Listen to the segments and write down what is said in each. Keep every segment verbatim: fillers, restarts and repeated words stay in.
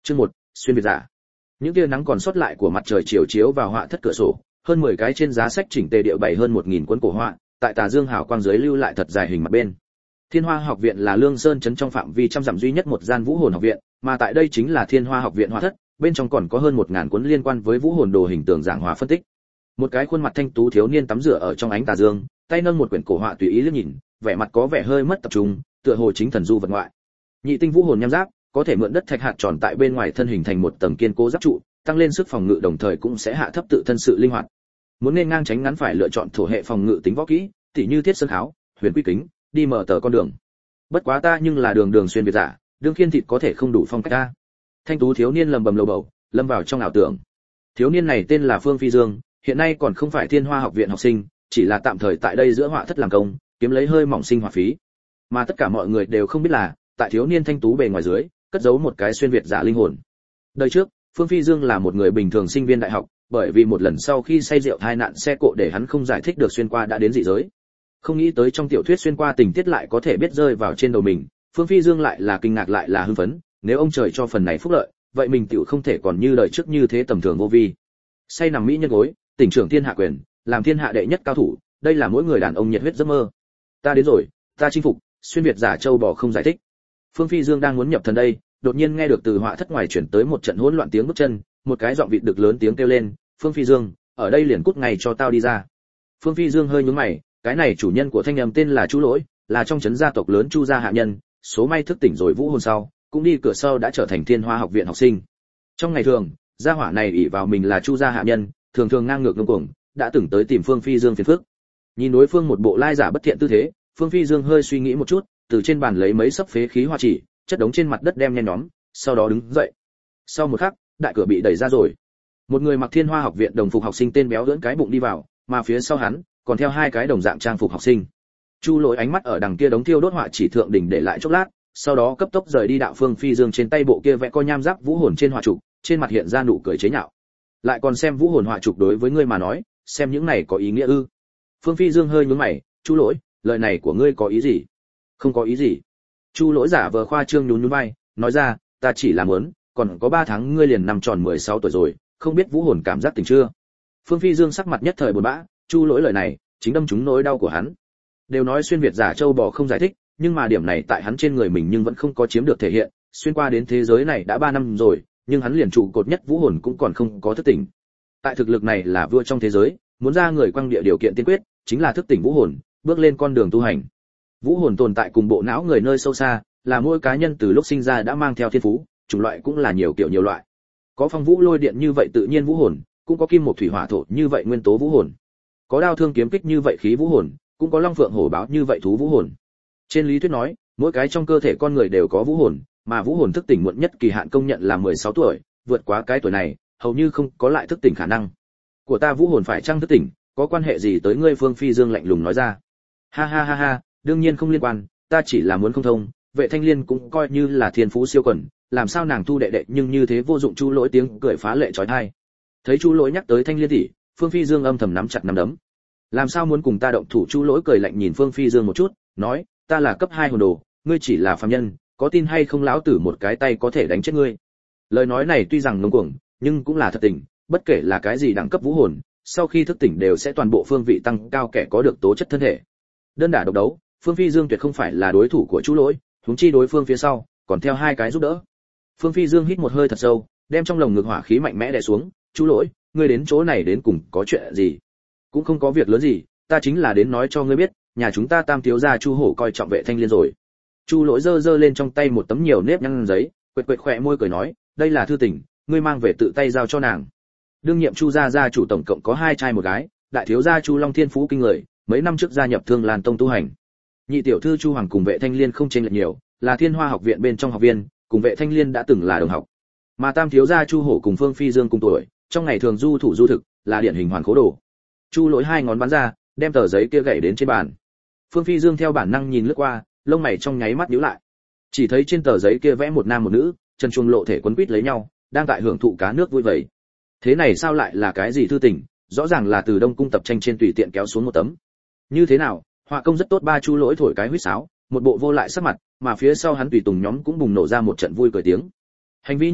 Chương một, xuyên việt giả. Những tia nắng còn sót lại của mặt trời chiều chiếu vào họa thất cửa sổ, hơn mười cái trên giá sách chỉnh tề địa bày hơn một nghìn cuốn cổ họa, tại tà dương hào quang dưới lưu lại thật dài hình mặt bên. Thiên Hoa học viện là Lương Sơn trấn trong phạm vi trăm dặm duy nhất một gian vũ hồn học viện, mà tại đây chính là Thiên Hoa học viện họa thất, bên trong còn có hơn một ngàn cuốn liên quan với vũ hồn đồ hình tượng giảng hòa phân tích. Một cái khuôn mặt thanh tú thiếu niên tắm rửa ở trong ánh tà dương, tay nâng một quyển cổ họa tùy ý liếc nhìn, vẻ mặt có vẻ hơi mất tập trung, tựa hồ chính thần du vật ngoại. Nhị tinh vũ hồn nham giáp, có thể mượn đất thạch hạt tròn tại bên ngoài thân hình thành một tầng kiên cố giáp trụ, tăng lên sức phòng ngự đồng thời cũng sẽ hạ thấp tự thân sự linh hoạt. Muốn nên ngang tránh ngắn phải lựa chọn thổ hệ phòng ngự tính võ kỹ, tỉ như thiết sơn kháo, huyền quy kính, đi mở tờ con đường. Bất quá ta nhưng là đường đường xuyên việt giả, đương khiên thịt có thể không đủ phong cách ta. Thanh tú thiếu niên lầm bầm lầu bầu, lâm vào trong ảo tưởng. Thiếu niên này tên là Phương Phi Dương, hiện nay còn không phải Thiên Hoa học viện học sinh, chỉ là tạm thời tại đây giữa họa thất làm công, kiếm lấy hơi mỏng sinh hoạt phí. Mà tất cả mọi người đều không biết là, tại thiếu niên thanh tú bề ngoài dưới, cất giấu một cái xuyên việt giả linh hồn. Đời trước, Phương Phi Dương là một người bình thường sinh viên đại học, bởi vì một lần sau khi say rượu tai nạn xe cộ để hắn không giải thích được xuyên qua đã đến dị giới. Không nghĩ tới trong tiểu thuyết xuyên qua tình tiết lại có thể biết rơi vào trên đầu mình, Phương Phi Dương lại là kinh ngạc lại là hưng phấn, nếu ông trời cho phần này phúc lợi, vậy mình tiểu không thể còn như đời trước như thế tầm thường vô vi. Say nằm mỹ nhân gối, tỉnh trưởng thiên hạ quyền, làm thiên hạ đệ nhất cao thủ, đây là mỗi người đàn ông nhiệt huyết giấc mơ. Ta đến rồi, ta chinh phục, xuyên việt giả châu bò không giải thích. Phương Phi Dương đang muốn nhập thần đây, đột nhiên nghe được từ họa thất ngoài chuyển tới một trận hỗn loạn tiếng bước chân, một cái giọng vịt đực lớn tiếng kêu lên, "Phương Phi Dương, ở đây liền cút ngay cho tao đi ra." Phương Phi Dương hơi nhướng mày, cái này chủ nhân của thanh âm tên là Chu Lỗi, là trong trấn gia tộc lớn Chu gia hạ nhân, số may thức tỉnh rồi vũ hồn sau, cũng đi cửa sau đã trở thành Thiên Hoa học viện học sinh. Trong ngày thường, gia hỏa này ỷ vào mình là Chu gia hạ nhân, thường thường ngang ngược ngông cuồng, đã từng tới tìm Phương Phi Dương phiền phức. Nhìn đối phương một bộ lai giả bất thiện tư thế, Phương Phi Dương hơi suy nghĩ một chút, từ trên bàn lấy mấy sấp phế khí hoa chỉ, chất đống trên mặt đất đem nhen nhóm, sau đó đứng dậy. Sau một khắc, đại cửa bị đẩy ra rồi. Một người mặc Thiên Hoa học viện đồng phục học sinh tên béo ưỡn cái bụng đi vào, mà phía sau hắn còn theo hai cái đồng dạng trang phục học sinh. Chu Lỗi ánh mắt ở đằng kia đống thiêu đốt họa chỉ thượng đỉnh để lại chốc lát, sau đó cấp tốc rời đi đạo Phương Phi Dương trên tay bộ kia vẽ coi nham giáp vũ hồn trên họa trục, trên mặt hiện ra nụ cười chế nhạo. Lại còn xem vũ hồn họa trục đối với ngươi mà nói, xem những này có ý nghĩa ư? Phương Phi Dương hơi nhướng mày, "Chu Lỗi, lời này của ngươi có ý gì?" "Không có ý gì." Chu Lỗi giả vờ khoa trương nhún nhún vai, nói ra, "Ta chỉ là muốn, còn có ba tháng ngươi liền năm tròn mười sáu tuổi rồi, không biết vũ hồn cảm giác tỉnh chưa?" Phương Phi Dương sắc mặt nhất thời buồn bã, Chu Lỗi lời này chính đâm trúng nỗi đau của hắn. Đều nói xuyên việt giả châu bò không giải thích, nhưng mà điểm này tại hắn trên người mình nhưng vẫn không có chiếm được thể hiện, xuyên qua đến thế giới này đã ba năm rồi, nhưng hắn liền trụ cột nhất vũ hồn cũng còn không có thức tỉnh. Tại thực lực này là vua trong thế giới, muốn ra người quang địa điều kiện tiên quyết, chính là thức tỉnh vũ hồn, bước lên con đường tu hành. Vũ hồn tồn tại cùng bộ não người nơi sâu xa, là mỗi cá nhân từ lúc sinh ra đã mang theo thiên phú, chủng loại cũng là nhiều kiểu nhiều loại. Có phong vũ lôi điện như vậy tự nhiên vũ hồn, cũng có kim một thủy hỏa thổ như vậy nguyên tố vũ hồn. Có đao thương kiếm kích như vậy khí vũ hồn, cũng có long phượng hổ báo như vậy thú vũ hồn. Trên lý thuyết nói, mỗi cái trong cơ thể con người đều có vũ hồn, mà vũ hồn thức tỉnh muộn nhất kỳ hạn công nhận là mười sáu tuổi, vượt quá cái tuổi này, hầu như không có lại thức tỉnh khả năng. Của ta vũ hồn phải chăng thức tỉnh, có quan hệ gì tới ngươi? Phương Phi Dương lạnh lùng nói ra. Ha ha ha ha, đương nhiên không liên quan, ta chỉ là muốn không thông, Vệ Thanh Liên cũng coi như là thiên phú siêu quần, làm sao nàng thu đệ đệ nhưng như thế vô dụng. Chu Lỗi tiếng cười phá lệ chói tai. Thấy Chu Lỗi nhắc tới Thanh Liên tỷ, Phương Phi Dương âm thầm nắm chặt nắm đấm. Làm sao muốn cùng ta động thủ? Chu Lỗi cười lạnh nhìn Phương Phi Dương một chút, nói, ta là cấp hai hồn đồ, ngươi chỉ là phàm nhân, có tin hay không lão tử một cái tay có thể đánh chết ngươi. Lời nói này tuy rằng ngông cuồng, nhưng cũng là thật tình, bất kể là cái gì đẳng cấp vũ hồn, sau khi thức tỉnh đều sẽ toàn bộ phương vị tăng cao kẻ có được tố chất thân thể. Đơn đả độc đấu, Phương Phi Dương tuyệt không phải là đối thủ của Chu Lỗi, huống chi đối phương phía sau còn theo hai cái giúp đỡ. Phương Phi Dương hít một hơi thật sâu, đem trong lồng ngực hỏa khí mạnh mẽ đè xuống, "Chu Lỗi, ngươi đến chỗ này đến cùng có chuyện gì?" "Cũng không có việc lớn gì, ta chính là đến nói cho ngươi biết, nhà chúng ta Tam thiếu gia Chu Hổ coi trọng Vệ Thanh Liên rồi." Chu Lỗi giơ giơ lên trong tay một tấm nhiều nếp nhăn giấy, quệt quệt khỏe môi cười nói, "Đây là thư tình, ngươi mang về tự tay giao cho nàng." Đương nhiệm Chu gia gia chủ tổng cộng có hai trai một gái, đại thiếu gia Chu Long thiên phú kinh người, mấy năm trước gia nhập Thương Lan Tông tu hành. Nhị tiểu thư Chu Hoàng cùng Vệ Thanh Liên không chênh lệch nhiều, là Thiên Hoa học viện bên trong học viên, cùng Vệ Thanh Liên đã từng là đồng học. Mà Tam thiếu gia Chu Hổ cùng Phương Phi Dương cùng tuổi, trong ngày thường du thủ du thực, là điển hình hoàn khố đồ. Chu Lỗi hai ngón bắn ra, đem tờ giấy kia gảy đến trên bàn. Phương Phi Dương theo bản năng nhìn lướt qua, lông mày trong nháy mắt nhíu lại. Chỉ thấy trên tờ giấy kia vẽ một nam một nữ, chân chuông lộ thể quấn quýt lấy nhau, đang tại hưởng thụ cá nước vui vầy. Thế này sao lại là cái gì thư tình, rõ ràng là từ Đông cung tập tranh trên tùy tiện kéo xuống một tấm. Như thế nào, họa công rất tốt. Ba Chu Lỗi thổi cái huýt sáo, một bộ vô lại sắc mặt, mà phía sau hắn tùy tùng nhóm cũng bùng nổ ra một trận vui cười tiếng. Hành vi như vậy,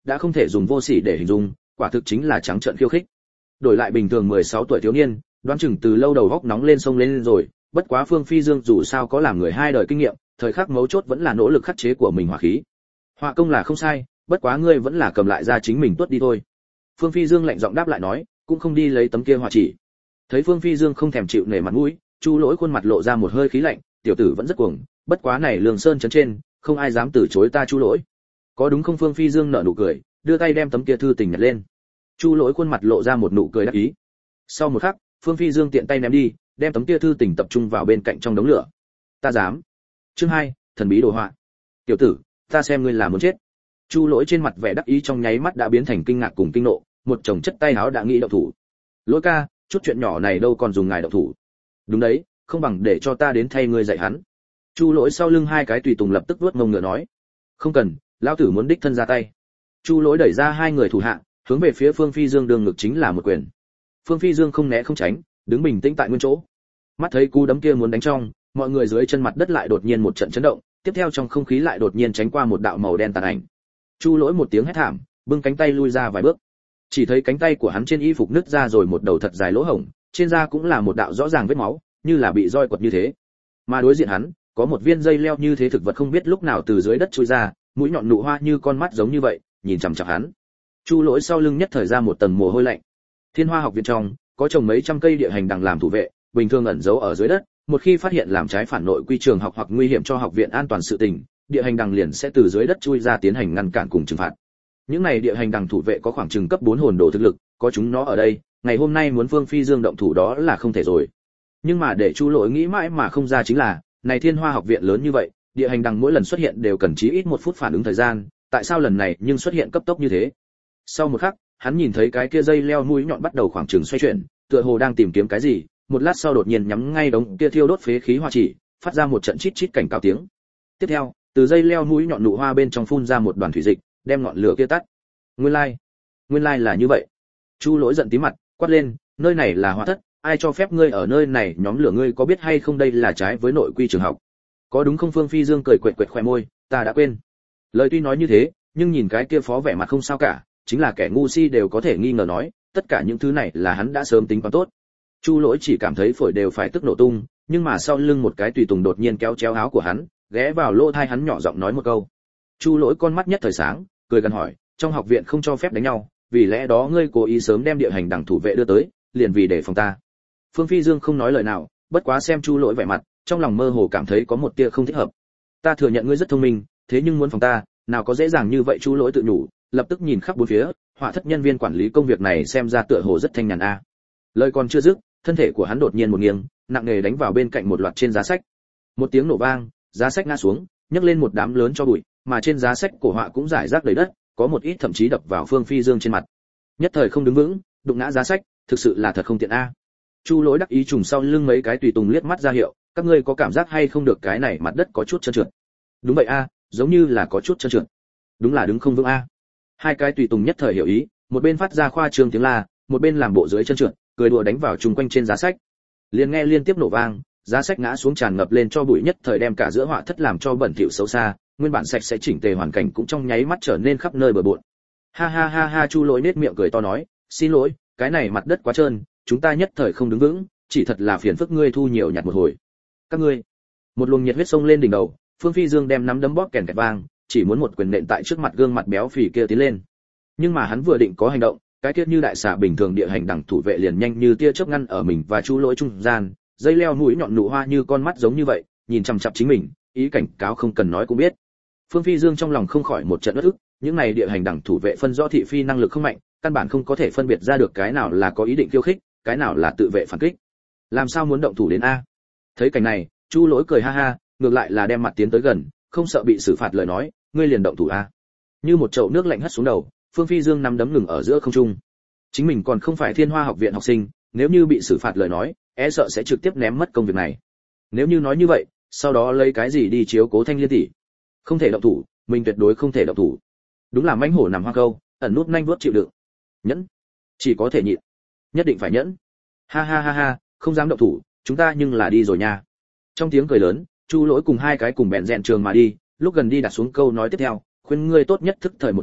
đã không thể dùng vô sỉ để hình dung, quả thực chính là trắng trợn khiêu khích. Đổi lại bình thường mười sáu tuổi thiếu niên, đoán chừng từ lâu đầu góc nóng lên sông lên rồi, bất quá Phương Phi Dương dù sao có làm người hai đời kinh nghiệm, thời khắc mấu chốt vẫn là nỗ lực khắc chế của mình hỏa khí. Họa công là không sai, bất quá ngươi vẫn là cầm lại ra chính mình tuốt đi thôi. Phương Phi Dương lạnh giọng đáp lại nói, cũng không đi lấy tấm kia họa chỉ. Thấy Phương Phi Dương không thèm chịu nể mặt mũi, Chu Lỗi khuôn mặt lộ ra một hơi khí lạnh, tiểu tử vẫn rất cuồng, bất quá này Lương Sơn trấn trên, không ai dám từ chối ta Chu Lỗi. Có đúng không? Phương Phi Dương nở nụ cười, đưa tay đem tấm kia thư tình nhặt lên. Chu Lỗi khuôn mặt lộ ra một nụ cười đắc ý. Sau một khắc, Phương Phi Dương tiện tay ném đi, đem tấm kia thư tình tập trung vào bên cạnh trong đống lửa. Ta dám. Chương hai, thần bí đồ họa. Tiểu tử, ta xem ngươi là muốn chết. Chu Lỗi trên mặt vẻ đắc ý trong nháy mắt đã biến thành kinh ngạc cùng kinh nộ, một chồng chất tay áo đã nghĩ động thủ. Lỗi ca, chút chuyện nhỏ này đâu còn dùng ngài động thủ. Đúng đấy, không bằng để cho ta đến thay ngươi dạy hắn. Chu Lỗi sau lưng hai cái tùy tùng lập tức vuốt ngông ngựa nói. Không cần, lão tử muốn đích thân ra tay. Chu Lỗi đẩy ra hai người thủ hạ, hướng về phía Phương Phi Dương đường ngực chính là một quyền. Phương Phi Dương không né không tránh, đứng bình tĩnh tại nguyên chỗ. Mắt thấy cú đấm kia muốn đánh trong, mọi người dưới chân mặt đất lại đột nhiên một trận chấn động, tiếp theo trong không khí lại đột nhiên tránh qua một đạo màu đen tàn ảnh. Chu Lỗi một tiếng hét thảm, bưng cánh tay lui ra vài bước. Chỉ thấy cánh tay của hắn trên y phục nứt ra rồi một đầu thật dài lỗ hổng, trên da cũng là một đạo rõ ràng vết máu, như là bị roi quật như thế. Mà đối diện hắn, có một viên dây leo như thế thực vật không biết lúc nào từ dưới đất chui ra, mũi nhọn nụ hoa như con mắt giống như vậy, nhìn chằm chằm hắn. Chu Lỗi sau lưng nhất thời ra một tầng mồ hôi lạnh. Thiên Hoa học viện trong, có trồng mấy trăm cây địa hành đằng làm thủ vệ, bình thường ẩn giấu ở dưới đất, một khi phát hiện làm trái phản nội quy trường học hoặc nguy hiểm cho học viện an toàn sự tình, địa hành đằng liền sẽ từ dưới đất chui ra tiến hành ngăn cản cùng trừng phạt. Những này địa hành đằng thủ vệ có khoảng chừng cấp bốn hồn đồ thực lực, có chúng nó ở đây, ngày hôm nay muốn Phương Phi Dương động thủ đó là không thể rồi. Nhưng mà để Chu Lỗi nghĩ mãi mà không ra chính là, này Thiên Hoa học viện lớn như vậy, địa hành đằng mỗi lần xuất hiện đều cần chí ít một phút phản ứng thời gian, tại sao lần này nhưng xuất hiện cấp tốc như thế? Sau một khắc, hắn nhìn thấy cái kia dây leo mũi nhọn bắt đầu khoảng chừng xoay chuyển, tựa hồ đang tìm kiếm cái gì, một lát sau đột nhiên nhắm ngay đống kia thiêu đốt phế khí hoa chỉ, phát ra một trận chít chít cảnh cao tiếng. Tiếp theo, từ dây leo mũi nhọn nụ hoa bên trong phun ra một đoàn thủy dịch, đem ngọn lửa kia tắt. Nguyên lai, like. nguyên lai like là như vậy. Chu Lỗi giận tí mặt, quát lên, nơi này là Hoa Thất, ai cho phép ngươi ở nơi này nhóm lửa, ngươi có biết hay không đây là trái với nội quy trường học? Có đúng không? Phương Phi Dương cười quệt quệt khóe môi, ta đã quên. Lời tuy nói như thế, nhưng nhìn cái kia phó vẻ mặt không sao cả, chính là kẻ ngu si đều có thể nghi ngờ nói, tất cả những thứ này là hắn đã sớm tính toán tốt. Chu Lỗi chỉ cảm thấy phổi đều phải tức nổ tung, nhưng mà sau lưng một cái tùy tùng đột nhiên kéo chéo áo của hắn, ghé vào lỗ tai hắn nhỏ giọng nói một câu. Chu Lỗi con mắt nhất thời sáng, cười gần hỏi, trong học viện không cho phép đánh nhau, vì lẽ đó ngươi cố ý sớm đem địa hành đằng thủ vệ đưa tới, liền vì để phòng ta. Phương Phi Dương không nói lời nào, bất quá xem Chu Lỗi vẻ mặt, trong lòng mơ hồ cảm thấy có một tia không thích hợp. Ta thừa nhận ngươi rất thông minh, thế nhưng muốn phòng ta, nào có dễ dàng như vậy. Chu Lỗi tự nhủ, lập tức nhìn khắp bốn phía, Họa Thất nhân viên quản lý công việc này xem ra tựa hồ rất thanh nhàn a. Lời còn chưa dứt, thân thể của hắn đột nhiên một nghiêng, nặng nề đánh vào bên cạnh một loạt trên giá sách. Một tiếng nổ vang, giá sách ngã xuống, nhấc lên một đám lớn cho bụi, mà trên giá sách cổ họa cũng rải rác đầy đất, có một ít thậm chí đập vào Phương Phi Dương trên mặt. Nhất thời không đứng vững, đụng ngã giá sách, thực sự là thật không tiện a. Chu Lỗi đắc ý trùng sau lưng mấy cái tùy tùng liếc mắt ra hiệu, các ngươi có cảm giác hay không được cái này mặt đất có chút trơn trượt? Đúng vậy a, giống như là có chút trơn trượt. Đúng là đứng không vững a. Hai cái tùy tùng nhất thời hiểu ý, một bên phát ra khoa trương tiếng la, một bên làm bộ dưới chân trượt, cười đùa đánh vào chung quanh trên giá sách. Liền nghe liên tiếp nổ vang, giá sách ngã xuống tràn ngập lên cho bụi, nhất thời đem cả giữa Họa Thất làm cho bẩn thỉu xấu xa, nguyên bản sạch sẽ chỉnh tề hoàn cảnh cũng trong nháy mắt trở nên khắp nơi bừa bộn. Ha ha ha ha, Chu Lỗi nết miệng cười to nói, xin lỗi, cái này mặt đất quá trơn, chúng ta nhất thời không đứng vững, chỉ thật là phiền phức ngươi thu nhiều nhặt một hồi. Các ngươi. Một luồng nhiệt huyết sông lên đỉnh đầu, Phương Phi Dương đem nắm đấm bóp kèn kẹt vang, chỉ muốn một quyền nện tại trước mặt gương mặt béo phì kia tiến lên. Nhưng mà hắn vừa định có hành động, cái tiết như đại xà bình thường địa hành đẳng thủ vệ liền nhanh như tia chớp ngăn ở mình và Chu Lỗi trung gian, dây leo mũi nhọn nụ hoa như con mắt giống như vậy, nhìn chằm chằm chính mình, ý cảnh cáo không cần nói cũng biết. Phương Phi Dương trong lòng không khỏi một trận uất ức, những này địa hành đẳng thủ vệ phân rõ thị phi năng lực không mạnh, căn bản không có thể phân biệt ra được cái nào là có ý định khiêu khích, cái nào là tự vệ phản kích. Làm sao muốn động thủ đến a? Thấy cảnh này, Chu Lỗi cười ha ha, ngược lại là đem mặt tiến tới gần, không sợ bị xử phạt lời nói, ngươi liền động thủ a. Như một chậu nước lạnh hất xuống đầu, Phương Phi Dương nắm đấm ngừng ở giữa không trung. Chính mình còn không phải Thiên Hoa học viện học sinh, nếu như bị xử phạt lời nói, e sợ sẽ trực tiếp ném mất công việc này. Nếu như nói như vậy, sau đó lấy cái gì đi chiếu cố Thanh Liên tỷ? Không thể động thủ, mình tuyệt đối không thể động thủ. Đúng là mãnh hổ nằm hoang câu, ẩn nút nhanh vuốt chịu đựng. Nhẫn, chỉ có thể nhịn, nhất định phải nhẫn. Ha ha ha ha, không dám động thủ, chúng ta nhưng là đi rồi nha. Trong tiếng cười lớn, Chu Lỗi cùng hai cái cùng bèn rèn trường mà đi, lúc gần đi đặt xuống câu nói tiếp theo, khuyên ngươi tốt nhất thức thời một chút,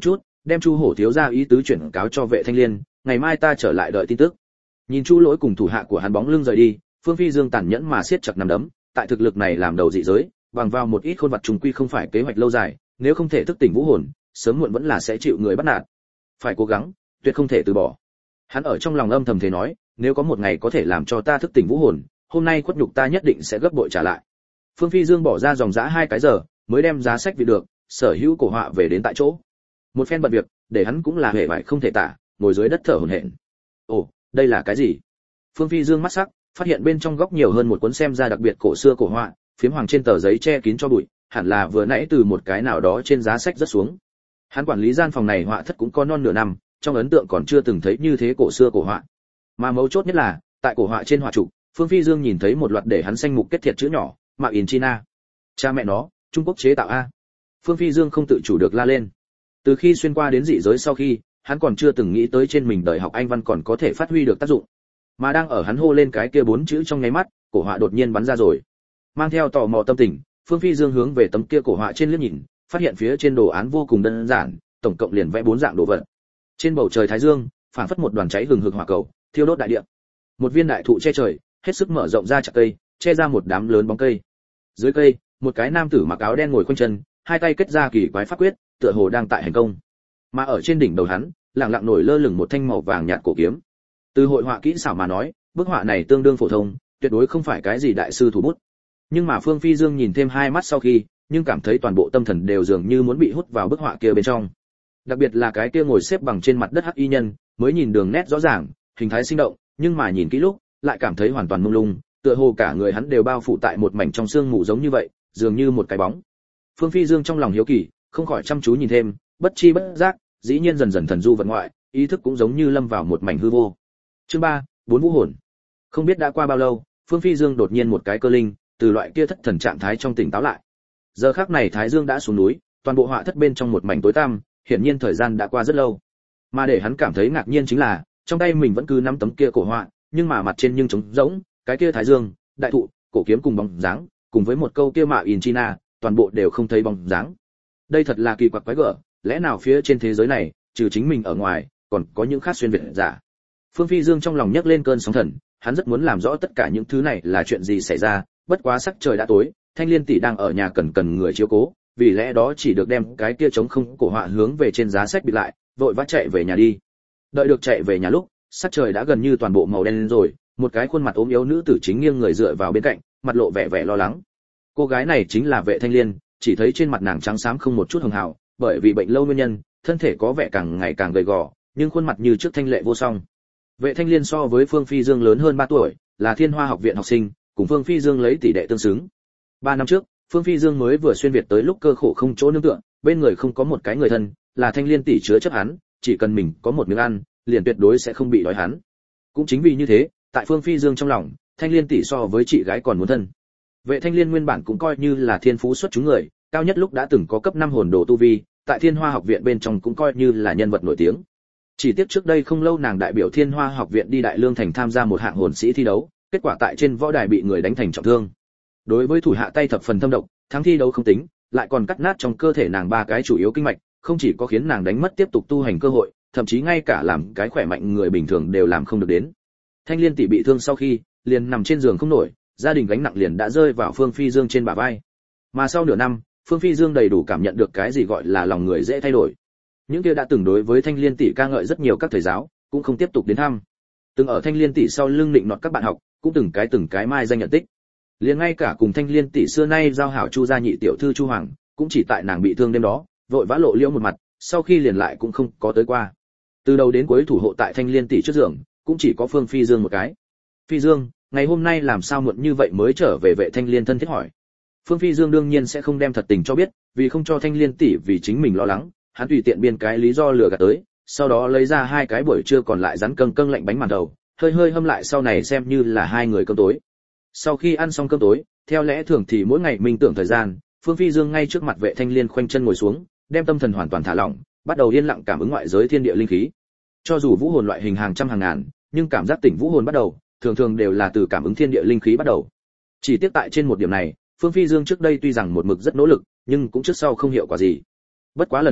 đem Chu Hổ thiếu gia ý tứ chuyển cáo cho Vệ Thanh Liên, ngày mai ta trở lại đợi tin tức. Nhìn Chu Lỗi cùng thủ hạ của hắn bóng lưng rời đi, Phương Phi Dương tàn nhẫn mà siết chặt nắm đấm, tại thực lực này làm đầu dị giới, bằng vào một ít khôn vật trùng quy không phải kế hoạch lâu dài, nếu không thể thức tỉnh vũ hồn, sớm muộn vẫn là sẽ chịu người bắt nạt. Phải cố gắng, tuyệt không thể từ bỏ. Hắn ở trong lòng âm thầm thế nói, nếu có một ngày có thể làm cho ta thức tỉnh vũ hồn, hôm nay khuất nhục ta nhất định sẽ gấp bội trả lại. Phương Phi Dương bỏ ra dòng dã hai cái giờ, mới đem giá sách vì được, sở hữu cổ họa về đến tại chỗ. Một phen bận việc, để hắn cũng là hề bại không thể tả, ngồi dưới đất thở hổn hển. Ồ, đây là cái gì? Phương Phi Dương mắt sắc, phát hiện bên trong góc nhiều hơn một cuốn xem ra đặc biệt cổ xưa cổ họa, phiếm hoàng trên tờ giấy che kín cho bụi, hẳn là vừa nãy từ một cái nào đó trên giá sách rớt xuống. Hắn quản lý gian phòng này họa thất cũng có non nửa năm, trong ấn tượng còn chưa từng thấy như thế cổ xưa cổ họa. Mà mấu chốt nhất là, tại cổ họa trên họa trụ, Phương Phi Dương nhìn thấy một loạt để hắn xanh mục kết thiệt chữ nhỏ, Mạo in China. Cha mẹ nó, Trung Quốc chế tạo a. Phương Phi Dương không tự chủ được la lên. Từ khi xuyên qua đến dị giới sau khi, hắn còn chưa từng nghĩ tới trên mình đời học Anh văn còn có thể phát huy được tác dụng. Mà đang ở hắn hô lên cái kia bốn chữ trong nháy mắt, cổ họa đột nhiên bắn ra rồi. Mang theo tò mò tâm tình, Phương Phi Dương hướng về tấm kia cổ họa trên liếc nhìn, phát hiện phía trên đồ án vô cùng đơn giản, tổng cộng liền vẽ bốn dạng đồ vật. Trên bầu trời thái dương, phản phất một đoàn cháy hừng hực hỏa cầu, thiêu đốt đại địa. Một viên đại thụ che trời, hết sức mở rộng ra chặt cây, che ra một đám lớn bóng cây. Dưới cây, một cái nam tử mặc áo đen ngồi khoanh chân, hai tay kết ra kỳ quái pháp quyết, tựa hồ đang tại hành công. Mà ở trên đỉnh đầu hắn, lặng lặng nổi lơ lửng một thanh màu vàng nhạt cổ kiếm. Từ hội họa kỹ xảo mà nói, bức họa này tương đương phổ thông, tuyệt đối không phải cái gì đại sư thủ bút. Nhưng mà Phương Phi Dương nhìn thêm hai mắt sau khi, nhưng cảm thấy toàn bộ tâm thần đều dường như muốn bị hút vào bức họa kia bên trong. Đặc biệt là cái kia ngồi xếp bằng trên mặt đất hắc y nhân, mới nhìn đường nét rõ ràng, hình thái sinh động, nhưng mà nhìn kỹ lúc, lại cảm thấy hoàn toàn mông lung, tựa hồ cả người hắn đều bao phủ tại một mảnh trong sương mù giống như vậy, dường như một cái bóng. Phương Phi Dương trong lòng hiếu kỳ, không khỏi chăm chú nhìn thêm, bất chi bất giác, dĩ nhiên dần dần thần du vật ngoại, ý thức cũng giống như lâm vào một mảnh hư vô. Chương ba, bốn vũ hồn. Không biết đã qua bao lâu, Phương Phi Dương đột nhiên một cái cơ linh, từ loại kia thất thần trạng thái trong tỉnh táo lại. Giờ khắc này Thái Dương đã xuống núi, toàn bộ họa thất bên trong một mảnh tối tăm, hiển nhiên thời gian đã qua rất lâu. Mà để hắn cảm thấy ngạc nhiên chính là, trong tay mình vẫn cứ nắm tấm kia cổ họa, nhưng mà mặt trên nhưng trống rỗng, cái kia Thái Dương, đại thụ, cổ kiếm cùng bóng dáng, cùng với một câu kia Mạo in China, toàn bộ đều không thấy bóng dáng. Đây thật là kỳ quặc quái gở, lẽ nào phía trên thế giới này, trừ chính mình ở ngoài, còn có những khác xuyên việt giả? Phương Phi Dương trong lòng nhấc lên cơn sóng thần, hắn rất muốn làm rõ tất cả những thứ này là chuyện gì xảy ra, bất quá sắc trời đã tối, Thanh Liên tỷ đang ở nhà cần cần người chiếu cố, vì lẽ đó chỉ được đem cái kia trống không cổ họa hướng về trên giá sách bịt lại, vội vã chạy về nhà đi. Đợi được chạy về nhà lúc, sắc trời đã gần như toàn bộ màu đen rồi, một cái khuôn mặt ốm yếu nữ tử chính nghiêng người dựa vào bên cạnh, mặt lộ vẻ vẻ lo lắng. Cô gái này chính là Vệ Thanh Liên, chỉ thấy trên mặt nàng trắng xám không một chút hường hào, bởi vì bệnh lâu nguyên nhân, thân thể có vẻ càng ngày càng gầy gò, nhưng khuôn mặt như trước thanh lệ vô song. Vệ Thanh Liên so với Phương Phi Dương lớn hơn ba tuổi, là Thiên Hoa học viện học sinh, cùng Phương Phi Dương lấy tỷ đệ tương xứng. ba năm trước, Phương Phi Dương mới vừa xuyên việt tới lúc cơ khổ không chỗ nương tựa, bên người không có một cái người thân, là Thanh Liên tỷ chứa chấp hắn, chỉ cần mình có một miếng ăn, liền tuyệt đối sẽ không bị đói hắn. Cũng chính vì như thế, tại Phương Phi Dương trong lòng, Thanh Liên tỷ so với chị gái còn muốn thân. Vệ Thanh Liên nguyên bản cũng coi như là thiên phú xuất chúng người, cao nhất lúc đã từng có cấp năm hồn đồ tu vi, tại Thiên Hoa học viện bên trong cũng coi như là nhân vật nổi tiếng. Chỉ tiếc trước đây không lâu nàng đại biểu Thiên Hoa học viện đi Đại Lương thành tham gia một hạng hồn sĩ thi đấu, kết quả tại trên võ đài bị người đánh thành trọng thương. Đối với thủ hạ tay thập phần thâm độc, thắng thi đấu không tính, lại còn cắt nát trong cơ thể nàng ba cái chủ yếu kinh mạch, không chỉ có khiến nàng đánh mất tiếp tục tu hành cơ hội, thậm chí ngay cả làm cái khỏe mạnh người bình thường đều làm không được đến. Thanh Liên tỷ bị thương sau khi, liền nằm trên giường không nổi, gia đình gánh nặng liền đã rơi vào Phương Phi Dương trên bả vai. Mà sau nửa năm, Phương Phi Dương đầy đủ cảm nhận được cái gì gọi là lòng người dễ thay đổi. Những kia đã từng đối với Thanh Liên tỷ ca ngợi rất nhiều các thầy giáo, cũng không tiếp tục đến thăm. Từng ở Thanh Liên tỷ sau lưng định nọt các bạn học, cũng từng cái từng cái mai danh nhận tích. Liền ngay cả cùng Thanh Liên tỷ xưa nay giao hảo Chu gia nhị tiểu thư Chu Hoàng, cũng chỉ tại nàng bị thương đêm đó, vội vã lộ liễu một mặt, sau khi liền lại cũng không có tới qua. Từ đầu đến cuối thủ hộ tại Thanh Liên tỷ trước giường, cũng chỉ có Phương Phi Dương một cái. Phi Dương, ngày hôm nay làm sao muộn như vậy mới trở về? Vệ Thanh Liên thân thiết hỏi. Phương Phi Dương đương nhiên sẽ không đem thật tình cho biết, vì không cho Thanh Liên tỷ vì chính mình lo lắng, hắn tùy tiện biên cái lý do lừa gạt tới, sau đó lấy ra hai cái buổi trưa còn lại rắn câng câng lạnh bánh màn đầu, hơi hơi hâm lại sau này xem như là hai người cơm tối. Sau khi ăn xong cơm tối, theo lẽ thường thì mỗi ngày minh tưởng thời gian, Phương Phi Dương ngay trước mặt Vệ Thanh Liên khoanh chân ngồi xuống, đem tâm thần hoàn toàn thả lỏng, bắt đầu yên lặng cảm ứng ngoại giới thiên địa linh khí. Cho dù vũ hồn loại hình hàng trăm hàng ngàn, nhưng cảm giác tỉnh vũ hồn bắt đầu, thường thường đều là từ cảm ứng thiên địa linh khí bắt đầu. Chỉ tiếc tại trên một điểm này, Phương Phi Dương trước đây tuy rằng một mực rất nỗ lực, nhưng cũng trước sau không hiệu quả gì. Bất quá lần này,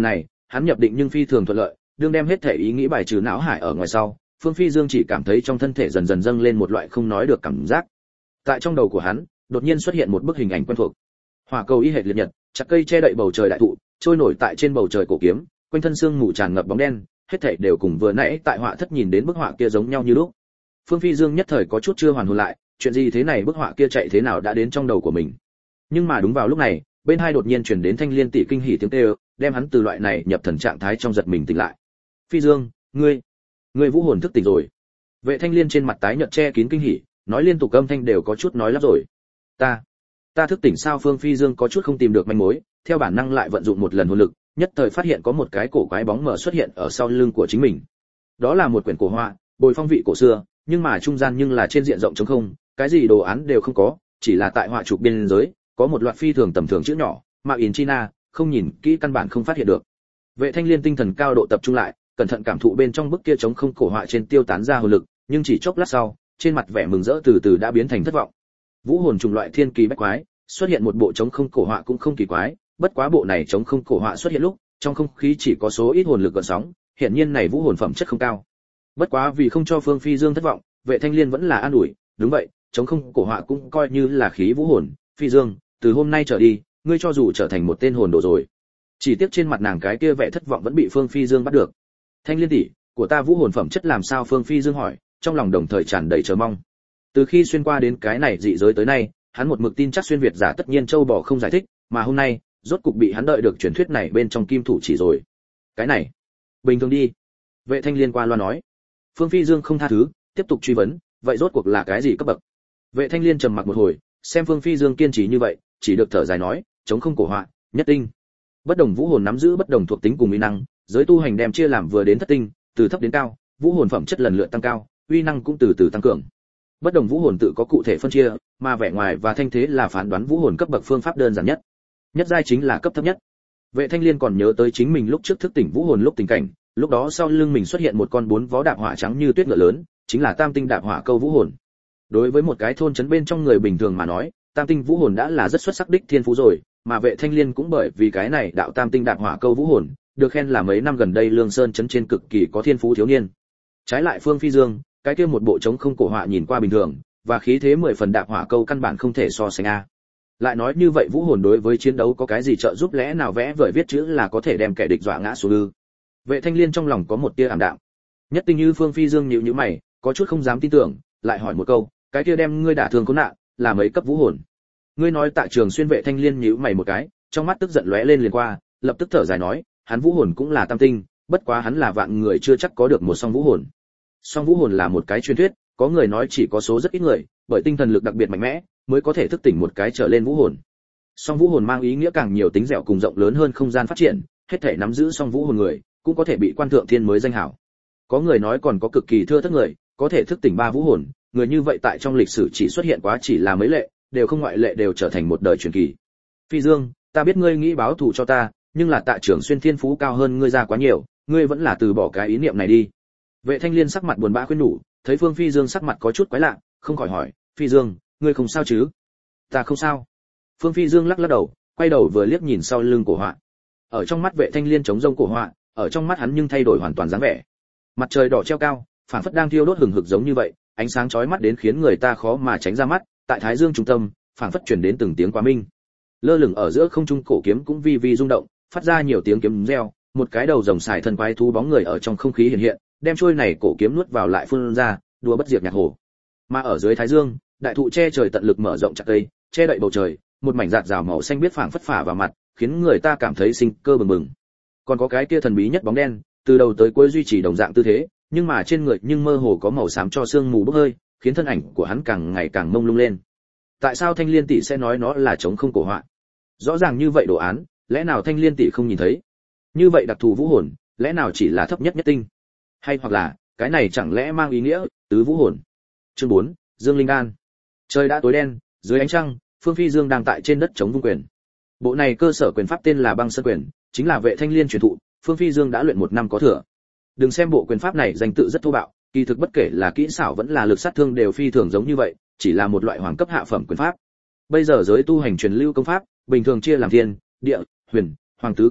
hắn nhập định nhưng phi thường thuận lợi, đương đem hết thể ý nghĩ bài trừ não hải ở ngoài sau, Phương Phi Dương chỉ cảm thấy trong thân thể dần dần dâng lên một loại không nói được cảm giác. Tại trong đầu của hắn, đột nhiên xuất hiện một bức hình ảnh quen thuộc. Hỏa cầu y hệt liệt nhật, chặt cây che đậy bầu trời đại thụ, trôi nổi tại trên bầu trời cổ kiếm, quanh thân xương mù tràn ngập bóng đen, hết thảy đều cùng vừa nãy tại họa thất nhìn đến bức họa kia giống nhau như lúc. Phương Phi Dương nhất thời có chút chưa hoàn hồn lại, chuyện gì thế này, bức họa kia chạy thế nào đã đến trong đầu của mình. Nhưng mà đúng vào lúc này, bên hai đột nhiên truyền đến Thanh Liên tỷ kinh hỉ tiếng kêu, đem hắn từ loại này nhập thần trạng thái trong giật mình tỉnh lại. Phi Dương, ngươi, ngươi vũ hồn thức tỉnh rồi. Vệ Thanh Liên trên mặt tái nhợt che kín kinh hỉ, nói liên tục âm thanh đều có chút nói lắp rồi. Ta, ta thức tỉnh sao? Phương Phi Dương có chút không tìm được manh mối, theo bản năng lại vận dụng một lần hồn lực, nhất thời phát hiện có một cái cổ quái bóng mờ xuất hiện ở sau lưng của chính mình. Đó là một quyển cổ họa, bồi phong vị cổ xưa, nhưng mà trung gian nhưng là trên diện rộng trống không, cái gì đồ án đều không có, chỉ là tại họa trục biên giới có một loạt phi thường tầm thường chữ nhỏ, Mạo In China, không nhìn kỹ căn bản không phát hiện được. Vệ Thanh Liên tinh thần cao độ tập trung lại, cẩn thận cảm thụ bên trong bức kia trống không cổ họa trên tiêu tán ra hồn lực, nhưng chỉ chốc lát sau, trên mặt vẻ mừng rỡ từ từ đã biến thành thất vọng. Vũ hồn trùng loại thiên kỳ bách quái, xuất hiện một bộ trống không cổ họa cũng không kỳ quái, bất quá bộ này trống không cổ họa xuất hiện lúc, trong không khí chỉ có số ít hồn lực gợn sóng, hiển nhiên này vũ hồn phẩm chất không cao. Bất quá vì không cho Phương Phi Dương thất vọng, Vệ Thanh Liên vẫn là an ủi, đúng vậy, trống không cổ họa cũng coi như là khí vũ hồn, Phi Dương, từ hôm nay trở đi, ngươi cho dù trở thành một tên hồn đồ rồi. Chỉ tiếc trên mặt nàng cái kia vẻ thất vọng vẫn bị Phương Phi Dương bắt được. Thanh Liên tỷ, của ta vũ hồn phẩm chất làm sao? Phương Phi Dương hỏi, trong lòng đồng thời tràn đầy chờ mong. Từ khi xuyên qua đến cái này dị giới tới nay, hắn một mực tin chắc xuyên việt giả tất nhiên châu bò không giải thích, mà hôm nay, rốt cục bị hắn đợi được truyền thuyết này bên trong kim thủ chỉ rồi. Cái này, bình thường đi. Vệ Thanh Liên qua loa nói. Phương Phi Dương không tha thứ, tiếp tục truy vấn, vậy rốt cuộc là cái gì cấp bậc? Vệ Thanh Liên trầm mặc một hồi, xem Phương Phi Dương kiên trì như vậy, chỉ được thở dài nói, chống không cổ họa, nhất tinh. Bất đồng vũ hồn nắm giữ bất đồng thuộc tính cùng uy năng, giới tu hành đem chia làm vừa đến thất tinh, từ thấp đến cao, vũ hồn phẩm chất lần lượt tăng cao, uy năng cũng từ từ tăng cường. Bất đồng vũ hồn tự có cụ thể phân chia, mà vẻ ngoài và thanh thế là phán đoán vũ hồn cấp bậc phương pháp đơn giản nhất. Nhất giai chính là cấp thấp nhất. Vệ Thanh Liên còn nhớ tới chính mình lúc trước thức tỉnh vũ hồn lúc tình cảnh, lúc đó sau lưng mình xuất hiện một con bốn vó đạp hỏa trắng như tuyết ngựa lớn, chính là tam tinh đạp hỏa câu vũ hồn. Đối với một cái thôn trấn bên trong người bình thường mà nói, tam tinh vũ hồn đã là rất xuất sắc đích thiên phú rồi, mà Vệ Thanh Liên cũng bởi vì cái này đạo tam tinh đạp hỏa câu vũ hồn, được khen là mấy năm gần đây Lương Sơn trấn trên cực kỳ có thiên phú thiếu niên. Trái lại Phương Phi Dương, cái kia một bộ trống không cổ họa nhìn qua bình thường, và khí thế mười phần đạp hỏa câu căn bản không thể so sánh a. Lại nói như vậy vũ hồn đối với chiến đấu có cái gì trợ giúp, lẽ nào vẽ vời viết chữ là có thể đem kẻ địch dọa ngã xuống ư? Vệ Thanh Liên trong lòng có một tia ảm đạm. Nhất tinh như Phương Phi Dương nhíu nhíu mày, có chút không dám tin tưởng, lại hỏi một câu, cái kia đem ngươi đả thương có nạn, là mấy cấp vũ hồn? Ngươi nói Tạ Trường Xuyên. Vệ Thanh Liên nhíu mày một cái, trong mắt tức giận lóe lên liền qua, lập tức thở dài nói, hắn vũ hồn cũng là tam tinh, bất quá hắn là vạn người chưa chắc có được một song vũ hồn. Song vũ hồn là một cái truyền thuyết, có người nói chỉ có số rất ít người, bởi tinh thần lực đặc biệt mạnh mẽ, mới có thể thức tỉnh một cái trở lên vũ hồn. Song vũ hồn mang ý nghĩa càng nhiều tính dẻo cùng rộng lớn hơn không gian phát triển, hết thể nắm giữ song vũ hồn người, cũng có thể bị quan thượng thiên mới danh hảo. Có người nói còn có cực kỳ thưa thớt người, có thể thức tỉnh ba vũ hồn, người như vậy tại trong lịch sử chỉ xuất hiện quá chỉ là mấy lệ, đều không ngoại lệ đều trở thành một đời truyền kỳ. Phi Dương, ta biết ngươi nghĩ báo thù cho ta, nhưng là Tạ Trưởng Xuyên thiên phú cao hơn ngươi ra quá nhiều, ngươi vẫn là từ bỏ cái ý niệm này đi. Vệ Thanh Liên sắc mặt buồn bã khuyên nhủ, thấy Phương Phi Dương sắc mặt có chút quái lạ, không khỏi hỏi, Phi Dương, ngươi không sao chứ? Ta không sao. Phương Phi Dương lắc lắc đầu, quay đầu vừa liếc nhìn sau lưng cổ họa. Ở trong mắt Vệ Thanh Liên chống rông cổ họa, ở trong mắt hắn nhưng thay đổi hoàn toàn dáng vẻ. Mặt trời đỏ treo cao, phản phất đang thiêu đốt hừng hực giống như vậy, ánh sáng chói mắt đến khiến người ta khó mà tránh ra mắt, tại thái dương trung tâm, phản phất truyền đến từng tiếng quá minh. Lơ lửng ở giữa không trung cổ kiếm cũng vi vi rung động, phát ra nhiều tiếng kiếm reo, một cái đầu rồng xài thân quái thú bóng người ở trong không khí hiện hiện, đem trôi này cổ kiếm nuốt vào lại phun ra, đùa bất diệt nhạc hồ. Mà ở dưới thái dương, đại thụ che trời tận lực mở rộng chặt cây, che đậy bầu trời, một mảnh rạt rào màu xanh biết phảng phất phả vào mặt, khiến người ta cảm thấy sinh cơ bừng bừng. Còn có cái kia thần bí nhất bóng đen, từ đầu tới cuối duy trì đồng dạng tư thế, nhưng mà trên người nhưng mơ hồ có màu xám cho sương mù bốc hơi, khiến thân ảnh của hắn càng ngày càng mông lung lên. Tại sao Thanh Liên tỷ sẽ nói nó là trống không cổ họa? Rõ ràng như vậy đồ án, lẽ nào Thanh Liên tỷ không nhìn thấy? Như vậy đặc thù vũ hồn, lẽ nào chỉ là thấp nhất nhất tinh? Hay hoặc là, cái này chẳng lẽ mang ý nghĩa tứ vũ hồn? Chương bốn, Dương Linh Đan. Trời đã tối đen, dưới ánh trăng, Phương Phi Dương đang tại trên đất chống vung quyền. Bộ này cơ sở quyền pháp tên là Băng Sơn quyền, chính là Vệ Thanh Liên truyền thụ, Phương Phi Dương đã luyện một năm có thừa. Đừng xem bộ quyền pháp này danh tự rất thô bạo, kỳ thực bất kể là kỹ xảo vẫn là lực sát thương đều phi thường giống như vậy, chỉ là một loại hoàng cấp hạ phẩm quyền pháp. Bây giờ giới tu hành truyền lưu công pháp, bình thường chia làm thiên, địa, huyền, hoàng tứ cấp bậc,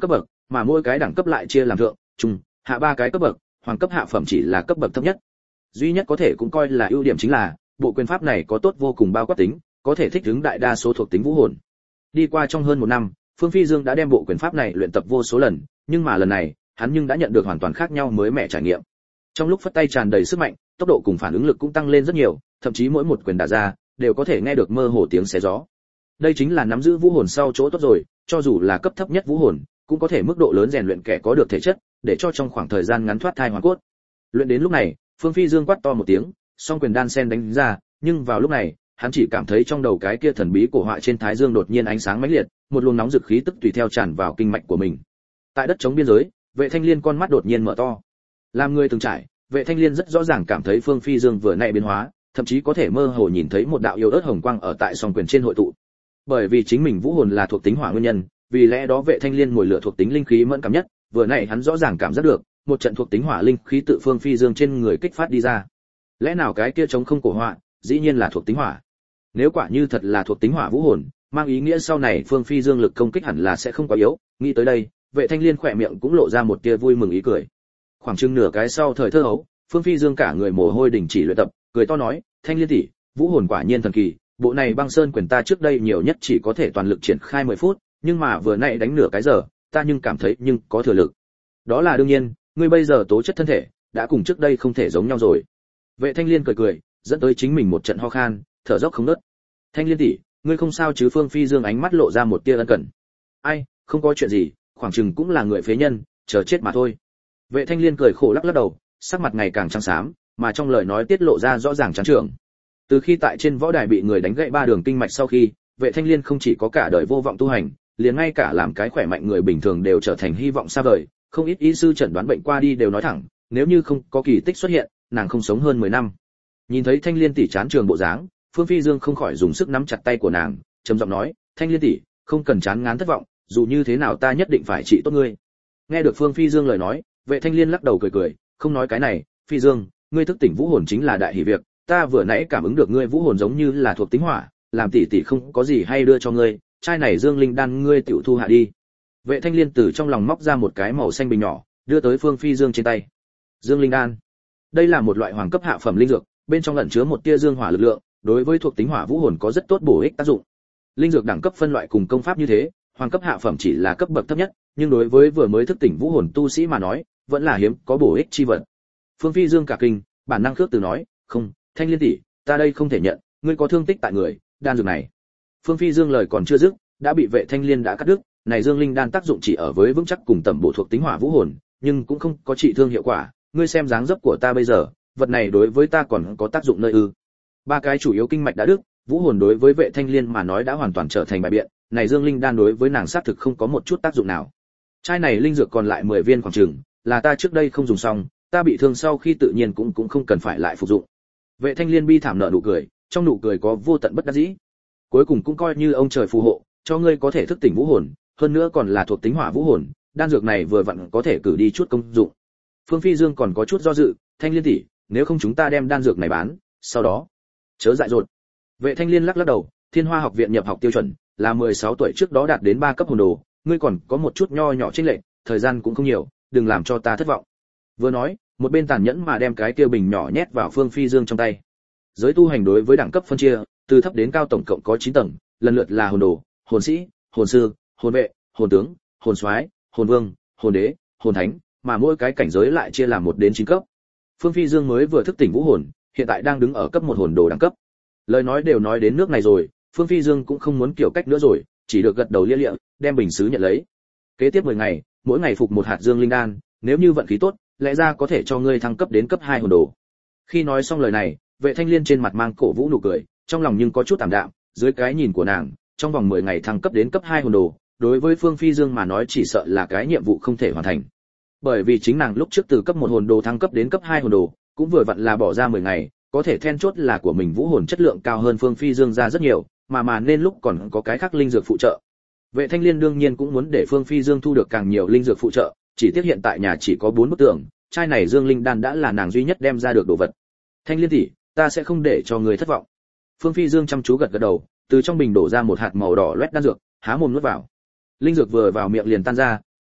mà mỗi cái đẳng cấp lại chia làm thượng, trung, hạ ba cái cấp bậc, hoàng cấp hạ phẩm chỉ là cấp bậc thấp nhất. Duy nhất có thể cũng coi là ưu điểm chính là, bộ quyền pháp này có tốt vô cùng bao quát tính, có thể thích ứng đại đa số thuộc tính vũ hồn. Đi qua trong hơn một năm, Phương Phi Dương đã đem bộ quyền pháp này luyện tập vô số lần, nhưng mà lần này, hắn nhưng đã nhận được hoàn toàn khác nhau mới mẻ trải nghiệm. Trong lúc phất tay tràn đầy sức mạnh, tốc độ cùng phản ứng lực cũng tăng lên rất nhiều, thậm chí mỗi một quyền đả ra, đều có thể nghe được mơ hồ tiếng xé gió. Đây chính là nắm giữ vũ hồn sau chỗ tốt rồi, cho dù là cấp thấp nhất vũ hồn, cũng có thể mức độ lớn rèn luyện kẻ có được thể chất, để cho trong khoảng thời gian ngắn thoát thai hoàn cốt. Luyện đến lúc này, Phương Phi Dương quát to một tiếng, song quyền đan sen đánh ra, nhưng vào lúc này, hắn chỉ cảm thấy trong đầu cái kia thần bí cổ họa trên thái dương đột nhiên ánh sáng mãnh liệt, một luồng nóng dực khí tức tùy theo tràn vào kinh mạch của mình. Tại đất trống biên giới, Vệ Thanh Liên con mắt đột nhiên mở to. Làm người từng trải, Vệ Thanh Liên rất rõ ràng cảm thấy Phương Phi Dương vừa nãy biến hóa, thậm chí có thể mơ hồ nhìn thấy một đạo yêu ớt hồng quang ở tại song quyền trên hội tụ. Bởi vì chính mình vũ hồn là thuộc tính hỏa nguyên nhân, vì lẽ đó Vệ Thanh Liên mồi lửa thuộc tính linh khí mẫn cảm nhất, vừa nãy hắn rõ ràng cảm giác được một trận thuộc tính hỏa linh khí tự Phương Phi Dương trên người kích phát đi ra. Lẽ nào cái kia trống không cổ họa, dĩ nhiên là thuộc tính hỏa. Nếu quả như thật là thuộc tính hỏa vũ hồn, mang ý nghĩa sau này Phương Phi Dương lực công kích hẳn là sẽ không quá yếu. Nghĩ tới đây, Vệ Thanh Liên khỏe miệng cũng lộ ra một tia vui mừng ý cười. Khoảng chừng nửa cái sau thời thơ hấu, Phương Phi Dương cả người mồ hôi đình chỉ luyện tập, cười to nói, Thanh Liên tỷ, vũ hồn quả nhiên thần kỳ, bộ này băng sơn quyền ta trước đây nhiều nhất chỉ có thể toàn lực triển khai mười phút, nhưng mà vừa nãy đánh nửa cái giờ, ta nhưng cảm thấy nhưng có thừa lực. Đó là đương nhiên, ngươi bây giờ tố chất thân thể đã cùng trước đây không thể giống nhau rồi. Vệ Thanh Liên cười cười, dẫn tới chính mình một trận ho khan, thở dốc không ngớt. Thanh Liên tỷ, ngươi không sao chứ? Phương Phi Dương ánh mắt lộ ra một tia ân cần. Ai, không có chuyện gì, khoảng chừng cũng là người phế nhân, chờ chết mà thôi. Vệ Thanh Liên cười khổ lắc lắc đầu, sắc mặt ngày càng trắng xám, mà trong lời nói tiết lộ ra rõ ràng trắng trượng. Từ khi tại trên võ đài bị người đánh gãy ba đường kinh mạch sau khi, Vệ Thanh Liên không chỉ có cả đời vô vọng tu hành, liền ngay cả làm cái khỏe mạnh người bình thường đều trở thành hy vọng xa vời, không ít y sư chẩn đoán bệnh qua đi đều nói thẳng, nếu như không có kỳ tích xuất hiện, nàng không sống hơn mười năm. Nhìn thấy Thanh Liên tỷ chán trường bộ dáng, Phương Phi Dương không khỏi dùng sức nắm chặt tay của nàng, trầm giọng nói, Thanh Liên tỷ, không cần chán ngán thất vọng, dù như thế nào ta nhất định phải trị tốt ngươi. Nghe được Phương Phi Dương lời nói, Vệ Thanh Liên lắc đầu cười cười, không nói cái này, Phi Dương, ngươi thức tỉnh vũ hồn chính là đại hỷ việc, ta vừa nãy cảm ứng được ngươi vũ hồn giống như là thuộc tính hỏa, làm tỷ tỷ không có gì hay đưa cho ngươi, chai này Dương Linh đan ngươi tiểu thu hạ đi. Vệ Thanh Liên từ trong lòng móc ra một cái màu xanh bình nhỏ, đưa tới Phương Phi Dương trên tay. Dương Linh đan, đây là một loại hoàng cấp hạ phẩm linh dược, bên trong ẩn chứa một tia dương hỏa lực lượng, đối với thuộc tính hỏa vũ hồn có rất tốt bổ ích tác dụng. Linh dược đẳng cấp phân loại cùng công pháp như thế, hoàng cấp hạ phẩm chỉ là cấp bậc thấp nhất, nhưng đối với vừa mới thức tỉnh vũ hồn tu sĩ mà nói, vẫn là hiếm có bổ ích chi vật. Phương Phi Dương cả kinh, bản năng khước từ nói, "Không, Thanh Liên tỷ, ta đây không thể nhận, ngươi có thương tích tại người, đan dược này." Phương Phi Dương lời còn chưa dứt, đã bị Vệ Thanh Liên đã cắt đứt, này Dương Linh đan tác dụng chỉ ở với vững chắc cùng tầm bổ thuộc tính hỏa vũ hồn, nhưng cũng không có trị thương hiệu quả, ngươi xem dáng dấp của ta bây giờ, vật này đối với ta còn có tác dụng nơi ư? Ba cái chủ yếu kinh mạch đã đứt, vũ hồn đối với Vệ Thanh Liên mà nói đã hoàn toàn trở thành bài biện, này Dương Linh đan đối với nàng xác thực không có một chút tác dụng nào. Chai này linh dược còn lại mười viên khoảng chừng, là ta trước đây không dùng xong, ta bị thương sau khi tự nhiên cũng cũng không cần phải lại phục dụng. Vệ Thanh Liên bi thảm nở nụ cười, trong nụ cười có vô tận bất đắc dĩ. Cuối cùng cũng coi như ông trời phù hộ, cho ngươi có thể thức tỉnh vũ hồn, hơn nữa còn là thuộc tính hỏa vũ hồn, đan dược này vừa vặn có thể cử đi chút công dụng. Phương Phi Dương còn có chút do dự, Thanh Liên tỷ, nếu không chúng ta đem đan dược này bán, sau đó chớ dại dột. Vệ Thanh Liên lắc lắc đầu, Thiên Hoa học viện nhập học tiêu chuẩn là mười sáu tuổi trước đó đạt đến ba cấp hồn đồ, ngươi còn có một chút nho nhỏ chênh lệch, thời gian cũng không nhiều, đừng làm cho ta thất vọng. Vừa nói, một bên tàn nhẫn mà đem cái kia bình nhỏ nhét vào Phương Phi Dương trong tay. Giới tu hành đối với đẳng cấp phân chia, từ thấp đến cao tổng cộng có chín tầng, lần lượt là hồn đồ, hồn sĩ, hồn sư, hồn vệ, hồn tướng, hồn soái, hồn vương, hồn đế, hồn thánh, mà mỗi cái cảnh giới lại chia làm một đến chín cấp. Phương Phi Dương mới vừa thức tỉnh vũ hồn, hiện tại đang đứng ở cấp một hồn đồ đẳng cấp. Lời nói đều nói đến nước này rồi, Phương Phi Dương cũng không muốn kiểu cách nữa rồi, chỉ được gật đầu lia lịa, đem bình sứ nhận lấy. Kế tiếp mười ngày, mỗi ngày phục một hạt Dương Linh đan, nếu như vận khí tốt, lẽ ra có thể cho ngươi thăng cấp đến cấp hai hồn đồ. Khi nói xong lời này, Vệ Thanh Liên trên mặt mang cổ vũ nụ cười, trong lòng nhưng có chút tạm đạm, dưới cái nhìn của nàng, trong vòng mười ngày thăng cấp đến cấp hai hồn đồ, đối với Phương Phi Dương mà nói chỉ sợ là cái nhiệm vụ không thể hoàn thành. Bởi vì chính nàng lúc trước từ cấp một hồn đồ thăng cấp đến cấp hai hồn đồ, cũng vừa vặn là bỏ ra mười ngày, có thể then chốt là của mình vũ hồn chất lượng cao hơn Phương Phi Dương ra rất nhiều, mà mà nên lúc còn có cái khác linh dược phụ trợ. Vệ Thanh Liên đương nhiên cũng muốn để Phương Phi Dương thu được càng nhiều linh dược phụ trợ, chỉ tiếc hiện tại nhà chỉ có bốn bức tường, chai này Dương Linh đan đã là nàng duy nhất đem ra được đồ vật. Thanh Liên tỷ, ta sẽ không để cho người thất vọng. Phương Phi Dương chăm chú gật gật đầu, từ trong bình đổ ra một hạt màu đỏ loét đan dược, há mồm nuốt vào. Linh dược vừa vào miệng liền tan ra,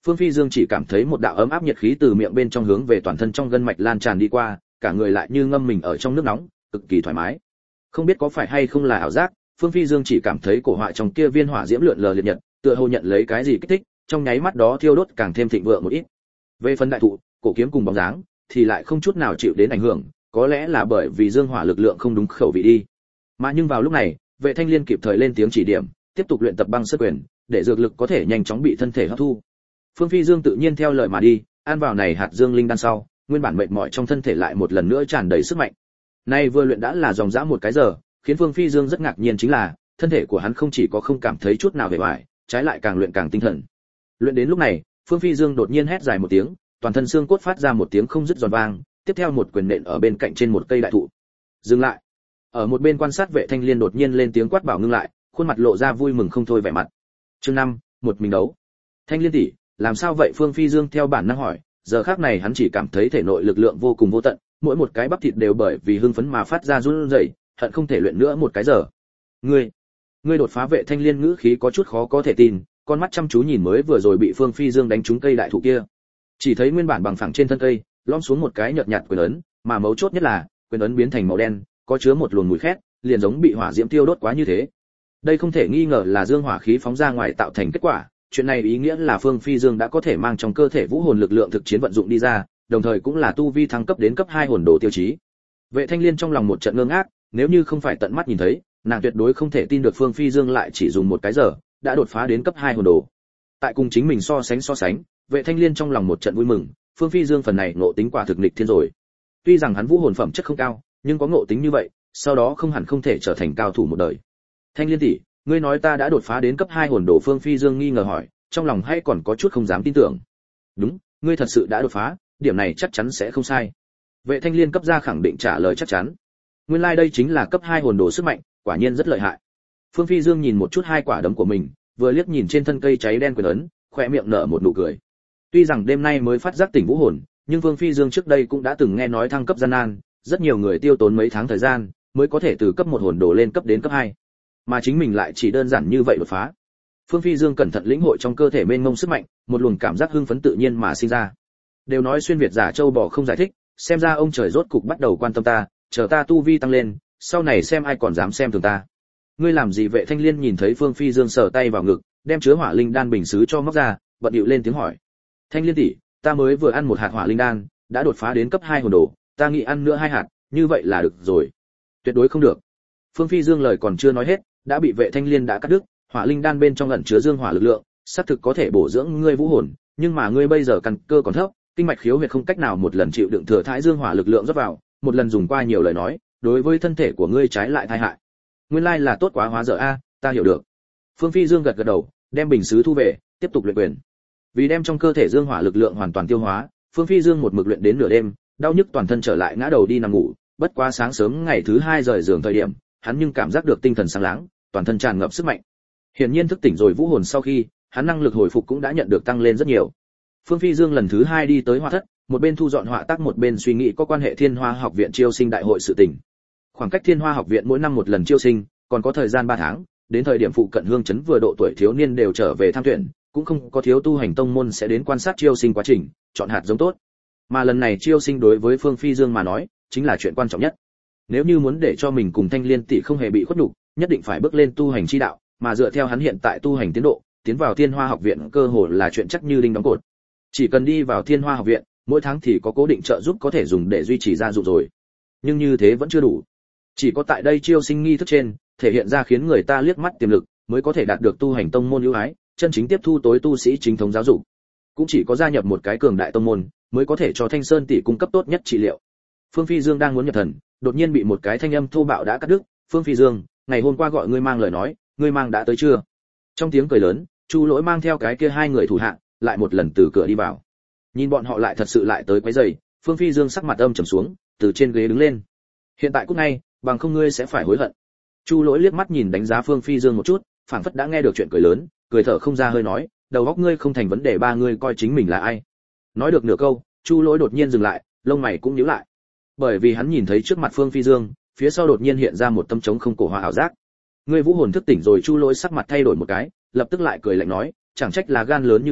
Phương Phi Dương chỉ cảm thấy một đạo ấm áp nhiệt khí từ miệng bên trong hướng về toàn thân trong gân mạch lan tràn đi qua, cả người lại như ngâm mình ở trong nước nóng, cực kỳ thoải mái. Không biết có phải hay không là ảo giác, Phương Phi Dương chỉ cảm thấy cổ họa trong kia viên hỏa diễm lượn lờ liệt nhật, tựa hồ nhận lấy cái gì kích thích, trong nháy mắt đó thiêu đốt càng thêm thịnh vượng một ít. Về phần đại thụ, cổ kiếm cùng bóng dáng thì lại không chút nào chịu đến ảnh hưởng, có lẽ là bởi vì dương hỏa lực lượng không đúng khẩu vị đi. Mà nhưng vào lúc này, Vệ Thanh Liên kịp thời lên tiếng chỉ điểm, tiếp tục luyện tập băng sơn quyền, để dược lực có thể nhanh chóng bị thân thể hấp thu. Phương Phi Dương tự nhiên theo lời mà đi, ăn vào này hạt dương linh đan sau, nguyên bản mệt mỏi trong thân thể lại một lần nữa tràn đầy sức mạnh. Nay vừa luyện đã là dòng dã một cái giờ, khiến Phương Phi Dương rất ngạc nhiên chính là, thân thể của hắn không chỉ có không cảm thấy chút nào vẻ vải, trái lại càng luyện càng tinh thần. Luyện đến lúc này, Phương Phi Dương đột nhiên hét dài một tiếng, toàn thân xương cốt phát ra một tiếng không dứt giòn vang, tiếp theo một quyền nện ở bên cạnh trên một cây đại thụ. Dừng lại. Ở một bên quan sát Vệ Thanh Liên đột nhiên lên tiếng quát bảo ngưng lại, khuôn mặt lộ ra vui mừng không thôi vẻ mặt. Chương năm, một mình đấu. Thanh Liên tỷ, làm sao vậy? Phương Phi Dương theo bản năng hỏi, giờ khắc này hắn chỉ cảm thấy thể nội lực lượng vô cùng vô tận, mỗi một cái bắp thịt đều bởi vì hưng phấn mà phát ra run rẩy, hận không thể luyện nữa một cái giờ. Ngươi, ngươi đột phá? Vệ Thanh Liên ngữ khí có chút khó có thể tin, con mắt chăm chú nhìn mới vừa rồi bị Phương Phi Dương đánh trúng cây đại thụ kia. Chỉ thấy nguyên bản bằng phẳng trên thân cây, lõm xuống một cái nhợt nhạt quyền ấn, mà mấu chốt nhất là, quyền ấn biến thành màu đen, có chứa một luồng mùi khét, liền giống bị hỏa diễm tiêu đốt quá như thế. Đây không thể nghi ngờ là dương hỏa khí phóng ra ngoài tạo thành kết quả, chuyện này ý nghĩa là Phương Phi Dương đã có thể mang trong cơ thể vũ hồn lực lượng thực chiến vận dụng đi ra, đồng thời cũng là tu vi thăng cấp đến cấp hai hồn đồ tiêu chí. Vệ Thanh Liên trong lòng một trận ngơ ngác, nếu như không phải tận mắt nhìn thấy, nàng tuyệt đối không thể tin được Phương Phi Dương lại chỉ dùng một cái giờ đã đột phá đến cấp hai hồn đồ. Tại cùng chính mình so sánh so sánh, Vệ Thanh Liên trong lòng một trận vui mừng, Phương Phi Dương phần này ngộ tính quả thực nghịch thiên rồi. Tuy rằng hắn vũ hồn phẩm chất không cao, nhưng có ngộ tính như vậy, sau đó không hẳn không thể trở thành cao thủ một đời. Thanh Liên tỷ, ngươi nói ta đã đột phá đến cấp hai hồn đồ? Phương Phi Dương nghi ngờ hỏi, trong lòng hay còn có chút không dám tin tưởng. Đúng, ngươi thật sự đã đột phá, điểm này chắc chắn sẽ không sai. Vệ Thanh Liên cấp ra khẳng định trả lời chắc chắn. Nguyên lai like đây chính là cấp hai hồn đồ sức mạnh, quả nhiên rất lợi hại. Phương Phi Dương nhìn một chút hai quả đấm của mình, vừa liếc nhìn trên thân cây cháy đen quyền ấn, khóe miệng nở một nụ cười. Tuy rằng đêm nay mới phát giác tỉnh vũ hồn, nhưng Phương Phi Dương trước đây cũng đã từng nghe nói thăng cấp gian nan, rất nhiều người tiêu tốn mấy tháng thời gian mới có thể từ cấp một hồn đồ lên cấp đến cấp hai, mà chính mình lại chỉ đơn giản như vậy đột phá. Phương Phi Dương cẩn thận lĩnh hội trong cơ thể mênh mông sức mạnh, một luồng cảm giác hưng phấn tự nhiên mà sinh ra. Đều nói xuyên việt giả châu bò không giải thích, xem ra ông trời rốt cục bắt đầu quan tâm ta, chờ ta tu vi tăng lên, sau này xem ai còn dám xem thường ta. Ngươi làm gì? Vệ Thanh Liên nhìn thấy Phương Phi Dương sờ tay vào ngực, đem chứa hỏa linh đan bình sứ cho móc ra, bận điệu lên tiếng hỏi. Thanh Liên tỷ, ta mới vừa ăn một hạt hỏa linh đan, đã đột phá đến cấp hai hồn đồ, ta nghĩ ăn nữa hai hạt, như vậy là được rồi. Tuyệt đối không được. Phương Phi Dương lời còn chưa nói hết, đã bị Vệ Thanh Liên đã cắt đứt. Hỏa linh đan bên trong ẩn chứa dương hỏa lực lượng, xác thực có thể bổ dưỡng ngươi vũ hồn, nhưng mà ngươi bây giờ căn cơ còn thấp, kinh mạch khiếu huyệt không cách nào một lần chịu đựng thừa thãi dương hỏa lực lượng rót vào, một lần dùng qua nhiều lời nói, đối với thân thể của ngươi trái lại tai hại. Nguyên lai là tốt quá hóa dở a, ta hiểu được. Phương Phi Dương gật gật đầu, đem bình sứ thu về, tiếp tục luyện quyền. Vì đem trong cơ thể dương hỏa lực lượng hoàn toàn tiêu hóa, Phương Phi Dương một mực luyện đến nửa đêm, đau nhức toàn thân trở lại ngã đầu đi nằm ngủ, bất quá sáng sớm ngày thứ hai rời giường thời điểm, hắn nhưng cảm giác được tinh thần sáng láng, toàn thân tràn ngập sức mạnh. Hiển nhiên thức tỉnh rồi vũ hồn sau khi, hắn năng lực hồi phục cũng đã nhận được tăng lên rất nhiều. Phương Phi Dương lần thứ hai đi tới Hỏa Thất, một bên thu dọn họa tác một bên suy nghĩ có quan hệ Thiên Hoa Học viện chiêu sinh đại hội sự tình. Khoảng cách Thiên Hoa Học viện mỗi năm một lần chiêu sinh, còn có thời gian ba tháng, đến thời điểm phụ cận hương trấn vừa độ tuổi thiếu niên đều trở về tham tuyển, cũng không có thiếu tu hành tông môn sẽ đến quan sát chiêu sinh quá trình, chọn hạt giống tốt. Mà lần này chiêu sinh đối với Phương Phi Dương mà nói, chính là chuyện quan trọng nhất. Nếu như muốn để cho mình cùng Thanh Liên tỷ không hề bị khuất nhục, nhất định phải bước lên tu hành chi đạo, mà dựa theo hắn hiện tại tu hành tiến độ, tiến vào Thiên Hoa Học viện cơ hồ là chuyện chắc như đinh đóng cột. Chỉ cần đi vào Thiên Hoa Học viện, mỗi tháng thì có cố định trợ giúp có thể dùng để duy trì gia dụng rồi. Nhưng như thế vẫn chưa đủ. Chỉ có tại đây chiêu sinh nghi thức trên, thể hiện ra khiến người ta liếc mắt tiềm lực, mới có thể đạt được tu hành tông môn ưu ái, chân chính tiếp thu tối tu sĩ chính thống giáo dục. Cũng chỉ có gia nhập một cái cường đại tông môn, mới có thể cho Thanh Sơn tỷ cung cấp tốt nhất trị liệu. Phương Phi Dương đang muốn nhập thần, đột nhiên bị một cái thanh âm thô bạo đã cắt đứt. Phương Phi Dương, ngày hôm qua gọi ngươi mang lời nói, ngươi mang đã tới chưa? Trong tiếng cười lớn, Chu Lỗi mang theo cái kia hai người thủ hạ, lại một lần từ cửa đi vào. Nhìn bọn họ lại thật sự lại tới quấy rầy, Phương Phi Dương sắc mặt âm trầm xuống, từ trên ghế đứng lên. Hiện tại cút ngay, bằng không ngươi sẽ phải hối hận. Chu Lỗi liếc mắt nhìn đánh giá Phương Phi Dương một chút, phảng phất đã nghe được chuyện cười lớn, cười thở không ra hơi nói, đầu óc ngươi không thành vấn đề, ba ngươi coi chính mình là ai? Nói được nửa câu, Chu Lỗi đột nhiên dừng lại, lông mày cũng nhíu lại. Bởi vì hắn nhìn thấy trước mặt Phương Phi Dương, phía sau đột nhiên hiện ra một tâm trống không cổ hoa ảo giác. Ngươi vũ hồn thức tỉnh rồi? Chu Lỗi sắc mặt thay đổi một cái, lập tức lại cười lạnh nói, chẳng trách là gan lớn như vậy,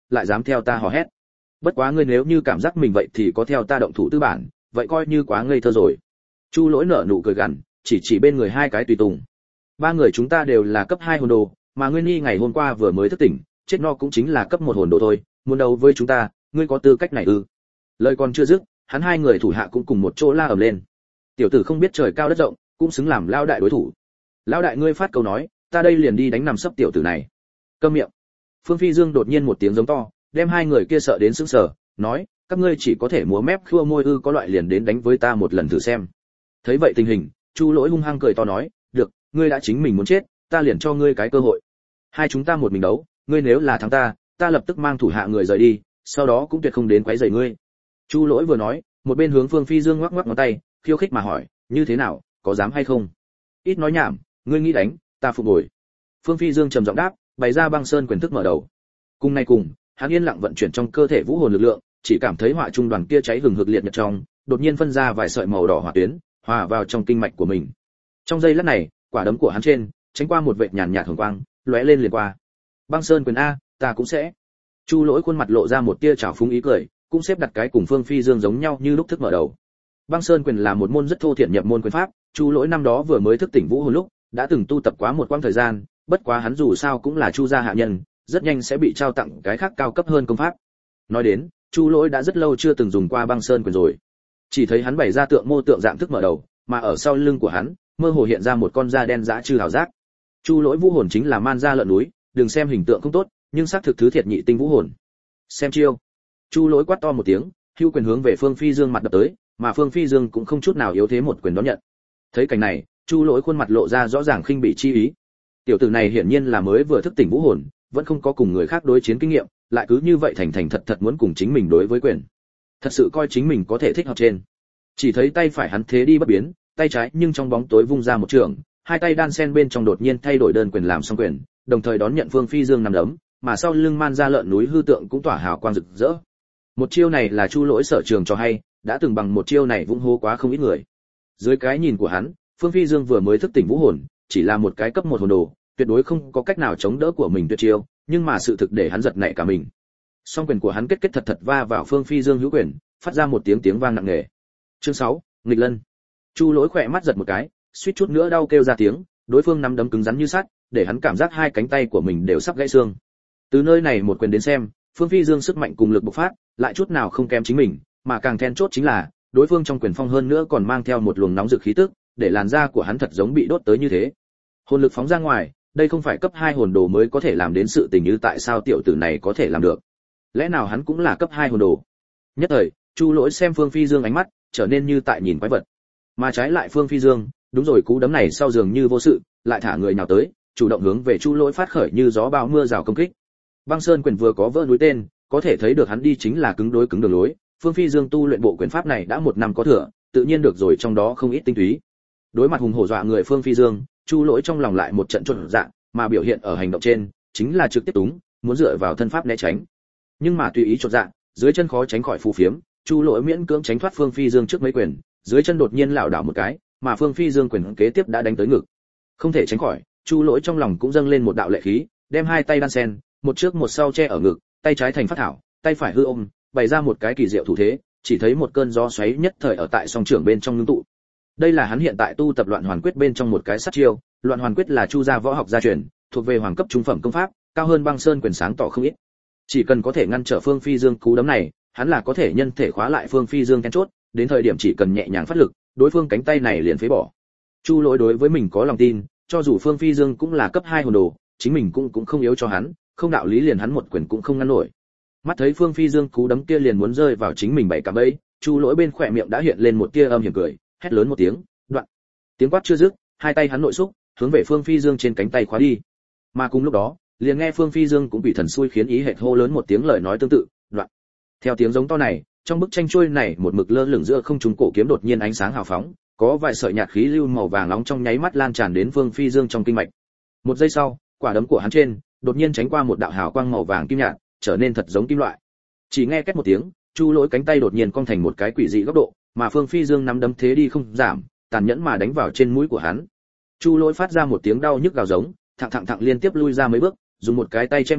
lại dám theo ta hò hét. Bất quá ngươi nếu như cảm giác mình vậy thì có theo ta động thủ tư bản, vậy coi như quá ngây thơ rồi. Chu Lỗi nở nụ cười gằn, chỉ chỉ bên người hai cái tùy tùng. Ba người chúng ta đều là cấp hai hồn đồ, mà ngươi Nhi ngày hôm qua vừa mới thức tỉnh, chết no cũng chính là cấp một hồn đồ thôi, muốn đấu với chúng ta, ngươi có tư cách này ư? Lời còn chưa dứt, hắn hai người thủ hạ cũng cùng một chỗ la ầm lên. Tiểu tử không biết trời cao đất rộng, cũng xứng làm lão đại đối thủ. Lão đại ngươi phát câu nói, ta đây liền đi đánh nằm sấp tiểu tử này. Câm miệng. Phương Phi Dương đột nhiên một tiếng giống to, đem hai người kia sợ đến sững sờ, nói, các ngươi chỉ có thể múa mép khua môi ư, có loại liền đến đánh với ta một lần thử xem. Thấy vậy tình hình, Chu Lỗi hung hăng cười to nói, được, ngươi đã chính mình muốn chết, ta liền cho ngươi cái cơ hội. Hai chúng ta một mình đấu, ngươi nếu là thắng ta, ta lập tức mang thủ hạ người rời đi, sau đó cũng tuyệt không đến quấy rầy ngươi. Chu Lỗi vừa nói, một bên hướng Phương Phi Dương ngoắc ngoắc ngón tay, khiêu khích mà hỏi, như thế nào, có dám hay không? Ít nói nhảm, ngươi nghĩ đánh, ta phục ngồi. Phương Phi Dương trầm giọng đáp, bày ra băng sơn quyền thức mở đầu. Cùng này cùng, hắn yên lặng vận chuyển trong cơ thể vũ hồn lực lượng, chỉ cảm thấy hỏa trung đoàn kia cháy hừng hực liệt nhật trong, đột nhiên phân ra vài sợi màu đỏ hỏa tuyến, hòa vào trong kinh mạch của mình. Trong giây lát này, quả đấm của hắn trên, tránh qua một vệt nhàn nhạt hồng quang, lóe lên liền qua. Băng sơn quyền a, ta cũng sẽ. Chu Lỗi khuôn mặt lộ ra một tia trào phúng ý cười, cũng xếp đặt cái cùng Phương Phi Dương giống nhau như lúc thức mở đầu. Băng sơn quyền là một môn rất thô thiển nhập môn quyền pháp, Chu Lỗi năm đó vừa mới thức tỉnh vũ hồn lúc, đã từng tu tập quá một quãng thời gian, bất quá hắn dù sao cũng là Chu gia hạ nhân, rất nhanh sẽ bị trao tặng cái khác cao cấp hơn công pháp. Nói đến, Chu Lỗi đã rất lâu chưa từng dùng qua băng sơn quyền rồi. Chỉ thấy hắn bày ra tượng mô tượng dạng thức mở đầu, mà ở sau lưng của hắn, mơ hồ hiện ra một con da đen dã chư hào giác. Chu Lỗi vũ hồn chính là man da lợn núi, đừng xem hình tượng không tốt, nhưng xác thực thứ thiệt nhị tinh vũ hồn. Xem chiêu. Chu Lỗi quát to một tiếng, hưu quyền hướng về Phương Phi Dương mặt đập tới, mà Phương Phi Dương cũng không chút nào yếu thế một quyền đón nhận. Thấy cảnh này, Chu Lỗi khuôn mặt lộ ra rõ ràng khinh bỉ chi ý. Tiểu tử này hiển nhiên là mới vừa thức tỉnh vũ hồn, vẫn không có cùng người khác đối chiến kinh nghiệm, lại cứ như vậy thành thành thật thật muốn cùng chính mình đối với quyền. Thật sự coi chính mình có thể thích hợp trên. Chỉ thấy tay phải hắn thế đi bất biến, tay trái nhưng trong bóng tối vung ra một trường, hai tay đan sen bên trong đột nhiên thay đổi đơn quyền làm song quyền, đồng thời đón nhận Phương Phi Dương nằm đấm, mà sau lưng man ra lợn núi hư tượng cũng tỏa hào quang rực rỡ. Một chiêu này là Chu Lỗi sở trường cho hay, đã từng bằng một chiêu này vung hô quá không ít người. Dưới cái nhìn của hắn, Phương Phi Dương vừa mới thức tỉnh vũ hồn, chỉ là một cái cấp một hồn đồ, tuyệt đối không có cách nào chống đỡ của mình tuyệt chiêu, nhưng mà sự thực để hắn giật nảy cả mình. Song quyền của hắn kết kết thật thật va vào Phương Phi Dương hữu quyền, phát ra một tiếng tiếng vang nặng nề. Chương sáu, nghịch lân. Chu Lỗi khỏe mắt giật một cái, suýt chút nữa đau kêu ra tiếng, đối phương nắm đấm cứng rắn như sắt, để hắn cảm giác hai cánh tay của mình đều sắp gãy xương. Từ nơi này một quyền đến xem, Phương Phi Dương sức mạnh cùng lực bộc phát, lại chút nào không kém chính mình, mà càng then chốt chính là, đối phương trong quyền phong hơn nữa còn mang theo một luồng nóng rực khí tức, để làn da của hắn thật giống bị đốt tới như thế. Hồn lực phóng ra ngoài, đây không phải cấp hai hồn đồ mới có thể làm đến sự tình, như tại sao tiểu tử này có thể làm được? Lẽ nào hắn cũng là cấp hai hồn đồ? Nhất thời, Chu Lỗi xem Phương Phi Dương ánh mắt trở nên như tại nhìn quái vật. Mà trái lại Phương Phi Dương, đúng rồi, cú đấm này sau dường như vô sự, lại thả người nhào tới, chủ động hướng về Chu Lỗi phát khởi như gió bão mưa rào công kích. Băng Sơn quyền vừa có vỡ núi tên, có thể thấy được hắn đi chính là cứng đối cứng đường lối. Phương Phi Dương tu luyện bộ quyền pháp này đã một năm có thừa, tự nhiên được rồi trong đó không ít tinh túy. Đối mặt hùng hổ dọa người Phương Phi Dương, Chu Lỗi trong lòng lại một trận chột dạ, mà biểu hiện ở hành động trên, chính là trực tiếp túng, muốn dựa vào thân pháp né tránh. Nhưng mà tùy ý chột dạ, dưới chân khó tránh khỏi phù phiếm, Chu Lỗi miễn cưỡng tránh thoát Phương Phi Dương trước mấy quyền, dưới chân đột nhiên lảo đảo một cái, mà Phương Phi Dương quyền kế tiếp đã đánh tới ngực. Không thể tránh khỏi, Chu Lỗi trong lòng cũng dâng lên một đạo lệ khí, đem hai tay đan sen, một trước một sau che ở ngực, tay trái thành phát thảo, tay phải hư ôm, bày ra một cái kỳ diệu thủ thế, chỉ thấy một cơn gió xoáy nhất thời ở tại song trưởng bên trong ngưng tụ. Đây là hắn hiện tại tu tập Loạn Hoàn Quyết bên trong một cái sát chiêu, Loạn Hoàn Quyết là Chu gia võ học gia truyền, thuộc về hoàng cấp trung phẩm công pháp, cao hơn Băng Sơn quyền sáng tỏ không ít. Chỉ cần có thể ngăn trở Phương Phi Dương cú đấm này, hắn là có thể nhân thể khóa lại Phương Phi Dương then chốt, đến thời điểm chỉ cần nhẹ nhàng phát lực, đối phương cánh tay này liền phế bỏ. Chu Lỗi đối với mình có lòng tin, cho dù Phương Phi Dương cũng là cấp hai hồn đồ, chính mình cũng cũng không yếu cho hắn, không đạo lý liền hắn một quyền cũng không ngăn nổi. Mắt thấy Phương Phi Dương cú đấm kia liền muốn rơi vào chính mình bảy cả bẫy, Chu Lỗi bên khỏe miệng đã hiện lên một tia âm hiểm cười, hét lớn một tiếng, đoạn. Tiếng quát chưa dứt, hai tay hắn nội xúc, hướng về Phương Phi Dương trên cánh tay khóa đi. Mà cùng lúc đó, liền nghe Phương Phi Dương cũng bị thần xui khiến ý hệt hô lớn một tiếng lời nói tương tự, đoạn. Theo tiếng giống to này, trong bức tranh trôi này một mực lơ lửng giữa không trung cổ kiếm đột nhiên ánh sáng hào phóng, có vài sợi nhạt khí lưu màu vàng nóng trong nháy mắt lan tràn đến Phương Phi Dương trong kinh mạch. Một giây sau, quả đấm của hắn trên đột nhiên tránh qua một đạo hào quang màu vàng kim nhạt, trở nên thật giống kim loại. Chỉ nghe két một tiếng, Chu Lỗi cánh tay đột nhiên cong thành một cái quỷ dị góc độ, mà Phương Phi Dương nắm đấm thế đi không giảm, tàn nhẫn mà đánh vào trên mũi của hắn. Chu Lỗi phát ra một tiếng đau nhức gào giống, thẳng thẳng thẳng liên tiếp lui ra mấy bước, dùng một cái tay che mũi,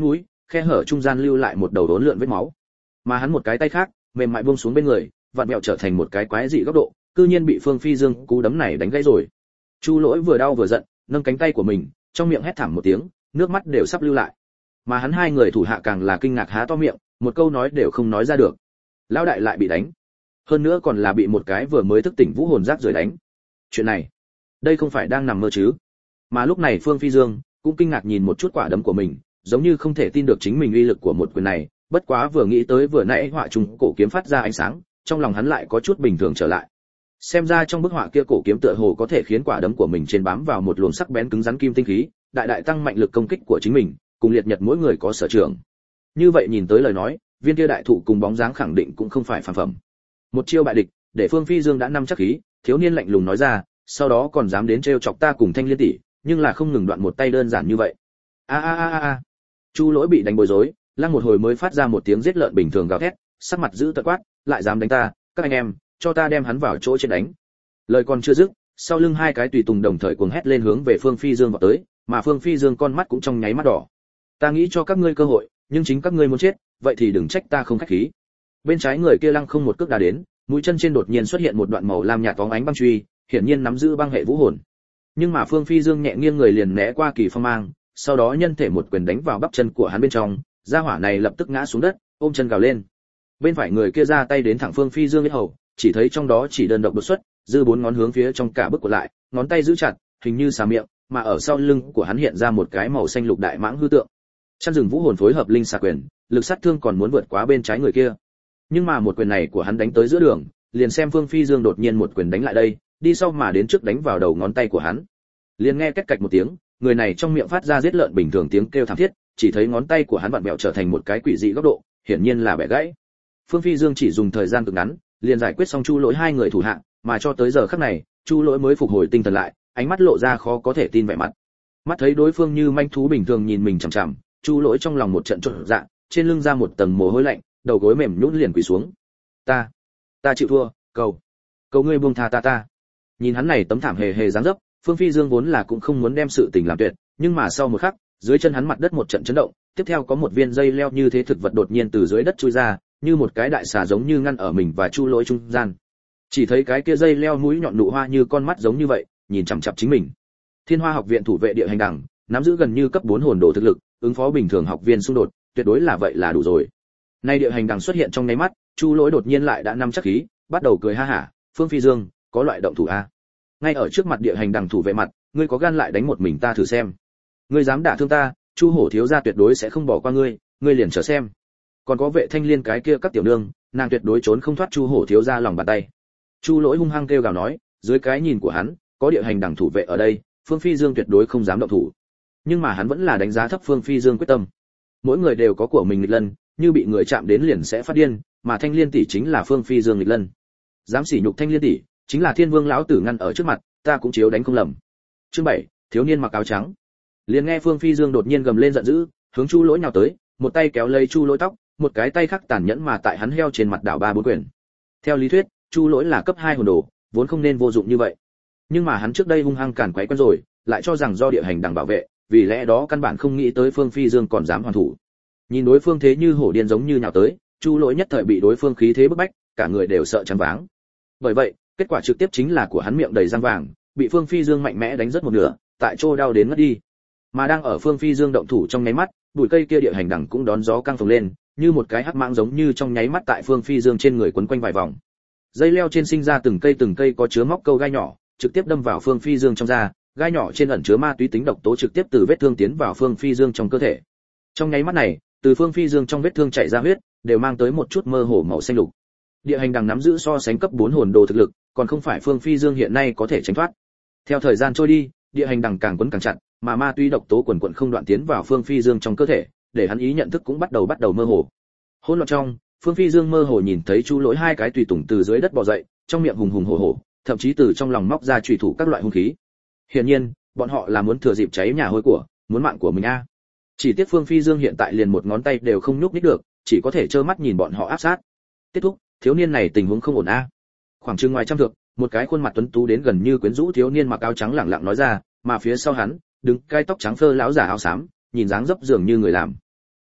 khe hở trung gian lưu lại một đầu đốn lượn vết máu. Mà hắn một cái tay khác, mềm mại buông xuống bên người, vặn vẹo trở thành một cái quái dị góc độ, cư nhiên bị Phương Phi Dương cú đấm này đánh gãy rồi. Chu Lỗi vừa đau vừa giận, nâng cánh tay của mình, trong miệng hét thảm một tiếng, nước mắt đều sắp lưu lại. Mà hắn hai người thủ hạ càng là kinh ngạc há to miệng, một câu nói đều không nói ra được. Lão đại lại bị đánh, hơn nữa còn là bị một cái vừa mới thức tỉnh vũ hồn rác rưởi đánh. Chuyện này, đây không phải đang nằm mơ chứ? Mà lúc này Phương Phi Dương cũng kinh ngạc nhìn một chút quả đấm của mình, giống như không thể tin được chính mình uy lực của một quyền này, bất quá vừa nghĩ tới vừa nãy họa trùng cổ kiếm phát ra ánh sáng, trong lòng hắn lại có chút bình thường trở lại. Xem ra trong bức họa kia cổ kiếm tựa hồ có thể khiến quả đấm của mình trên bám vào một luồng sắc bén cứng rắn kim tinh khí, đại đại tăng mạnh lực công kích của chính mình, cùng liệt nhật mỗi người có sở trường. Như vậy nhìn tới lời nói, viên kia đại thụ cùng bóng dáng khẳng định cũng không phải phàm phẩm. Một chiêu bại địch, để Phương Phi Dương đã năm chắc khí, thiếu niên lạnh lùng nói ra, sau đó còn dám đến trêu chọc ta cùng Thanh Liên tỷ, nhưng là không ngừng đoạn một tay đơn giản như vậy. A a a a. Chu Lỗi bị đánh bối rối, lăng một hồi mới phát ra một tiếng giết lợn bình thường gào thét, sắc mặt giữ tợn quát, lại dám đánh ta, các anh em, cho ta đem hắn vào chỗ trên đánh. Lời còn chưa dứt, sau lưng hai cái tùy tùng đồng thời cuồng hét lên hướng về Phương Phi Dương vọt tới, mà Phương Phi Dương con mắt cũng trong nháy mắt đỏ. Ta nghĩ cho các ngươi cơ hội, nhưng chính các ngươi muốn chết, vậy thì đừng trách ta không khách khí. Bên trái người kia lăng không một cước đá đến, mũi chân trên đột nhiên xuất hiện một đoạn màu lam nhạt bóng ánh băng truy, hiển nhiên nắm giữ băng hệ vũ hồn. Nhưng mà Phương Phi Dương nhẹ nghiêng người liền né qua kỳ phong mang, sau đó nhân thể một quyền đánh vào bắp chân của hắn bên trong, gia hỏa này lập tức ngã xuống đất, ôm chân gào lên. Bên phải người kia ra tay đến thẳng Phương Phi Dương yết hầu, chỉ thấy trong đó chỉ đơn độc đột xuất, dư bốn ngón hướng phía trong cả bước của lại, ngón tay giữ chặt, hình như xà miệng, mà ở sau lưng của hắn hiện ra một cái màu xanh lục đại mãng hư tượng. Chân rừng vũ hồn phối hợp linh xà quyền, lực sát thương còn muốn vượt quá bên trái người kia. Nhưng mà một quyền này của hắn đánh tới giữa đường, liền xem Phương Phi Dương đột nhiên một quyền đánh lại đây, đi sau mà đến trước đánh vào đầu ngón tay của hắn. Liền nghe két cạch một tiếng, người này trong miệng phát ra giết lợn bình thường tiếng kêu thảm thiết, chỉ thấy ngón tay của hắn vặn vẹo trở thành một cái quỷ dị góc độ, hiển nhiên là bẻ gãy. Phương Phi Dương chỉ dùng thời gian cực ngắn, liền giải quyết xong Chu Lỗi hai người thủ hạ, mà cho tới giờ khắc này, Chu Lỗi mới phục hồi tinh thần lại, ánh mắt lộ ra khó có thể tin vẻ mặt. Mắt thấy đối phương như manh thú bình thường nhìn mình chằm chằm, Chu Lỗi trong lòng một trận chột dạ, trên lưng ra một tầng mồ hôi lạnh, đầu gối mềm nhũn liền quỳ xuống. Ta, ta chịu thua, cầu, cầu ngươi buông tha ta ta. Nhìn hắn này tấm thảm hề hề dáng dấp, Phương Phi Dương vốn là cũng không muốn đem sự tình làm tuyệt, nhưng mà sau một khắc, dưới chân hắn mặt đất một trận chấn động, tiếp theo có một viên dây leo như thế thực vật đột nhiên từ dưới đất chui ra, như một cái đại xà giống như ngăn ở mình và Chu Lỗi trung gian. Chỉ thấy cái kia dây leo mũi nhọn nụ hoa như con mắt giống như vậy, nhìn chằm chằm chính mình. Thiên Hoa học viện thủ vệ địa hành đẳng, nắm giữ gần như cấp bốn hồn đồ thực lực, ứng phó bình thường học viên xung đột, tuyệt đối là vậy là đủ rồi. Nay địa hành đẳng xuất hiện trong nháy mắt, Chu Lỗi đột nhiên lại đã nắm chắc khí, bắt đầu cười ha hả, Phương Phi Dương, có loại động thủ a. Ngay ở trước mặt địa hành đẳng thủ vệ mặt, ngươi có gan lại đánh một mình ta thử xem. Ngươi dám đả thương ta, Chu Hổ thiếu gia tuyệt đối sẽ không bỏ qua ngươi, ngươi liền chờ xem. Còn có Vệ Thanh Liên cái kia các tiểu nương, nàng tuyệt đối trốn không thoát Chu Hổ thiếu gia lòng bàn tay. Chu Lỗi hung hăng kêu gào nói, dưới cái nhìn của hắn, có địa hành đẳng thủ vệ ở đây, Phương Phi Dương tuyệt đối không dám động thủ. Nhưng mà hắn vẫn là đánh giá thấp Phương Phi Dương quyết tâm. Mỗi người đều có của mình nghịch lân, như bị người chạm đến liền sẽ phát điên, mà Thanh Liên tỷ chính là Phương Phi Dương nghịch lân. Dám sỉ nhục Thanh Liên tỷ, chính là Thiên Vương lão tử ngăn ở trước mặt, ta cũng chiếu đánh không lầm. Chương bảy, thiếu niên mặc áo trắng. Liền nghe Phương Phi Dương đột nhiên gầm lên giận dữ, hướng Chu Lỗi nhào tới, một tay kéo lấy Chu Lỗi tóc, một cái tay khác tàn nhẫn mà tại hắn heo trên mặt đảo ba bốn quyền. Theo lý thuyết, Chu Lỗi là cấp hai hồn đồ, vốn không nên vô dụng như vậy. Nhưng mà hắn trước đây hung hăng cản quấy quen rồi, lại cho rằng do địa hành đẳng bảo vệ, vì lẽ đó căn bản không nghĩ tới Phương Phi Dương còn dám hoàn thủ. Nhìn đối phương thế như hổ điên giống như nhào tới, Chu Lỗi nhất thời bị đối phương khí thế bức bách, cả người đều sợ choáng váng. Bởi vậy, kết quả trực tiếp chính là của hắn miệng đầy răng vàng, bị Phương Phi Dương mạnh mẽ đánh rất một nửa, tại chỗ đau đến ngất đi. Mà đang ở Phương Phi Dương động thủ trong nháy mắt, bụi cây kia địa hành đẳng cũng đón gió căng phồng lên, như một cái hắc mãng giống như trong nháy mắt tại Phương Phi Dương trên người quấn quanh vài vòng. Dây leo trên sinh ra từng cây từng cây có chứa móc câu gai nhỏ, trực tiếp đâm vào Phương Phi Dương trong da, gai nhỏ trên ẩn chứa ma túy tính độc tố trực tiếp từ vết thương tiến vào Phương Phi Dương trong cơ thể. Trong nháy mắt này, từ Phương Phi Dương trong vết thương chảy ra huyết, đều mang tới một chút mơ hồ màu xanh lục. Địa hành đằng nắm giữ so sánh cấp bốn hồn đồ thực lực, còn không phải Phương Phi Dương hiện nay có thể tránh thoát. Theo thời gian trôi đi, địa hành đằng càng quấn càng chặt, mà ma túy độc tố quần quần không đoạn tiến vào Phương Phi Dương trong cơ thể, để hắn ý nhận thức cũng bắt đầu bắt đầu mơ hồ. Hỗn loạn trong, Phương Phi Dương mơ hồ nhìn thấy Chu Lỗi hai cái tùy tùng từ dưới đất bò dậy, trong miệng hùng hùng hổ hổ, thậm chí từ trong lòng móc ra chủy thủ các loại hung khí. Hiển nhiên, bọn họ là muốn thừa dịp cháy nhà hôi của, muốn mạng của mình a. Chỉ tiếc Phương Phi Dương hiện tại liền một ngón tay đều không nhúc nhích được, chỉ có thể trơ mắt nhìn bọn họ áp sát. Kết thúc, thiếu niên này tình huống không ổn a. Khoảng chừng ngoài trăm thước, một cái khuôn mặt tuấn tú đến gần như quyến rũ thiếu niên mặc áo trắng lẳng lặng nói ra, mà phía sau hắn, đứng cái tóc trắng phơ lão giả áo xám, nhìn dáng dấp dường như người làm.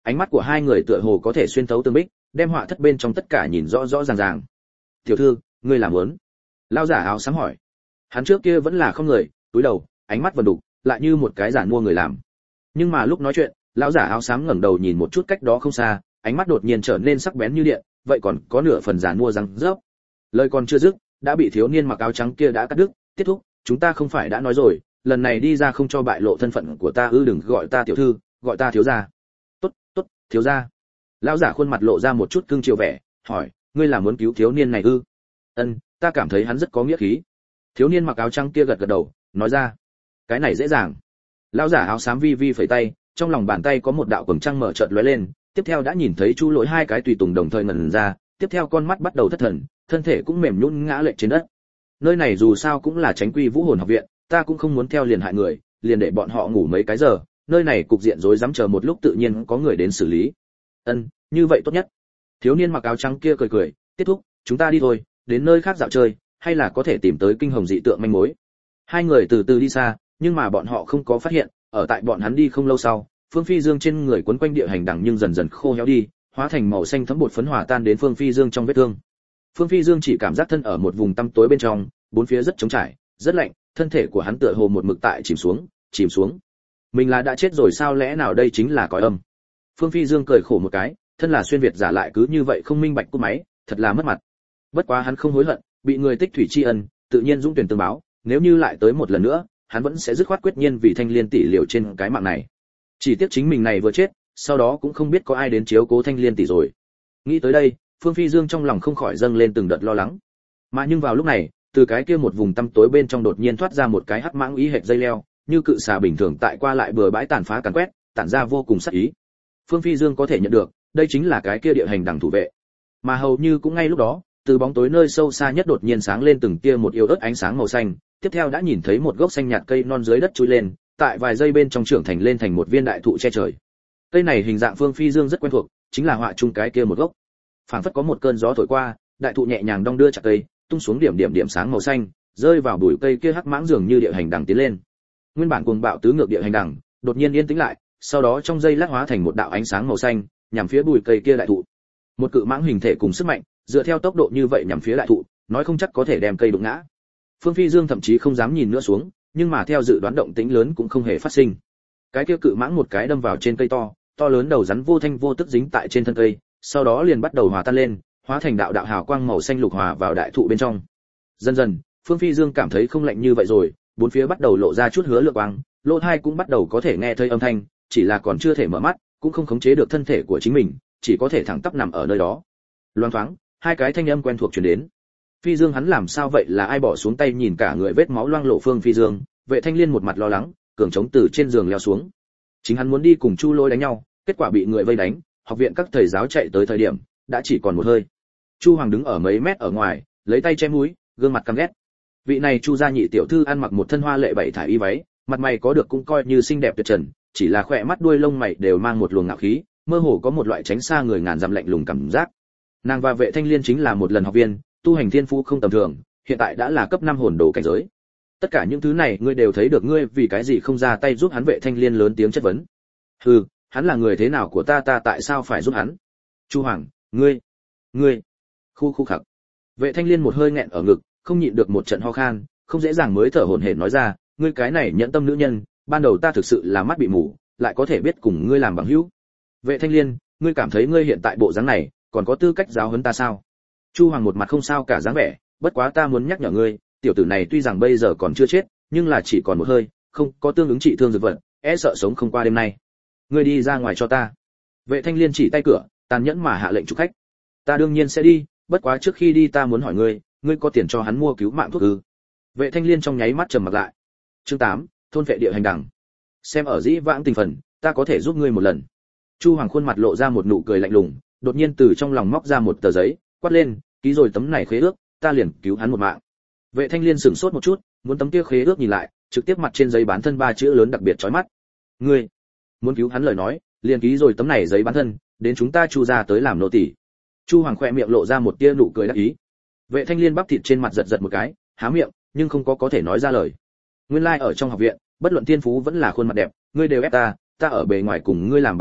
Ánh mắt của hai người tựa hồ có thể xuyên thấu tương bích, đem họa thất bên trong tất cả nhìn rõ rõ ràng ràng. "Tiểu thư, ngươi làm muốn?" Lão giả áo xám hỏi. Hắn trước kia vẫn là không người, cúi đầu, ánh mắt vần đục, lại như một cái giản mua người làm. Nhưng mà lúc nói chuyện, lão giả áo xám ngẩng đầu nhìn một chút cách đó không xa, ánh mắt đột nhiên trở nên sắc bén như điện, vậy còn có nửa phần giản mua răng rớp. Lời còn chưa dứt, đã bị thiếu niên mặc áo trắng kia đã cắt đứt. "Tiết thúc, chúng ta không phải đã nói rồi, lần này đi ra không cho bại lộ thân phận của ta ư, đừng gọi ta tiểu thư, gọi ta thiếu gia." "Tốt, tốt, thiếu gia." Lão giả khuôn mặt lộ ra một chút cương chiều vẻ, hỏi, "Ngươi là muốn cứu thiếu niên này ư?" "Ân, ta cảm thấy hắn rất có nghĩa khí." Thiếu niên mặc áo trắng kia gật gật đầu, nói ra, "Cái này dễ dàng." Lão giả áo xám vi vi phẩy tay, trong lòng bàn tay có một đạo quầng trăng mở chợt lóe lên, tiếp theo đã nhìn thấy Chu Lỗi hai cái tùy tùng đồng thời ngẩn ra, tiếp theo con mắt bắt đầu thất thần, thân thể cũng mềm nhũn ngã lệch trên đất. Nơi này dù sao cũng là Chánh Quy Vũ Hồn học viện, ta cũng không muốn theo liền hại người, liền để bọn họ ngủ mấy cái giờ, nơi này cục diện rối rắm, chờ một lúc tự nhiên có người đến xử lý. "Ân, như vậy tốt nhất." Thiếu niên mặc áo trắng kia cười cười, "Tiết thúc, chúng ta đi thôi, đến nơi khác dạo chơi, hay là có thể tìm tới kinh hồng dị tượng manh mối." Hai người từ từ đi xa, nhưng mà bọn họ không có phát hiện, ở tại bọn hắn đi không lâu sau, Phương Phi Dương trên người quấn quanh địa hành đằng nhưng dần dần khô héo đi, hóa thành màu xanh thấm bột phấn hòa tan đến Phương Phi Dương trong vết thương. Phương Phi Dương chỉ cảm giác thân ở một vùng tăm tối bên trong, bốn phía rất trống trải, rất lạnh, thân thể của hắn tựa hồ một mực tại chìm xuống, chìm xuống. Mình là đã chết rồi sao, lẽ nào đây chính là cõi âm? Phương Phi Dương cười khổ một cái, thân là xuyên việt giả lại cứ như vậy không minh bạch cú máy, thật là mất mặt. Bất quá hắn không hối hận, bị người tích thủy tri ân, tự nhiên dũng tuyển tương báo, nếu như lại tới một lần nữa, hắn vẫn sẽ dứt khoát quyết nhiên vì Thanh Liên tỷ liều trên cái mạng này. Chỉ tiếc chính mình này vừa chết, sau đó cũng không biết có ai đến chiếu cố Thanh Liên tỷ rồi. Nghĩ tới đây, Phương Phi Dương trong lòng không khỏi dâng lên từng đợt lo lắng. Mà nhưng vào lúc này, từ cái kia một vùng tăm tối bên trong đột nhiên thoát ra một cái hắc mãng ý hệt dây leo, như cự xà bình thường tại qua lại bừa bãi tàn phá càn quét, tản ra vô cùng sát ý. Phương Phi Dương có thể nhận được, đây chính là cái kia địa hành đằng thủ vệ. Mà hầu như cũng ngay lúc đó, từ bóng tối nơi sâu xa nhất đột nhiên sáng lên từng tia một yếu ớt ánh sáng màu xanh, tiếp theo đã nhìn thấy một gốc xanh nhạt cây non dưới đất chui lên, tại vài giây bên trong trưởng thành lên thành một viên đại thụ che trời. Cây này hình dạng Phương Phi Dương rất quen thuộc, chính là họa chung cái kia một gốc. Phảng phất có một cơn gió thổi qua, đại thụ nhẹ nhàng đong đưa chặt cây, tung xuống điểm điểm điểm sáng màu xanh, rơi vào bụi cây kia hắc mãng dường như địa hành đằng tiến lên. Nguyên bản cuồng bạo tứ ngược địa hành đằng, đột nhiên yên tĩnh lại, sau đó trong giây lát hóa thành một đạo ánh sáng màu xanh, nhằm phía bụi cây kia đại thụ. Một cự mãng hình thể cùng sức mạnh, dựa theo tốc độ như vậy nhằm phía đại thụ, nói không chắc có thể đem cây đụng ngã. Phương Phi Dương thậm chí không dám nhìn nữa xuống, nhưng mà theo dự đoán động tĩnh lớn cũng không hề phát sinh. Cái kia cự mãng một cái đâm vào trên cây to, to lớn đầu rắn vô thanh vô tức dính tại trên thân cây, sau đó liền bắt đầu hòa tan lên, hóa thành đạo đạo hào quang màu xanh lục hòa vào đại thụ bên trong. Dần dần, Phương Phi Dương cảm thấy không lạnh như vậy rồi, bốn phía bắt đầu lộ ra chút hứa lượng quang, lỗ tai cũng bắt đầu có thể nghe thấy âm thanh, chỉ là còn chưa thể mở mắt, cũng không khống chế được thân thể của chính mình, chỉ có thể thẳng tắp nằm ở nơi đó. Loáng thoáng, hai cái thanh âm quen thuộc truyền đến. Phi Dương hắn làm sao vậy, là ai bỏ xuống tay, nhìn cả người vết máu loang lộ Phương Phi Dương, Vệ Thanh Liên một mặt lo lắng, cường chống từ trên giường leo xuống. Chính hắn muốn đi cùng Chu Lôi đánh nhau, kết quả bị người vây đánh, học viện các thầy giáo chạy tới thời điểm, đã chỉ còn một hơi. Chu Hoàng đứng ở mấy mét ở ngoài, lấy tay che mũi, gương mặt căm ghét. Vị này Chu gia nhị tiểu thư ăn mặc một thân hoa lệ bảy thải y váy, mặt mày có được cũng coi như xinh đẹp tuyệt trần, chỉ là khỏe mắt đuôi lông mày đều mang một luồng ngạo khí, mơ hồ có một loại tránh xa người ngàn dặm lạnh lùng cảm giác. Nàng và Vệ Thanh Liên chính là một lần học viên, tu hành thiên phú không tầm thường, hiện tại đã là cấp năm hồn đồ cảnh giới. Tất cả những thứ này ngươi đều thấy được, ngươi vì cái gì không ra tay giúp hắn? Vệ Thanh Liên lớn tiếng chất vấn. Hừ, hắn là người thế nào của ta, ta tại sao phải giúp hắn? Chu Hoàng, ngươi, ngươi, khu khu khặc. Vệ Thanh Liên một hơi nghẹn ở ngực, không nhịn được một trận ho khan, không dễ dàng mới thở hổn hển nói ra, ngươi cái này nhẫn tâm nữ nhân, ban đầu ta thực sự là mắt bị mù, lại có thể biết cùng ngươi làm bằng hữu. Vệ Thanh Liên, ngươi cảm thấy ngươi hiện tại bộ dáng này, còn có tư cách giáo huấn ta sao? Chu Hoàng một mặt không sao cả dáng vẻ, bất quá ta muốn nhắc nhở ngươi, tiểu tử này tuy rằng bây giờ còn chưa chết, nhưng là chỉ còn một hơi, không có tương ứng trị thương dược vật, e sợ sống không qua đêm nay. Ngươi đi ra ngoài cho ta. Vệ Thanh Liên chỉ tay cửa, tàn nhẫn mà hạ lệnh chủ khách. Ta đương nhiên sẽ đi, bất quá trước khi đi ta muốn hỏi ngươi, ngươi có tiền cho hắn mua cứu mạng thuốc ư? Vệ Thanh Liên trong nháy mắt trầm mặt lại. Chương tám, thôn vệ địa hành đằng. Xem ở dĩ vãng tình phần, ta có thể giúp ngươi một lần. Chu Hoàng khuôn mặt lộ ra một nụ cười lạnh lùng, đột nhiên từ trong lòng móc ra một tờ giấy, quát lên, ký rồi tấm này khế ước, ta liền cứu hắn một mạng. Vệ Thanh Liên sửng sốt một chút, muốn tấm kia khế ước nhìn lại, trực tiếp mặt trên giấy bán thân ba chữ lớn đặc biệt chói mắt. Ngươi muốn cứu hắn lời nói, liền ký rồi tấm này giấy bán thân, đến chúng ta Chu gia tới làm nô tỳ. Chu Hoàng khẽ miệng lộ ra một tia nụ cười đắc ý. Vệ Thanh Liên bắp thịt trên mặt giật giật một cái, há miệng, nhưng không có có thể nói ra lời. Nguyên lai like ở trong học viện, bất luận thiên phú vẫn là khuôn mặt đẹp, ngươi đều ép ta, ta ở bề ngoài cùng ngươi làm bằng hữu,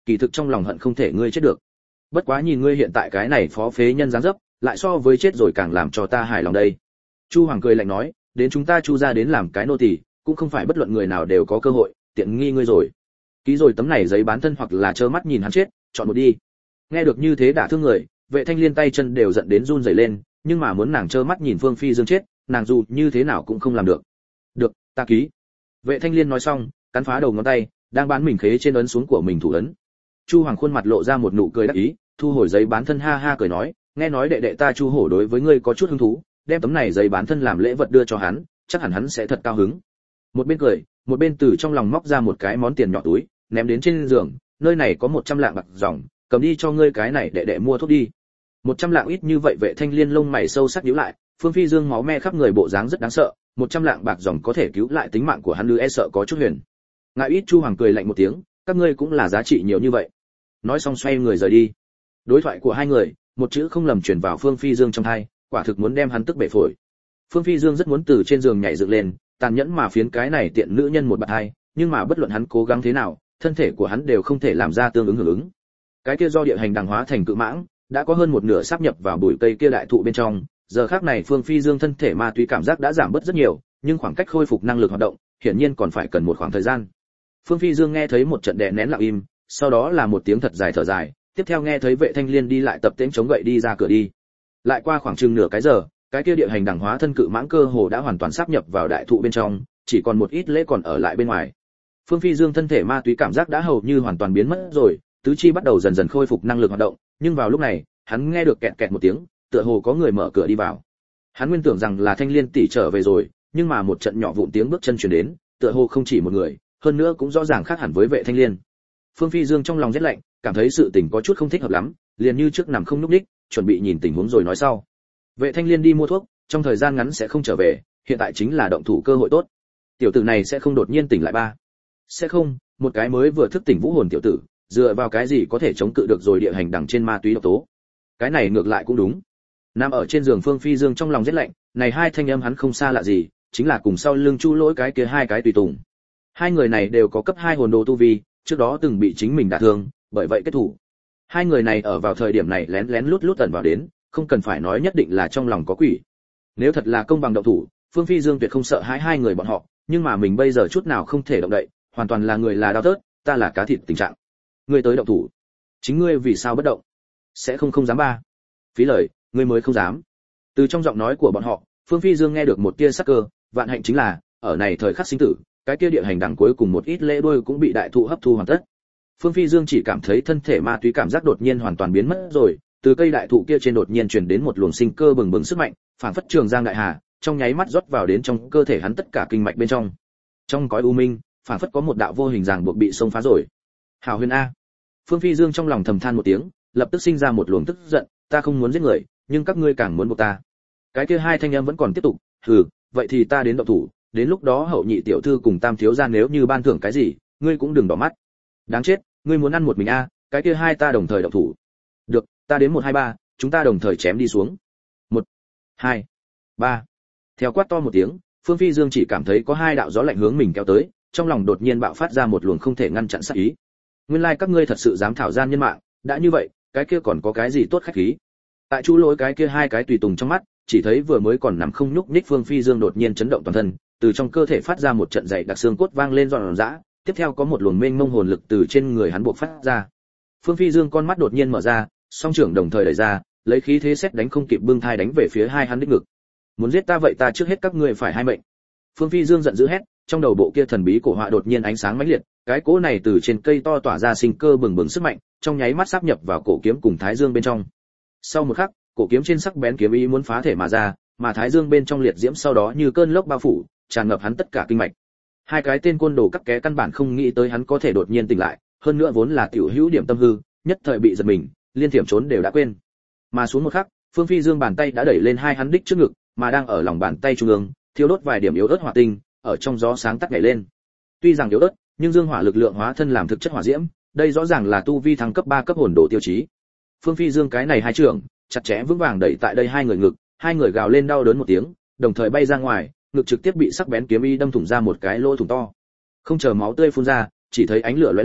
kỳ thực trong lòng hận không thể ngươi chết được. Bất quá nhìn ngươi hiện tại cái này phó phế nhân dáng dấp, lại so với chết rồi càng làm cho ta hài lòng đây. Chu Hoàng cười lạnh nói, đến chúng ta Chu gia đến làm cái nô tỳ, cũng không phải bất luận người nào đều có cơ hội, tiện nghi ngươi rồi. Ký rồi tấm này giấy bán thân hoặc là trơ mắt nhìn hắn chết, chọn một đi. Nghe được như thế đả thương người, Vệ Thanh Liên tay chân đều giận đến run rẩy lên, nhưng mà muốn nàng trơ mắt nhìn Phương Phi Dương chết, nàng dù như thế nào cũng không làm được. Được, ta ký. Vệ Thanh Liên nói xong, cắn phá đầu ngón tay, đang bán mình khế trên ấn xuống của mình thủ ấn. Chu Hoàng khuôn mặt lộ ra một nụ cười đắc ý, thu hồi giấy bán thân ha ha cười nói, nghe nói đệ đệ ta Chu Hổ đối với ngươi có chút hứng thú, đem tấm này giấy bán thân làm lễ vật đưa cho hắn, chắc hẳn hắn sẽ thật cao hứng. Một bên cười, một bên từ trong lòng móc ra một cái món tiền nhỏ túi, ném đến trên giường, nơi này có một trăm lạng bạc dòng, cầm đi cho ngươi cái này đệ đệ mua thuốc đi. Một trăm lạng ít như vậy. Vệ Thanh Liên lông mày sâu sắc nhíu lại, Phương Phi Dương máu me khắp người bộ dáng rất đáng sợ, một trăm lạng bạc dòng có thể cứu lại tính mạng của hắn ư? E sợ có chút huyền. Ngại ít. Chu Hoàng cười lạnh một tiếng, các ngươi cũng là giá trị nhiều như vậy. Nói xong xoay người rời đi. Đối thoại của hai người, một chữ không lầm truyền vào Phương Phi Dương trong tai, quả thực muốn đem hắn tức bể phổi. Phương Phi Dương rất muốn từ trên giường nhảy dựng lên, tàn nhẫn mà phiến cái này tiện nữ nhân một bạt hai, nhưng mà bất luận hắn cố gắng thế nào, thân thể của hắn đều không thể làm ra tương ứng hưởng ứng. Cái kia do địa hành đằng hóa thành cự mãng, đã có hơn một nửa sáp nhập vào bụi cây kia đại thụ bên trong, giờ khắc này Phương Phi Dương thân thể ma túy cảm giác đã giảm bớt rất nhiều, nhưng khoảng cách khôi phục năng lực hoạt động, hiển nhiên còn phải cần một khoảng thời gian. Phương Phi Dương nghe thấy một trận đè nén lặng im, sau đó là một tiếng thật dài thở dài, tiếp theo nghe thấy Vệ Thanh Liên đi lại tập tễnh chống gậy đi ra cửa đi. Lại qua khoảng chừng nửa cái giờ, cái kia địa hành đằng hóa thân cự mãng cơ hồ đã hoàn toàn sáp nhập vào đại thụ bên trong, chỉ còn một ít lễ còn ở lại bên ngoài. Phương Phi Dương thân thể ma túy cảm giác đã hầu như hoàn toàn biến mất rồi, tứ chi bắt đầu dần dần khôi phục năng lực hoạt động, nhưng vào lúc này, hắn nghe được kẹt kẹt một tiếng, tựa hồ có người mở cửa đi vào. Hắn nguyên tưởng rằng là Thanh Liên tỷ trở về rồi, nhưng mà một trận nhỏ vụn tiếng bước chân truyền đến, tựa hồ không chỉ một người, hơn nữa cũng rõ ràng khác hẳn với Vệ Thanh Liên. Phương Phi Dương trong lòng rét lạnh, cảm thấy sự tình có chút không thích hợp lắm, liền như trước nằm không nhúc nhích, chuẩn bị nhìn tình huống rồi nói sau. Vệ Thanh Liên đi mua thuốc, trong thời gian ngắn sẽ không trở về, hiện tại chính là động thủ cơ hội tốt. Tiểu tử này sẽ không đột nhiên tỉnh lại ba? Sẽ không, một cái mới vừa thức tỉnh vũ hồn tiểu tử, dựa vào cái gì có thể chống cự được rồi địa hành đằng trên ma túy độc tố? Cái này ngược lại cũng đúng. Nằm ở trên giường Phương Phi Dương trong lòng rét lạnh, này hai thanh âm hắn không xa lạ gì, chính là cùng sau lưng Chu Lỗi cái kia hai cái tùy tùng. Hai người này đều có cấp hai hồn đồ tu vi, trước đó từng bị chính mình đả thương, bởi vậy kết thủ. Hai người này ở vào thời điểm này lén lén lút lút tẩn vào đến, không cần phải nói nhất định là trong lòng có quỷ. Nếu thật là công bằng động thủ, Phương Phi Dương tuyệt không sợ hãi hai người bọn họ, nhưng mà mình bây giờ chút nào không thể động đậy, hoàn toàn là người là đau tớt, ta là cá thịt tình trạng. Ngươi tới động thủ, chính ngươi vì sao bất động? Sẽ không không dám ba. Phí lời, ngươi mới không dám. Từ trong giọng nói của bọn họ, Phương Phi Dương nghe được một tia sắc cơ, vạn hạnh chính là, ở này thời khắc sinh tử, cái kia địa hành đằng cuối cùng một ít lễ đuôi cũng bị đại thụ hấp thu hoàn tất. Phương Phi Dương chỉ cảm thấy thân thể ma túy cảm giác đột nhiên hoàn toàn biến mất rồi, từ cây đại thụ kia trên đột nhiên truyền đến một luồng sinh cơ bừng bừng sức mạnh, phản phất trường giang đại hà, trong nháy mắt rót vào đến trong cơ thể hắn tất cả kinh mạch bên trong. Trong cõi u minh, phản phất có một đạo vô hình ràng buộc bị xông phá rồi. Hảo Huyền a. Phương Phi Dương trong lòng thầm than một tiếng, lập tức sinh ra một luồng tức giận, ta không muốn giết người, nhưng các ngươi càng muốn buộc ta. Cái kia hai thanh em vẫn còn tiếp tục, hừ, vậy thì ta đến động thủ, đến lúc đó hậu nhị tiểu thư cùng tam thiếu gia nếu như ban thưởng cái gì, ngươi cũng đừng đỏ mắt. Đáng chết, ngươi muốn ăn một mình a, cái kia hai ta đồng thời động thủ. Được, ta đến một hai ba, chúng ta đồng thời chém đi xuống. Một, hai, ba. Theo quát to một tiếng, Phương Phi Dương chỉ cảm thấy có hai đạo gió lạnh hướng mình kéo tới, trong lòng đột nhiên bạo phát ra một luồng không thể ngăn chặn sát ý. Nguyên lai like các ngươi thật sự dám thảo gian nhân mạng, đã như vậy, cái kia còn có cái gì tốt khách khí? Tại Chu Lỗi cái kia hai cái tùy tùng trong mắt, chỉ thấy vừa mới còn nằm không nhúc nhích Phương Phi Dương đột nhiên chấn động toàn thân, từ trong cơ thể phát ra một trận dày đặc xương cốt vang lên giòn giã, tiếp theo có một luồng mênh mông hồn lực từ trên người hắn bộc phát ra. Phương Phi Dương con mắt đột nhiên mở ra, song trưởng đồng thời đẩy ra, lấy khí thế xét đánh không kịp bưng thai đánh về phía hai hắn đích ngực. Muốn giết ta vậy ta trước hết các ngươi phải hai mệnh. Phương Phi Dương giận dữ hét, trong đầu bộ kia thần bí cổ họa đột nhiên ánh sáng mãnh liệt, cái cỗ này từ trên cây to tỏa ra sinh cơ bừng bừng sức mạnh, trong nháy mắt sáp nhập vào cổ kiếm cùng thái dương bên trong. Sau một khắc, cổ kiếm trên sắc bén kiếm ý muốn phá thể mà ra, mà thái dương bên trong liệt diễm sau đó như cơn lốc bao phủ, tràn ngập hắn tất cả kinh mạch. Hai cái tên côn đồ cắt ké căn bản không nghĩ tới hắn có thể đột nhiên tỉnh lại, hơn nữa vốn là tiểu hữu điểm tâm hư, nhất thời bị giật mình, liên thiểm trốn đều đã quên. Mà xuống một khắc, Phương Phi Dương bàn tay đã đẩy lên hai hắn đích trước ngực, mà đang ở lòng bàn tay trung ương, thiêu đốt vài điểm yếu ớt hỏa tinh, ở trong gió sáng tắt nhảy lên. Tuy rằng yếu ớt, nhưng dương hỏa lực lượng hóa thân làm thực chất hỏa diễm, đây rõ ràng là tu vi thăng cấp ba cấp hồn đồ tiêu chí. Phương Phi Dương cái này hai trưởng, chặt chẽ vững vàng đẩy tại đây hai người ngực, hai người gào lên đau đớn một tiếng, đồng thời bay ra ngoài, ngực trực tiếp bị sắc bén kiếm y đâm thủng ra một cái lỗ thủng to. Không chờ máu tươi phun ra, chỉ thấy ánh lửa lóe lên,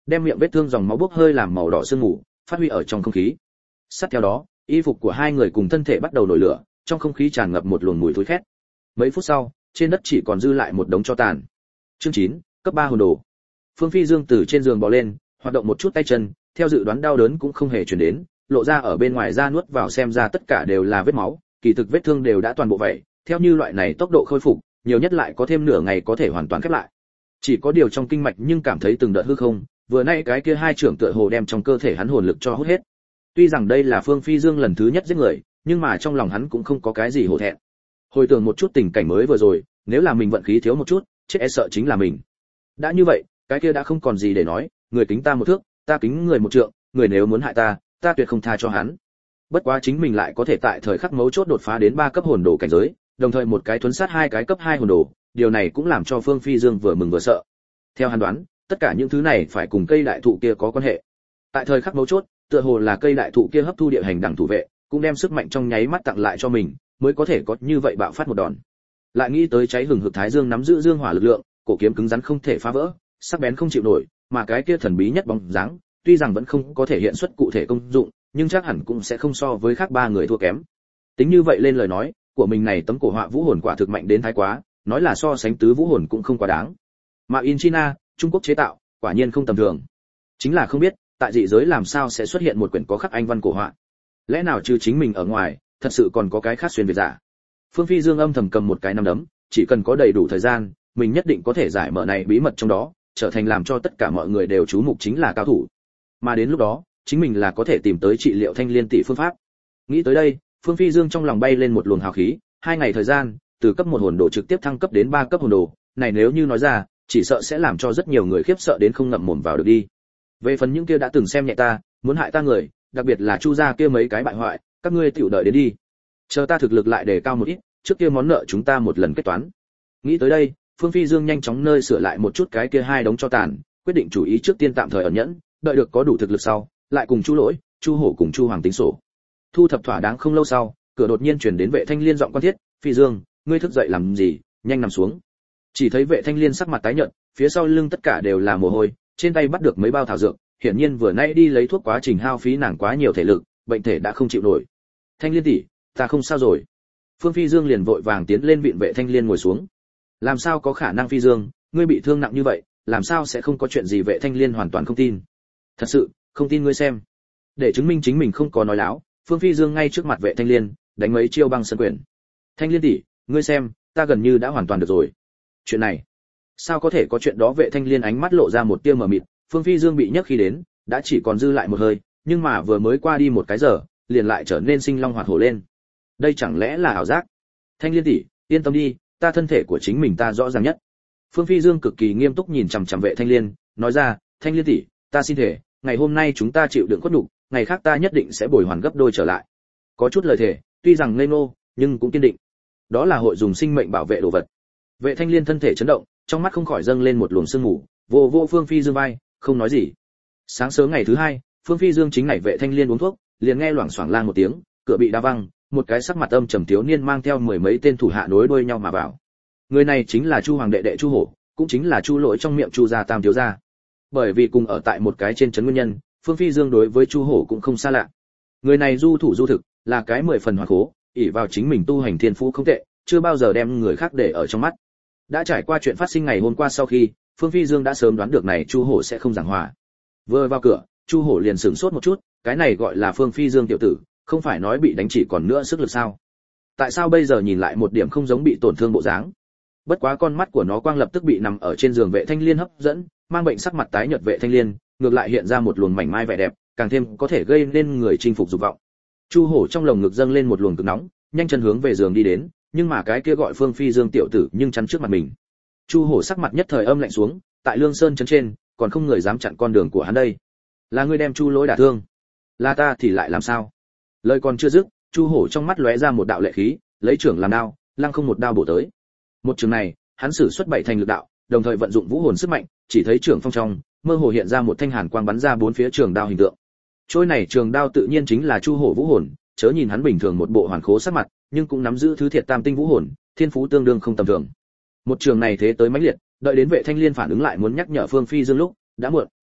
đem miệng vết thương dòng máu bốc hơi làm màu đỏ sương mù phát huy ở trong không khí. Sát theo đó, y phục của hai người cùng thân thể bắt đầu nổi lửa, trong không khí tràn ngập một luồng mùi thối khét. Mấy phút sau, trên đất chỉ còn dư lại một đống tro tàn. Chương chín, cấp ba hồn đồ. Phương Phi Dương từ trên giường bò lên, hoạt động một chút tay chân, theo dự đoán đau đớn cũng không hề truyền đến, lộ ra ở bên ngoài da nuốt vào xem ra tất cả đều là vết máu, kỳ thực vết thương đều đã toàn bộ vậy, theo như loại này tốc độ khôi phục, nhiều nhất lại có thêm nửa ngày có thể hoàn toàn khép lại. Chỉ có điều trong kinh mạch nhưng cảm thấy từng đợt hư không, vừa nay cái kia hai trưởng tựa hồ đem trong cơ thể hắn hồn lực cho hút hết. Tuy rằng đây là Phương Phi Dương lần thứ nhất giết người, nhưng mà trong lòng hắn cũng không có cái gì hổ thẹn. Hồi tưởng một chút tình cảnh mới vừa rồi, nếu là mình vận khí thiếu một chút, chết e sợ chính là mình. Đã như vậy, cái kia đã không còn gì để nói, người kính ta một thước, ta kính người một trượng, người nếu muốn hại ta, ta tuyệt không tha cho hắn. Bất quá chính mình lại có thể tại thời khắc mấu chốt đột phá đến ba cấp hồn đồ cảnh giới, đồng thời một cái thuấn sát hai cái cấp hai hồn đồ, điều này cũng làm cho Phương Phi Dương vừa mừng vừa sợ. Theo hắn đoán, tất cả những thứ này phải cùng cây đại thụ kia có quan hệ. Tại thời khắc mấu chốt, tựa hồ là cây đại thụ kia hấp thu địa hành đẳng thủ vệ, cũng đem sức mạnh trong nháy mắt tặng lại cho mình, mới có thể có như vậy bạo phát một đòn. Lại nghĩ tới cháy hừng hực thái dương nắm giữ dương hỏa lực lượng, cổ kiếm cứng rắn không thể phá vỡ, sắc bén không chịu nổi, mà cái kia thần bí nhất bóng dáng, tuy rằng vẫn không có thể hiện xuất cụ thể công dụng, nhưng chắc hẳn cũng sẽ không so với khác ba người thua kém. Tính như vậy lên lời nói, của mình này tấm cổ họa vũ hồn quả thực mạnh đến thái quá, nói là so sánh tứ vũ hồn cũng không quá đáng. Mà in China, Trung Quốc chế tạo, quả nhiên không tầm thường. Chính là không biết, tại dị giới làm sao sẽ xuất hiện một quyển có khắc anh văn cổ họa. Lẽ nào trừ chính mình ở ngoài, thật sự còn có cái khác xuyên việt giả? Phương Phi Dương âm thầm cầm một cái nắm đấm, chỉ cần có đầy đủ thời gian, mình nhất định có thể giải mở này bí mật trong đó, trở thành làm cho tất cả mọi người đều chú mục chính là cao thủ. Mà đến lúc đó, chính mình là có thể tìm tới trị liệu thanh liên tỷ phương pháp. Nghĩ tới đây, Phương Phi Dương trong lòng bay lên một luồng hào khí, hai ngày thời gian, từ cấp một hồn đồ trực tiếp thăng cấp đến ba cấp hồn đồ, này nếu như nói ra, chỉ sợ sẽ làm cho rất nhiều người khiếp sợ đến không ngậm mồm vào được đi. Về phần những kia đã từng xem nhẹ ta, muốn hại ta người, đặc biệt là Chu gia kia mấy cái bại hoại, các ngươi tiểu đợi đến đi. Chờ ta thực lực lại đề cao một ít, trước kia món nợ chúng ta một lần kết toán. Nghĩ tới đây, Phương Phi Dương nhanh chóng nơi sửa lại một chút cái kia hai đống cho tàn, quyết định chủ ý trước tiên tạm thời ẩn nhẫn, đợi được có đủ thực lực sau, lại cùng Chu Lỗi, Chu Hổ cùng Chu Hoàng tính sổ. Thu thập thỏa đáng không lâu sau, cửa đột nhiên truyền đến Vệ Thanh Liên giọng quan thiết, "Phi Dương, ngươi thức dậy làm gì, nhanh nằm xuống." Chỉ thấy Vệ Thanh Liên sắc mặt tái nhợt, phía sau lưng tất cả đều là mồ hôi, trên tay bắt được mấy bao thảo dược, hiển nhiên vừa nãy đi lấy thuốc quá trình hao phí nàng quá nhiều thể lực, bệnh thể đã không chịu nổi. "Thanh Liên tỷ, ta không sao rồi." Phương Phi Dương liền vội vàng tiến lên vịn Vệ Thanh Liên ngồi xuống. "Làm sao có khả năng Phi Dương, ngươi bị thương nặng như vậy, làm sao sẽ không có chuyện gì?" Vệ Thanh Liên hoàn toàn không tin. "Thật sự, không tin ngươi xem." Để chứng minh chính mình không có nói láo, Phương Phi Dương ngay trước mặt Vệ Thanh Liên, đánh mấy chiêu băng sơn quyền. "Thanh Liên tỷ, ngươi xem, ta gần như đã hoàn toàn được rồi." "Chuyện này, sao có thể có chuyện đó?" Vệ Thanh Liên ánh mắt lộ ra một tia mờ mịt, Phương Phi Dương bị nhấc khi đến, đã chỉ còn dư lại một hơi, nhưng mà vừa mới qua đi một cái giờ, liền lại trở nên sinh long hoạt hổ lên. Đây chẳng lẽ là ảo giác? "Thanh Liên tỷ, yên tâm đi, ta thân thể của chính mình ta rõ ràng nhất." Phương Phi Dương cực kỳ nghiêm túc nhìn chằm chằm Vệ Thanh Liên, nói ra, "Thanh Liên tỷ, ta xin thể, ngày hôm nay chúng ta chịu đựng khuất nhục, ngày khác ta nhất định sẽ bồi hoàn gấp đôi trở lại." Có chút lời thề, tuy rằng ngây ngô, nhưng cũng kiên định. Đó là hội dùng sinh mệnh bảo vệ đồ vật. Vệ Thanh Liên thân thể chấn động, trong mắt không khỏi dâng lên một luồng sương mù, vô vô Phương Phi Dương vai, không nói gì. Sáng sớm ngày thứ hai, Phương Phi Dương chính nảy Vệ Thanh Liên uống thuốc, liền nghe loảng xoảng lang một tiếng, cửa bị đá văng, một cái sắc mặt âm trầm thiếu niên mang theo mười mấy tên thủ hạ nối đuôi nhau mà vào. Người này chính là Chu Hoàng đệ đệ Chu Hổ, cũng chính là Chu Lỗi trong miệng Chu gia tam thiếu gia. Bởi vì cùng ở tại một cái trên trấn nguyên nhân, Phương Phi Dương đối với Chu Hổ cũng không xa lạ. Người này du thủ du thực, là cái mười phần hoàn khố, ỷ vào chính mình tu hành thiên phú không tệ, chưa bao giờ đem người khác để ở trong mắt. Đã trải qua chuyện phát sinh ngày hôm qua sau khi, Phương Phi Dương đã sớm đoán được này Chu Hổ sẽ không giảng hòa. Vừa vào cửa, Chu Hổ liền sửng sốt một chút, cái này gọi là Phương Phi Dương tiểu tử, không phải nói bị đánh chỉ còn nữa sức lực sao? Tại sao bây giờ nhìn lại một điểm không giống bị tổn thương bộ dáng? Bất quá con mắt của nó quang lập tức bị nằm ở trên giường Vệ Thanh Liên hấp dẫn, mang bệnh sắc mặt tái nhợt Vệ Thanh Liên, ngược lại hiện ra một luồng mảnh mai vẻ đẹp, càng thêm có thể gây nên người chinh phục dục vọng. Chu Hổ trong lồng ngực dâng lên một luồng cực nóng, nhanh chân hướng về giường đi đến, nhưng mà cái kia gọi Phương Phi Dương tiểu tử nhưng chắn trước mặt mình. Chu Hổ sắc mặt nhất thời âm lạnh xuống, tại Lương Sơn trấn trên, còn không người dám chặn con đường của hắn đây. Là ngươi đem Chu Lỗi đả thương, là ta thì lại làm sao? Lời còn chưa dứt, Chu Hổ trong mắt lóe ra một đạo lệ khí, lấy trưởng làm đao, lăng không một đao bổ tới. Một trường này, hắn sử xuất bảy thành lực đạo, đồng thời vận dụng vũ hồn sức mạnh, chỉ thấy trường phong trong, mơ hồ hiện ra một thanh hàn quang bắn ra bốn phía trường đao hình tượng. Trôi này trường đao tự nhiên chính là Chu Hổ vũ hồn, chớ nhìn hắn bình thường một bộ hoàn khố sắc mặt, nhưng cũng nắm giữ thứ thiệt tam tinh vũ hồn, thiên phú tương đương không tầm thường. Một trường này thế tới mãnh liệt, đợi đến Vệ Thanh Liên phản ứng lại muốn nhắc nhở Phương Phi Dương lúc, đã muộn.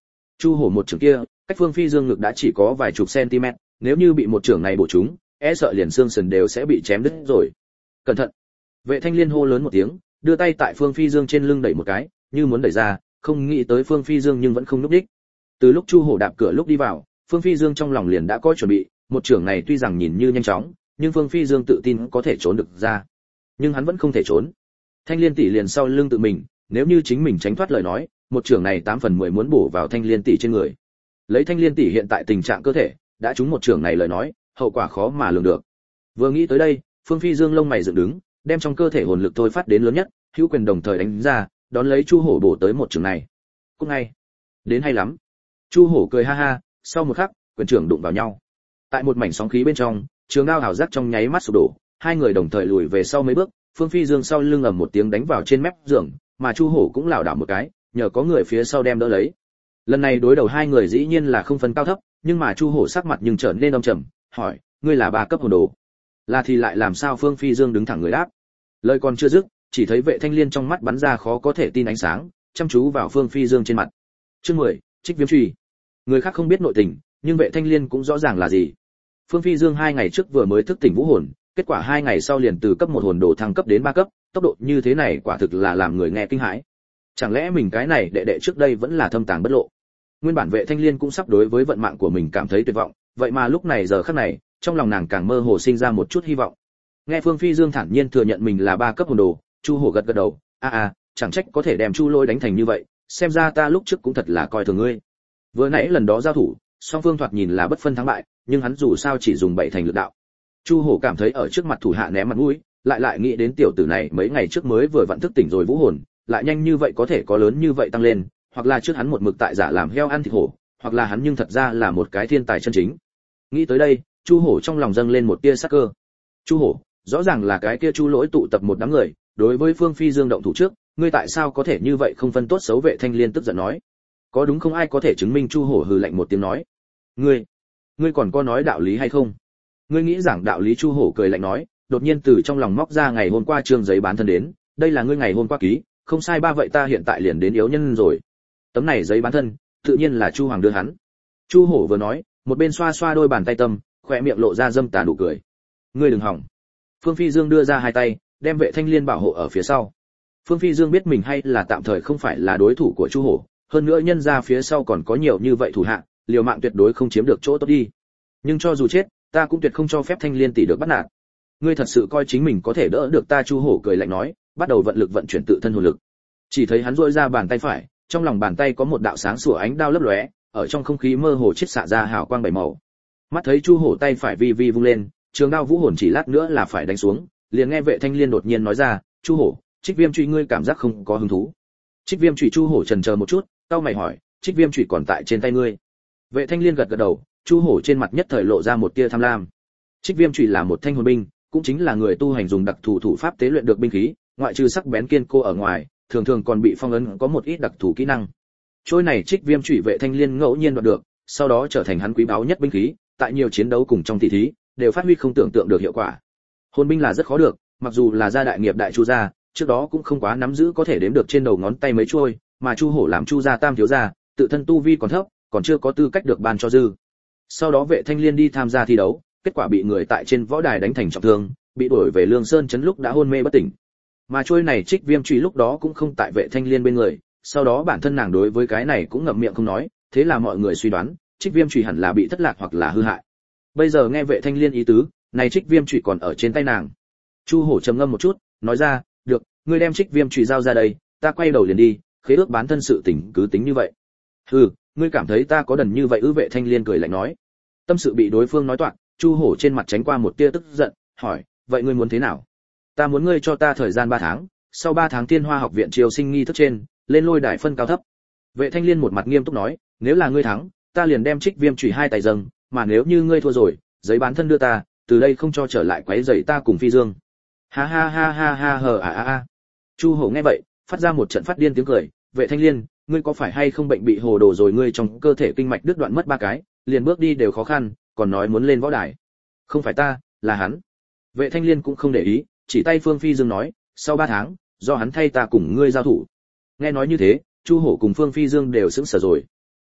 Chu Hổ một trường kia, cách Phương Phi Dương ngực đã chỉ có vài chục cm, nếu như bị một trường này bổ trúng, e sợ liền xương sườn đều sẽ bị chém đứt rồi. Cẩn thận! Vệ Thanh Liên hô lớn một tiếng, đưa tay tại Phương Phi Dương trên lưng đẩy một cái, như muốn đẩy ra, không nghĩ tới Phương Phi Dương nhưng vẫn không lúc đích. Từ lúc Chu Hổ đạp cửa lúc đi vào, Phương Phi Dương trong lòng liền đã có chuẩn bị, một trường này tuy rằng nhìn như nhanh chóng, nhưng Phương Phi Dương tự tin có thể trốn được ra. Nhưng hắn vẫn không thể trốn. Thanh Liên tỷ liền sau lưng tự mình, nếu như chính mình tránh thoát lời nói, một trường này tám phần mười muốn bổ vào Thanh Liên tỷ trên người. Lấy Thanh Liên tỷ hiện tại tình trạng cơ thể, đã trúng một trường này lời nói, hậu quả khó mà lường được. Vừa nghĩ tới đây, Phương Phi Dương lông mày dựng đứng, đem trong cơ thể hồn lực thôi phát đến lớn nhất, hữu quyền đồng thời đánh ra, đón lấy Chu Hổ bổ tới một trường này. Cũng ngay, đến hay lắm. Chu Hổ cười ha ha, sau một khắc, quyền trưởng đụng vào nhau. Tại một mảnh sóng khí bên trong, trường đao hào giác trong nháy mắt sụp đổ, hai người đồng thời lùi về sau mấy bước, Phương Phi Dương sau lưng ầm một tiếng đánh vào trên mép giường, mà Chu Hổ cũng lảo đảo một cái, nhờ có người phía sau đem đỡ lấy. Lần này đối đầu hai người dĩ nhiên là không phân cao thấp, nhưng mà Chu Hổ sắc mặt nhưng trở nên âm trầm, hỏi: "Ngươi là ba cấp hồn đồ?" Là thì lại làm sao? Phương Phi Dương đứng thẳng người đáp. Lời còn chưa dứt, chỉ thấy Vệ Thanh Liên trong mắt bắn ra khó có thể tin ánh sáng, chăm chú vào Phương Phi Dương trên mặt. Chương mười, Trích Viêm Truy. Người khác không biết nội tình, nhưng Vệ Thanh Liên cũng rõ ràng là gì. Phương Phi Dương hai ngày trước vừa mới thức tỉnh vũ hồn, kết quả hai ngày sau liền từ cấp một hồn đồ thăng cấp đến ba cấp, tốc độ như thế này quả thực là làm người nghe kinh hãi. Chẳng lẽ mình cái này đệ đệ trước đây vẫn là thâm tàng bất lộ? Nguyên bản Vệ Thanh Liên cũng sắp đối với vận mạng của mình cảm thấy tuyệt vọng, vậy mà lúc này giờ khắc này, trong lòng nàng càng mơ hồ sinh ra một chút hy vọng. Nghe Phương Phi Dương thản nhiên thừa nhận mình là ba cấp hồn đồ, Chu Hổ gật gật đầu, a a, chẳng trách có thể đem Chu Lôi đánh thành như vậy, xem ra ta lúc trước cũng thật là coi thường ngươi. Vừa nãy lần đó giao thủ, song phương thoạt nhìn là bất phân thắng bại, nhưng hắn dù sao chỉ dùng bảy thành lực đạo. Chu Hổ cảm thấy ở trước mặt thủ hạ ném mặt mũi, lại lại nghĩ đến tiểu tử này mấy ngày trước mới vừa vặn thức tỉnh rồi vũ hồn, lại nhanh như vậy có thể có lớn như vậy tăng lên, hoặc là trước hắn một mực tại giả làm heo ăn thịt hổ, hoặc là hắn nhưng thật ra là một cái thiên tài chân chính. Nghĩ tới đây, Chu Hổ trong lòng dâng lên một tia sắc cơ. Chu Hổ, rõ ràng là cái kia Chu Lỗi tụ tập một đám người, đối với Phương Phi Dương động thủ trước, ngươi tại sao có thể như vậy không phân tốt xấu? Vệ Thanh Liên tức giận nói. Có đúng không? Ai có thể chứng minh? Chu Hổ hừ lạnh một tiếng nói. Ngươi, ngươi còn có nói đạo lý hay không? Ngươi nghĩ giảng đạo lý? Chu Hổ cười lạnh nói, đột nhiên từ trong lòng móc ra ngày hôm qua trương giấy bán thân đến, đây là ngươi ngày hôm qua ký, không sai ba, vậy ta hiện tại liền đến yếu nhân rồi. Tấm này giấy bán thân, tự nhiên là Chu Hoàng đưa hắn. Chu Hổ vừa nói, một bên xoa xoa đôi bàn tay tâm, khóe miệng lộ ra dâm tà nụ cười. Ngươi đừng hỏng. Phương Phi Dương đưa ra hai tay, đem Vệ Thanh Liên bảo hộ ở phía sau. Phương Phi Dương biết mình hay là tạm thời không phải là đối thủ của Chu Hổ, hơn nữa nhân ra phía sau còn có nhiều như vậy thủ hạ, liều mạng tuyệt đối không chiếm được chỗ tốt đi. Nhưng cho dù chết, ta cũng tuyệt không cho phép Thanh Liên tỷ được bắt nạt. Ngươi thật sự coi chính mình có thể đỡ được ta? Chu Hổ cười lạnh nói, bắt đầu vận lực vận chuyển tự thân hồn lực. Chỉ thấy hắn duỗi ra bàn tay phải, trong lòng bàn tay có một đạo sáng sủa ánh đao lấp lóe, ở trong không khí mơ hồ chiết xạ ra hào quang bảy màu. Mắt thấy Chu Hổ tay phải vi vi vung lên, trường đao vũ hồn chỉ lát nữa là phải đánh xuống, liền nghe Vệ Thanh Liên đột nhiên nói ra, Chu Hổ, Trích Viêm Truy ngươi cảm giác không có hứng thú? Trích Viêm Truy? Chu Hổ chần chờ một chút, cau mày hỏi, Trích Viêm Truy còn tại trên tay ngươi? Vệ Thanh Liên gật gật đầu, Chu Hổ trên mặt nhất thời lộ ra một tia tham lam. Trích Viêm Truy là một thanh hồn binh, cũng chính là người tu hành dùng đặc thù thủ pháp tế luyện được binh khí, ngoại trừ sắc bén kiên cố ở ngoài, thường thường còn bị phong ấn có một ít đặc thù kỹ năng. Trôi này Trích Viêm Truy Vệ Thanh Liên ngẫu nhiên đoạt được, sau đó trở thành hắn quý báu nhất binh khí, tại nhiều chiến đấu cùng trong tỷ thí, đều phát huy không tưởng tượng được hiệu quả. Hồn binh là rất khó được, mặc dù là gia đại nghiệp đại Chu gia, trước đó cũng không quá nắm giữ, có thể đếm được trên đầu ngón tay mấy chuôi, mà Chu Hổ làm Chu gia tam thiếu gia, tự thân tu vi còn thấp, còn chưa có tư cách được ban cho dư. Sau đó Vệ Thanh Liên đi tham gia thi đấu, kết quả bị người tại trên võ đài đánh thành trọng thương, bị đuổi về Lương Sơn trấn lúc đã hôn mê bất tỉnh. Mà chuôi này Trích Viêm Truy lúc đó cũng không tại Vệ Thanh Liên bên người, sau đó bản thân nàng đối với cái này cũng ngậm miệng không nói, thế là mọi người suy đoán, Trích Viêm Truy hẳn là bị thất lạc hoặc là hư hại. Bây giờ nghe Vệ Thanh Liên ý tứ, này Trích Viêm Truy còn ở trên tay nàng. Chu Hổ trầm ngâm một chút, nói ra, được, ngươi đem Trích Viêm Truy giao ra đây, ta quay đầu liền đi, khế ước bán thân sự tình cứ tính như vậy. Hừ, ngươi cảm thấy ta có đần như vậy ư? Vệ Thanh Liên cười lạnh nói. Tâm sự bị đối phương nói toạc, Chu Hổ trên mặt tránh qua một tia tức giận, hỏi, vậy ngươi muốn thế nào? Ta muốn ngươi cho ta thời gian ba tháng, sau ba tháng Thiên Hoa học viện triều sinh nghi thức trên, lên lôi đài phân cao thấp. Vệ Thanh Liên một mặt nghiêm túc nói, nếu là ngươi thắng, ta liền đem Trích Viêm Truy hai tay dâng, mà nếu như ngươi thua rồi, giấy bán thân đưa ta, từ đây không cho trở lại quấy rầy ta cùng Phi Dương. Ha ha ha ha ha hờ à a a. Chu Hổ nghe vậy, phát ra một trận phát điên tiếng cười, Vệ Thanh Liên, ngươi có phải hay không bệnh bị hồ đồ rồi? Ngươi trong cơ thể kinh mạch đứt đoạn mất ba cái, liền bước đi đều khó khăn, còn nói muốn lên võ đài. Không phải ta, là hắn. Vệ Thanh Liên cũng không để ý, chỉ tay Phương Phi Dương nói, sau ba tháng, do hắn thay ta cùng ngươi giao thủ. Nghe nói như thế, Chu Hổ cùng Phương Phi Dương đều sững sờ rồi.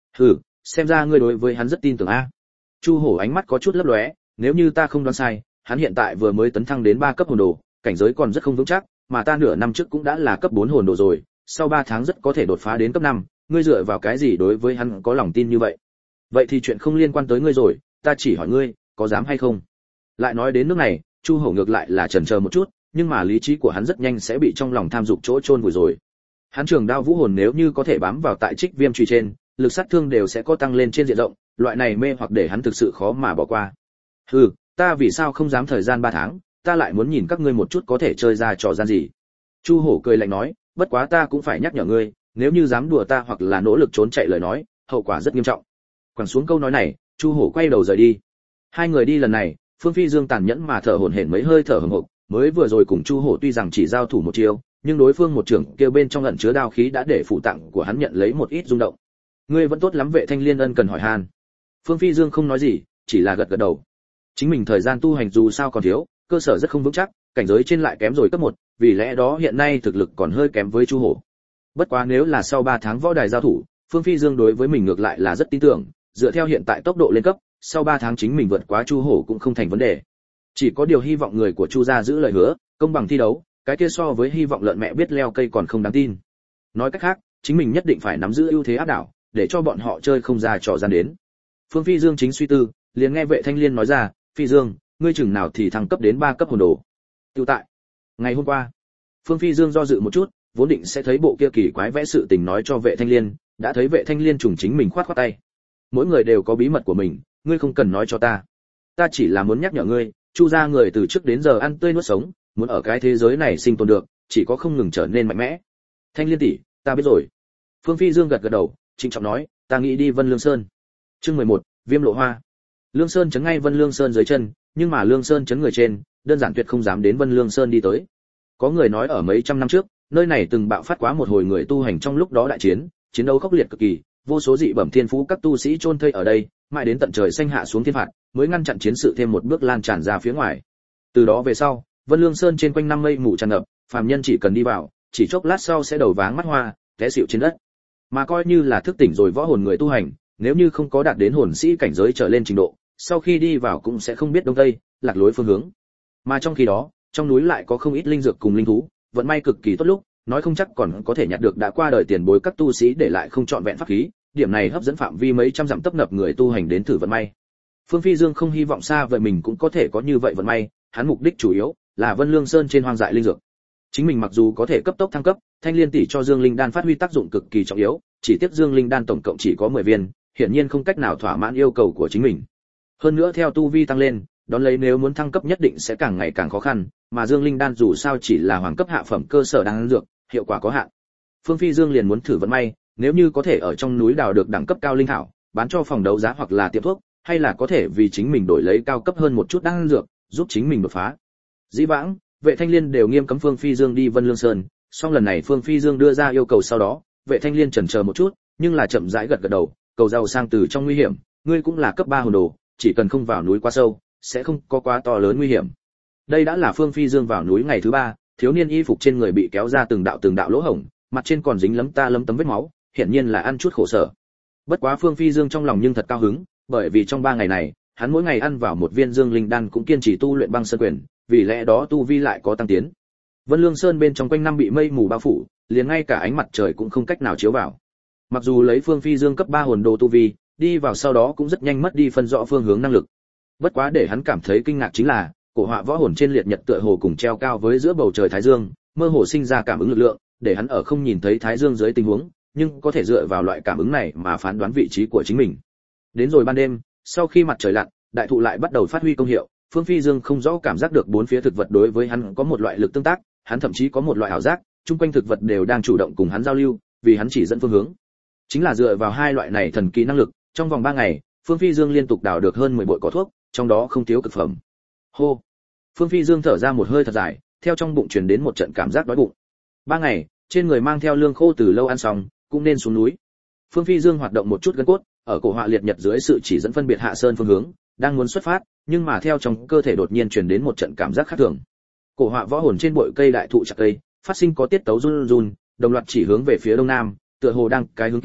Hừ, xem ra ngươi đối với hắn rất tin tưởng a. Chu Hổ ánh mắt có chút lấp lóe, nếu như ta không đoán sai, hắn hiện tại vừa mới tấn thăng đến ba cấp hồn đồ, cảnh giới còn rất không vững chắc, mà ta nửa năm trước cũng đã là cấp bốn hồn đồ rồi, sau ba tháng rất có thể đột phá đến cấp năm, ngươi dựa vào cái gì đối với hắn có lòng tin như vậy? Vậy thì chuyện không liên quan tới ngươi rồi, ta chỉ hỏi ngươi, có dám hay không? Lại nói đến nước này, Chu Hổ ngược lại là chần chờ một chút, nhưng mà lý trí của hắn rất nhanh sẽ bị trong lòng tham dục chỗ chôn vùi rồi. Hắn trường đao vũ hồn nếu như có thể bám vào tại trích viêm truy trên, lực sát thương đều sẽ có tăng lên trên diện rộng, loại này mê hoặc để hắn thực sự khó mà bỏ qua. Hừ, ta vì sao không dám thời gian ba tháng, ta lại muốn nhìn các ngươi một chút có thể chơi ra trò gian gì. Chu Hổ cười lạnh nói, bất quá ta cũng phải nhắc nhở ngươi, nếu như dám đùa ta hoặc là nỗ lực trốn chạy lời nói, hậu quả rất nghiêm trọng. Quẳng xuống câu nói này, Chu Hổ quay đầu rời đi. Hai người đi lần này, Phương Phi Dương tàn nhẫn mà thở hổn hển mấy hơi thở hổn hộc, mới vừa rồi cùng Chu Hổ tuy rằng chỉ giao thủ một chiêu, nhưng đối phương một trưởng kêu bên trong ẩn chứa đao khí đã để phụ tạng của hắn nhận lấy một ít rung động. Ngươi vẫn tốt lắm. Vệ Thanh Liên ân cần hỏi han. Phương Phi Dương không nói gì, chỉ là gật gật đầu. Chính mình thời gian tu hành dù sao còn thiếu, cơ sở rất không vững chắc, cảnh giới trên lại kém rồi cấp một, vì lẽ đó hiện nay thực lực còn hơi kém với Chu Hổ. Bất quá nếu là sau ba tháng võ đài giao thủ, Phương Phi Dương đối với mình ngược lại là rất tin tưởng, dựa theo hiện tại tốc độ lên cấp, sau ba tháng chính mình vượt quá Chu Hổ cũng không thành vấn đề. Chỉ có điều hy vọng người của Chu gia giữ lời hứa, công bằng thi đấu, cái kia so với hy vọng lợn mẹ biết leo cây còn không đáng tin. Nói cách khác, chính mình nhất định phải nắm giữ ưu thế áp đảo, để cho bọn họ chơi không ra trò gian đến. Phương Phi Dương chính suy tư, liền nghe Vệ Thanh Liên nói ra, "Phi Dương, ngươi chừng nào thì thăng cấp đến ba cấp hồn đồ?" Tiêu tại ngày hôm qua. Phương Phi Dương do dự một chút, vốn định sẽ thấy bộ kia kỳ quái vẽ sự tình nói cho Vệ Thanh Liên, đã thấy Vệ Thanh Liên trùng chính mình khoát khoát tay. Mỗi người đều có bí mật của mình, ngươi không cần nói cho ta. Ta chỉ là muốn nhắc nhở ngươi, Chu gia người từ trước đến giờ ăn tươi nuốt sống, muốn ở cái thế giới này sinh tồn được, chỉ có không ngừng trở nên mạnh mẽ. Thanh Liên tỷ, ta biết rồi. Phương Phi Dương gật gật đầu, trịnh trọng nói, ta nghĩ đi Vân Lương Sơn. Chương mười một, Viêm Lộ Hoa. Lương Sơn chấn ngay Vân Lương Sơn dưới chân, nhưng mà Lương Sơn chấn người trên, đơn giản tuyệt không dám đến Vân Lương Sơn đi tới. Có người nói ở mấy trăm năm trước, nơi này từng bạo phát quá một hồi người tu hành trong lúc đó đại chiến, chiến đấu khốc liệt cực kỳ, vô số dị bẩm thiên phú các tu sĩ chôn thây ở đây, mãi đến tận trời xanh hạ xuống thiên phạt, mới ngăn chặn chiến sự thêm một bước lan tràn ra phía ngoài. Từ đó về sau, Vân Lương Sơn trên quanh năm mây mù tràn ngập, phàm nhân chỉ cần đi vào, chỉ chốc lát sau sẽ đầu váng mắt hoa, té xỉu trên đất. Mà coi như là thức tỉnh rồi võ hồn người tu hành, nếu như không có đạt đến hồn sĩ cảnh giới trở lên trình độ, sau khi đi vào cũng sẽ không biết đông tây, lạc lối phương hướng. Mà trong khi đó, trong núi lại có không ít linh dược cùng linh thú, vận may cực kỳ tốt lúc, nói không chắc còn có thể nhặt được đã qua đời tiền bối các tu sĩ để lại không trọn vẹn pháp khí, điểm này hấp dẫn phạm vi mấy trăm dặm tấp nập người tu hành đến thử vận may. Phương Phi Dương không hy vọng xa vậy mình cũng có thể có như vậy vận may, hắn mục đích chủ yếu là Vân Lương Sơn trên hoang dại linh dược. Chính mình mặc dù có thể cấp tốc thăng cấp, Thanh Liên tỷ cho Dương Linh đan phát huy tác dụng cực kỳ trọng yếu, chỉ tiếc Dương Linh đan tổng cộng chỉ có mười viên, hiển nhiên không cách nào thỏa mãn yêu cầu của chính mình. Hơn nữa theo tu vi tăng lên, đón lấy nếu muốn thăng cấp nhất định sẽ càng ngày càng khó khăn, mà Dương Linh đan dù sao chỉ là hoàng cấp hạ phẩm cơ sở đan dược, hiệu quả có hạn. Phương Phi Dương liền muốn thử vận may, nếu như có thể ở trong núi đào được đẳng cấp cao linh thảo, bán cho phòng đấu giá hoặc là tiệm thuốc, hay là có thể vì chính mình đổi lấy cao cấp hơn một chút đan dược, giúp chính mình đột phá. Dĩ vãng, Vệ Thanh Liên đều nghiêm cấm Phương Phi Dương đi Vân Lương Sơn, song lần này Phương Phi Dương đưa ra yêu cầu sau đó, Vệ Thanh Liên chần chờ một chút, nhưng là chậm rãi gật gật đầu, cầu giàu sang từ trong nguy hiểm, ngươi cũng là cấp ba hồn đồ, chỉ cần không vào núi quá sâu, sẽ không có quá to lớn nguy hiểm. Đây đã là Phương Phi Dương vào núi ngày thứ ba, thiếu niên y phục trên người bị kéo ra từng đạo từng đạo lỗ hổng, mặt trên còn dính lấm ta lấm tấm vết máu, hiển nhiên là ăn chút khổ sở. Bất quá Phương Phi Dương trong lòng nhưng thật cao hứng, bởi vì trong ba ngày này, hắn mỗi ngày ăn vào một viên Dương Linh đan cũng kiên trì tu luyện băng sơn quyền, vì lẽ đó tu vi lại có tăng tiến. Vân Lương Sơn bên trong quanh năm bị mây mù bao phủ, liền ngay cả ánh mặt trời cũng không cách nào chiếu vào. Mặc dù lấy Phương Phi Dương cấp ba hồn đồ tu vi, đi vào sau đó cũng rất nhanh mất đi phân rõ phương hướng năng lực. Bất quá để hắn cảm thấy kinh ngạc chính là, cổ họa võ hồn trên liệt nhật tựa hồ cùng treo cao với giữa bầu trời thái dương, mơ hồ sinh ra cảm ứng lực lượng, để hắn ở không nhìn thấy thái dương dưới tình huống, nhưng có thể dựa vào loại cảm ứng này mà phán đoán vị trí của chính mình. Đến rồi ban đêm, sau khi mặt trời lặn, đại thụ lại bắt đầu phát huy công hiệu, Phương Phi Dương không rõ cảm giác được bốn phía thực vật đối với hắn có một loại lực tương tác, hắn thậm chí có một loại ảo giác, chung quanh thực vật đều đang chủ động cùng hắn giao lưu, vì hắn chỉ dẫn phương hướng. Chính là dựa vào hai loại này thần kỳ năng lực, trong vòng ba ngày, Phương Phi Dương liên tục đào được hơn mười bội cỏ thuốc, trong đó không thiếu cực phẩm. Hô. Phương Phi Dương thở ra một hơi thật dài, theo trong bụng truyền đến một trận cảm giác đói bụng. Ba ngày, trên người mang theo lương khô từ lâu ăn xong, cũng nên xuống núi. Phương Phi Dương hoạt động một chút gân cốt, ở cổ họa liệt nhật dưới sự chỉ dẫn phân biệt hạ sơn phương hướng, đang muốn xuất phát, nhưng mà theo trong cơ thể đột nhiên truyền đến một trận cảm giác khác thường. Cổ họa võ hồn trên bụi cây đại thụ chặt cây, phát sinh có tiết tấu run run, đồng loạt chỉ hướng về phía đông nam, tựa hồ đang cái hướng kia,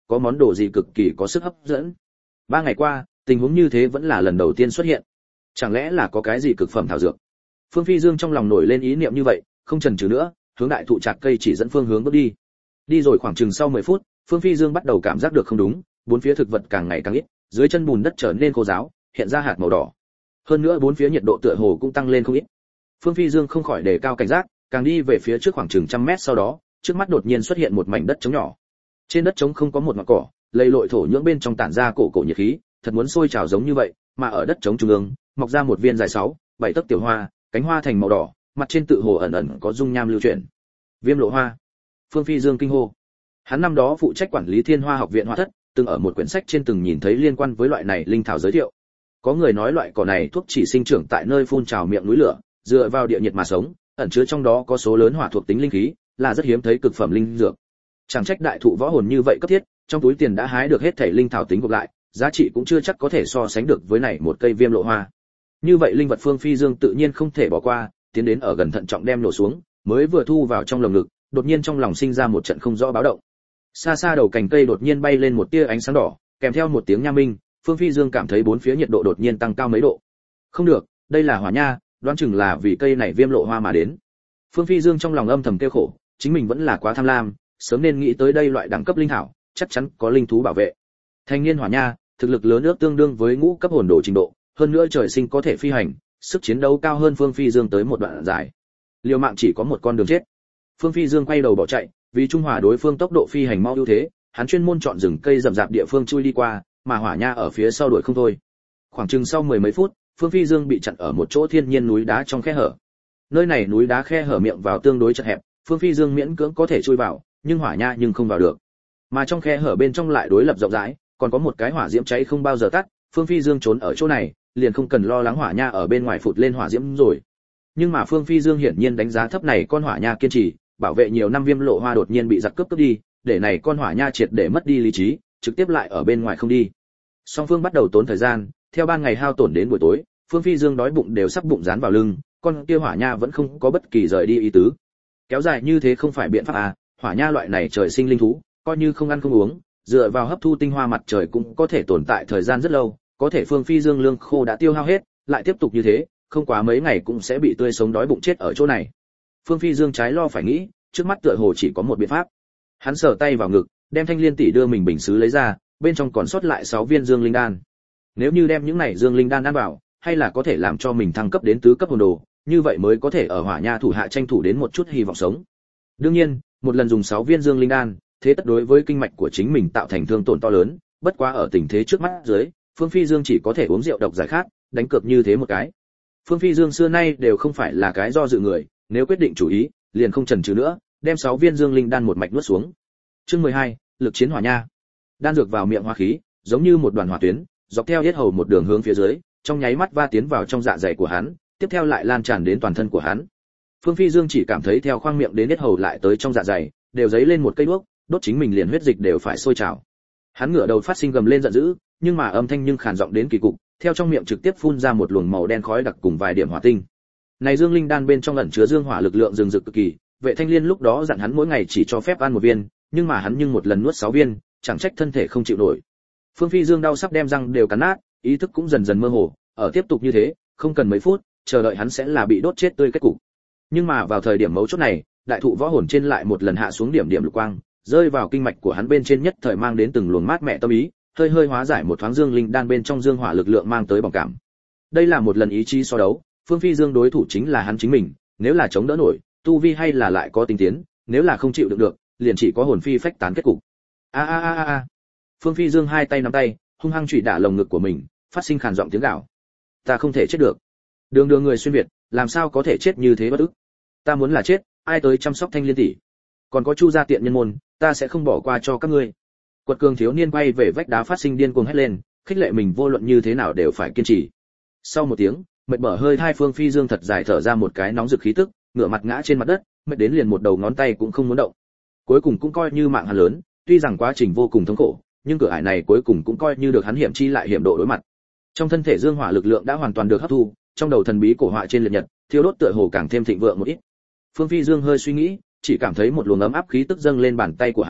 có món đồ gì cực kỳ có sức hấp dẫn. Ba ngày qua, tình huống như thế vẫn là lần đầu tiên xuất hiện. Chẳng lẽ là có cái gì cực phẩm thảo dược? Phương Phi Dương trong lòng nổi lên ý niệm như vậy, không chần chừ nữa, hướng đại thụ chạc cây chỉ dẫn phương hướng bước đi. Đi rồi khoảng chừng sau mười phút, Phương Phi Dương bắt đầu cảm giác được không đúng, bốn phía thực vật càng ngày càng ít, dưới chân bùn đất trở nên khô ráo, hiện ra hạt màu đỏ. Hơn nữa bốn phía nhiệt độ tựa hồ cũng tăng lên không ít. Phương Phi Dương không khỏi đề cao cảnh giác, càng đi về phía trước khoảng chừng trăm mét sau đó, trước mắt đột nhiên xuất hiện một mảnh đất trống nhỏ. Trên đất trống không có một ngọn cỏ, lầy lội thổ nhưỡng bên trong tản ra cổ cổ nhiệt khí, thật muốn sôi trào giống như vậy, mà ở đất trống trung ương, mọc ra một viên dài sáu, bảy tấc tiểu hoa, cánh hoa thành màu đỏ, mặt trên tự hồ ẩn ẩn có dung nham lưu chuyển. Viêm lộ hoa. Phương Phi Dương kinh hô. Hắn năm đó phụ trách quản lý Thiên Hoa học viện Hoa thất, từng ở một quyển sách trên từng nhìn thấy liên quan với loại này linh thảo giới thiệu. Có người nói loại cỏ này thuốc chỉ sinh trưởng tại nơi phun trào miệng núi lửa, dựa vào địa nhiệt mà sống, ẩn chứa trong đó có số lớn hỏa thuộc tính linh khí, là rất hiếm thấy cực phẩm linh dược. Chẳng trách đại thụ võ hồn như vậy cấp thiết, trong túi tiền đã hái được hết thảy linh thảo tính gộp lại, giá trị cũng chưa chắc có thể so sánh được với này một cây viêm lộ hoa. Như vậy linh vật Phương Phi Dương tự nhiên không thể bỏ qua, tiến đến ở gần thận trọng đem nổ xuống, mới vừa thu vào trong lồng ngực, đột nhiên trong lòng sinh ra một trận không rõ báo động. Xa xa đầu cành cây đột nhiên bay lên một tia ánh sáng đỏ, kèm theo một tiếng nha minh, Phương Phi Dương cảm thấy bốn phía nhiệt độ đột nhiên tăng cao mấy độ. Không được, đây là hỏa nha, đoán chừng là vì cây này viêm lộ hoa mà đến. Phương Phi Dương trong lòng âm thầm tiêu khổ, chính mình vẫn là quá tham lam, sớm nên nghĩ tới đây loại đẳng cấp linh thảo, chắc chắn có linh thú bảo vệ. Thanh niên hỏa nha, thực lực lớn ước tương đương với ngũ cấp hồn đồ trình độ, hơn nữa trời sinh có thể phi hành, sức chiến đấu cao hơn Phương Phi Dương tới một đoạn dài. Liều mạng chỉ có một con đường chết. Phương Phi Dương quay đầu bỏ chạy, vì trung hòa đối phương tốc độ phi hành mau ưu thế, hắn chuyên môn chọn rừng cây rậm rạp địa phương chui đi qua, mà hỏa nha ở phía sau đuổi không thôi. Khoảng chừng sau mười mấy phút, Phương Phi Dương bị chặn ở một chỗ thiên nhiên núi đá trong khe hở. Nơi này núi đá khe hở miệng vào tương đối chật hẹp, Phương Phi Dương miễn cưỡng có thể chui vào, nhưng hỏa nha nhưng không vào được. Mà trong khe hở bên trong lại đối lập rộng rãi, còn có một cái hỏa diễm cháy không bao giờ tắt, Phương Phi Dương trốn ở chỗ này, liền không cần lo lắng hỏa nha ở bên ngoài phụt lên hỏa diễm rồi. Nhưng mà Phương Phi Dương hiển nhiên đánh giá thấp này con hỏa nha kiên trì, bảo vệ nhiều năm viêm lộ hoa đột nhiên bị giặc cướp cướp đi, để này con hỏa nha triệt để mất đi lý trí, trực tiếp lại ở bên ngoài không đi. Song phương bắt đầu tốn thời gian, theo ban ngày hao tổn đến buổi tối, Phương Phi Dương đói bụng đều sắp bụng dán vào lưng, con kia hỏa nha vẫn không có bất kỳ rời đi ý tứ. Kéo dài như thế không phải biện pháp à, hỏa nha loại này trời sinh linh thú, coi như không ăn không uống, dựa vào hấp thu tinh hoa mặt trời cũng có thể tồn tại thời gian rất lâu, có thể Phương Phi Dương lương khô đã tiêu hao hết, lại tiếp tục như thế, không quá mấy ngày cũng sẽ bị tươi sống đói bụng chết ở chỗ này. Phương Phi Dương trái lo phải nghĩ, trước mắt tựa hồ chỉ có một biện pháp. Hắn sờ tay vào ngực, đem thanh liên tỷ đưa mình bình sứ lấy ra, bên trong còn sót lại sáu viên dương linh đan. Nếu như đem những này dương linh đan ăn vào, hay là có thể làm cho mình thăng cấp đến tứ cấp hồn đồ, như vậy mới có thể ở hỏa nha thủ hạ tranh thủ đến một chút hy vọng sống. Đương nhiên, một lần dùng sáu viên dương linh đan, thế tất đối với kinh mạch của chính mình tạo thành thương tổn to lớn, bất quá ở tình thế trước mắt dưới, Phương Phi Dương chỉ có thể uống rượu độc giải khát, đánh cược như thế một cái. Phương Phi Dương xưa nay đều không phải là cái do dự người, nếu quyết định chủ ý, liền không chần chừ nữa, đem sáu viên dương linh đan một mạch nuốt xuống. Chương mười hai, lực chiến hỏa nha. Đan dược vào miệng hóa khí, giống như một đoàn hỏa tuyến, dọc theo yết hầu một đường hướng phía dưới, trong nháy mắt va tiến vào trong dạ dày của hắn, tiếp theo lại lan tràn đến toàn thân của hắn. Phương Phi Dương chỉ cảm thấy theo khoang miệng đến yết hầu lại tới trong dạ dày, đều giấy lên một cây đuốc, đốt chính mình liền huyết dịch đều phải sôi trào. Hắn ngửa đầu phát sinh gầm lên giận dữ, nhưng mà âm thanh nhưng khàn giọng đến kỳ cục, theo trong miệng trực tiếp phun ra một luồng màu đen khói đặc cùng vài điểm hỏa tinh. Này dương linh đan bên trong ẩn chứa dương hỏa lực lượng rừng rực cực kỳ, Vệ Thanh Liên lúc đó dặn hắn mỗi ngày chỉ cho phép ăn một viên, nhưng mà hắn nhưng một lần nuốt sáu viên, chẳng trách thân thể không chịu nổi. Phương Phi Dương đau sắp đem răng đều cắn nát, ý thức cũng dần dần mơ hồ, ở tiếp tục như thế, không cần mấy phút, chờ đợi hắn sẽ là bị đốt chết tươi kết cục. Nhưng mà vào thời điểm mấu chốt này, đại thụ võ hồn trên lại một lần hạ xuống điểm điểm lục quang, rơi vào kinh mạch của hắn bên trên nhất thời mang đến từng luồng mát mẻ tâm ý, hơi hơi hóa giải một thoáng dương linh đan bên trong dương hỏa lực lượng mang tới bỏng cảm. Đây là một lần ý chí so đấu, Phương Phi Dương đối thủ chính là hắn chính mình, nếu là chống đỡ nổi, tu vi hay là lại có tinh tiến, nếu là không chịu đựng được, liền chỉ có hồn phi phách tán kết cục. A a a a. Phương Phi Dương hai tay nắm tay, hung hăng chủy đả lồng ngực của mình, phát sinh khàn giọng tiếng gào. Ta không thể chết được. Đường đường người xuyên việt, làm sao có thể chết như thế bất ức. Ta muốn là chết, ai tới chăm sóc Thanh Liên tỷ. Còn có Chu gia tiện nhân môn, ta sẽ không bỏ qua cho các ngươi. Quật cường thiếu niên quay về vách đá phát sinh điên cuồng hét lên, khích lệ mình vô luận như thế nào đều phải kiên trì. Sau một tiếng, mệt bở hơi hai Phương Phi Dương thật dài thở ra một cái nóng rực khí tức, ngửa mặt ngã trên mặt đất, mệt đến liền một đầu ngón tay cũng không muốn động. Cuối cùng cũng coi như mạng hắn lớn, tuy rằng quá trình vô cùng thống khổ, nhưng cửa ải này cuối cùng cũng coi như được hắn hiểm chi lại hiểm độ đối mặt. Trong thân thể dương hỏa lực lượng đã hoàn toàn được hấp thu, trong đầu thần bí cổ họa trên liệt nhật, thiêu đốt tựa hồ càng thêm thịnh vượng một ít. Phương Phi Dương hơi suy nghĩ, chỉ cảm thấy một luồng ấm áp khí tức dâng lên bàn tay của hắn,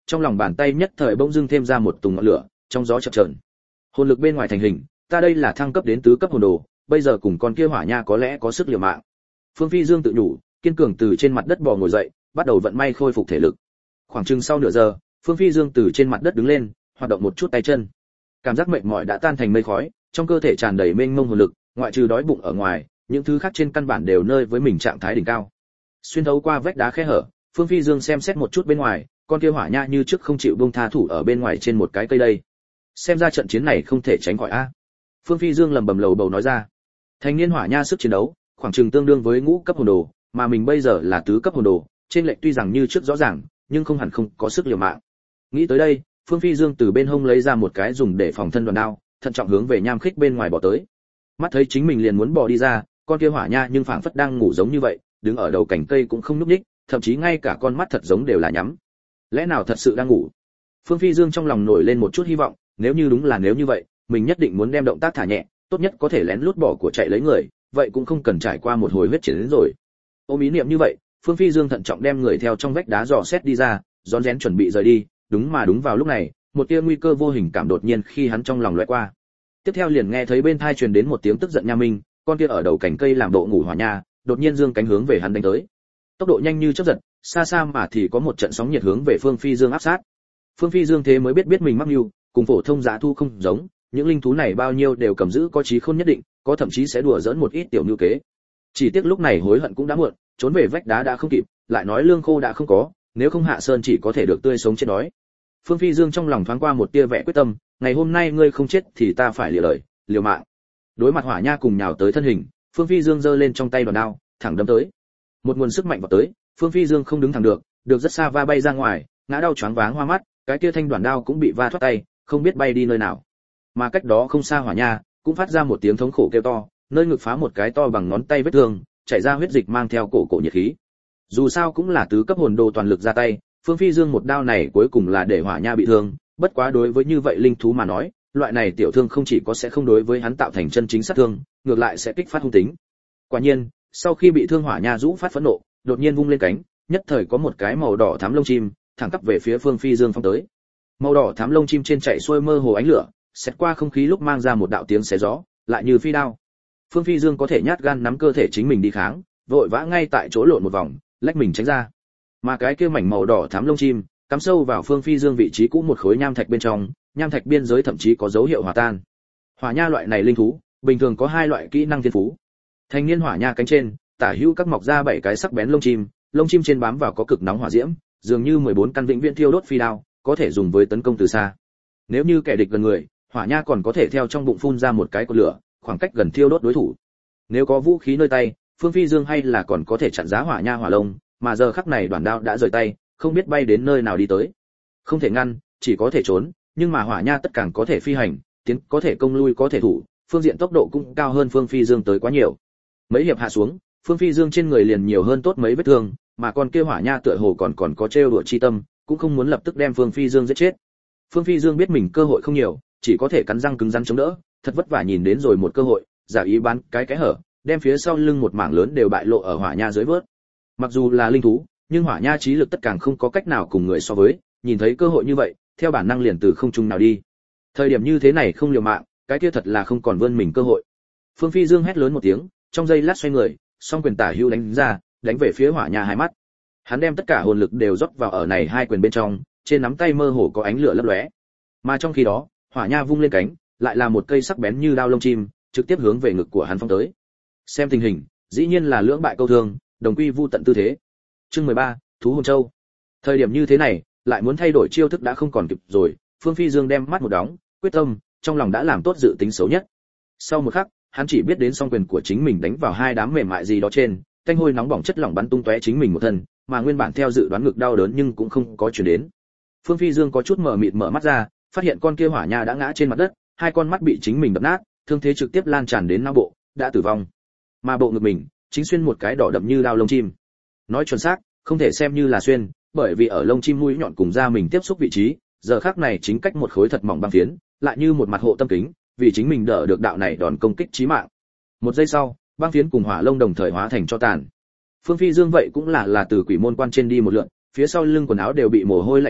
trong lòng bàn tay nhất thời bỗng dưng thêm ra một tùng ngọn lửa, trong gió chập chờn. Hồn lực bên ngoài thành hình, ta đây là thăng cấp đến tứ cấp hồn đồ, bây giờ cùng con kia hỏa nha có lẽ có sức liều mạng. Phương Phi Dương tự nhủ, kiên cường từ trên mặt đất bò ngồi dậy, bắt đầu vận may khôi phục thể lực. Khoảng chừng sau nửa giờ, Phương Phi Dương từ trên mặt đất đứng lên, hoạt động một chút tay chân. Cảm giác mệt mỏi đã tan thành mây khói, trong cơ thể tràn đầy mênh mông hồn lực, ngoại trừ đói bụng ở ngoài, những thứ khác trên căn bản đều nơi với mình trạng thái đỉnh cao. Xuyên thấu qua vách đá khe hở, Phương Phi Dương xem xét một chút bên ngoài, con kia hỏa nha như trước không chịu buông tha thủ ở bên ngoài trên một cái cây đây. Xem ra trận chiến này không thể tránh khỏi a. Phương Phi Dương lẩm bẩm lầu bầu nói ra. Thanh niên hỏa nha sức chiến đấu, khoảng chừng tương đương với ngũ cấp hồn đồ, mà mình bây giờ là tứ cấp hồn đồ, trên lệch tuy rằng như trước rõ ràng, nhưng không hẳn không có sức liều mạng. Nghĩ tới đây, Phương Phi Dương từ bên hông lấy ra một cái dùng để phòng thân đòn đao, thận trọng hướng về nham khích bên ngoài bỏ tới. Mắt thấy chính mình liền muốn bỏ đi ra, con kia hỏa nha nhưng phảng phất đang ngủ giống như vậy, đứng ở đầu cành cây cũng không nhúc nhích, thậm chí ngay cả con mắt thật giống đều là nhắm. Lẽ nào thật sự đang ngủ? Phương Phi Dương trong lòng nổi lên một chút hy vọng, nếu như đúng là nếu như vậy, mình nhất định muốn đem động tác thả nhẹ, tốt nhất có thể lén lút bỏ của chạy lấy người, vậy cũng không cần trải qua một hồi huyết chiến đến rồi. Ôm ý niệm như vậy, Phương Phi Dương thận trọng đem người theo trong vách đá dò xét đi ra, rón rén chuẩn bị rời đi, đúng mà đúng vào lúc này, một tia nguy cơ vô hình cảm đột nhiên khi hắn trong lòng lóe qua. Tiếp theo liền nghe thấy bên tai truyền đến một tiếng tức giận nha minh, con kia ở đầu cành cây làm độ ngủ hỏa nha, đột nhiên dương cánh hướng về hắn đánh tới. Tốc độ nhanh như chớp giật, xa xa mà thì có một trận sóng nhiệt hướng về Phương Phi Dương áp sát. Phương Phi Dương thế mới biết biết mình mắc mưu, cùng phổ thông dã thu không giống, những linh thú này bao nhiêu đều cầm giữ có trí khôn nhất định, có thậm chí sẽ đùa giỡn một ít tiểu mưu kế. Chỉ tiếc lúc này hối hận cũng đã muộn, trốn về vách đá đã không kịp, lại nói lương khô đã không có, nếu không hạ sơn chỉ có thể được tươi sống chết đói. Phương Phi Dương trong lòng thoáng qua một tia vẻ quyết tâm, ngày hôm nay ngươi không chết thì ta phải liều đời, liều mạng. Đối mặt hỏa nha cùng nhào tới thân hình, Phương Phi Dương giơ lên trong tay đòn đao, thẳng đâm tới. Một nguồn sức mạnh vào tới, Phương Phi Dương không đứng thẳng được, được rất xa va bay ra ngoài, ngã đau choáng váng hoa mắt, cái kia thanh đoạn đao cũng bị va thoát tay, không biết bay đi nơi nào. Mà cách đó không xa hỏa nha, cũng phát ra một tiếng thống khổ kêu to, nơi ngực phá một cái to bằng ngón tay vết thương, chảy ra huyết dịch mang theo cổ cổ nhiệt khí. Dù sao cũng là tứ cấp hồn đồ toàn lực ra tay, Phương Phi Dương một đao này cuối cùng là để hỏa nha bị thương, bất quá đối với như vậy linh thú mà nói, loại này tiểu thương không chỉ có sẽ không đối với hắn tạo thành chân chính sát thương, ngược lại sẽ kích phát hung tính. Quả nhiên, sau khi bị thương hỏa nha rũ phát phẫn nộ, đột nhiên vung lên cánh, nhất thời có một cái màu đỏ thắm lông chim, thẳng tắp về phía Phương Phi Dương phong tới. Màu đỏ thắm lông chim trên chạy xuôi mơ hồ ánh lửa, xét qua không khí lúc mang ra một đạo tiếng xé gió, lại như phi đao. Phương Phi Dương có thể nhát gan nắm cơ thể chính mình đi kháng, vội vã ngay tại chỗ lộn một vòng, lách mình tránh ra. Mà cái kia mảnh màu đỏ thắm lông chim, cắm sâu vào Phương Phi Dương vị trí cũ một khối nham thạch bên trong, nham thạch biên giới thậm chí có dấu hiệu hòa tan. Hỏa nha loại này linh thú, bình thường có hai loại kỹ năng thiên phú. Thanh niên hỏa nha cánh trên, tả hữu các mọc ra bảy cái sắc bén lông chim, lông chim trên bám vào có cực nóng hỏa diễm, dường như mười bốn căn vĩnh viễn thiêu đốt phi đao, có thể dùng với tấn công từ xa. Nếu như kẻ địch gần người, hỏa nha còn có thể theo trong bụng phun ra một cái cột lửa, khoảng cách gần thiêu đốt đối thủ. Nếu có vũ khí nơi tay, Phương Phi Dương hay là còn có thể chặn giá hỏa nha hỏa lông, mà giờ khắc này đoạn đao đã rời tay, không biết bay đến nơi nào đi tới. Không thể ngăn, chỉ có thể trốn, nhưng mà hỏa nha tất càng có thể phi hành, tiến có thể công lui có thể thủ, phương diện tốc độ cũng cao hơn Phương Phi Dương tới quá nhiều. Mấy hiệp hạ xuống, Phương Phi Dương trên người liền nhiều hơn tốt mấy vết thương, mà con kia hỏa nha tựa hồ còn còn có trêu đùa chi tâm, cũng không muốn lập tức đem Phương Phi Dương giết chết. Phương Phi Dương biết mình cơ hội không nhiều, chỉ có thể cắn răng cứng rắn chống đỡ, thật vất vả nhìn đến rồi một cơ hội, giả ý bán cái cái hở, đem phía sau lưng một mảng lớn đều bại lộ ở hỏa nha dưới vớt. Mặc dù là linh thú, nhưng hỏa nha trí lực tất càng không có cách nào cùng người so với, nhìn thấy cơ hội như vậy, theo bản năng liền từ không trung nào đi. Thời điểm như thế này không liều mạng, cái kia thật là không còn vươn mình cơ hội. Phương Phi Dương hét lớn một tiếng, trong giây lát xoay người, song quyền tả hữu đánh ra, đánh về phía hỏa nha hai mắt. Hắn đem tất cả hồn lực đều rót vào ở này hai quyền bên trong, trên nắm tay mơ hồ có ánh lửa lấp lóe. Mà trong khi đó, hỏa nha vung lên cánh, lại là một cây sắc bén như đao lông chim, trực tiếp hướng về ngực của hắn phóng tới. Xem tình hình, dĩ nhiên là lưỡng bại câu thương, đồng quy vu tận tư thế. Chương mười ba, thú hồn châu. Thời điểm như thế này, lại muốn thay đổi chiêu thức đã không còn kịp rồi, Phương Phi Dương đem mắt một đóng, quyết tâm, trong lòng đã làm tốt dự tính xấu nhất. Sau một khắc, hắn chỉ biết đến song quyền của chính mình đánh vào hai đám mềm mại gì đó trên, tanh hôi nóng bỏng chất lỏng bắn tung tóe chính mình một thân, mà nguyên bản theo dự đoán ngực đau đớn nhưng cũng không có chuyển đến. Phương Phi Dương có chút mở mịt mở mắt ra, phát hiện con kia hỏa nha đã ngã trên mặt đất, hai con mắt bị chính mình đập nát, thương thế trực tiếp lan tràn đến não bộ, đã tử vong. Mà bộ ngực mình, chính xuyên một cái đỏ đậm như đao lông chim. Nói chuẩn xác, không thể xem như là xuyên, bởi vì ở lông chim mũi nhọn cùng da mình tiếp xúc vị trí, giờ khắc này chính cách một khối thật mỏng băng phiến, lại như một mặt hộ tâm kính, vì chính mình đỡ được đạo này đòn công kích chí mạng. Một giây sau, băng phiến cùng hỏa lông đồng thời hóa thành cho tàn. Phương Phi Dương vậy cũng là là từ quỷ môn quan trên đi một lượt, phía sau lưng quần áo đều bị mồ hôi lạnh thấm ướt,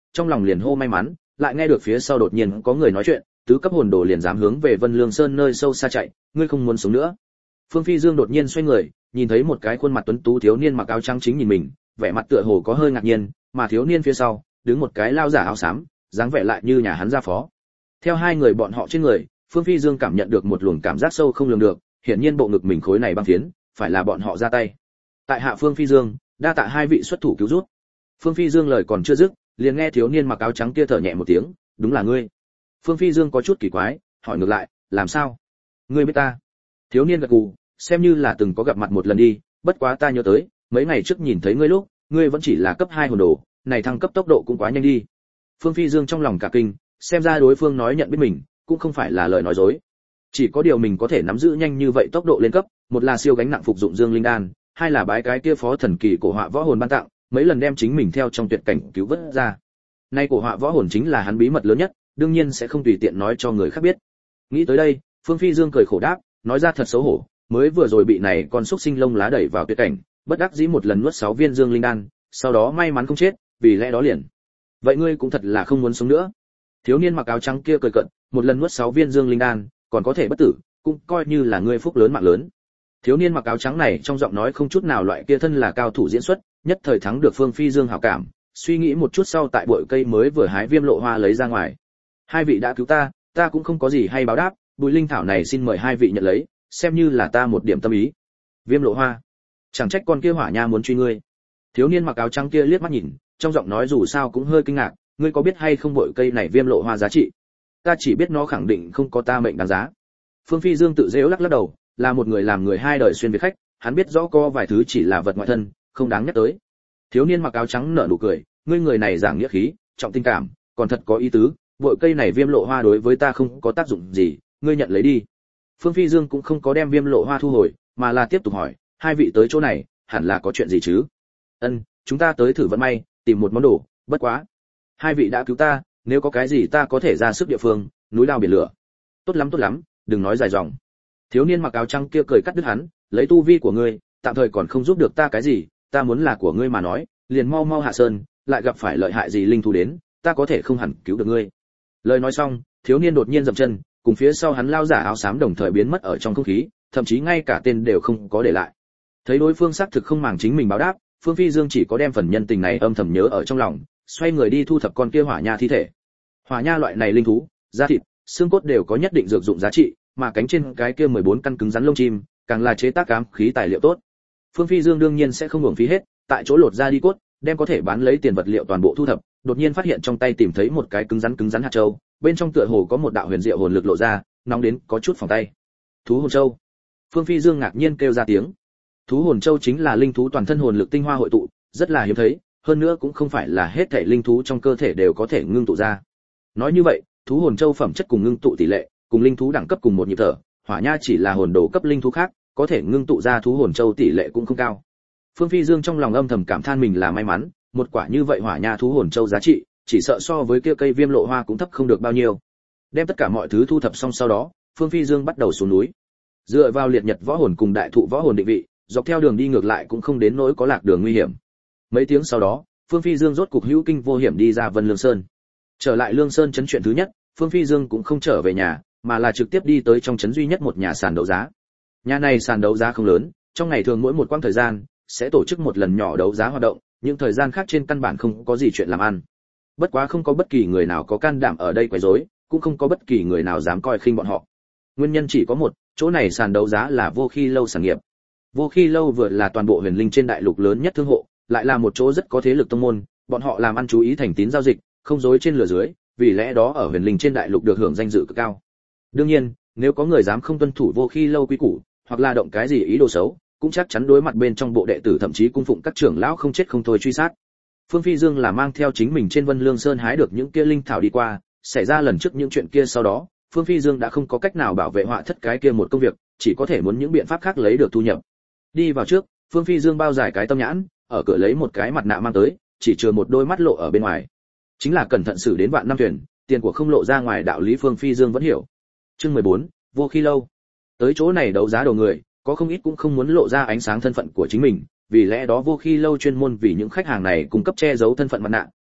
trong lòng liền hô may mắn, lại nghe được phía sau đột nhiên có người nói chuyện, tứ cấp hồn đồ liền dám hướng về Vân Lương Sơn nơi sâu xa chạy, ngươi không muốn sống nữa. Phương Phi Dương đột nhiên xoay người, nhìn thấy một cái khuôn mặt tuấn tú thiếu niên mặc áo trắng chính nhìn mình, vẻ mặt tựa hồ có hơi ngạc nhiên, mà thiếu niên phía sau đứng một cái lao giả áo xám, dáng vẻ lại như nhà hắn gia phó. Theo hai người bọn họ trên người, Phương Phi Dương cảm nhận được một luồng cảm giác sâu không lường được, hiển nhiên bộ ngực mình khối này băng phiến, phải là bọn họ ra tay. Tại hạ Phương Phi Dương, đa tạ hai vị xuất thủ cứu giúp. Phương Phi Dương lời còn chưa dứt, liền nghe thiếu niên mặc áo trắng kia thở nhẹ một tiếng, đúng là ngươi. Phương Phi Dương có chút kỳ quái, hỏi ngược lại, làm sao? Ngươi biết ta? Thiếu niên gật gù, xem như là từng có gặp mặt một lần đi, bất quá ta nhớ tới, mấy ngày trước nhìn thấy ngươi lúc, ngươi vẫn chỉ là cấp hai hồn đồ, này thăng cấp tốc độ cũng quá nhanh đi. Phương Phi Dương trong lòng cả kinh, xem ra đối phương nói nhận biết mình, cũng không phải là lời nói dối. Chỉ có điều mình có thể nắm giữ nhanh như vậy tốc độ lên cấp, một là siêu gánh nặng phục dụng Dương Linh Đan, hai là bái cái kia phó thần kỳ cổ họa võ hồn ban tặng, mấy lần đem chính mình theo trong tuyệt cảnh cứu vớt ra. Nay cổ họa võ hồn chính là hắn bí mật lớn nhất, đương nhiên sẽ không tùy tiện nói cho người khác biết. Nghĩ tới đây, Phương Phi Dương cười khổ đáp, nói ra thật xấu hổ, mới vừa rồi bị này con xúc sinh lông lá đẩy vào tuyệt cảnh, bất đắc dĩ một lần nuốt sáu viên Dương Linh Đan, sau đó may mắn không chết, vì lẽ đó liền. Vậy ngươi cũng thật là không muốn sống nữa. Thiếu niên mặc áo trắng kia cười cận, một lần nuốt sáu viên Dương Linh Đan, còn có thể bất tử, cũng coi như là ngươi phúc lớn mạng lớn. Thiếu niên mặc áo trắng này trong giọng nói không chút nào loại kia thân là cao thủ diễn xuất, nhất thời thắng được Phương Phi Dương hảo cảm, suy nghĩ một chút sau tại bụi cây mới vừa hái viêm lộ hoa lấy ra ngoài. Hai vị đã cứu ta, ta cũng không có gì hay báo đáp, bùi linh thảo này xin mời hai vị nhận lấy, xem như là ta một điểm tâm ý. Viêm lộ hoa, chẳng trách con kia hỏa nha muốn truy ngươi. Thiếu niên mặc áo trắng kia liếc mắt nhìn, trong giọng nói dù sao cũng hơi kinh ngạc, ngươi có biết hay không bụi cây này viêm lộ hoa giá trị? Ta chỉ biết nó khẳng định không có ta mệnh đáng giá. Phương Phi Dương tự giễu lắc lắc đầu, là một người làm người hai đời xuyên việt khách, hắn biết rõ có vài thứ chỉ là vật ngoại thân, không đáng nhắc tới. Thiếu niên mặc áo trắng nở nụ cười, ngươi người này giảng nghĩa khí, trọng tình cảm, còn thật có ý tứ, bụi cây này viêm lộ hoa đối với ta không có tác dụng gì, ngươi nhận lấy đi. Phương Phi Dương cũng không có đem viêm lộ hoa thu hồi, mà là tiếp tục hỏi, hai vị tới chỗ này, hẳn là có chuyện gì chứ? Ân, chúng ta tới thử vận may, tìm một món đồ, bất quá, hai vị đã cứu ta, nếu có cái gì ta có thể ra sức địa phương, núi lao biển lửa. Tốt lắm tốt lắm, đừng nói dài dòng. Thiếu niên mặc áo trắng kia cười cắt đứt hắn, lấy tu vi của ngươi, tạm thời còn không giúp được ta cái gì, ta muốn là của ngươi mà nói, liền mau mau hạ sơn, lại gặp phải lợi hại gì linh thú đến, ta có thể không hẳn cứu được ngươi. Lời nói xong, thiếu niên đột nhiên dậm chân, cùng phía sau hắn lao giả áo xám đồng thời biến mất ở trong không khí, thậm chí ngay cả tên đều không có để lại. Thấy đối phương xác thực không màng chính mình báo đáp, Phương Phi Dương chỉ có đem phần nhân tình này âm thầm nhớ ở trong lòng, xoay người đi thu thập con kia hỏa nha thi thể. Hỏa nha loại này linh thú, da thịt, xương cốt đều có nhất định dược dụng giá trị, mà cánh trên cái kia mười bốn căn cứng rắn lông chim, càng là chế tác ám khí tài liệu tốt. Phương Phi Dương đương nhiên sẽ không uổng phí hết, tại chỗ lột ra đi cốt, đem có thể bán lấy tiền vật liệu toàn bộ thu thập, đột nhiên phát hiện trong tay tìm thấy một cái cứng rắn cứng rắn hạt châu, bên trong tựa hồ có một đạo huyền diệu hồn lực lộ ra, nóng đến có chút phòng tay. Thú hồn châu. Phương Phi Dương ngạc nhiên kêu ra tiếng. Thú hồn châu chính là linh thú toàn thân hồn lực tinh hoa hội tụ, rất là hiếm thấy, hơn nữa cũng không phải là hết thảy linh thú trong cơ thể đều có thể ngưng tụ ra. Nói như vậy, thú hồn châu phẩm chất cùng ngưng tụ tỷ lệ, cùng linh thú đẳng cấp cùng một nhịp thở, hỏa nha chỉ là hồn đồ cấp linh thú khác, có thể ngưng tụ ra thú hồn châu tỷ lệ cũng không cao. Phương Phi Dương trong lòng âm thầm cảm than mình là may mắn, một quả như vậy hỏa nha thú hồn châu giá trị, chỉ sợ so với kia cây viêm lộ hoa cũng thấp không được bao nhiêu. Đem tất cả mọi thứ thu thập xong sau đó, Phương Phi Dương bắt đầu xuống núi. Dựa vào liệt nhật võ hồn cùng đại thụ võ hồn định vị, dọc theo đường đi ngược lại cũng không đến nỗi có lạc đường nguy hiểm. Mấy tiếng sau đó, Phương Phi Dương rốt cục hữu kinh vô hiểm đi ra Vân Lương Sơn. Trở lại Lương Sơn trấn chuyện thứ nhất, Phương Phi Dương cũng không trở về nhà, mà là trực tiếp đi tới trong trấn duy nhất một nhà sàn đấu giá. Nhà này sàn đấu giá không lớn, trong ngày thường mỗi một quãng thời gian sẽ tổ chức một lần nhỏ đấu giá hoạt động, nhưng thời gian khác trên căn bản không có gì chuyện làm ăn. Bất quá không có bất kỳ người nào có can đảm ở đây quấy rối, cũng không có bất kỳ người nào dám coi khinh bọn họ. Nguyên nhân chỉ có một, chỗ này sàn đấu giá là Vô Khi Lâu sản nghiệp. Vô Khi Lâu vừa là toàn bộ huyền linh trên đại lục lớn nhất thương hộ, lại là một chỗ rất có thế lực tông môn, bọn họ làm ăn chú ý thành tín giao dịch, không dối trên lừa dưới, vì lẽ đó ở huyền linh trên đại lục được hưởng danh dự cực cao. Đương nhiên, nếu có người dám không tuân thủ Vô Khi Lâu quy củ, hoặc là động cái gì ý đồ xấu, cũng chắc chắn đối mặt bên trong bộ đệ tử thậm chí cung phụng các trưởng lão không chết không thôi truy sát. Phương Phi Dương là mang theo chính mình trên Vân Lương Sơn hái được những kia linh thảo đi qua, xảy ra lần trước những chuyện kia sau đó, Phương Phi Dương đã không có cách nào bảo vệ họa thất cái kia một công việc, chỉ có thể muốn những biện pháp khác lấy được thu nhập. Đi vào trước, Phương Phi Dương bao dài cái tâm nhãn, ở cửa lấy một cái mặt nạ mang tới, chỉ chừa một đôi mắt lộ ở bên ngoài. Chính là cẩn thận xử đến vạn năm thuyền, tiền của không lộ ra ngoài đạo lý Phương Phi Dương vẫn hiểu. Chương mười bốn, Vô Khi Lâu. Tới chỗ này đấu giá đồ người, có không ít cũng không muốn lộ ra ánh sáng thân phận của chính mình, vì lẽ đó Vô Khi Lâu chuyên môn vì những khách hàng này cung cấp che giấu thân phận mặt nạ,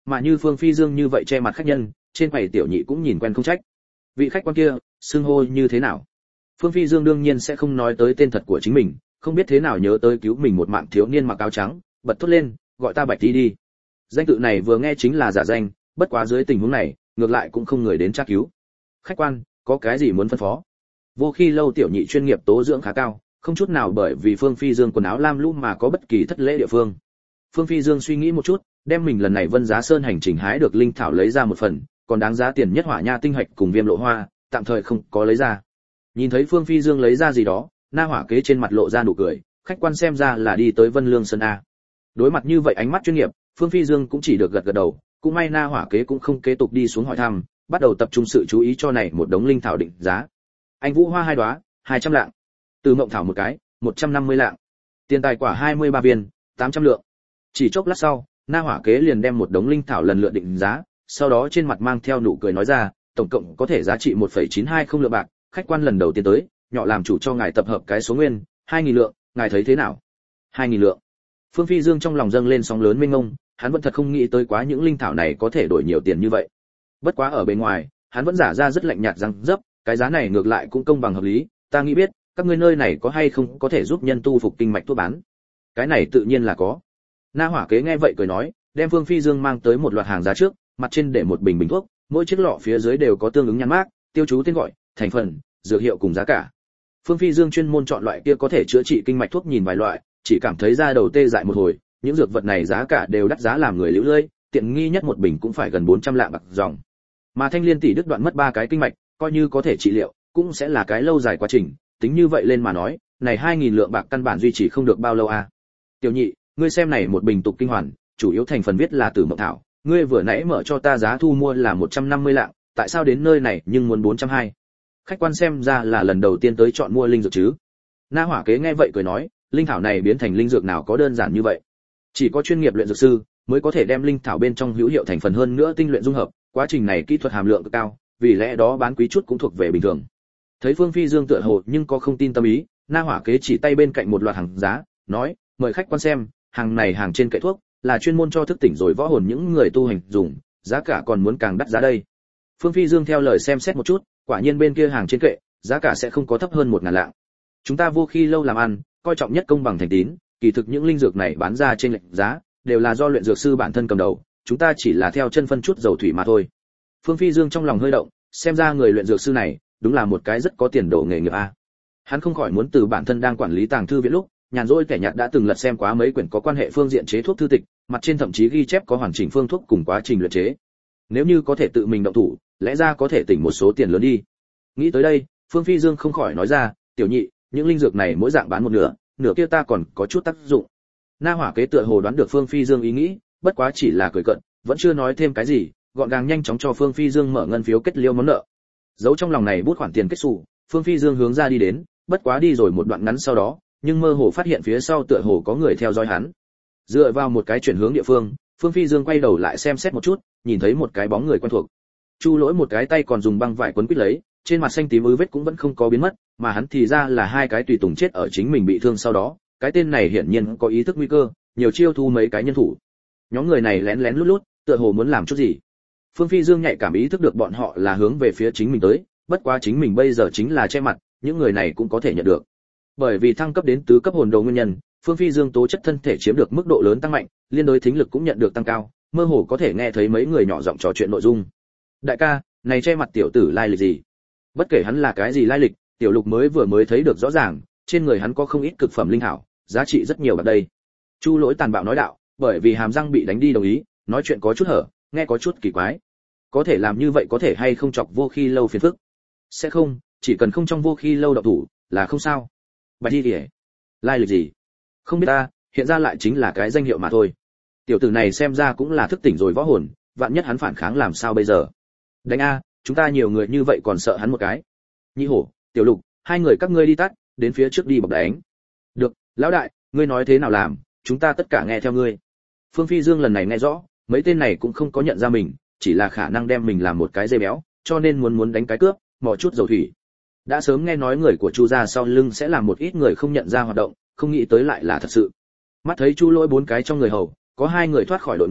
mà như Phương Phi Dương như vậy che mặt khách nhân, trên quầy tiểu nhị cũng nhìn quen không trách. Vị khách quan kia, xưng hô như thế nào? Phương Phi Dương đương nhiên sẽ không nói tới tên thật của chính mình, không biết thế nào nhớ tới cứu mình một mạng thiếu niên mặc áo trắng, bật thốt lên, gọi ta Bạch Đi đi. Danh tự này vừa nghe chính là giả danh, bất quá dưới tình huống này, ngược lại cũng không người đến tra cứu. Khách quan, có cái gì muốn phân phó? Vô Khi Lâu tiểu nhị chuyên nghiệp tố dưỡng khá cao, không chút nào bởi vì Phương Phi Dương quần áo lam lũ mà có bất kỳ thất lễ địa phương. Phương Phi Dương suy nghĩ một chút, đem mình lần này Vân Giá Sơn hành trình hái được linh thảo lấy ra một phần, còn đáng giá tiền nhất Hỏa Nha tinh hạch cùng Viêm Lộ Hoa, tạm thời không có lấy ra. Nhìn thấy Phương Phi Dương lấy ra gì đó, Na Hỏa Kế trên mặt lộ ra nụ cười, khách quan xem ra là đi tới Vân Lương Sơn a. Đối mặt như vậy ánh mắt chuyên nghiệp, Phương Phi Dương cũng chỉ được gật gật đầu, cũng may Na Hỏa Kế cũng không kế tục đi xuống hỏi thăm, bắt đầu tập trung sự chú ý cho này một đống linh thảo định giá. Anh Vũ Hoa hai đóa, hai trăm lạng. Từ Mộng Thảo một cái, một trăm năm mươi lạng. Tiền tài quả hai mươi ba viên, tám trăm lượng. Chỉ chốc lát sau, Na Hỏa Kế liền đem một đống linh thảo lần lượt định giá, sau đó trên mặt mang theo nụ cười nói ra, tổng cộng có thể giá trị một phẩy chín hai không lượng bạc, khách quan lần đầu tiên tới, nhỏ làm chủ cho ngài tập hợp cái số nguyên, hai nghìn lượng, ngài thấy thế nào? hai nghìn lượng. Phương Phi Dương trong lòng dâng lên sóng lớn mênh mông, hắn vẫn thật không nghĩ tới quá những linh thảo này có thể đổi nhiều tiền như vậy. Bất quá ở bên ngoài, hắn vẫn giả ra rất lạnh nhạt rằng dấp, cái giá này ngược lại cũng công bằng hợp lý, ta nghĩ biết, các ngươi nơi này có hay không có thể giúp nhân tu phục kinh mạch thuốc bán? Cái này tự nhiên là có. Na Hỏa Kế nghe vậy cười nói, đem Phương Phi Dương mang tới một loạt hàng giá trước, mặt trên để một bình bình thuốc, mỗi chiếc lọ phía dưới đều có tương ứng nhãn mác, tiêu chú tên gọi, thành phần, dược hiệu cùng giá cả. Phương Phi Dương chuyên môn chọn loại kia có thể chữa trị kinh mạch thuốc nhìn vài loại, chỉ cảm thấy da đầu tê dại một hồi, những dược vật này giá cả đều đắt giá làm người liễu lơi, tiện nghi nhất một bình cũng phải gần bốn trăm lạng bạc dòng. Mà Thanh Liên tỷ đứt đoạn mất ba cái kinh mạch, coi như có thể trị liệu, cũng sẽ là cái lâu dài quá trình, tính như vậy lên mà nói, này hai nghìn lượng bạc căn bản duy trì không được bao lâu à. Tiểu nhị, ngươi xem này một bình tục kinh hoàn, chủ yếu thành phần viết là Tử Mộng Thảo, ngươi vừa nãy mở cho ta giá thu mua là một trăm năm mươi lạng, tại sao đến nơi này nhưng muốn bốn trăm hai? Khách quan xem ra là lần đầu tiên tới chọn mua linh dược chứ? Na Hỏa Kế nghe vậy cười nói, linh thảo này biến thành linh dược nào có đơn giản như vậy? Chỉ có chuyên nghiệp luyện dược sư mới có thể đem linh thảo bên trong hữu hiệu thành phần hơn nữa tinh luyện dung hợp, quá trình này kỹ thuật hàm lượng cực cao, vì lẽ đó bán quý chút cũng thuộc về bình thường. Thấy Phương Phi Dương tựa hồ nhưng có không tin tâm ý, Na Hỏa Kế chỉ tay bên cạnh một loạt hàng giá, nói, mời khách quan xem, hàng này hàng trên kệ thuốc, là chuyên môn cho thức tỉnh rồi võ hồn những người tu hành dùng, giá cả còn muốn càng đắt giá đây. Phương Phi Dương theo lời xem xét một chút, quả nhiên bên kia hàng trên kệ, giá cả sẽ không có thấp hơn một ngàn lạng. Chúng ta Vô Khi Lâu làm ăn, coi trọng nhất công bằng thành tín, kỳ thực những linh dược này bán ra trên lệch giá, đều là do luyện dược sư bản thân cầm đầu, chúng ta chỉ là theo chân phân chút dầu thủy mà thôi. Phương Phi Dương trong lòng hơi động, xem ra người luyện dược sư này, đúng là một cái rất có tiền đồ nghề nghiệp a. Hắn không khỏi muốn từ bản thân đang quản lý tàng thư viện lúc, nhàn rỗi kẻ nhạt đã từng lật xem quá mấy quyển có quan hệ phương diện chế thuốc thư tịch, mặt trên thậm chí ghi chép có hoàn chỉnh phương thuốc cùng quá trình luyện chế. Nếu như có thể tự mình động thủ, lẽ ra có thể tỉnh một số tiền lớn đi. Nghĩ tới đây, Phương Phi Dương không khỏi nói ra, tiểu nhị, những linh dược này mỗi dạng bán một nửa, nửa kia ta còn có chút tác dụng. Na Hỏa Kế tựa hồ đoán được Phương Phi Dương ý nghĩ, bất quá chỉ là cười cợt, vẫn chưa nói thêm cái gì, gọn gàng nhanh chóng cho Phương Phi Dương mở ngân phiếu kết liêu món nợ. Giấu trong lòng này bút khoản tiền kết sổ, Phương Phi Dương hướng ra đi đến, bất quá đi rồi một đoạn ngắn sau đó, nhưng mơ hồ phát hiện phía sau tựa hồ có người theo dõi hắn. Dựa vào một cái chuyển hướng địa phương, Phương Phi Dương quay đầu lại xem xét một chút, nhìn thấy một cái bóng người quen thuộc. Chu Lỗi một cái tay còn dùng băng vải quấn quít lấy, trên mặt xanh tím ứ vết cũng vẫn không có biến mất, mà hắn thì ra là hai cái tùy tùng chết ở chính mình bị thương sau đó, cái tên này hiển nhiên có ý thức nguy cơ, nhiều chiêu thu mấy cái nhân thủ. Nhóm người này lén lén lút lút, tựa hồ muốn làm chút gì. Phương Phi Dương nhạy cảm ý thức được bọn họ là hướng về phía chính mình tới, bất quá chính mình bây giờ chính là che mặt, những người này cũng có thể nhận được. Bởi vì thăng cấp đến tứ cấp hồn đồ nguyên nhân, Phương Phi Dương tố chất thân thể chiếm được mức độ lớn tăng mạnh, liên đối thính lực cũng nhận được tăng cao, mơ hồ có thể nghe thấy mấy người nhỏ giọng trò chuyện nội dung. Đại ca, này che mặt tiểu tử lai lịch gì? Bất kể hắn là cái gì lai lịch, tiểu lục mới vừa mới thấy được rõ ràng, trên người hắn có không ít cực phẩm linh thảo, giá trị rất nhiều ở đây. Chu Lỗi tàn bạo nói đạo, bởi vì hàm răng bị đánh đi đồng ý, nói chuyện có chút hở, nghe có chút kỳ quái. Có thể làm như vậy có thể hay không chọc Vô Khi Lâu phiền phức? Sẽ không, chỉ cần không trong Vô Khi Lâu động thủ, là không sao. Bạch đi kìa. Lai lịch gì? Không biết ta, hiện ra lại chính là cái danh hiệu mà thôi. Tiểu tử này xem ra cũng là thức tỉnh rồi võ hồn, vạn nhất hắn phản kháng làm sao bây giờ? Đánh a, chúng ta nhiều người như vậy còn sợ hắn một cái. Nhị hổ, tiểu lục, hai người các ngươi đi tắt, đến phía trước đi bọc đánh. Được, lão đại, ngươi nói thế nào làm, chúng ta tất cả nghe theo ngươi. Phương Phi Dương lần này nghe rõ, mấy tên này cũng không có nhận ra mình, chỉ là khả năng đem mình làm một cái dây béo, cho nên muốn muốn đánh cái cướp, mò chút dầu thủy. Đã sớm nghe nói người của Chu gia sau lưng sẽ làm một ít người không nhận ra hoạt động, không nghĩ tới lại là thật sự. Mắt thấy Chu Lỗi bốn cái trong người hầu, có hai người thoát khỏi đội ngũ,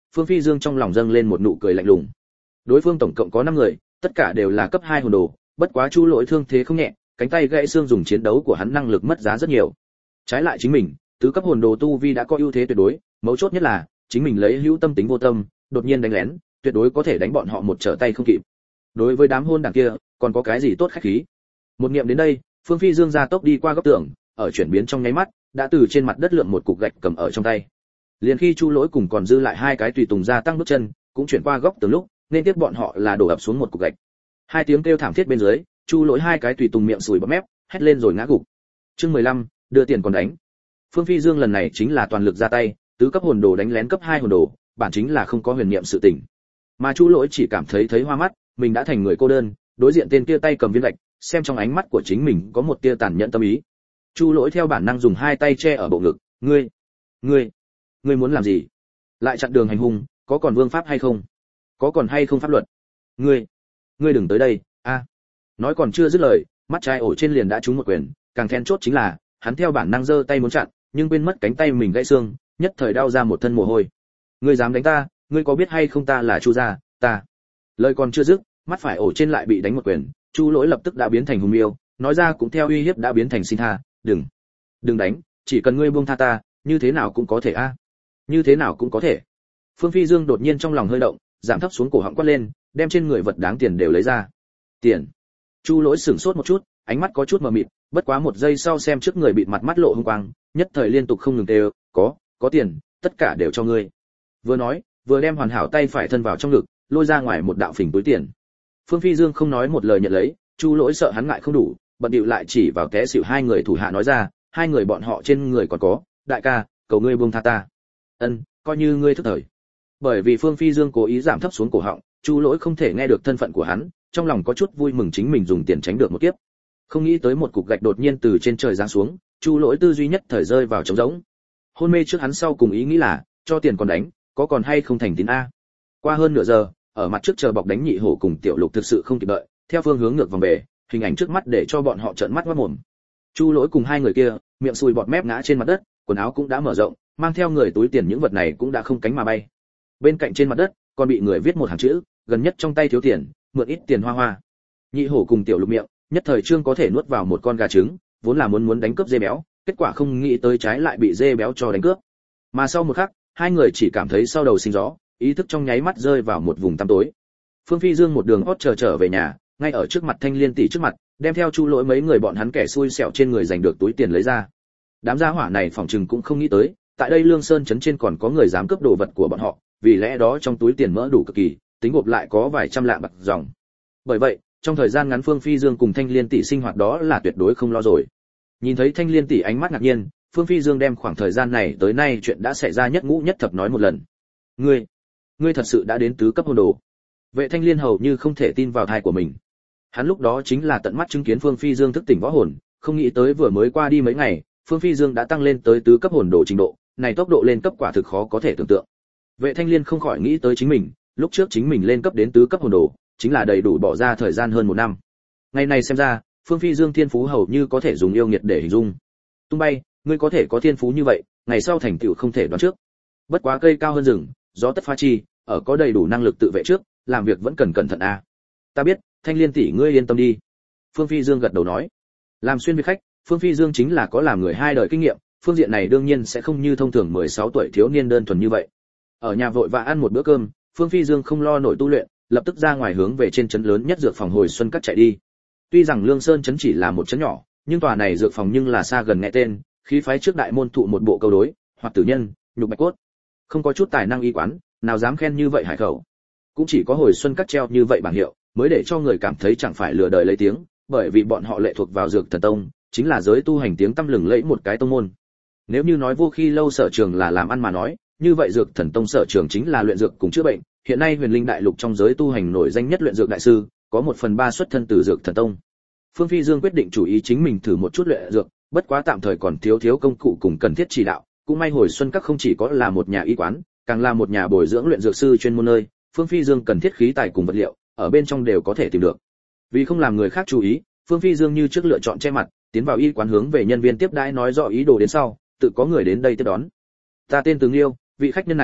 Phương Phi Dương trong lòng dâng lên một nụ cười lạnh lùng. Đối phương tổng cộng có năm người, tất cả đều là cấp hai hồn đồ, bất quá Chu Lỗi thương thế không nhẹ, cánh tay gãy xương dùng chiến đấu của hắn năng lực mất giá rất nhiều. Trái lại chính mình, tứ cấp hồn đồ tu vi đã có ưu thế tuyệt đối, mấu chốt nhất là chính mình lấy hữu tâm tính vô tâm, đột nhiên đánh lén, tuyệt đối có thể đánh bọn họ một trở tay không kịp. Đối với đám hôn đảng kia, còn có cái gì tốt khách khí. Một niệm đến đây, Phương Phi Dương ra tốc đi qua góc tường, ở chuyển biến trong nháy mắt, đã từ trên mặt đất lượm một cục gạch cầm ở trong tay. Liền khi Chu Lỗi cùng còn dư lại hai cái tùy tùng gia tăng bước chân, cũng chuyển qua góc tường lúc, nên tiếp bọn họ là đổ ập xuống một cục gạch. Hai tiếng kêu thảm thiết bên dưới, Chu Lỗi hai cái tùy tùng miệng sùi bọt mép, hét lên rồi ngã gục. Chương mười lăm, đưa tiền còn đánh. Phương Phi Dương lần này chính là toàn lực ra tay, tứ cấp hồn đồ đánh lén cấp hai hồn đồ, bản chính là không có huyền niệm sự tình. Mà Chu Lỗi chỉ cảm thấy thấy hoa mắt, mình đã thành người cô đơn, đối diện tên kia tay cầm viên gạch, xem trong ánh mắt của chính mình có một tia tàn nhẫn tâm ý. Chu Lỗi theo bản năng dùng hai tay che ở bộ ngực, "Ngươi, ngươi, ngươi muốn làm gì? Lại chặn đường hành hung, có còn vương pháp hay không? Có còn hay không pháp luật? Ngươi, ngươi đừng tới đây." A. Nói còn chưa dứt lời, mắt trái ổ trên liền đã trúng một quyền, càng then chốt chính là, hắn theo bản năng giơ tay muốn chặn, nhưng quên mất cánh tay mình gãy xương, nhất thời đau ra một thân mồ hôi. "Ngươi dám đánh ta, ngươi có biết hay không ta là Chu gia, ta." Lời còn chưa dứt, mắt phải ổ trên lại bị đánh một quyền, Chu Lỗi lập tức đã biến thành hùng miêu, nói ra cũng theo uy hiếp đã biến thành xin tha, "Đừng, đừng đánh, chỉ cần ngươi buông tha ta, như thế nào cũng có thể a." "Như thế nào cũng có thể?" Phương Phi Dương đột nhiên trong lòng hơi động, giảm thấp xuống cổ họng quát lên, đem trên người vật đáng tiền đều lấy ra. "Tiền?" Chu Lỗi sửng sốt một chút, ánh mắt có chút mờ mịt, bất quá một giây sau xem trước người bị mặt mắt lộ hung quang, nhất thời liên tục không ngừng kêu, "Có, có tiền, tất cả đều cho ngươi." Vừa nói, vừa đem hoàn hảo tay phải thân vào trong ngực, lôi ra ngoài một đạo phình túi tiền. Phương Phi Dương không nói một lời nhận lấy, Chu Lỗi sợ hắn ngại không đủ, bận điệu lại chỉ vào té xỉu hai người thủ hạ nói ra, "Hai người bọn họ trên người còn có, đại ca, cầu ngươi buông tha ta." "Ân, coi như ngươi thức thời." Bởi vì Phương Phi Dương cố ý giảm thấp xuống cổ họng, Chu Lỗi không thể nghe được thân phận của hắn, trong lòng có chút vui mừng chính mình dùng tiền tránh được một kiếp. Không nghĩ tới một cục gạch đột nhiên từ trên trời giáng xuống, Chu Lỗi tư duy nhất thời rơi vào trống rỗng. Hôn mê trước hắn sau cùng ý nghĩ là, cho tiền còn đánh, có còn hay không thành tín a. Qua hơn nửa giờ, ở mặt trước chờ bọc đánh Nhị Hổ cùng Tiểu Lục thực sự không kịp đợi, theo phương hướng ngược vòng về, hình ảnh trước mắt để cho bọn họ trợn mắt ngoác mồm. Chu Lỗi cùng hai người kia, miệng sùi bọt mép ngã trên mặt đất, quần áo cũng đã mở rộng, mang theo người túi tiền những vật này cũng đã không cánh mà bay. Bên cạnh trên mặt đất, còn bị người viết một hàng chữ, gần nhất trong tay thiếu tiền, mượn ít tiền hoa hoa. Nhị Hổ cùng Tiểu Lục miệng, nhất thời trương có thể nuốt vào một con gà trứng, vốn là muốn muốn đánh cướp dê béo, kết quả không nghĩ tới trái lại bị dê béo cho đánh cướp. Mà sau một khắc, hai người chỉ cảm thấy sau đầu sinh gió, ý thức trong nháy mắt rơi vào một vùng tăm tối. Phương Phi Dương một đường hót chờ trở về nhà, ngay ở trước mặt Thanh Liên tỷ trước mặt, đem theo Chu Lỗi mấy người bọn hắn kẻ xui xẻo trên người giành được túi tiền lấy ra. Đám gia hỏa này phỏng chừng cũng không nghĩ tới, tại đây Lương Sơn trấn trên còn có người dám cướp đồ vật của bọn họ, vì lẽ đó trong túi tiền mỡ đủ cực kỳ, tính gộp lại có vài trăm lạng bạc dòng. Bởi vậy, trong thời gian ngắn Phương Phi Dương cùng Thanh Liên tỷ sinh hoạt đó là tuyệt đối không lo rồi. Nhìn thấy Thanh Liên tỷ ánh mắt ngạc nhiên, Phương Phi Dương đem khoảng thời gian này tới nay chuyện đã xảy ra nhất ngũ nhất thập nói một lần. "Ngươi, ngươi thật sự đã đến tứ cấp hồn đồ?" Vệ Thanh Liên hầu như không thể tin vào tai của mình. Hắn lúc đó chính là tận mắt chứng kiến Phương Phi Dương thức tỉnh võ hồn, không nghĩ tới vừa mới qua đi mấy ngày, Phương Phi Dương đã tăng lên tới tứ cấp hồn đồ trình độ, này tốc độ lên cấp quả thực khó có thể tưởng tượng. Vệ Thanh Liên không khỏi nghĩ tới chính mình, lúc trước chính mình lên cấp đến tứ cấp hồn đồ, chính là đầy đủ bỏ ra thời gian hơn một năm. Ngày này xem ra, Phương Phi Dương thiên phú hầu như có thể dùng yêu nghiệt để hình dung. Tung bay, ngươi có thể có thiên phú như vậy, ngày sau thành tựu không thể đoán trước. Bất quá cây cao hơn rừng, gió tất phá chi, ở có đầy đủ năng lực tự vệ trước, làm việc vẫn cần cẩn thận a. Ta biết, Thanh Liên tỷ ngươi yên tâm đi. Phương Phi Dương gật đầu nói. Làm xuyên việt khách, Phương Phi Dương chính là có làm người hai đời kinh nghiệm, phương diện này đương nhiên sẽ không như thông thường mười sáu tuổi thiếu niên đơn thuần như vậy. Ở nhà vội và ăn một bữa cơm, Phương Phi Dương không lo nổi tu luyện, lập tức ra ngoài hướng về trên trấn lớn nhất dược phòng hồi xuân các chạy đi. Tuy rằng Lương Sơn trấn chỉ là một trấn nhỏ, nhưng tòa này dược phòng nhưng là xa gần nghe tên, khí phái trước đại môn thụ một bộ câu đối, hoặc tử nhân, nhục bạch cốt. Không có chút tài năng y quán, nào dám khen như vậy hải khẩu. Cũng chỉ có hồi xuân các treo như vậy bảng hiệu, mới để cho người cảm thấy chẳng phải lừa đời lấy tiếng, bởi vì bọn họ lệ thuộc vào Dược Thần Tông, chính là giới tu hành tiếng tăm lừng lẫy một cái tông môn. Nếu như nói Vô Khi lâu sở trường là làm ăn mà nói, như vậy Dược Thần Tông sở trường chính là luyện dược cùng chữa bệnh. Hiện nay Huyền Linh Đại Lục trong giới tu hành nổi danh nhất luyện dược đại sư, có một phần ba xuất thân từ Dược Thần Tông. Phương Phi Dương quyết định chủ ý chính mình thử một chút luyện dược, bất quá tạm thời còn thiếu thiếu công cụ cùng cần thiết chỉ đạo. Cũng may hồi xuân các không chỉ có là một nhà y quán, càng là một nhà bồi dưỡng luyện dược sư chuyên môn nơi. Phương Phi Dương cần thiết khí tài cùng vật liệu, ở bên trong đều có thể tìm được. Vì không làm người khác chú ý, Phương Phi Dương như trước lựa chọn che mặt, tiến vào y quán hướng về nhân viên tiếp đãi nói rõ ý đồ đến sau, tự có người đến đây tiếp đón. Ta tên Từ Nghiêu, vị khách nhân này,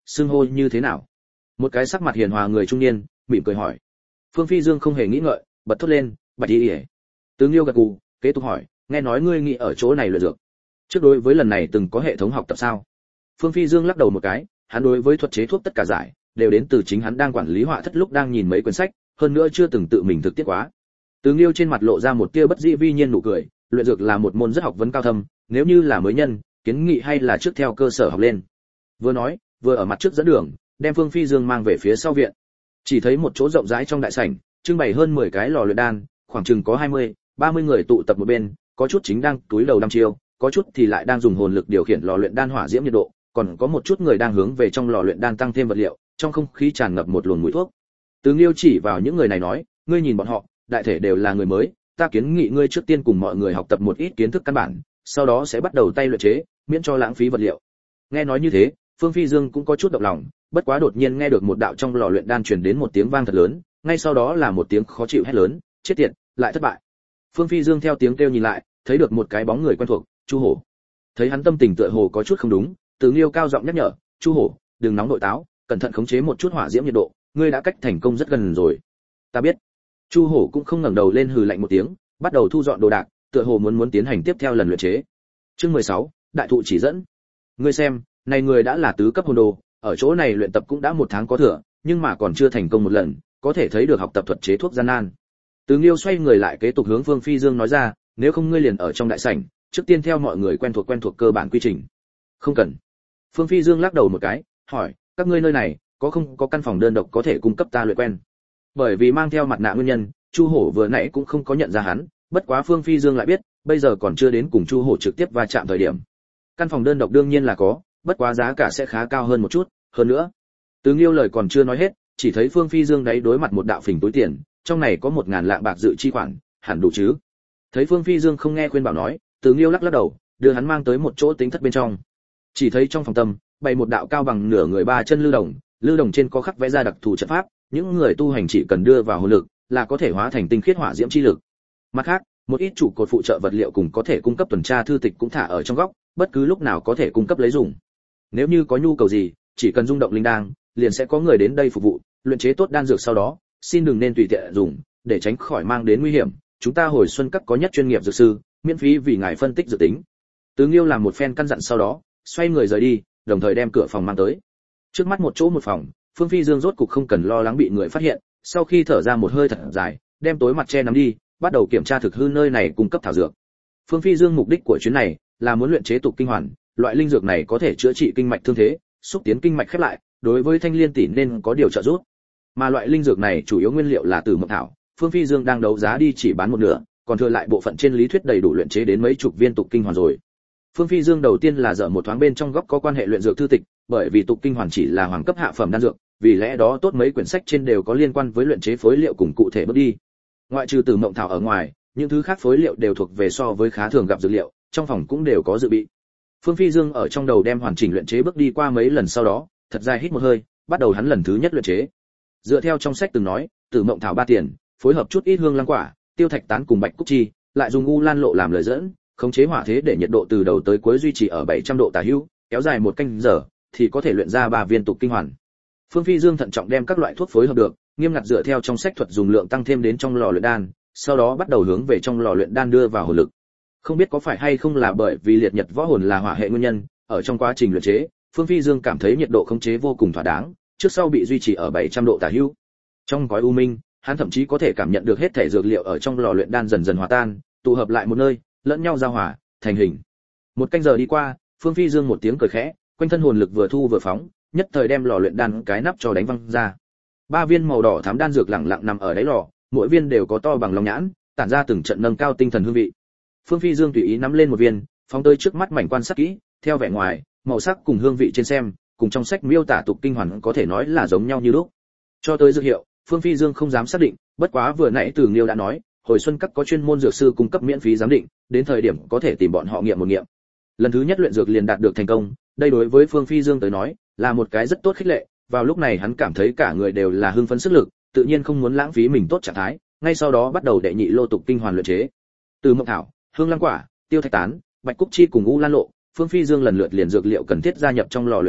xưng hô như thế nào? Một cái sắc mặt hiền hòa người trung niên mỉm cười hỏi. Phương Phi Dương không hề nghĩ ngợi, bật thốt lên, Bạch Y. Tướng Liêu gật gù, kế tục hỏi, nghe nói ngươi nghĩ ở chỗ này luyện dược. Trước đối với lần này từng có hệ thống học tập sao? Phương Phi Dương lắc đầu một cái, hắn đối với thuật chế thuốc tất cả giải đều đến từ chính hắn đang quản lý họa thất lúc đang nhìn mấy quyển sách, hơn nữa chưa từng tự mình thực tiễn quá. Tướng Liêu trên mặt lộ ra một tia bất dĩ vi nhiên nụ cười, luyện dược là một môn rất học vấn cao thâm, nếu như là mới nhân, kiến nghị hay là trước theo cơ sở học lên. Vừa nói, vừa ở mặt trước dẫn đường, đem Phương Phi Dương mang về phía sau viện. Chỉ thấy một chỗ rộng rãi trong đại sảnh, trưng bày hơn mười cái lò luyện đan, khoảng chừng có hai mươi, ba mươi người tụ tập một bên, có chút chính đang túi đầu đăm chiêu, có chút thì lại đang dùng hồn lực điều khiển lò luyện đan hỏa diễm nhiệt độ, còn có một chút người đang hướng về trong lò luyện đan tăng thêm vật liệu, trong không khí tràn ngập một luồng mùi thuốc. Tướng Liêu chỉ vào những người này nói, ngươi nhìn bọn họ, đại thể đều là người mới, ta kiến nghị ngươi trước tiên cùng mọi người học tập một ít kiến thức căn bản, sau đó sẽ bắt đầu tay luyện chế, miễn cho lãng phí vật liệu. Nghe nói như thế, Phương Phi Dương cũng có chút động lòng, bất quá đột nhiên nghe được một đạo trong lò luyện đan truyền đến một tiếng vang thật lớn, ngay sau đó là một tiếng khó chịu hét lớn, chết tiệt, lại thất bại. Phương Phi Dương theo tiếng kêu nhìn lại, thấy được một cái bóng người quen thuộc, Chu Hổ. Thấy hắn tâm tình tựa hồ có chút không đúng, Từ Liêu cao giọng nhắc nhở, "Chu Hổ, đừng nóng nội táo, cẩn thận khống chế một chút hỏa diễm nhiệt độ, ngươi đã cách thành công rất gần rồi." "Ta biết." Chu Hổ cũng không ngẩng đầu lên hừ lạnh một tiếng, bắt đầu thu dọn đồ đạc, tựa hồ muốn muốn tiến hành tiếp theo lần luyện chế. Chương mười sáu, đại thụ chỉ dẫn. Ngươi xem, này người đã là tứ cấp hồn đồ, ở chỗ này luyện tập cũng đã một tháng có thừa, nhưng mà còn chưa thành công một lần, có thể thấy được học tập thuật chế thuốc gian nan. Từ Liêu xoay người lại kế tục hướng Phương Phi Dương nói ra, nếu không ngươi liền ở trong đại sảnh, trước tiên theo mọi người quen thuộc quen thuộc cơ bản quy trình. Không cần. Phương Phi Dương lắc đầu một cái, hỏi, các ngươi nơi này có không có căn phòng đơn độc có thể cung cấp ta luyện quen? Bởi vì mang theo mặt nạ nguyên nhân, Chu Hổ vừa nãy cũng không có nhận ra hắn, bất quá Phương Phi Dương lại biết, bây giờ còn chưa đến cùng Chu Hổ trực tiếp va chạm thời điểm. Căn phòng đơn độc đương nhiên là có, bất quá giá cả sẽ khá cao hơn một chút, hơn nữa. Từ Liêu lời còn chưa nói hết, chỉ thấy Phương Phi Dương đấy đối mặt một đạo phình túi tiền, trong này có một ngàn lạng bạc dự chi khoản, hẳn đủ chứ? Thấy Phương Phi Dương không nghe khuyên bảo nói, Từ Liêu lắc lắc đầu, đưa hắn mang tới một chỗ tính thất bên trong. Chỉ thấy trong phòng tâm, bày một đạo cao bằng nửa người ba chân lưu đồng, lưu đồng trên có khắc vẽ ra đặc thù trận pháp, những người tu hành chỉ cần đưa vào hồn lực, là có thể hóa thành tinh khiết hỏa diễm chi lực. Mặt khác, một ít trụ cột phụ trợ vật liệu cùng có thể cung cấp tuần tra thư tịch cũng thả ở trong góc, bất cứ lúc nào có thể cung cấp lấy dùng. Nếu như có nhu cầu gì, chỉ cần rung động linh đan, liền sẽ có người đến đây phục vụ, luyện chế tốt đan dược sau đó, xin đừng nên tùy tiện dùng, để tránh khỏi mang đến nguy hiểm. Chúng ta hồi xuân các có nhất chuyên nghiệp dược sư, miễn phí vì ngài phân tích dự tính. Tướng Liêu làm một phen căn dặn sau đó, xoay người rời đi, đồng thời đem cửa phòng mang tới. Trước mắt một chỗ một phòng, Phương Phi Dương rốt cục không cần lo lắng bị người phát hiện, sau khi thở ra một hơi thật dài, đem tối mặt che nắm đi, bắt đầu kiểm tra thực hư nơi này cung cấp thảo dược. Phương Phi Dương mục đích của chuyến này là muốn luyện chế tục kinh hoàn, loại linh dược này có thể chữa trị kinh mạch thương thế, xúc tiến kinh mạch khép lại, đối với thanh liên tỷ nên có điều trợ giúp. Mà loại linh dược này chủ yếu nguyên liệu là từ mộc thảo, Phương Phi Dương đang đấu giá đi chỉ bán một nửa, còn thừa lại bộ phận trên lý thuyết đầy đủ luyện chế đến mấy chục viên tục kinh hoàn rồi. Phương Phi Dương đầu tiên là dở một thoáng bên trong góc có quan hệ luyện dược thư tịch, bởi vì tục kinh hoàn chỉ là hoàng cấp hạ phẩm đan dược, vì lẽ đó tốt mấy quyển sách trên đều có liên quan với luyện chế phối liệu cùng cụ thể bước đi. Ngoại trừ từ mộng thảo ở ngoài, những thứ khác phối liệu đều thuộc về so với khá thường gặp dược liệu, trong phòng cũng đều có dự bị. Phương Phi Dương ở trong đầu đem hoàn chỉnh luyện chế bước đi qua mấy lần sau đó, thật dài hít một hơi, bắt đầu hắn lần thứ nhất luyện chế. Dựa theo trong sách từng nói, từ mộng thảo ba tiền, phối hợp chút ít hương lăng quả, tiêu thạch tán cùng bạch cúc chi, lại dùng u lan lộ làm lời dẫn, khống chế hỏa thế để nhiệt độ từ đầu tới cuối duy trì ở bảy trăm độ tả hữu, kéo dài một canh giờ thì có thể luyện ra ba viên tục kinh hoàn. Phương Phi Dương thận trọng đem các loại thuốc phối hợp được, nghiêm ngặt dựa theo trong sách thuật dùng lượng tăng thêm đến trong lò luyện đan, sau đó bắt đầu hướng về trong lò luyện đan đưa vào hồn lực. Không biết có phải hay không là bởi vì liệt nhật võ hồn là hỏa hệ nguyên nhân, ở trong quá trình luyện chế, Phương Phi Dương cảm thấy nhiệt độ khống chế vô cùng thỏa đáng, trước sau bị duy trì ở bảy trăm độ tả hữu. Trong gói u minh, hắn thậm chí có thể cảm nhận được hết thể dược liệu ở trong lò luyện đan dần dần hòa tan, tụ hợp lại một nơi, lẫn nhau giao hòa, thành hình. Một canh giờ đi qua, Phương Phi Dương một tiếng cười khẽ, quanh thân hồn lực vừa thu vừa phóng, nhất thời đem lò luyện đan cái nắp cho đánh văng ra. Ba viên màu đỏ thắm đan dược lẳng lặng nằm ở đáy lò, mỗi viên đều có to bằng lòng nhãn, tản ra từng trận nâng cao tinh thần hương vị. Phương Phi Dương tùy ý nắm lên một viên, phóng tới trước mắt mảnh quan sát kỹ, theo vẻ ngoài, màu sắc cùng hương vị trên xem, cùng trong sách miêu tả tục kinh hoàn có thể nói là giống nhau như lúc. Cho tới dược hiệu, Phương Phi Dương không dám xác định, bất quá vừa nãy Từ Nghiêu đã nói, hồi xuân các có chuyên môn dược sư cung cấp miễn phí giám định, đến thời điểm có thể tìm bọn họ nghiệm một nghiệm. Lần thứ nhất luyện dược liền đạt được thành công, đây đối với Phương Phi Dương tới nói, là một cái rất tốt khích lệ, vào lúc này hắn cảm thấy cả người đều là hưng phấn sức lực, tự nhiên không muốn lãng phí mình tốt trạng thái, ngay sau đó bắt đầu đệ nhị lô tục kinh hoàn luyện chế. Từ mộng thảo, hương lăng quả, tiêu thạch tán, bạch cúc chi cùng u lan lộ, Phương Phi Dương lần lượt liền dược liệu cần thiết gia nhập trong lò luyện đan,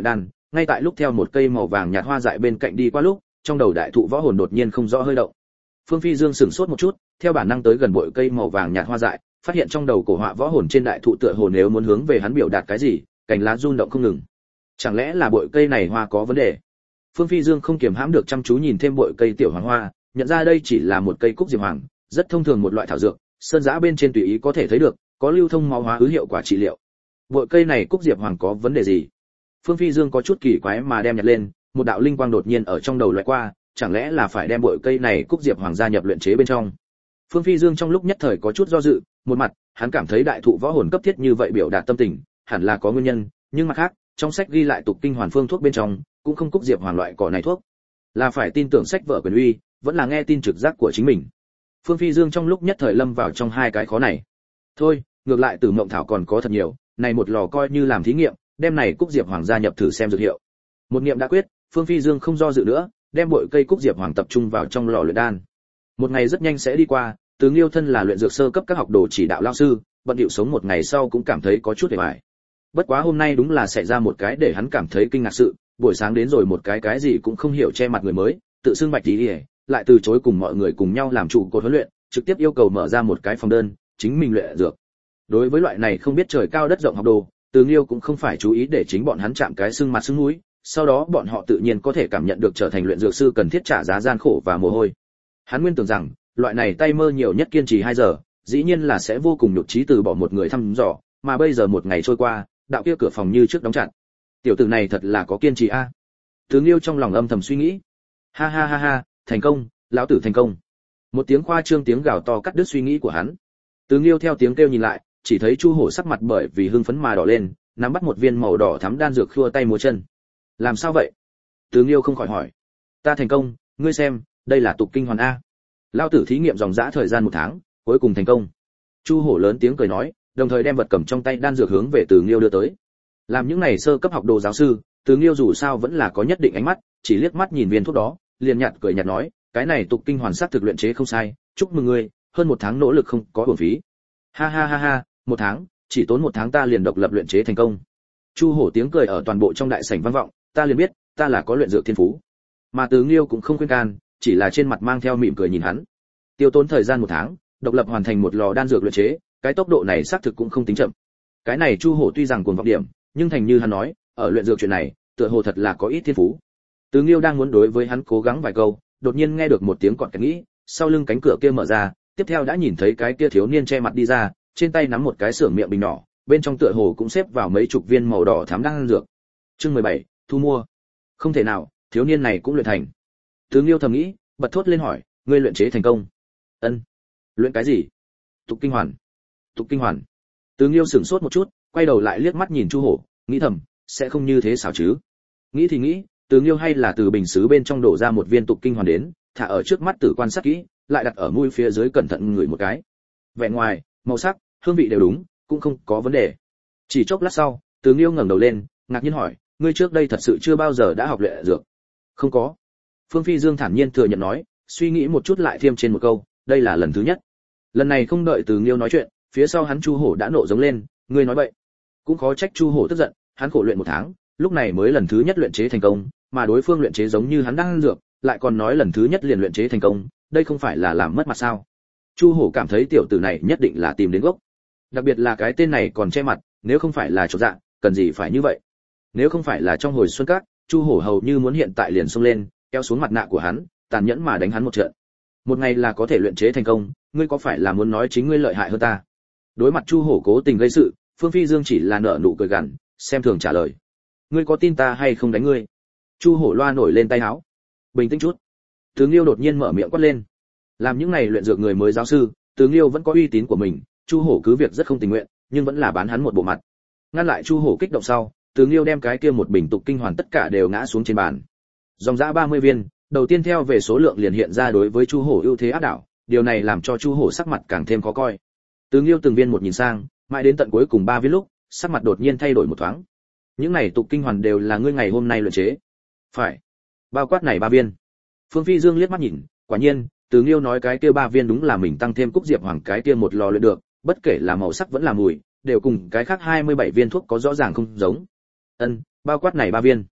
ngay tại lúc theo một cây màu vàng nhạt hoa dại bên cạnh đi qua lúc, trong đầu đại thụ võ hồn đột nhiên không rõ hơi động. Phương Phi Dương sửng sốt một chút, theo bản năng tới gần bụi cây màu vàng nhạt hoa dại, phát hiện trong đầu cổ họa võ hồn trên đại thụ tựa hồ nếu muốn hướng về hắn biểu đạt cái gì, cành lá rung động không ngừng. Chẳng lẽ là bụi cây này hoa có vấn đề? Phương Phi Dương không kiềm hãm được chăm chú nhìn thêm bụi cây tiểu hoàng hoa, nhận ra đây chỉ là một cây cúc diệp hoàng, rất thông thường một loại thảo dược, sơn giã bên trên tùy ý có thể thấy được, có lưu thông máu hóa ứ hiệu quả trị liệu. Bụi cây này cúc diệp hoàng có vấn đề gì? Phương Phi Dương có chút kỳ quái mà đem nhặt lên, một đạo linh quang đột nhiên ở trong đầu lóe qua, chẳng lẽ là phải đem bụi cây này cúc diệp hoàng gia nhập luyện chế bên trong? Phương Phi Dương trong lúc nhất thời có chút do dự, một mặt, hắn cảm thấy đại thụ võ hồn cấp thiết như vậy biểu đạt tâm tình, hẳn là có nguyên nhân, nhưng mặt khác, trong sách ghi lại tục kinh hoàn phương thuốc bên trong, cũng không cúc diệp hoàng loại cỏ này thuốc. Là phải tin tưởng sách vở quyền uy, vẫn là nghe tin trực giác của chính mình. Phương Phi Dương trong lúc nhất thời lâm vào trong hai cái khó này. Thôi, ngược lại Tử Mộng thảo còn có thật nhiều, này một lò coi như làm thí nghiệm, đem này cúc diệp hoàng gia nhập thử xem dược hiệu. Một niệm đã quyết, Phương Phi Dương không do dự nữa, đem bụi cây cúc diệp hoàng tập trung vào trong lò luyện đan. Một ngày rất nhanh sẽ đi qua, Từ Nghiêu thân là luyện dược sơ cấp các học đồ chỉ đạo lão sư, bận rộn sống một ngày sau cũng cảm thấy có chút uể oải. Bất quá hôm nay đúng là xảy ra một cái để hắn cảm thấy kinh ngạc sự, buổi sáng đến rồi một cái cái gì cũng không hiểu che mặt người mới, tự xưng Bạch Tỷ, lại từ chối cùng mọi người cùng nhau làm trụ cột huấn luyện, trực tiếp yêu cầu mở ra một cái phòng đơn, chính mình luyện dược. Đối với loại này không biết trời cao đất rộng học đồ, Từ Nghiêu cũng không phải chú ý để chính bọn hắn chạm cái xương mặt xương mũi, sau đó bọn họ tự nhiên có thể cảm nhận được trở thành luyện dược sư cần thiết trả giá gian khổ và mồ hôi. Hắn nguyên tưởng rằng, loại này tay mơ nhiều nhất kiên trì hai giờ, dĩ nhiên là sẽ vô cùng nhục trí từ bỏ một người thăm dò, mà bây giờ một ngày trôi qua, đạo kia cửa phòng như trước đóng chặt. Tiểu tử này thật là có kiên trì a. Từ Nghiêu trong lòng âm thầm suy nghĩ. Ha ha ha ha, thành công, lão tử thành công. Một tiếng khoa trương tiếng gào to cắt đứt suy nghĩ của hắn. Từ Nghiêu theo tiếng kêu nhìn lại, chỉ thấy Chu Hổ sắc mặt bởi vì hưng phấn mà đỏ lên, nắm bắt một viên màu đỏ thắm đan dược khua tay múa chân. Làm sao vậy? Từ Nghiêu không khỏi hỏi. Ta thành công, ngươi xem, đây là tục kinh hoàn a. Lão tử thí nghiệm dòng dã thời gian một tháng, cuối cùng thành công. Chu Hổ lớn tiếng cười nói, đồng thời đem vật cầm trong tay đan dược hướng về Từ Nghiêu đưa tới. Làm những này sơ cấp học đồ giáo sư, Từ Nghiêu dù sao vẫn là có nhất định ánh mắt, chỉ liếc mắt nhìn viên thuốc đó, liền nhạt cười nhạt nói, cái này tục kinh hoàn sát thực luyện chế không sai, chúc mừng ngươi, hơn một tháng nỗ lực không có uổng phí. Ha ha ha ha, một tháng, chỉ tốn một tháng ta liền độc lập luyện chế thành công. Chu Hổ tiếng cười ở toàn bộ trong đại sảnh vang vọng, ta liền biết, ta là có luyện dược thiên phú. Mà Từ Nghiêu cũng không khuyên can, chỉ là trên mặt mang theo mỉm cười nhìn hắn. Tiêu tốn thời gian một tháng, độc lập hoàn thành một lò đan dược luyện chế, cái tốc độ này xác thực cũng không tính chậm. Cái này Chu Hổ tuy rằng cuồng vọng điểm, nhưng thành như hắn nói, ở luyện dược chuyện này, tựa hồ thật là có ít thiên phú. Từ Nghiêu đang muốn đối với hắn cố gắng vài câu, đột nhiên nghe được một tiếng cọt kẹt nghĩ, sau lưng cánh cửa kia mở ra, tiếp theo đã nhìn thấy cái kia thiếu niên che mặt đi ra, trên tay nắm một cái xưởng miệng bình nhỏ, bên trong tựa hồ cũng xếp vào mấy chục viên màu đỏ thắm đan dược. Chương mười bảy, thu mua. Không thể nào, thiếu niên này cũng luyện thành. Từ Nghiêu thầm nghĩ, bật thốt lên hỏi, ngươi luyện chế thành công? Ân. Luyện cái gì? Tục kinh hoàn. Tục kinh hoàn. Từ Nghiêu sửng sốt một chút, quay đầu lại liếc mắt nhìn Chu Hổ, nghĩ thầm, sẽ không như thế sao chứ? Nghĩ thì nghĩ, Từ Nghiêu hay là từ bình sứ bên trong đổ ra một viên tục kinh hoàn đến, thả ở trước mắt Tử quan sát kỹ, lại đặt ở mũi phía dưới cẩn thận ngửi một cái. Vẻ ngoài, màu sắc, hương vị đều đúng, cũng không có vấn đề. Chỉ chốc lát sau, Từ Nghiêu ngẩng đầu lên, ngạc nhiên hỏi, ngươi trước đây thật sự chưa bao giờ đã học luyện dược? Không có. Phương Phi Dương thản nhiên thừa nhận nói, suy nghĩ một chút lại thêm trên một câu, đây là lần thứ nhất. Lần này không đợi Từ Nghiêu nói chuyện, phía sau hắn Chu Hổ đã nộ giống lên, ngươi nói bậy. Cũng khó trách Chu Hổ tức giận, hắn khổ luyện một tháng, lúc này mới lần thứ nhất luyện chế thành công, mà đối phương luyện chế giống như hắn đang ăn dược, lại còn nói lần thứ nhất liền luyện chế thành công, đây không phải là làm mất mặt sao? Chu Hổ cảm thấy tiểu tử này nhất định là tìm đến gốc. Đặc biệt là cái tên này còn che mặt, nếu không phải là chột dạ, cần gì phải như vậy? Nếu không phải là trong hồi xuân các, Chu Hổ hầu như muốn hiện tại liền xông lên, kéo xuống mặt nạ của hắn, tàn nhẫn mà đánh hắn một trận. Một ngày là có thể luyện chế thành công, ngươi có phải là muốn nói chính ngươi lợi hại hơn ta? Đối mặt Chu Hổ cố tình gây sự, Phương Phi Dương chỉ là nở nụ cười gằn, xem thường trả lời. Ngươi có tin ta hay không đánh ngươi? Chu Hổ loa nổi lên tay áo. Bình tĩnh chút. Từ Nghiêu đột nhiên mở miệng quát lên. Làm những này luyện dược người mới giáo sư, Từ Nghiêu vẫn có uy tín của mình, Chu Hổ cứ việc rất không tình nguyện, nhưng vẫn là bán hắn một bộ mặt. Ngăn lại Chu Hổ kích động sau, Từ Nghiêu đem cái kia một bình tục kinh hoàn tất cả đều ngã xuống trên bàn. Dòng dã ba mươi viên, đầu tiên theo về số lượng liền hiện ra đối với Chu Hổ ưu thế áp đảo, điều này làm cho Chu Hổ sắc mặt càng thêm khó coi. Từ Nghiêu từng viên một nhìn sang, mãi đến tận cuối cùng ba viên lúc, sắc mặt đột nhiên thay đổi một thoáng. Những này tục kinh hoàn đều là ngươi ngày hôm nay luyện chế. Phải. Bao quát này ba viên. Phương Phi Dương liếc mắt nhìn, quả nhiên, Từ Nghiêu nói cái kia ba viên đúng là mình tăng thêm cúc diệp hoàng cái kia một lò luyện được, bất kể là màu sắc vẫn là mùi, đều cùng cái khác hai mươi bảy viên thuốc có rõ ràng không giống. Ân, bao quát này ba viên.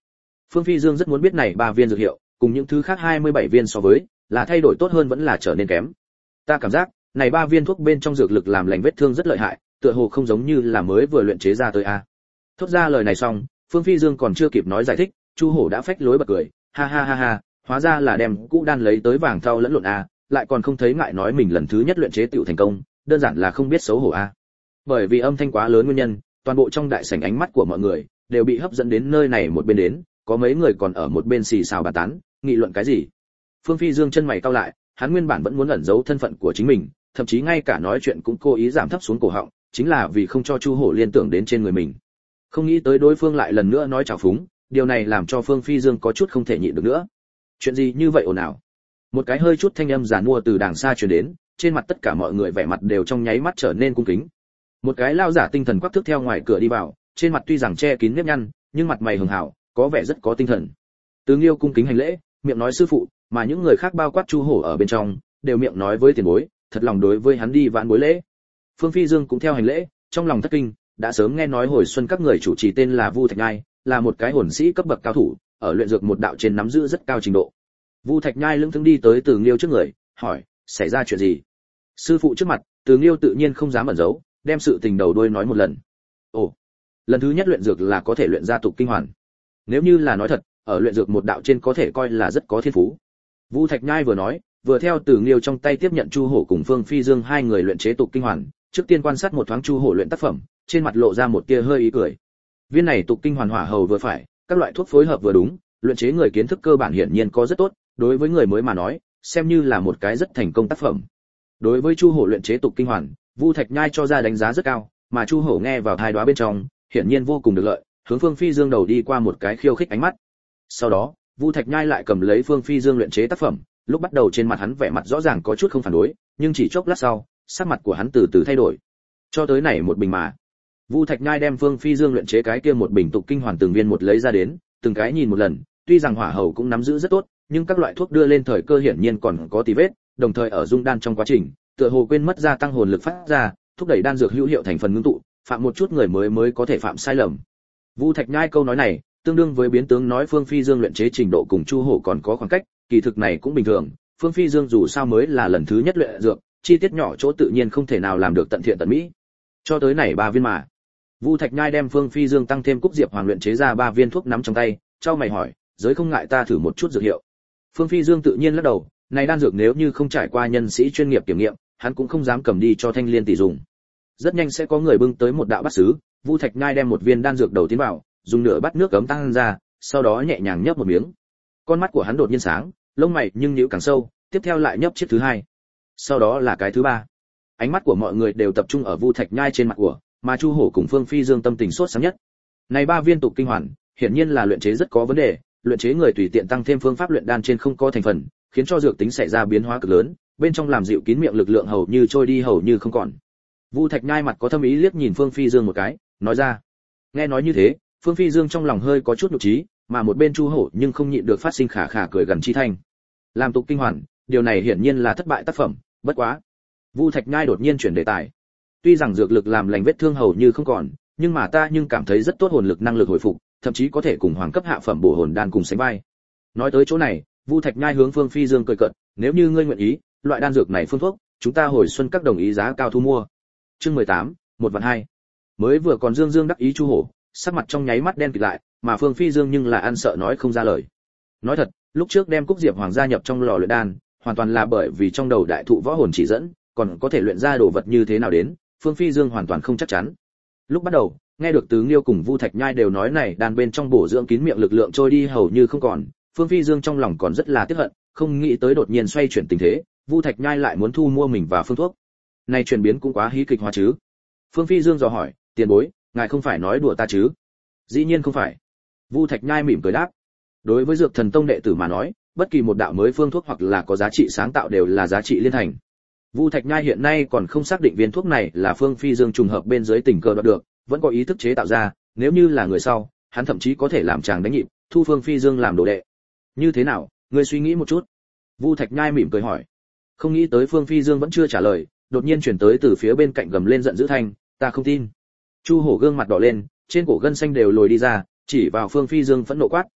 Phương Phi Dương rất muốn biết này ba viên dược hiệu, cùng những thứ khác hai mươi bảy viên so với, là thay đổi tốt hơn vẫn là trở nên kém. Ta cảm giác, này ba viên thuốc bên trong dược lực làm lành vết thương rất lợi hại, tựa hồ không giống như là mới vừa luyện chế ra tới a. Thốt ra lời này xong, Phương Phi Dương còn chưa kịp nói giải thích, Chu Hổ đã phách lối bật cười, ha ha ha ha, hóa ra là đem cũ đan lấy tới vàng thau lẫn lộn a, lại còn không thấy ngại nói mình lần thứ nhất luyện chế tiểu thành công, đơn giản là không biết xấu hổ a. Bởi vì âm thanh quá lớn nguyên nhân, toàn bộ trong đại sảnh ánh mắt của mọi người đều bị hấp dẫn đến nơi này một bên đến, có mấy người còn ở một bên xì xào bàn tán, nghị luận cái gì. Phương Phi Dương chân mày cau lại, hắn nguyên bản vẫn muốn ẩn giấu thân phận của chính mình, thậm chí ngay cả nói chuyện cũng cố ý giảm thấp xuống cổ họng, chính là vì không cho Chu Hổ liên tưởng đến trên người mình. Không nghĩ tới đối phương lại lần nữa nói trào phúng, điều này làm cho Phương Phi Dương có chút không thể nhịn được nữa. Chuyện gì như vậy ồn ào? Một cái hơi chút thanh âm giàn mua từ đàng xa truyền đến, trên mặt tất cả mọi người vẻ mặt đều trong nháy mắt trở nên cung kính. Một cái lao giả tinh thần quắc thước theo ngoài cửa đi vào, trên mặt tuy rằng che kín nếp nhăn, nhưng mặt mày hường hảo, có vẻ rất có tinh thần. Từ Nghiêu cung kính hành lễ, miệng nói sư phụ, mà những người khác bao quát Chu Hổ ở bên trong, đều miệng nói với tiền bối, thật lòng đối với hắn đi vãn bối lễ. Phương Phi Dương cũng theo hành lễ, trong lòng thất kinh, đã sớm nghe nói hồi xuân các người chủ trì tên là Vu Thạch Nhai, là một cái hồn sĩ cấp bậc cao thủ, ở luyện dược một đạo trên nắm giữ rất cao trình độ. Vu Thạch Nhai lững thững đi tới Từ Nghiêu trước người, hỏi, xảy ra chuyện gì? Sư phụ trước mặt, Từ Nghiêu tự nhiên không dám ẩn giấu, đem sự tình đầu đuôi nói một lần. Ồ, lần thứ nhất luyện dược là có thể luyện ra tục kinh hoàn. Nếu như là nói thật, ở luyện dược một đạo trên có thể coi là rất có thiên phú. Vu Thạch Nhai vừa nói, vừa theo Từ Nghiêu trong tay tiếp nhận Chu Hổ cùng Phương Phi Dương hai người luyện chế tục kinh hoàn, trước tiên quan sát một thoáng Chu Hổ luyện tác phẩm, trên mặt lộ ra một tia hơi ý cười. Viên này tục kinh hoàn hỏa hầu vừa phải, các loại thuốc phối hợp vừa đúng, luyện chế người kiến thức cơ bản hiển nhiên có rất tốt, đối với người mới mà nói, xem như là một cái rất thành công tác phẩm. Đối với Chu Hổ luyện chế tục kinh hoàn, Vu Thạch Nhai cho ra đánh giá rất cao, mà Chu Hổ nghe vào tai đoá bên trong, hiển nhiên vô cùng được lợi, hướng Phương Phi Dương đầu đi qua một cái khiêu khích ánh mắt. Sau đó, Vu Thạch Nhai lại cầm lấy Phương Phi Dương luyện chế tác phẩm, lúc bắt đầu trên mặt hắn vẻ mặt rõ ràng có chút không phản đối, nhưng chỉ chốc lát sau, sắc mặt của hắn từ từ thay đổi. Cho tới này một bình mà. Vu Thạch Nhai đem Phương Phi Dương luyện chế cái kia một bình tục kinh hoàn từng viên một lấy ra đến, từng cái nhìn một lần, tuy rằng hỏa hầu cũng nắm giữ rất tốt, nhưng các loại thuốc đưa lên thời cơ hiển nhiên còn có tì vết, đồng thời ở dung đan trong quá trình, tựa hồ quên mất gia tăng hồn lực phát ra, thúc đẩy đan dược hữu hiệu thành phần ngưng tụ, phạm một chút người mới mới có thể phạm sai lầm. Vu Thạch Nhai câu nói này, tương đương với biến tướng nói Phương Phi Dương luyện chế trình độ cùng Chu Hổ còn có khoảng cách, kỳ thực này cũng bình thường, Phương Phi Dương dù sao mới là lần thứ nhất luyện dược, chi tiết nhỏ chỗ tự nhiên không thể nào làm được tận thiện tận mỹ. Cho tới này ba viên mà. Vu Thạch Nhai đem Phương Phi Dương tăng thêm cúc diệp hoàng luyện chế ra ba viên thuốc nắm trong tay, chau mày hỏi, giới không ngại ta thử một chút dược hiệu. Phương Phi Dương tự nhiên lắc đầu, này đan dược nếu như không trải qua nhân sĩ chuyên nghiệp kiểm nghiệm, hắn cũng không dám cầm đi cho Thanh Liên tỷ dùng. Rất nhanh sẽ có người bưng tới một đạo bát sứ, Vu Thạch Nhai đem một viên đan dược đầu tiến vào, dùng nửa bát nước cấm tăng ra, sau đó nhẹ nhàng nhấp một miếng. Con mắt của hắn đột nhiên sáng, lông mày nhưng nhíu càng sâu, tiếp theo lại nhấp chiếc thứ hai. Sau đó là cái thứ ba. Ánh mắt của mọi người đều tập trung ở Vu Thạch Nhai trên mặt của, mà Chu Hổ cùng Phương Phi Dương tâm tình sốt sắng nhất. Này ba viên tục kinh hoàn, hiển nhiên là luyện chế rất có vấn đề, luyện chế người tùy tiện tăng thêm phương pháp luyện đan trên không có thành phần, khiến cho dược tính xảy ra biến hóa cực lớn, bên trong làm dịu kín miệng lực lượng hầu như trôi đi hầu như không còn. Vu Thạch Nhai mặt có thâm ý liếc nhìn Phương Phi Dương một cái, nói ra. Nghe nói như thế, Phương Phi Dương trong lòng hơi có chút nhục trí, mà một bên Chu Hổ nhưng không nhịn được phát sinh khả khả cười gần chi thanh. Làm tục kinh hoàn, điều này hiển nhiên là thất bại tác phẩm, bất quá. Vu Thạch Nhai đột nhiên chuyển đề tài. Tuy rằng dược lực làm lành vết thương hầu như không còn, nhưng mà ta nhưng cảm thấy rất tốt hồn lực năng lực hồi phục, thậm chí có thể cùng hoàng cấp hạ phẩm bổ hồn đan cùng sánh vai. Nói tới chỗ này, Vu Thạch Nhai hướng Phương Phi Dương cười cợt, nếu như ngươi nguyện ý, loại đan dược này phương thuốc, chúng ta hồi xuân các đồng ý giá cao thu mua. Chương mười tám, một vạn hai. Mới vừa còn dương dương đắc ý Chu Hổ, sắc mặt trong nháy mắt đen kịt lại, mà Phương Phi Dương nhưng là ăn sợ nói không ra lời. Nói thật, lúc trước đem Cúc Diệp Hoàng gia nhập trong lò luyện đan, hoàn toàn là bởi vì trong đầu đại thụ võ hồn chỉ dẫn, còn có thể luyện ra đồ vật như thế nào đến, Phương Phi Dương hoàn toàn không chắc chắn. Lúc bắt đầu, nghe được Tứ Nghiêu cùng Vu Thạch Nhai đều nói này đan bên trong bổ dưỡng kín miệng lực lượng trôi đi hầu như không còn, Phương Phi Dương trong lòng còn rất là tiếc hận, không nghĩ tới đột nhiên xoay chuyển tình thế, Vu Thạch Nhai lại muốn thu mua mình và phương thuốc. Này chuyển biến cũng quá hí kịch hóa chứ. Phương Phi Dương dò hỏi, tiền bối, ngài không phải nói đùa ta chứ? Dĩ nhiên không phải. Vu Thạch Nhai mỉm cười đáp. Đối với Dược Thần Tông đệ tử mà nói, bất kỳ một đạo mới phương thuốc hoặc là có giá trị sáng tạo đều là giá trị liên thành. Vu Thạch Nhai hiện nay còn không xác định viên thuốc này là Phương Phi Dương trùng hợp bên dưới tình cờ đoạt được, vẫn có ý thức chế tạo ra, nếu như là người sau, hắn thậm chí có thể làm chàng đánh nhịp, thu Phương Phi Dương làm đồ đệ. Như thế nào, ngươi suy nghĩ một chút. Vu Thạch Nhai mỉm cười hỏi. Không nghĩ tới Phương Phi Dương vẫn chưa trả lời, đột nhiên chuyển tới từ phía bên cạnh gầm lên giận dữ thanh, ta không tin. Chu Hổ gương mặt đỏ lên, trên cổ gân xanh đều lồi đi ra, chỉ vào Phương Phi Dương phẫn nộ quát,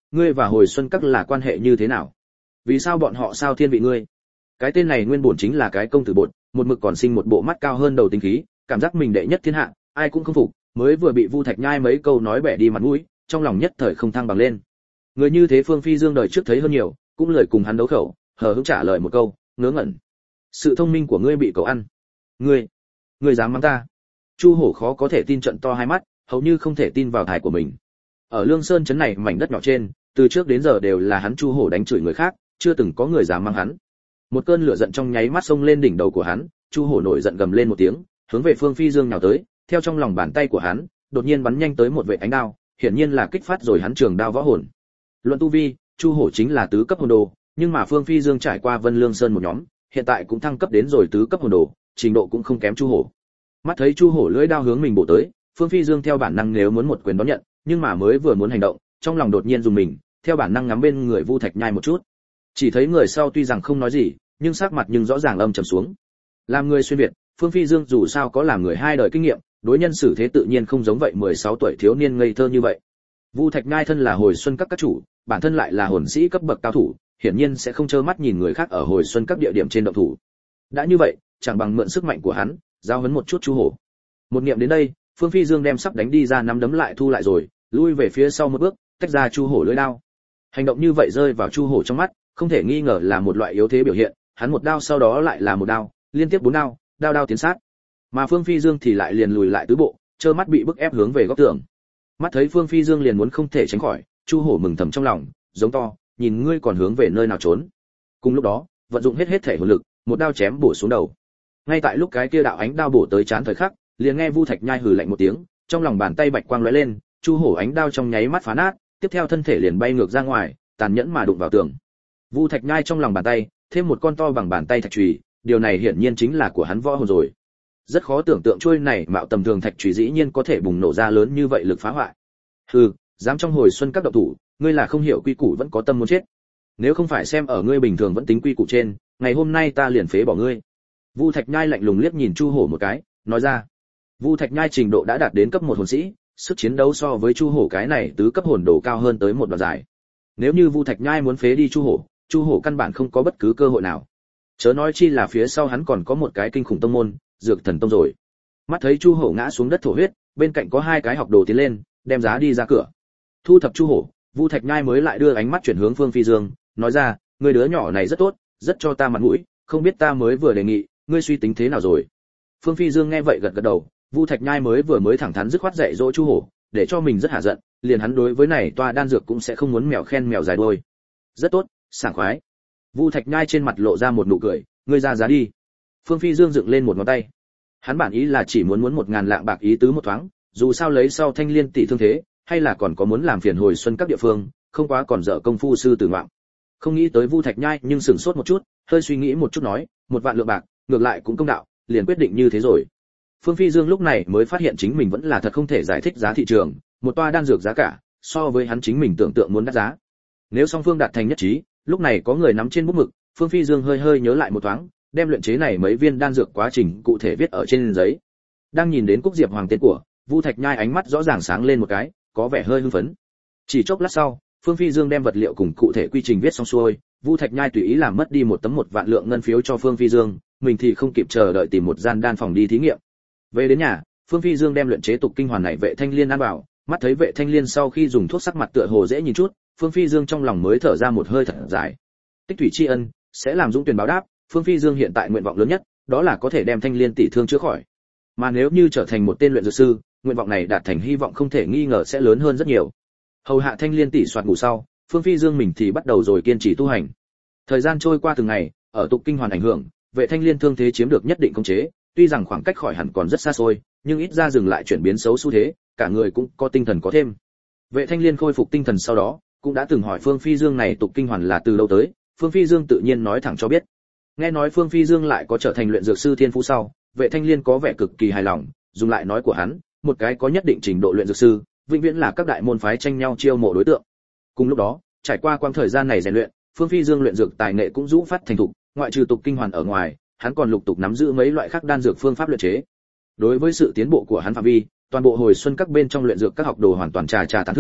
ngươi và Hồi Xuân Các là quan hệ như thế nào? Vì sao bọn họ sao thiên vị ngươi? Cái tên này nguyên bổn chính là cái công tử bột, một mực còn sinh một bộ mắt cao hơn đầu tính khí, cảm giác mình đệ nhất thiên hạ, ai cũng không phục, mới vừa bị Vu Thạch Nhai mấy câu nói bẻ đi mặt mũi, trong lòng nhất thời không thăng bằng lên. Người như thế Phương Phi Dương đời trước thấy hơn nhiều, cũng lời cùng hắn đấu khẩu, hờ hững trả lời một câu, ngớ ngẩn. Sự thông minh của ngươi bị cậu ăn. Ngươi, ngươi dám mắng ta? Chu Hổ khó có thể tin, trận to hai mắt, hầu như không thể tin vào tai của mình. Ở Lương Sơn trấn này mảnh đất nhỏ trên, từ trước đến giờ đều là hắn Chu Hổ đánh chửi người khác, chưa từng có người dám mắng hắn. Một cơn lửa giận trong nháy mắt xông lên đỉnh đầu của hắn, Chu Hổ nổi giận gầm lên một tiếng, hướng về Phương Phi Dương nhào tới, theo trong lòng bàn tay của hắn, đột nhiên bắn nhanh tới một vệt ánh đao, hiển nhiên là kích phát rồi hắn trường đao võ hồn. Luận tu vi, Chu Hổ chính là tứ cấp hồn đồ, nhưng mà Phương Phi Dương trải qua Vân Lương Sơn một nhóm, hiện tại cũng thăng cấp đến rồi tứ cấp hồn đồ, trình độ cũng không kém Chu Hổ. Mắt thấy Chu Hổ lưỡi đao hướng mình bổ tới, Phương Phi Dương theo bản năng nếu muốn một quyền đón nhận, nhưng mà mới vừa muốn hành động, trong lòng đột nhiên dùng mình, theo bản năng ngắm bên người Vu Thạch Nhai một chút. Chỉ thấy người sau tuy rằng không nói gì, nhưng sắc mặt nhưng rõ ràng âm trầm xuống. Làm người xuyên việt, Phương Phi Dương dù sao có làm người hai đời kinh nghiệm, đối nhân xử thế tự nhiên không giống vậy mười sáu tuổi thiếu niên ngây thơ như vậy. Vu Thạch Nhai thân là Hồi Xuân Các các chủ, bản thân lại là hồn sĩ cấp bậc cao thủ, hiển nhiên sẽ không trơ mắt nhìn người khác ở Hồi Xuân Các địa điểm trên động thủ. Đã như vậy, chẳng bằng mượn sức mạnh của hắn, giao huấn một chút Chu Hổ. Một niệm đến đây, Phương Phi Dương đem sắp đánh đi ra nắm đấm lại thu lại rồi, lui về phía sau một bước, tách ra Chu Hổ lưỡi đao. Hành động như vậy rơi vào Chu Hổ trong mắt, không thể nghi ngờ là một loại yếu thế biểu hiện, hắn một đao sau đó lại là một đao, liên tiếp bốn đao, đao đao tiến sát. Mà Phương Phi Dương thì lại liền lùi lại tứ bộ, trơ mắt bị bức ép hướng về góc tường. Mắt thấy Phương Phi Dương liền muốn không thể tránh khỏi, Chu Hổ mừng thầm trong lòng, giống to, nhìn ngươi còn hướng về nơi nào trốn. Cùng lúc đó, vận dụng hết hết thể hồn lực, một đao chém bổ xuống đầu. Ngay tại lúc cái kia đạo ánh đao bổ tới trán thời khắc, liền nghe Vu Thạch Nhai hừ lạnh một tiếng, trong lòng bàn tay bạch quang lóe lên, Chu Hổ ánh đao trong nháy mắt phá nát, tiếp theo thân thể liền bay ngược ra ngoài, tàn nhẫn mà đụng vào tường. Vu Thạch Nhai trong lòng bàn tay thêm một con to bằng bàn tay thạch chùy, điều này hiển nhiên chính là của hắn võ hồn rồi. Rất khó tưởng tượng trôi này mạo tầm thường thạch chùy dĩ nhiên có thể bùng nổ ra lớn như vậy lực phá hoại. Hừ, dám trong Hồi Xuân Các động thủ, ngươi là không hiểu quy củ vẫn có tâm muốn chết. Nếu không phải xem ở ngươi bình thường vẫn tính quy củ trên, ngày hôm nay ta liền phế bỏ ngươi. Vu Thạch Nhai lạnh lùng liếc nhìn Chu Hổ một cái, nói ra. Vu Thạch Nhai trình độ đã đạt đến cấp một hồn sĩ, sức chiến đấu so với Chu Hổ cái này tứ cấp hồn đồ cao hơn tới một đoạn dài. Nếu như Vu Thạch Nhai muốn phế đi Chu Hổ, Chu Hổ căn bản không có bất cứ cơ hội nào. Chớ nói chi là phía sau hắn còn có một cái kinh khủng tông môn, Dược Thần Tông rồi. Mắt thấy Chu Hổ ngã xuống đất thổ huyết, bên cạnh có hai cái học đồ tiến lên, đem giá đi ra cửa. Thu thập Chu Hổ, Vu Thạch Nhai mới lại đưa ánh mắt chuyển hướng Phương Phi Dương, nói ra, người đứa nhỏ này rất tốt, rất cho ta mặt mũi, không biết ta mới vừa đề nghị, ngươi suy tính thế nào rồi? Phương Phi Dương nghe vậy gật gật đầu, Vu Thạch Nhai mới vừa mới thẳng thắn dứt khoát dạy dỗ Chu Hổ, để cho mình rất hạ giận, liền hắn đối với này toa đan dược cũng sẽ không muốn mèo khen mèo dài đuôi. Rất tốt, sảng khoái. Vu Thạch Nhai trên mặt lộ ra một nụ cười, ngươi ra giá đi. Phương Phi Dương dựng lên một ngón tay. Hắn bản ý là chỉ muốn muốn một ngàn lạng bạc ý tứ một thoáng, dù sao lấy sau Thanh Liên tỷ thương thế, hay là còn có muốn làm phiền Hồi Xuân các địa phương, không quá còn dở công phu sư tử ngoạm. Không nghĩ tới Vu Thạch Nhai nhưng sửng sốt một chút, hơi suy nghĩ một chút nói, một vạn lượng bạc, ngược lại cũng công đạo, liền quyết định như thế rồi. Phương Phi Dương lúc này mới phát hiện chính mình vẫn là thật không thể giải thích giá thị trường, một toa đan dược giá cả, so với hắn chính mình tưởng tượng muốn đắt giá. Nếu song phương đạt thành nhất trí, lúc này có người nắm trên bút mực, Phương Phi Dương hơi hơi nhớ lại một thoáng, đem luyện chế này mấy viên đan dược quá trình cụ thể viết ở trên giấy. Đang nhìn đến Cúc Diệp Hoàng tên của, Vu Thạch Nhai ánh mắt rõ ràng sáng lên một cái, có vẻ hơi hưng phấn. Chỉ chốc lát sau, Phương Phi Dương đem vật liệu cùng cụ thể quy trình viết xong xuôi, Vu Thạch Nhai tùy ý làm mất đi một tấm một vạn lượng ngân phiếu cho Phương Phi Dương, mình thì không kịp chờ đợi tìm một gian đan phòng đi thí nghiệm. Về đến nhà, Phương Phi Dương đem luyện chế tục kinh hoàn này Vệ Thanh Liên ăn vào, mắt thấy Vệ Thanh Liên sau khi dùng thuốc sắc mặt tựa hồ dễ nhìn chút, Phương Phi Dương trong lòng mới thở ra một hơi thật dài. Tích thủy tri ân, sẽ làm dũng tuyển báo đáp, Phương Phi Dương hiện tại nguyện vọng lớn nhất, đó là có thể đem Thanh Liên tỷ thương chữa khỏi. Mà nếu như trở thành một tên luyện dược sư, nguyện vọng này đạt thành hy vọng không thể nghi ngờ sẽ lớn hơn rất nhiều. Hầu hạ Thanh Liên tỷ soạt ngủ sau, Phương Phi Dương mình thì bắt đầu rồi kiên trì tu hành. Thời gian trôi qua từng ngày, ở tục kinh hoàn ảnh hưởng, Vệ Thanh Liên thương thế chiếm được nhất định khống chế, tuy rằng khoảng cách khỏi hẳn còn rất xa xôi, nhưng ít ra dừng lại chuyển biến xấu xu thế, cả người cũng có tinh thần có thêm. Vệ Thanh Liên khôi phục tinh thần sau đó, cũng đã từng hỏi Phương Phi Dương này tục kinh hoàn là từ đâu tới, Phương Phi Dương tự nhiên nói thẳng cho biết. Nghe nói Phương Phi Dương lại có trở thành luyện dược sư thiên phú sau, Vệ Thanh Liên có vẻ cực kỳ hài lòng, dùng lại nói của hắn, một cái có nhất định trình độ luyện dược sư, vĩnh viễn là các đại môn phái tranh nhau chiêu mộ đối tượng. Cùng lúc đó, trải qua quãng thời gian này rèn luyện, Phương Phi Dương luyện dược tài nghệ cũng rũ phát thành thục, ngoại trừ tục kinh hoàn ở ngoài, hắn còn lục tục nắm giữ mấy loại khác đan dược phương pháp luyện chế. Đối với sự tiến bộ của hắn phạm vi, toàn bộ Hồi Xuân các bên trong luyện dược các học đồ hoàn toàn trà trà tán thưởng,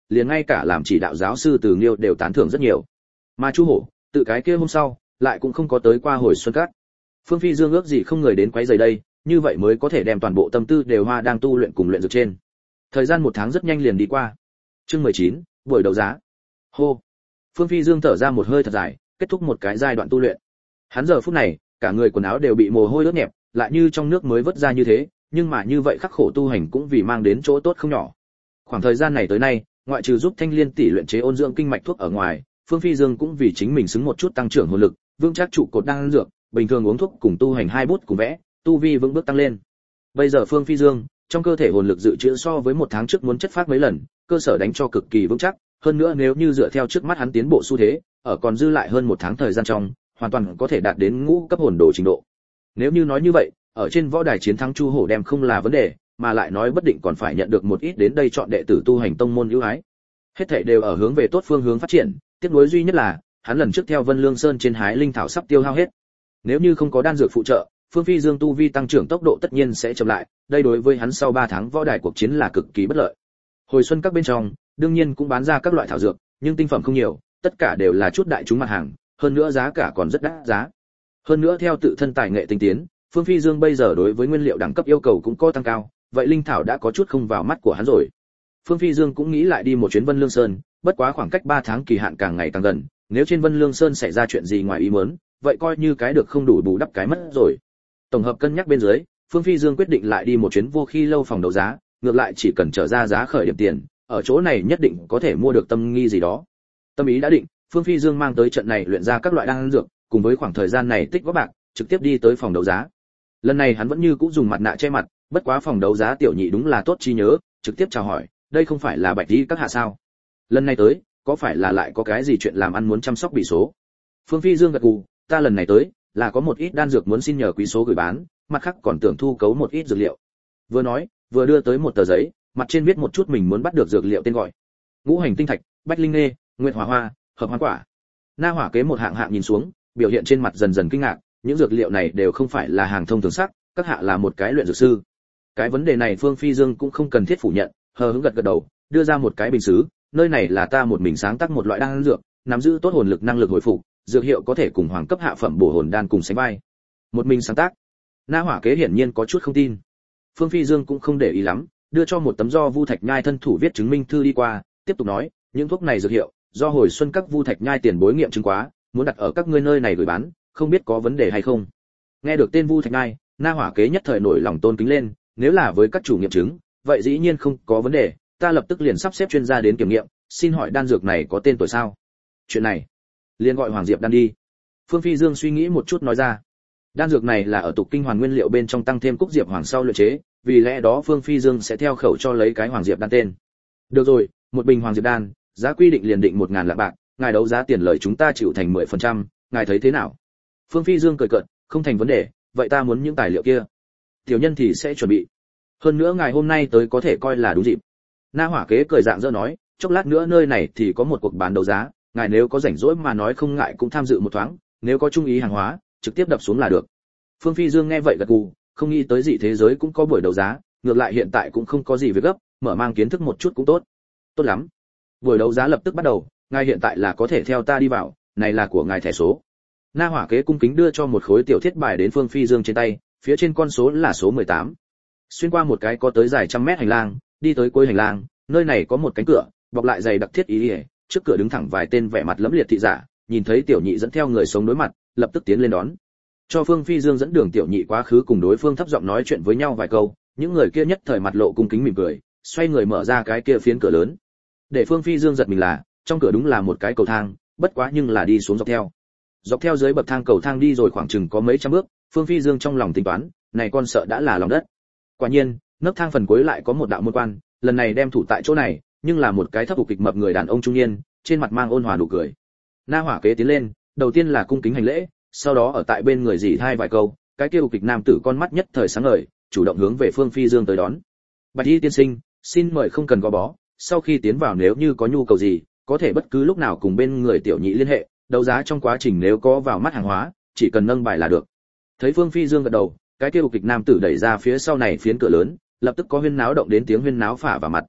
liền ngay cả làm chỉ đạo giáo sư Từ Nghiêu đều tán thưởng rất nhiều. Mà Chu Hổ, tự cái kia hôm sau, lại cũng không có tới qua Hồi Xuân Các. Phương Phi Dương ước gì không người đến quấy rầy đây, như vậy mới có thể đem toàn bộ tâm tư đều hoa đang tu luyện cùng luyện dược trên. Thời gian một tháng rất nhanh liền đi qua. Chương mười chín, buổi đấu giá. Hô. Phương Phi Dương thở ra một hơi thật dài, kết thúc một cái giai đoạn tu luyện. Hắn giờ phút này, cả người quần áo đều bị mồ hôi ướt nhẹp, lại như trong nước mới vớt ra như thế, nhưng mà như vậy khắc khổ tu hành cũng vì mang đến chỗ tốt không nhỏ. Khoảng thời gian này tới nay, ngoại trừ giúp Thanh Liên tỷ luyện chế ôn dưỡng kinh mạch thuốc ở ngoài, Phương Phi Dương cũng vì chính mình xứng một chút tăng trưởng hồn lực, vững chắc trụ cột đang dược, bình thường uống thuốc cùng tu hành hai bút cùng vẽ, tu vi vững bước tăng lên. Bây giờ Phương Phi Dương, trong cơ thể hồn lực dự trữ so với một tháng trước muốn chất phát mấy lần, cơ sở đánh cho cực kỳ vững chắc, hơn nữa nếu như dựa theo trước mắt hắn tiến bộ xu thế, ở còn dư lại hơn một tháng thời gian trong, hoàn toàn có thể đạt đến ngũ cấp hồn đồ trình độ. Nếu như nói như vậy, ở trên võ đài chiến thắng Chu Hổ đem không là vấn đề, mà lại nói bất định còn phải nhận được một ít đến đây chọn đệ tử tu hành tông môn ưu ái. Hết thảy đều ở hướng về tốt phương hướng phát triển, tiếc nuối duy nhất là, hắn lần trước theo Vân Lương Sơn trên hái linh thảo sắp tiêu hao hết. Nếu như không có đan dược phụ trợ, Phương Phi Dương tu vi tăng trưởng tốc độ tất nhiên sẽ chậm lại, đây đối với hắn sau ba tháng võ đài cuộc chiến là cực kỳ bất lợi. Hồi Xuân Các bên trong, đương nhiên cũng bán ra các loại thảo dược, nhưng tinh phẩm không nhiều, tất cả đều là chút đại chúng mặt hàng, hơn nữa giá cả còn rất đắt giá. Hơn nữa theo tự thân tài nghệ tinh tiến, Phương Phi Dương bây giờ đối với nguyên liệu đẳng cấp yêu cầu cũng có tăng cao, vậy linh thảo đã có chút không vào mắt của hắn rồi. Phương Phi Dương cũng nghĩ lại đi một chuyến Vân Lương Sơn, bất quá khoảng cách ba tháng kỳ hạn càng ngày càng gần, nếu trên Vân Lương Sơn xảy ra chuyện gì ngoài ý muốn, vậy coi như cái được không đủ bù đắp cái mất rồi. Tổng hợp cân nhắc bên dưới, Phương Phi Dương quyết định lại đi một chuyến Vô Khi lâu phòng đấu giá, ngược lại chỉ cần trở ra giá khởi điểm tiền, ở chỗ này nhất định có thể mua được tâm nghi gì đó. Tâm ý đã định, Phương Phi Dương mang tới trận này luyện ra các loại đan dược, cùng với khoảng thời gian này tích góp bạc, trực tiếp đi tới phòng đấu giá. Lần này hắn vẫn như cũ dùng mặt nạ che mặt, bất quá phòng đấu giá tiểu nhị đúng là tốt trí nhớ, trực tiếp chào hỏi, đây không phải là Bạch Tỷ các hạ sao? Lần này tới, có phải là lại có cái gì chuyện làm ăn muốn chăm sóc bị số? Phương Phi Dương gật gù, ta lần này tới, là có một ít đan dược muốn xin nhờ quý số gửi bán, mặt khác còn tưởng thu cấu một ít dược liệu. Vừa nói, vừa đưa tới một tờ giấy, mặt trên viết một chút mình muốn bắt được dược liệu tên gọi. Ngũ hành tinh thạch, bách linh nê, nguyệt hỏa hoa, hợp hoán quả. Na Hỏa Kế một hạng hạng nhìn xuống, biểu hiện trên mặt dần dần kinh ngạc, những dược liệu này đều không phải là hàng thông thường sắc, các hạ là một cái luyện dược sư. Cái vấn đề này Phương Phi Dương cũng không cần thiết phủ nhận, hờ hững gật gật đầu, đưa ra một cái bình sứ, nơi này là ta một mình sáng tác một loại đan dược, nắm giữ tốt hồn lực năng lực hồi phục, dược hiệu có thể cùng hoàng cấp hạ phẩm bổ hồn đan cùng sánh vai. Một mình sáng tác? Na Hỏa Kế hiển nhiên có chút không tin. Phương Phi Dương cũng không để ý lắm, đưa cho một tấm do Vu Thạch Nhai thân thủ viết chứng minh thư đi qua, tiếp tục nói, những thuốc này dược hiệu, do Hồi Xuân Các Vu Thạch Nhai tiền bối nghiệm chứng quá, muốn đặt ở các ngươi nơi này gửi bán, không biết có vấn đề hay không. Nghe được tên Vu Thạch Nhai, Na Hỏa Kế nhất thời nổi lòng tôn kính lên, nếu là với các chủ nghiệm chứng, vậy dĩ nhiên không có vấn đề, ta lập tức liền sắp xếp chuyên gia đến kiểm nghiệm, xin hỏi đan dược này có tên tuổi sao? Chuyện này, liền gọi Hoàng Diệp đan đi. Phương Phi Dương suy nghĩ một chút nói ra. Đan dược này là ở tục kinh hoàn nguyên liệu bên trong tăng thêm cúc diệp hoàng sau luyện chế, vì lẽ đó Phương Phi Dương sẽ theo khẩu cho lấy cái Hoàng Diệp đan tên. Được rồi, một bình Hoàng Diệp đan, giá quy định liền định một ngàn lạng bạc, ngài đấu giá tiền lời chúng ta chịu thành mười phần trăm, ngài thấy thế nào? Phương Phi Dương cười cợt, không thành vấn đề, vậy ta muốn những tài liệu kia. Tiểu nhân thì sẽ chuẩn bị. Hơn nữa ngài hôm nay tới có thể coi là đúng dịp. Na Hỏa Kế cười dạng dỡ nói, chốc lát nữa nơi này thì có một cuộc bán đấu giá, ngài nếu có rảnh rỗi mà nói không ngại cũng tham dự một thoáng, nếu có chung ý hàng hóa, trực tiếp đập xuống là được. Phương Phi Dương nghe vậy gật gù, không nghĩ tới dị thế giới cũng có buổi đấu giá, ngược lại hiện tại cũng không có gì việc gấp, mở mang kiến thức một chút cũng tốt. Tốt lắm. Buổi đấu giá lập tức bắt đầu, ngài hiện tại là có thể theo ta đi vào, này là của ngài thẻ số. Na Hỏa Kế cung kính đưa cho một khối tiểu thiết bài đến Phương Phi Dương trên tay, phía trên con số là số mười tám. Xuyên qua một cái có tới dài trăm mét hành lang, đi tới cuối hành lang, nơi này có một cánh cửa, bọc lại dày đặc thiết ý, ý trước cửa đứng thẳng vài tên vẻ mặt lẫm liệt thị giả, nhìn thấy tiểu nhị dẫn theo người sống đối mặt, lập tức tiến lên đón. Cho Phương Phi Dương dẫn đường tiểu nhị quá khứ cùng đối phương thấp giọng nói chuyện với nhau vài câu, những người kia nhất thời mặt lộ cung kính mỉm cười, xoay người mở ra cái kia phiến cửa lớn. Để Phương Phi Dương giật mình là, trong cửa đúng là một cái cầu thang, bất quá nhưng là đi xuống dọc theo. Dọc theo dưới bậc thang cầu thang đi rồi khoảng chừng có mấy trăm bước, Phương Phi Dương trong lòng tính toán, này con sợ đã là lòng đất. Quả nhiên, nấc thang phần cuối lại có một đạo môn quan, lần này đem thủ tại chỗ này, nhưng là một cái thấp thủ kịch mập người đàn ông trung niên, trên mặt mang ôn hòa nụ cười. Na Hỏa Kế tiến lên, đầu tiên là cung kính hành lễ, sau đó ở tại bên người dì hai vài câu, cái kia kịch nam tử con mắt nhất thời sáng ngời, chủ động hướng về Phương Phi Dương tới đón. Bạch Y tiên sinh, xin mời không cần gò bó, sau khi tiến vào nếu như có nhu cầu gì, có thể bất cứ lúc nào cùng bên người tiểu nhị liên hệ, đấu giá trong quá trình nếu có vào mắt hàng hóa, chỉ cần nâng bài là được. Thấy Phương Phi Dương gật đầu, cái kia kịch nam tử đẩy ra phía sau này phiến cửa lớn, lập tức có huyên náo động đến tiếng huyên náo phả vào mặt.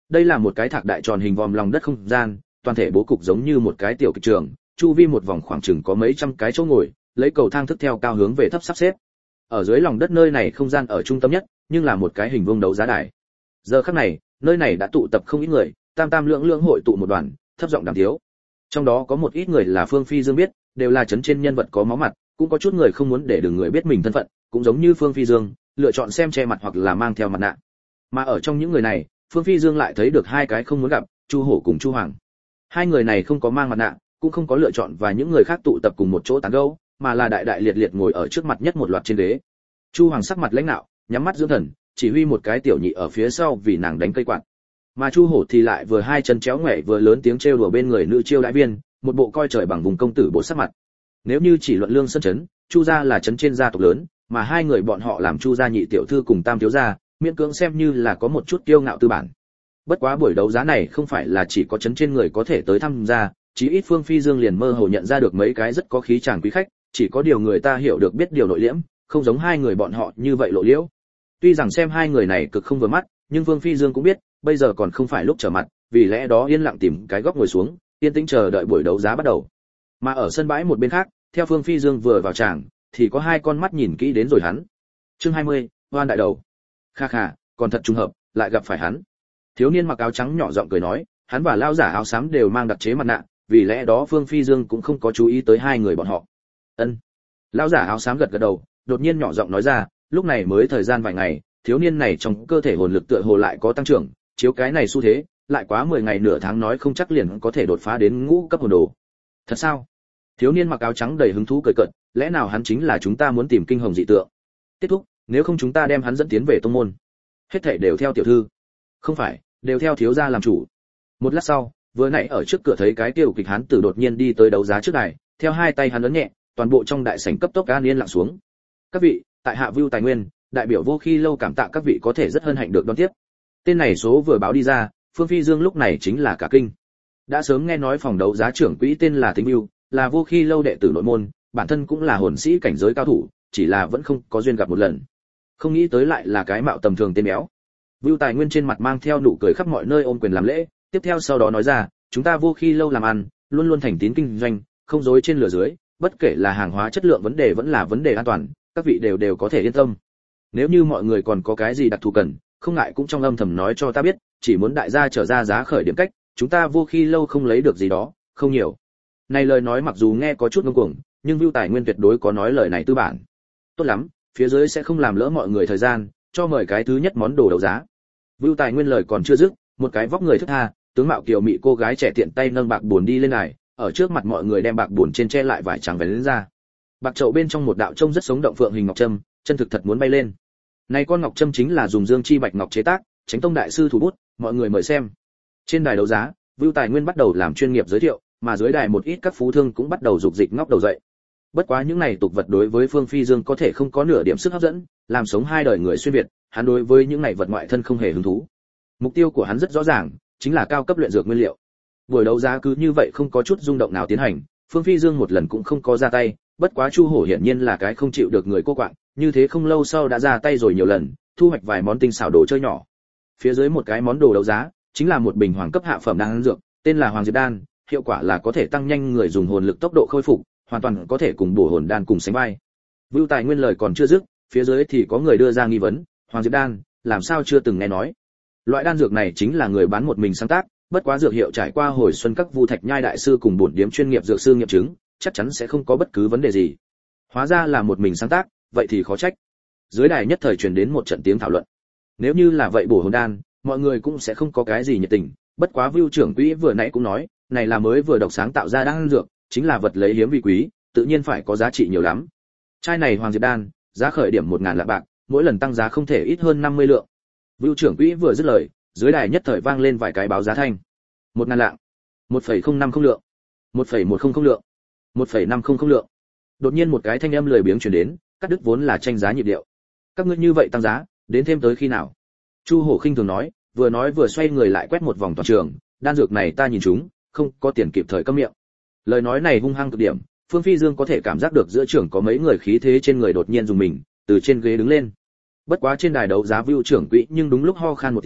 Đây là một cái thạc đại tròn hình vòm lòng đất không gian, toàn thể bố cục giống như một cái tiểu kịch trường, chu vi một vòng khoảng chừng có mấy trăm cái chỗ ngồi, lấy cầu thang thức theo cao hướng về thấp sắp xếp. Ở dưới lòng đất nơi này không gian ở trung tâm nhất, nhưng là một cái hình vuông đấu giá đài. Giờ khắc này, nơi này đã tụ tập không ít người, tam tam lượng lượng hội tụ một đoàn, thấp giọng đàm thiếu. Trong đó có một ít người là Phương Phi Dương biết, đều là chấn trên nhân vật có máu mặt, cũng có chút người không muốn để đường người biết mình thân phận, cũng giống như Phương Phi Dương, lựa chọn xem che mặt hoặc là mang theo mặt nạ. Mà ở trong những người này, Phương Phi Dương lại thấy được hai cái không muốn gặp, Chu Hổ cùng Chu Hoàng. Hai người này không có mang mặt nạ, cũng không có lựa chọn và những người khác tụ tập cùng một chỗ tán gẫu, mà là đại đại liệt liệt ngồi ở trước mặt nhất một loạt trên ghế. Chu Hoàng sắc mặt lãnh nạo, nhắm mắt dưỡng thần, chỉ huy một cái tiểu nhị ở phía sau vì nàng đánh cây quạt. Mà Chu Hổ thì lại vừa hai chân chéo ngoảy vừa lớn tiếng trêu đùa bên người nữ chiêu đại viên, một bộ coi trời bằng vùng công tử bộ sắc mặt. Nếu như chỉ luận lương sân chấn, Chu gia là chấn trên gia tộc lớn, mà hai người bọn họ làm Chu gia nhị tiểu thư cùng tam thiếu gia, miễn cưỡng xem như là có một chút kiêu ngạo tư bản. Bất quá buổi đấu giá này không phải là chỉ có chấn trên người có thể tới tham gia, chí ít Phương Phi Dương liền mơ hồ nhận ra được mấy cái rất có khí chàng quý khách, chỉ có điều người ta hiểu được biết điều nội liễm, không giống hai người bọn họ như vậy lộ liễu. Tuy rằng xem hai người này cực không vừa mắt, nhưng Phương Phi Dương cũng biết, bây giờ còn không phải lúc trở mặt, vì lẽ đó yên lặng tìm cái góc ngồi xuống, yên tĩnh chờ đợi buổi đấu giá bắt đầu. Mà ở sân bãi một bên khác, theo Phương Phi Dương vừa vào tràng, thì có hai con mắt nhìn kỹ đến rồi hắn. Chương hai mươi, Hoan đại đầu. Kha kha, còn thật trùng hợp, lại gặp phải hắn. Thiếu niên mặc áo trắng nhỏ giọng cười nói, hắn và lão giả áo xám đều mang đặc chế mặt nạ, vì lẽ đó Phương Phi Dương cũng không có chú ý tới hai người bọn họ. Ân. Lão giả áo xám gật gật đầu, đột nhiên nhỏ giọng nói ra, lúc này mới thời gian vài ngày, thiếu niên này trong cơ thể hồn lực tựa hồ lại có tăng trưởng, chiếu cái này xu thế, lại quá mười ngày nửa tháng nói không chắc liền có thể đột phá đến ngũ cấp hồn đồ. Thật sao? Thiếu niên mặc áo trắng đầy hứng thú cười cợt, lẽ nào hắn chính là chúng ta muốn tìm kinh hồng dị tượng? Kết thúc, nếu không chúng ta đem hắn dẫn tiến về tông môn. Hết thảy đều theo tiểu thư. Không phải, đều theo thiếu gia làm chủ. Một lát sau, vừa nãy ở trước cửa thấy cái tiêu kịch hắn tử đột nhiên đi tới đấu giá trước đài, theo hai tay hắn ấn nhẹ, toàn bộ trong đại sảnh cấp tốc an yên lặng xuống. Các vị, tại hạ Vưu Tài Nguyên, đại biểu Vô Khi lâu cảm tạ các vị có thể rất hân hạnh được đón tiếp. Tên này số vừa báo đi ra, Phương Phi Dương lúc này chính là cả kinh. Đã sớm nghe nói phòng đấu giá trưởng quỹ tên là Thính Vưu, là Vô Khi lâu đệ tử nội môn, bản thân cũng là hồn sĩ cảnh giới cao thủ, chỉ là vẫn không có duyên gặp một lần. Không nghĩ tới lại là cái mạo tầm thường tên béo. Vưu Tài Nguyên trên mặt mang theo nụ cười khắp mọi nơi ôm quyền làm lễ, tiếp theo sau đó nói ra, chúng ta Vô Khi lâu làm ăn, luôn luôn thành tín kinh doanh, không dối trên lửa dưới, bất kể là hàng hóa chất lượng vấn đề vẫn là vấn đề an toàn, các vị đều đều có thể yên tâm. Nếu như mọi người còn có cái gì đặc thù cần, không ngại cũng trong âm thầm nói cho ta biết, chỉ muốn đại gia trở ra giá khởi điểm cách, chúng ta Vô Khi lâu không lấy được gì đó, không nhiều. Này lời nói mặc dù nghe có chút ngông cuồng, nhưng Vưu Tài Nguyên tuyệt đối có nói lời này tư bản. Tốt lắm, phía dưới sẽ không làm lỡ mọi người thời gian, cho mời cái thứ nhất món đồ đấu giá. Vưu Tài Nguyên lời còn chưa dứt, một cái vóc người thức tha, tướng mạo kiều mị cô gái trẻ tiện tay nâng bạc buồn đi lên này, ở trước mặt mọi người đem bạc buồn trên che lại vải trắng vén lên ra. Bạc chậu bên trong một đạo trông rất sống động phượng hình ngọc trâm, chân thực thật muốn bay lên. Này con ngọc trâm chính là dùng dương chi bạch ngọc chế tác, Chánh tông đại sư thủ bút, mọi người mời xem. Trên đài đấu giá, Vưu Tài Nguyên bắt đầu làm chuyên nghiệp giới thiệu, mà dưới đài một ít các phú thương cũng bắt đầu dục dịch ngóc đầu dậy. Bất quá những này tục vật đối với Phương Phi Dương có thể không có nửa điểm sức hấp dẫn, làm sống hai đời người xuyên việt, hắn đối với những này vật ngoại thân không hề hứng thú. Mục tiêu của hắn rất rõ ràng, chính là cao cấp luyện dược nguyên liệu. Buổi đấu giá cứ như vậy không có chút rung động nào tiến hành, Phương Phi Dương một lần cũng không có ra tay, bất quá Chu Hổ hiển nhiên là cái không chịu được người cô quạng, như thế không lâu sau đã ra tay rồi nhiều lần, thu hoạch vài món tinh xảo đồ chơi nhỏ. Phía dưới một cái món đồ đấu giá, chính là một bình hoàng cấp hạ phẩm đan dược, tên là Hoàng Diệp đan, hiệu quả là có thể tăng nhanh người dùng hồn lực tốc độ khôi phục, hoàn toàn có thể cùng bổ hồn đan cùng sánh vai. Vưu Tài Nguyên lời còn chưa dứt, phía dưới thì có người đưa ra nghi vấn, Hoàng Diệp đan, làm sao chưa từng nghe nói? Loại đan dược này chính là người bán một mình sáng tác, bất quá dược hiệu trải qua hồi xuân các Vu Thạch Nhai đại sư cùng bổn điếm chuyên nghiệp dược sư nghiệm chứng, chắc chắn sẽ không có bất cứ vấn đề gì. Hóa ra là một mình sáng tác, vậy thì khó trách. Dưới đài nhất thời truyền đến một trận tiếng thảo luận. Nếu như là vậy bổ hồn đan, mọi người cũng sẽ không có cái gì nhiệt tình, bất quá Vưu trưởng quỹ vừa nãy cũng nói, này là mới vừa độc sáng tạo ra đan dược, chính là vật lấy hiếm vì quý, tự nhiên phải có giá trị nhiều lắm. Chai này Hoàng Diệp đan, giá khởi điểm một ngàn lạng bạc, mỗi lần tăng giá không thể ít hơn năm mươi lượng. Vưu trưởng quỹ vừa dứt lời, dưới đài nhất thời vang lên vài cái báo giá thanh. Một ngàn lạng, một phẩy không năm không lượng, một phẩy một không không lượng, một phẩy năm không không lượng. Đột nhiên một cái thanh âm lười biếng truyền đến, cắt đứt vốn là tranh giá nhịp điệu. Các ngươi như vậy tăng giá, đến thêm tới khi nào? Chu Hổ khinh thường nói, vừa nói vừa xoay người lại quét một vòng toàn trường, đan dược này ta nhìn chúng, không có tiền kịp thời câm miệng. Lời nói này hung hăng cực điểm, Phương Phi Dương có thể cảm giác được giữa trường có mấy người khí thế trên người đột nhiên dùng mình, từ trên ghế đứng lên. Bất quá trên đài đấu giá Vưu trưởng quỹ nhưng đúng lúc ho khan một tiếng,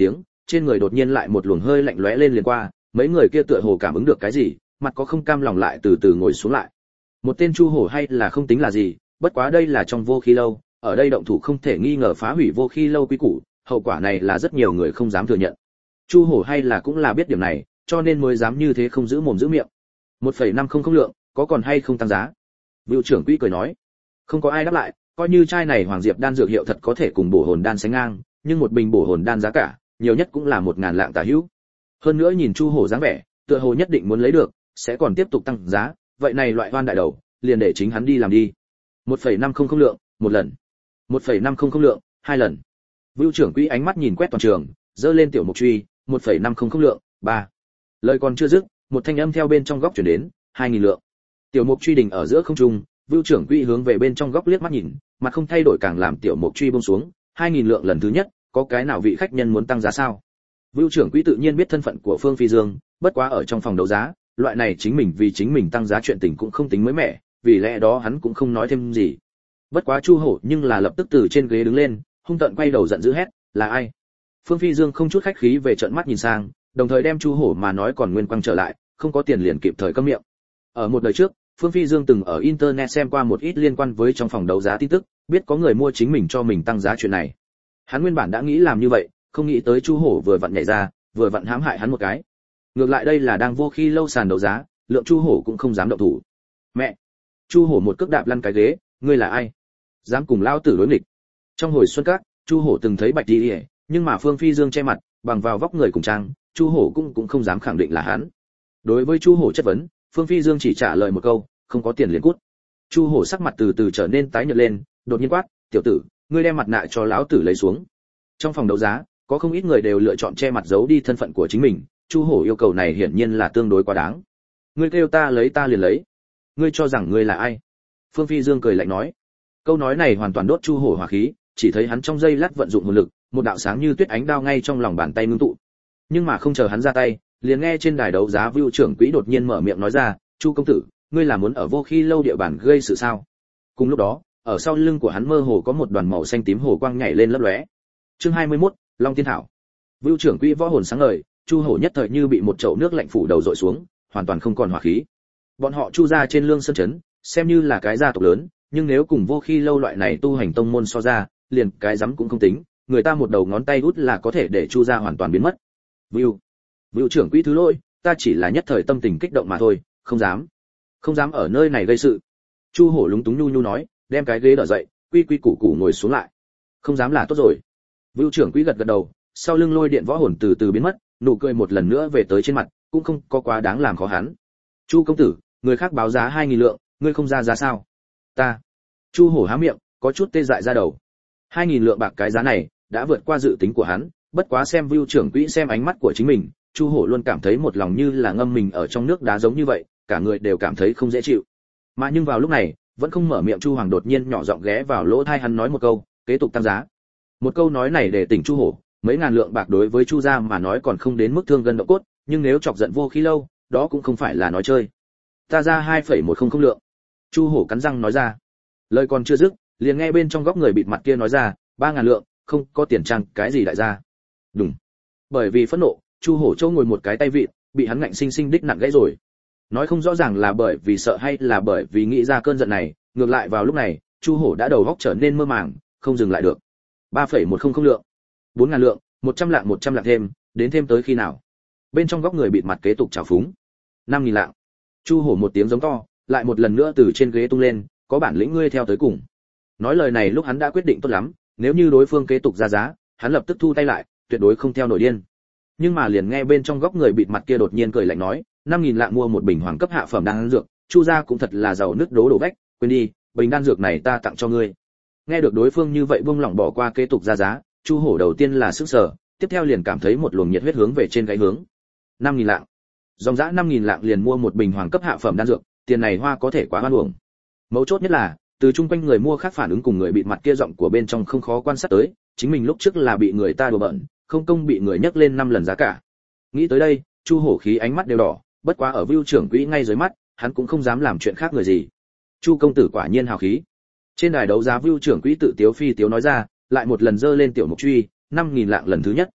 trên người đột nhiên lại một luồng hơi lạnh lóe lên liền qua, mấy người kia tựa hồ cảm ứng được cái gì, mặt có không cam lòng lại từ từ ngồi xuống lại. Một tên chu hổ hay là không tính là gì, bất quá đây là trong vô khí lâu, ở đây động thủ không thể nghi ngờ phá hủy vô khí lâu quy củ, hậu quả này là rất nhiều người không dám thừa nhận. Chu hổ hay là cũng là biết điểm này, cho nên mới dám như thế không giữ mồm giữ miệng. một phẩy năm không không lượng, có còn hay không tăng giá? Vưu trưởng quỹ cười nói. Không có ai đáp lại, coi như chai này hoàng diệp đan dược hiệu thật có thể cùng bổ hồn đan sánh ngang, nhưng một bình bổ hồn đan giá cả, nhiều nhất cũng là một ngàn lạng tả hữu. Hơn nữa nhìn chu hổ dáng vẻ, tựa hồ nhất định muốn lấy được, sẽ còn tiếp tục tăng giá, vậy này loại hoan đại đầu, liền để chính hắn đi làm đi. một phẩy năm không không lượng, một lần. một phẩy năm không không lượng, hai lần. Vưu trưởng quỹ ánh mắt nhìn quét toàn trường, giơ lên tiểu mục truy, một phẩy năm không không lượng, ba. Lời còn chưa dứt, một thanh âm theo bên trong góc truyền đến, hai nghìn lượng. Tiểu mục truy đỉnh ở giữa không trung, Vưu trưởng quỹ hướng về bên trong góc liếc mắt nhìn, mặt không thay đổi càng làm tiểu mục truy buông xuống, hai nghìn lượng lần thứ nhất, có cái nào vị khách nhân muốn tăng giá sao? Vưu trưởng quỹ tự nhiên biết thân phận của Phương Phi Dương, bất quá ở trong phòng đấu giá, loại này chính mình vì chính mình tăng giá chuyện tình cũng không tính mới mẻ, vì lẽ đó hắn cũng không nói thêm gì. Bất quá Chu Hổ nhưng là lập tức từ trên ghế đứng lên, hung tợn quay đầu giận dữ hét, là ai? Phương Phi Dương không chút khách khí về trợn mắt nhìn sang, đồng thời đem Chu Hổ mà nói còn nguyên quăng trở lại, không có tiền liền kịp thời câm miệng. Ở một đời trước, Phương Phi Dương từng ở internet xem qua một ít liên quan với trong phòng đấu giá tin tức, biết có người mua chính mình cho mình tăng giá chuyện này. Hắn nguyên bản đã nghĩ làm như vậy, không nghĩ tới Chu Hổ vừa vặn nhảy ra, vừa vặn hãm hại hắn một cái. Ngược lại đây là đang vô khi lâu sàn đấu giá, lượng Chu Hổ cũng không dám động thủ. Mẹ! Chu Hổ một cước đạp lăn cái ghế, ngươi là ai? Dám cùng lao tử đối nghịch? Trong hồi xuân các, Chu Hổ từng thấy Bạch Tỷ, nhưng mà Phương Phi Dương che mặt, bằng vào vóc người cùng trang, Chu Hổ cũng cũng không dám khẳng định là hắn. Đối với Chu Hổ chất vấn, Phương Phi Dương chỉ trả lời một câu, không có tiền liền cút. Chu Hổ sắc mặt từ từ trở nên tái nhợt lên, đột nhiên quát, tiểu tử, ngươi đem mặt nạ cho lão tử lấy xuống. Trong phòng đấu giá, có không ít người đều lựa chọn che mặt giấu đi thân phận của chính mình, Chu Hổ yêu cầu này hiển nhiên là tương đối quá đáng. Ngươi kêu ta lấy ta liền lấy. Ngươi cho rằng ngươi là ai? Phương Phi Dương cười lạnh nói. Câu nói này hoàn toàn đốt Chu Hổ hỏa khí, chỉ thấy hắn trong giây lát vận dụng hồn lực, một đạo sáng như tuyết ánh đao ngay trong lòng bàn tay ngưng tụ. Nhưng mà không chờ hắn ra tay, liền nghe trên đài đấu giá Vưu trưởng quỹ đột nhiên mở miệng nói ra, "Chu công tử, ngươi là muốn ở vô khi lâu địa bàn gây sự sao?" Cùng lúc đó, ở sau lưng của hắn mơ hồ có một đoàn màu xanh tím hồ quang nhảy lên lấp lóe. Chương hai mươi mốt, Long Tiên Thảo. Vưu trưởng quỹ võ hồn sáng ngời, Chu Hổ nhất thời như bị một chậu nước lạnh phủ đầu dội xuống, hoàn toàn không còn hỏa khí. Bọn họ Chu gia trên Lương Sơn trấn, xem như là cái gia tộc lớn, nhưng nếu cùng vô khi lâu loại này tu hành tông môn so ra, liền cái rắm cũng không tính, người ta một đầu ngón tay út là có thể để Chu gia hoàn toàn biến mất. Vưu, Vưu trưởng quỹ thứ lỗi, ta chỉ là nhất thời tâm tình kích động mà thôi, không dám, không dám ở nơi này gây sự. Chu Hổ lúng túng nhu nhu nói, đem cái ghế đỡ dậy, quy quy củ củ ngồi xuống lại. Không dám là tốt rồi. Vưu trưởng quỹ gật gật đầu, sau lưng lôi điện võ hồn từ từ biến mất, nụ cười một lần nữa về tới trên mặt, cũng không có quá đáng làm khó hắn. Chu công tử, người khác báo giá hai nghìn lượng, ngươi không ra giá sao? Ta. Chu Hổ há miệng, có chút tê dại ra đầu. hai nghìn lượng bạc cái giá này đã vượt qua dự tính của hắn, bất quá xem Vưu trưởng quỹ xem ánh mắt của chính mình, Chu Hổ luôn cảm thấy một lòng như là ngâm mình ở trong nước đá giống như vậy, cả người đều cảm thấy không dễ chịu. Mà nhưng vào lúc này, vẫn không mở miệng Chu Hoàng đột nhiên nhỏ giọng ghé vào lỗ tai hắn nói một câu, kế tục tăng giá. Một câu nói này để tỉnh Chu Hổ, mấy ngàn lượng bạc đối với Chu gia mà nói còn không đến mức thương gân động cốt, nhưng nếu chọc giận vô khí lâu, đó cũng không phải là nói chơi. Ta ra hai phẩy một không không lượng. Chu Hổ cắn răng nói ra. Lời còn chưa dứt, liền nghe bên trong góc người bịt mặt kia nói ra, ba ngàn lượng, không có tiền trang, cái gì đại gia. Đúng. Bởi vì phẫn nộ, Chu Hổ châu ngồi một cái tay vịn, bị hắn ngạnh sinh sinh đích nặng gãy rồi. Nói không rõ ràng là bởi vì sợ hay là bởi vì nghĩ ra cơn giận này, ngược lại vào lúc này, Chu Hổ đã đầu óc trở nên mơ màng, không dừng lại được. ba phẩy một không không lượng, bốn ngàn lượng, một trăm lạng một trăm lạng thêm, đến thêm tới khi nào? Bên trong góc người bịt mặt kế tục chào phúng. năm nghìn lạng. Chu Hổ một tiếng giống to, lại một lần nữa từ trên ghế tung lên, có bản lĩnh ngươi theo tới cùng. Nói lời này lúc hắn đã quyết định tốt lắm, nếu như đối phương kế tục ra giá, hắn lập tức thu tay lại, tuyệt đối không theo nổi điên. Nhưng mà liền nghe bên trong góc người bịt mặt kia đột nhiên cười lạnh nói, năm nghìn lạng mua một bình hoàng cấp hạ phẩm đan dược, Chu gia cũng thật là giàu nứt đố đổ vách, quên đi, bình đan dược này ta tặng cho ngươi. Nghe được đối phương như vậy buông lỏng bỏ qua kế tục ra giá, Chu Hổ đầu tiên là sửng sở, tiếp theo liền cảm thấy một luồng nhiệt huyết hướng về trên gáy hướng. năm nghìn lạng. Dòng dã năm nghìn lạng liền mua một bình hoàng cấp hạ phẩm đan dược, tiền này hoa có thể quá hoan uổng. Mấu chốt nhất là, từ chung quanh người mua khác phản ứng cùng người bịt mặt kia giọng của bên trong không khó quan sát tới, chính mình lúc trước là bị người ta đùa bỡn, không công bị người nhắc lên năm lần giá cả. Nghĩ tới đây, Chu Hổ khí ánh mắt đều đỏ, bất quá ở Vưu trưởng quỹ ngay dưới mắt, hắn cũng không dám làm chuyện khác người gì. Chu công tử quả nhiên hào khí. Trên đài đấu giá Vưu trưởng quỹ tự tiếu phi tiếu nói ra, lại một lần giơ lên tiểu mục truy, năm nghìn lạng lần thứ nhất.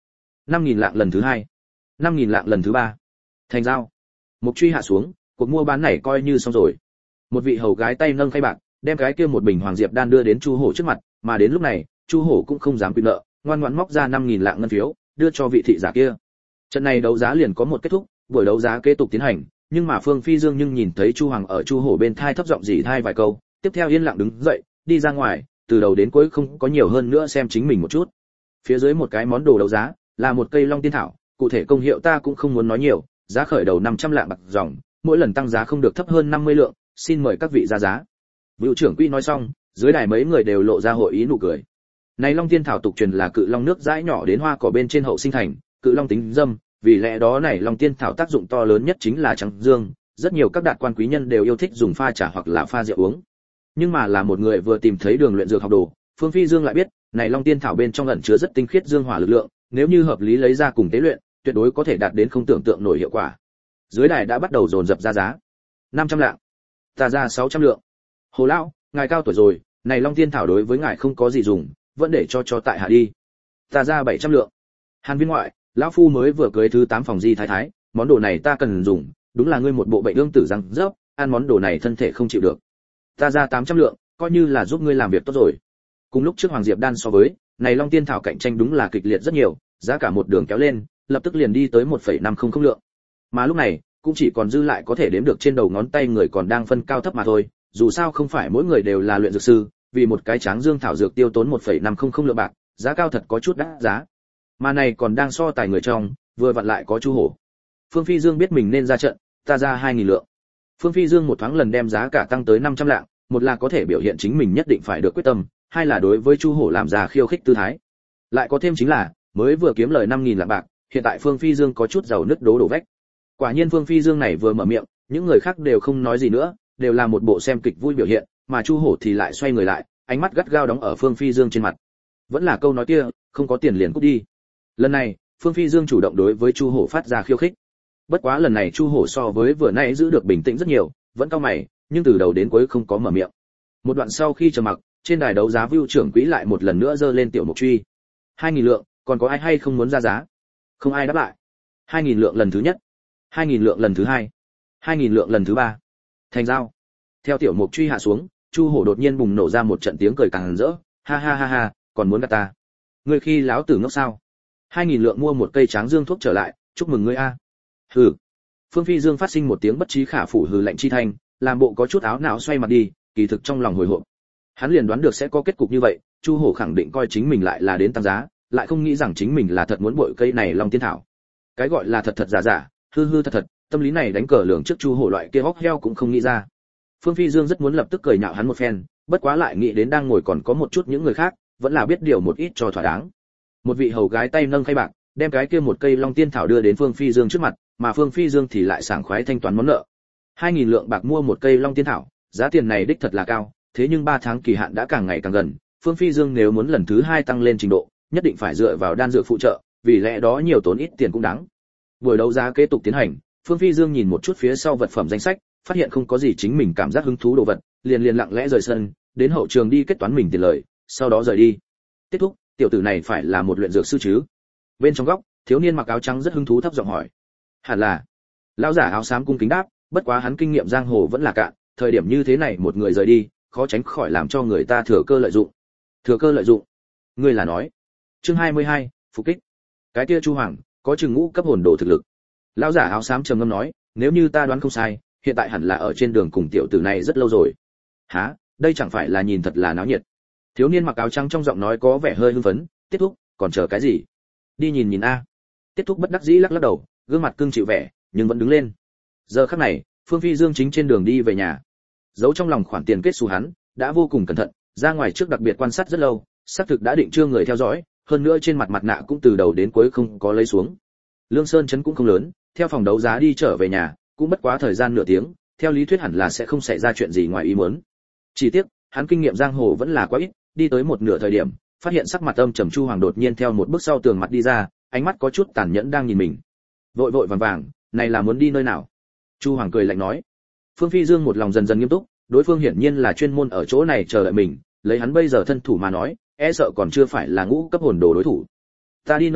năm nghìn lạng lần thứ hai, năm nghìn lạng lần thứ ba. Thành giao. Mục truy hạ xuống, cuộc mua bán này coi như xong rồi. Một vị hầu gái tay nâng khay bạc, đem cái kia một bình hoàng diệp đan đưa đến Chu Hổ trước mặt, mà đến lúc này, Chu Hổ cũng không dám quy nợ, ngoan ngoãn móc ra năm nghìn lạng ngân phiếu, đưa cho vị thị giả kia. Trận này đấu giá liền có một kết thúc, buổi đấu giá kế tục tiến hành, nhưng mà Phương Phi Dương nhưng nhìn thấy Chu Hoàng ở Chu Hổ bên thai thấp giọng rỉ thai vài câu, tiếp theo yên lặng đứng dậy, đi ra ngoài, từ đầu đến cuối không có nhiều hơn nữa xem chính mình một chút. Phía dưới một cái món đồ đấu giá, là một cây long tiên thảo, cụ thể công hiệu ta cũng không muốn nói nhiều, giá khởi đầu năm trăm lạng bạc dòng, mỗi lần tăng giá không được thấp hơn năm mươi lượng, xin mời các vị ra giá. Vưu trưởng quỹ nói xong, dưới đài mấy người đều lộ ra hội ý nụ cười. Này long tiên thảo tục truyền là cự long nước dãi nhỏ đến hoa cỏ bên trên hậu sinh thành, cự long tính dâm, vì lẽ đó này long tiên thảo tác dụng to lớn nhất chính là trắng dương, rất nhiều các đạt quan quý nhân đều yêu thích dùng pha trà hoặc là pha rượu uống. Nhưng mà là một người vừa tìm thấy đường luyện dược học đồ, Phương Phi Dương lại biết, này long tiên thảo bên trong ẩn chứa rất tinh khiết dương hỏa lực lượng, nếu như hợp lý lấy ra cùng tế luyện, tuyệt đối có thể đạt đến không tưởng tượng nổi hiệu quả. Dưới đài đã bắt đầu dồn dập ra giá. năm trăm lạng, ta ra sáu trăm lượng. Hồ lão, ngài cao tuổi rồi, này long tiên thảo đối với ngài không có gì dùng, vẫn để cho cho tại hạ đi. Ta ra bảy trăm lượng. Hàn Viên ngoại, lão phu mới vừa cưới thứ tám phòng di thái thái, món đồ này ta cần dùng, đúng là ngươi một bộ bệnh ương tử răng rớp, ăn món đồ này thân thể không chịu được. Ta ra tám trăm lượng, coi như là giúp ngươi làm việc tốt rồi. Cùng lúc trước Hoàng Diệp đan so với, này long tiên thảo cạnh tranh đúng là kịch liệt rất nhiều, giá cả một đường kéo lên, lập tức liền đi tới một phẩy năm không không lượng. Mà lúc này, cũng chỉ còn dư lại có thể đếm được trên đầu ngón tay người còn đang phân cao thấp mà thôi, dù sao không phải mỗi người đều là luyện dược sư, vì một cái tráng dương thảo dược tiêu tốn một phẩy năm không không lượng bạc, giá cao thật có chút đắt giá. Mà này còn đang so tài người trong, vừa vặn lại có Chu Hổ. Phương Phi Dương biết mình nên ra trận, ta ra hai nghìn lượng. Phương Phi Dương một thoáng lần đem giá cả tăng tới năm trăm lạng, một là có thể biểu hiện chính mình nhất định phải được quyết tâm, hai là đối với Chu Hổ làm ra khiêu khích tư thái. Lại có thêm chính là, mới vừa kiếm lời năm nghìn lạng bạc, hiện tại Phương Phi Dương có chút giàu nứt đố đổ vách. Quả nhiên Phương Phi Dương này vừa mở miệng, những người khác đều không nói gì nữa, đều là một bộ xem kịch vui biểu hiện, mà Chu Hổ thì lại xoay người lại, ánh mắt gắt gao đóng ở Phương Phi Dương trên mặt. Vẫn là câu nói kia, không có tiền liền cút đi. Lần này, Phương Phi Dương chủ động đối với Chu Hổ phát ra khiêu khích. Bất quá lần này Chu Hổ so với vừa nãy giữ được bình tĩnh rất nhiều, vẫn cau mày, nhưng từ đầu đến cuối không có mở miệng. Một đoạn sau khi trầm mặc, trên đài đấu giá Vưu trưởng quỹ lại một lần nữa giơ lên tiểu mục truy. hai nghìn lượng, còn có ai hay không muốn ra giá? Không ai đáp lại. hai nghìn lượng lần thứ nhất, hai nghìn lượng lần thứ hai, hai nghìn lượng lần thứ ba. Thành giao. Theo tiểu mục truy hạ xuống, Chu Hổ đột nhiên bùng nổ ra một trận tiếng cười càng rỡ, ha ha ha ha, còn muốn gạt ta? Ngươi khi láo tử ngốc sao? hai nghìn lượng mua một cây tráng dương thuốc trở lại, chúc mừng ngươi a. Hừ. Phương Phi Dương phát sinh một tiếng bất trí khả phủ hừ lạnh chi thanh, làm bộ có chút áo não xoay mặt đi, kỳ thực trong lòng hồi hộp. Hắn liền đoán được sẽ có kết cục như vậy, Chu Hổ khẳng định coi chính mình lại là đến tăng giá, lại không nghĩ rằng chính mình là thật muốn bội cây này long tiên thảo. Cái gọi là thật thật giả giả, hư hư thật thật, tâm lý này đánh cờ lường trước Chu Hổ loại kia hóc heo cũng không nghĩ ra. Phương Phi Dương rất muốn lập tức cười nhạo hắn một phen, bất quá lại nghĩ đến đang ngồi còn có một chút những người khác, vẫn là biết điều một ít cho thỏa đáng. Một vị hầu gái tay nâng khay bạc, đem cái kia một cây long tiên thảo đưa đến Phương Phi Dương trước mặt, mà Phương Phi Dương thì lại sảng khoái thanh toán món nợ. hai nghìn lượng bạc mua một cây long tiên thảo, giá tiền này đích thật là cao, thế nhưng ba tháng kỳ hạn đã càng ngày càng gần, Phương Phi Dương nếu muốn lần thứ hai tăng lên trình độ, nhất định phải dựa vào đan dược phụ trợ, vì lẽ đó nhiều tốn ít tiền cũng đáng. Buổi đấu giá kế tục tiến hành, Phương Phi Dương nhìn một chút phía sau vật phẩm danh sách, phát hiện không có gì chính mình cảm giác hứng thú đồ vật, liền liền lặng lẽ rời sân, đến hậu trường đi kết toán mình tiền lời, sau đó rời đi. Kết thúc, tiểu tử này phải là một luyện dược sư chứ? Bên trong góc, thiếu niên mặc áo trắng rất hứng thú thấp giọng hỏi. Hẳn là. Lão giả áo xám cung kính đáp, bất quá hắn kinh nghiệm giang hồ vẫn là cạn, thời điểm như thế này một người rời đi, khó tránh khỏi làm cho người ta thừa cơ lợi dụng. Thừa cơ lợi dụng? Ngươi là nói? Chương hai mươi hai, phục kích. Cái kia Chu Hoàng, có chừng ngũ cấp hồn đồ thực lực. Lão giả áo xám trầm ngâm nói, nếu như ta đoán không sai, hiện tại hẳn là ở trên đường cùng tiểu tử này rất lâu rồi. Hả? Đây chẳng phải là nhìn thật là náo nhiệt. Thiếu niên mặc áo trắng trong giọng nói có vẻ hơi hưng phấn, Tiết thúc, còn chờ cái gì? Đi nhìn nhìn a. Tiết thúc bất đắc dĩ lắc lắc đầu, gương mặt cương chịu vẻ, nhưng vẫn đứng lên. Giờ khắc này, Phương Phi Dương chính trên đường đi về nhà. Giấu trong lòng khoản tiền kết xu hắn, đã vô cùng cẩn thận, ra ngoài trước đặc biệt quan sát rất lâu, xác thực đã định chưa người theo dõi, hơn nữa trên mặt mặt nạ cũng từ đầu đến cuối không có lấy xuống. Lương Sơn trấn cũng không lớn, theo phòng đấu giá đi trở về nhà, cũng bất quá thời gian nửa tiếng, theo lý thuyết hẳn là sẽ không xảy ra chuyện gì ngoài ý muốn. Chỉ tiếc, hắn kinh nghiệm giang hồ vẫn là quá ít, đi tới một nửa thời điểm, phát hiện sắc mặt âm trầm Chu Hoàng đột nhiên theo một bước sau tường mặt đi ra, ánh mắt có chút tàn nhẫn đang nhìn mình. Vội vội vàng vàng, này là muốn đi nơi nào? Chu Hoàng cười lạnh nói. Phương Phi Dương một lòng dần dần nghiêm túc, đối phương hiển nhiên là chuyên môn ở chỗ này chờ đợi mình, lấy hắn bây giờ thân thủ mà nói, e sợ còn chưa phải là ngũ cấp hồn đồ đối thủ. Ta đi nơi nào,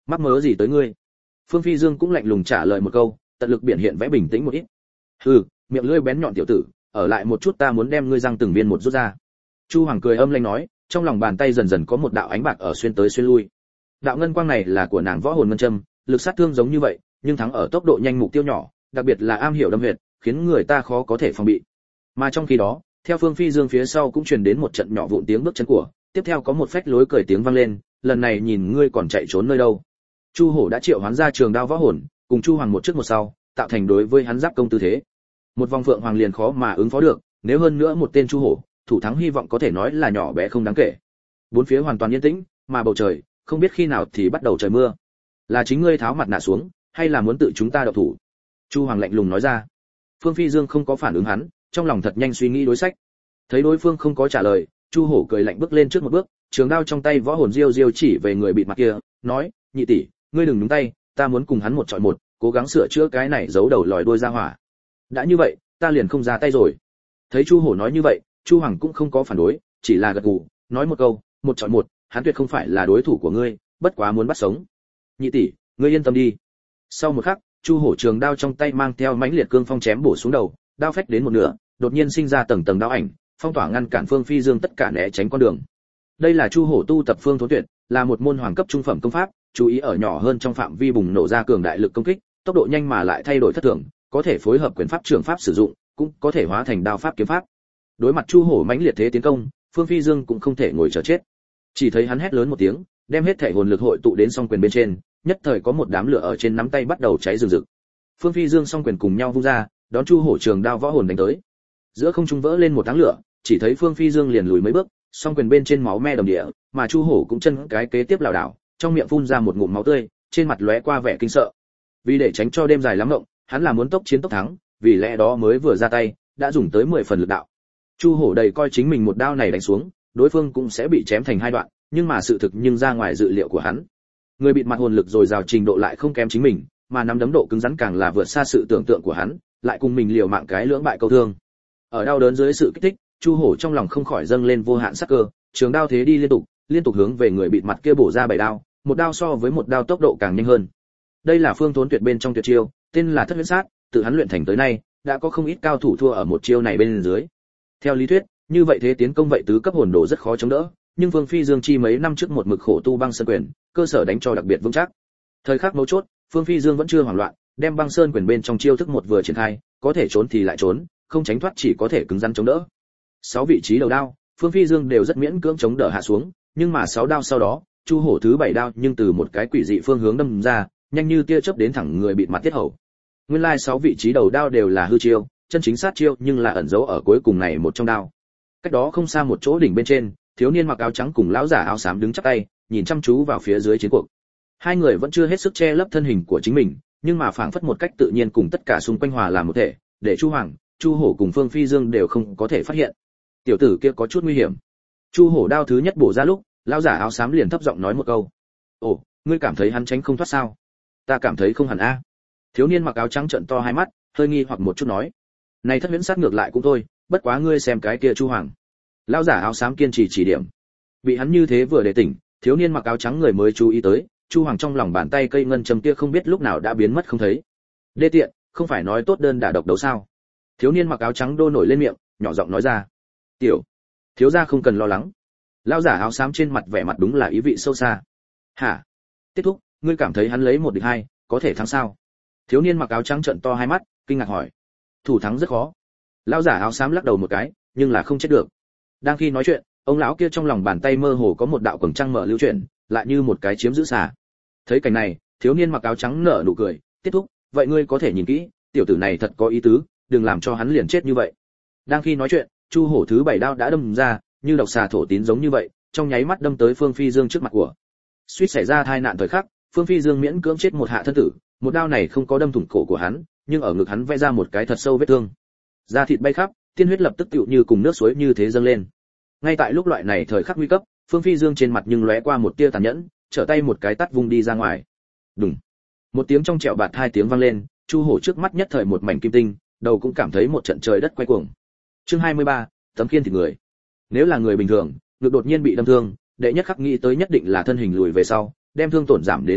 mắc mớ gì tới ngươi? Phương Phi Dương cũng lạnh lùng trả lời một câu, tận lực biểu hiện vẽ bình tĩnh một ít. Hừ, miệng lưỡi bén nhọn tiểu tử, ở lại một chút ta muốn đem ngươi răng từng viên một rút ra. Chu Hoàng cười âm lãnh nói, trong lòng bàn tay dần dần có một đạo ánh bạc ở xuyên tới xuyên lui. Đạo ngân quang này là của nàng võ hồn ngân châm, lực sát thương giống như vậy, nhưng thắng ở tốc độ nhanh, mục tiêu nhỏ, đặc biệt là am hiểu đâm huyệt, khiến người ta khó có thể phòng bị. Mà trong khi đó, theo Phương Phi Dương phía sau cũng truyền đến một trận nhỏ vụn tiếng bước chân của, tiếp theo có một phách lối cười tiếng vang lên, lần này nhìn ngươi còn chạy trốn nơi đâu. Chu Hổ đã triệu hoán ra trường đao võ hồn, cùng Chu Hoàng một trước một sau, tạo thành đối với hắn giáp công tư thế. Một vòng Phượng Hoàng liền khó mà ứng phó được, nếu hơn nữa một tên Chu Hổ, thủ thắng hy vọng có thể nói là nhỏ bé không đáng kể. Bốn phía hoàn toàn yên tĩnh, mà bầu trời không biết khi nào thì bắt đầu trời mưa. Là chính ngươi tháo mặt nạ xuống, hay là muốn tự chúng ta động thủ? Chu Hoàng lạnh lùng nói ra. Phương Phi Dương không có phản ứng hắn, trong lòng thật nhanh suy nghĩ đối sách. Thấy đối phương không có trả lời, Chu Hổ cười lạnh bước lên trước một bước, trường đao trong tay võ hồn diêu diêu chỉ về người bịt mặt kia, nói: "Nhị tỷ, ngươi đừng nhúng tay, ta muốn cùng hắn một chọi một, cố gắng sửa chữa cái này giấu đầu lòi đuôi ra hỏa. Đã như vậy, ta liền không ra tay rồi." Thấy Chu Hổ nói như vậy, Chu Hoàng cũng không có phản đối, chỉ là gật gù, nói một câu: "Một chọi một, hắn tuyệt không phải là đối thủ của ngươi, bất quá muốn bắt sống. Nhị tỷ, ngươi yên tâm đi." Sau một khắc, Chu Hổ trường đao trong tay mang theo mãnh liệt cương phong chém bổ xuống đầu, đao phách đến một nửa, đột nhiên sinh ra tầng tầng đao ảnh, phong tỏa ngăn cản Phương Phi Dương tất cả né tránh con đường. Đây là Chu Hổ tu tập Phương Thốn Tuyệt, là một môn hoàng cấp trung phẩm công pháp, chú ý ở nhỏ hơn trong phạm vi bùng nổ ra cường đại lực công kích, tốc độ nhanh mà lại thay đổi thất thường, có thể phối hợp quyền pháp trường pháp sử dụng, cũng có thể hóa thành đao pháp kiếm pháp. Đối mặt Chu Hổ mãnh liệt thế tiến công, Phương Phi Dương cũng không thể ngồi chờ chết. Chỉ thấy hắn hét lớn một tiếng, đem hết thể hồn lực hội tụ đến song quyền bên trên, nhất thời có một đám lửa ở trên nắm tay bắt đầu cháy rừng rực. Phương Phi Dương song quyền cùng nhau vung ra, đón Chu Hổ trường đao võ hồn đánh tới. Giữa không trung vỡ lên một đám lửa, chỉ thấy Phương Phi Dương liền lùi mấy bước, song quyền bên trên máu me đầm địa, mà Chu Hổ cũng chân cái kế tiếp lảo đảo, trong miệng phun ra một ngụm máu tươi, trên mặt lóe qua vẻ kinh sợ. Vì để tránh cho đêm dài lắm ngộng, hắn là muốn tốc chiến tốc thắng, vì lẽ đó mới vừa ra tay, đã dùng tới mười phần lực đạo. Chu Hổ đầy coi chính mình một đao này đánh xuống, đối phương cũng sẽ bị chém thành hai đoạn, nhưng mà sự thực nhưng ra ngoài dự liệu của hắn. Người bịt mặt hồn lực rồi rào trình độ lại không kém chính mình, mà nắm đấm độ cứng rắn càng là vượt xa sự tưởng tượng của hắn, lại cùng mình liều mạng cái lưỡng bại câu thương. Ở đau đớn dưới sự kích thích, Chu Hổ trong lòng không khỏi dâng lên vô hạn sắc cơ, trường đao thế đi liên tục, liên tục hướng về người bịt mặt kia bổ ra bảy đao, một đao so với một đao tốc độ càng nhanh hơn. Đây là Phương Thốn Tuyệt bên trong tuyệt chiêu, tên là Thất Huyễn Sát, tự hắn luyện thành tới nay, đã có không ít cao thủ thua ở một chiêu này bên dưới. Theo lý thuyết, như vậy thế tiến công vậy tứ cấp hồn đồ rất khó chống đỡ, nhưng Phương Phi Dương chi mấy năm trước một mực khổ tu băng sơn quyền, cơ sở đánh cho đặc biệt vững chắc. Thời khắc mấu chốt, Phương Phi Dương vẫn chưa hoảng loạn, đem băng sơn quyền bên trong chiêu thức một vừa triển khai, có thể trốn thì lại trốn, không tránh thoát chỉ có thể cứng rắn chống đỡ. Sáu vị trí đầu đao, Phương Phi Dương đều rất miễn cưỡng chống đỡ hạ xuống, nhưng mà sáu đao sau đó, Chu Hổ thứ bảy đao nhưng từ một cái quỷ dị phương hướng đâm ra, nhanh như tia chớp đến thẳng người bịt mặt tiết hầu. Nguyên lai sáu vị trí đầu đao đều là hư chiêu, chân chính sát chiêu nhưng là ẩn giấu ở cuối cùng này một trong đao. Cách đó không xa một chỗ đỉnh bên trên, thiếu niên mặc áo trắng cùng lão giả áo xám đứng chắp tay, nhìn chăm chú vào phía dưới chiến cuộc. Hai người vẫn chưa hết sức che lấp thân hình của chính mình, nhưng mà phảng phất một cách tự nhiên cùng tất cả xung quanh hòa làm một thể, để Chu Hoàng, Chu Hổ cùng Phương Phi Dương đều không có thể phát hiện. Tiểu tử kia có chút nguy hiểm. Chu Hổ đao thứ nhất bổ ra lúc, lão giả áo xám liền thấp giọng nói một câu. Ồ, ngươi cảm thấy hắn tránh không thoát sao? Ta cảm thấy không hẳn a. Thiếu niên mặc áo trắng trợn to hai mắt, hơi nghi hoặc một chút nói. Này Thất Huyễn Sát ngược lại cũng thôi, bất quá ngươi xem cái kia Chu Hoàng. Lão giả áo xám kiên trì chỉ điểm. Bị hắn như thế vừa để tỉnh, thiếu niên mặc áo trắng người mới chú ý tới, Chu Hoàng trong lòng bàn tay cây ngân châm kia không biết lúc nào đã biến mất không thấy. Đê tiện, không phải nói tốt đơn đả độc đấu sao? Thiếu niên mặc áo trắng đô nổi lên miệng, nhỏ giọng nói ra. Tiểu, thiếu gia không cần lo lắng. Lão giả áo xám trên mặt vẻ mặt đúng là ý vị sâu xa. Hả? Kết thúc, ngươi cảm thấy hắn lấy một địch hai, có thể thắng sao? Thiếu niên mặc áo trắng trợn to hai mắt, kinh ngạc hỏi. Thủ thắng rất khó. Lão giả áo xám lắc đầu một cái, nhưng là không chết được. Đang khi nói chuyện, ông lão kia trong lòng bàn tay mơ hồ có một đạo quầng trăng mở lưu chuyển, lại như một cái chiếm giữ xà. Thấy cảnh này, thiếu niên mặc áo trắng nở nụ cười, kết thúc, vậy ngươi có thể nhìn kỹ, tiểu tử này thật có ý tứ, đừng làm cho hắn liền chết như vậy. Đang khi nói chuyện, Chu Hổ thứ bảy đao đã đâm ra, như độc xà thổ tín giống như vậy, trong nháy mắt đâm tới Phương Phi Dương trước mặt của. Suýt xảy ra tai nạn thời khắc, Phương Phi Dương miễn cưỡng chết một hạ thân tử, một đao này không có đâm thủng cổ của hắn, nhưng ở ngực hắn vẽ ra một cái thật sâu vết thương. Da thịt bay khắp, tiên huyết lập tức tựu như cùng nước suối như thế dâng lên. Ngay tại lúc loại này thời khắc nguy cấp, Phương Phi Dương trên mặt nhưng lóe qua một tia tàn nhẫn, trở tay một cái tát vung đi ra ngoài. Đùng. Một tiếng trong trẻo bạt hai tiếng vang lên, Chu Hổ trước mắt nhất thời một mảnh kim tinh, đầu cũng cảm thấy một trận trời đất quay cuồng. Chương hai mươi ba, tấm khiên thịt người. Nếu là người bình thường, ngực đột nhiên bị đâm thương, đệ nhất khắc nghĩ tới nhất định là thân hình lùi về sau, đem thương tổn giảm đến thấp nhất,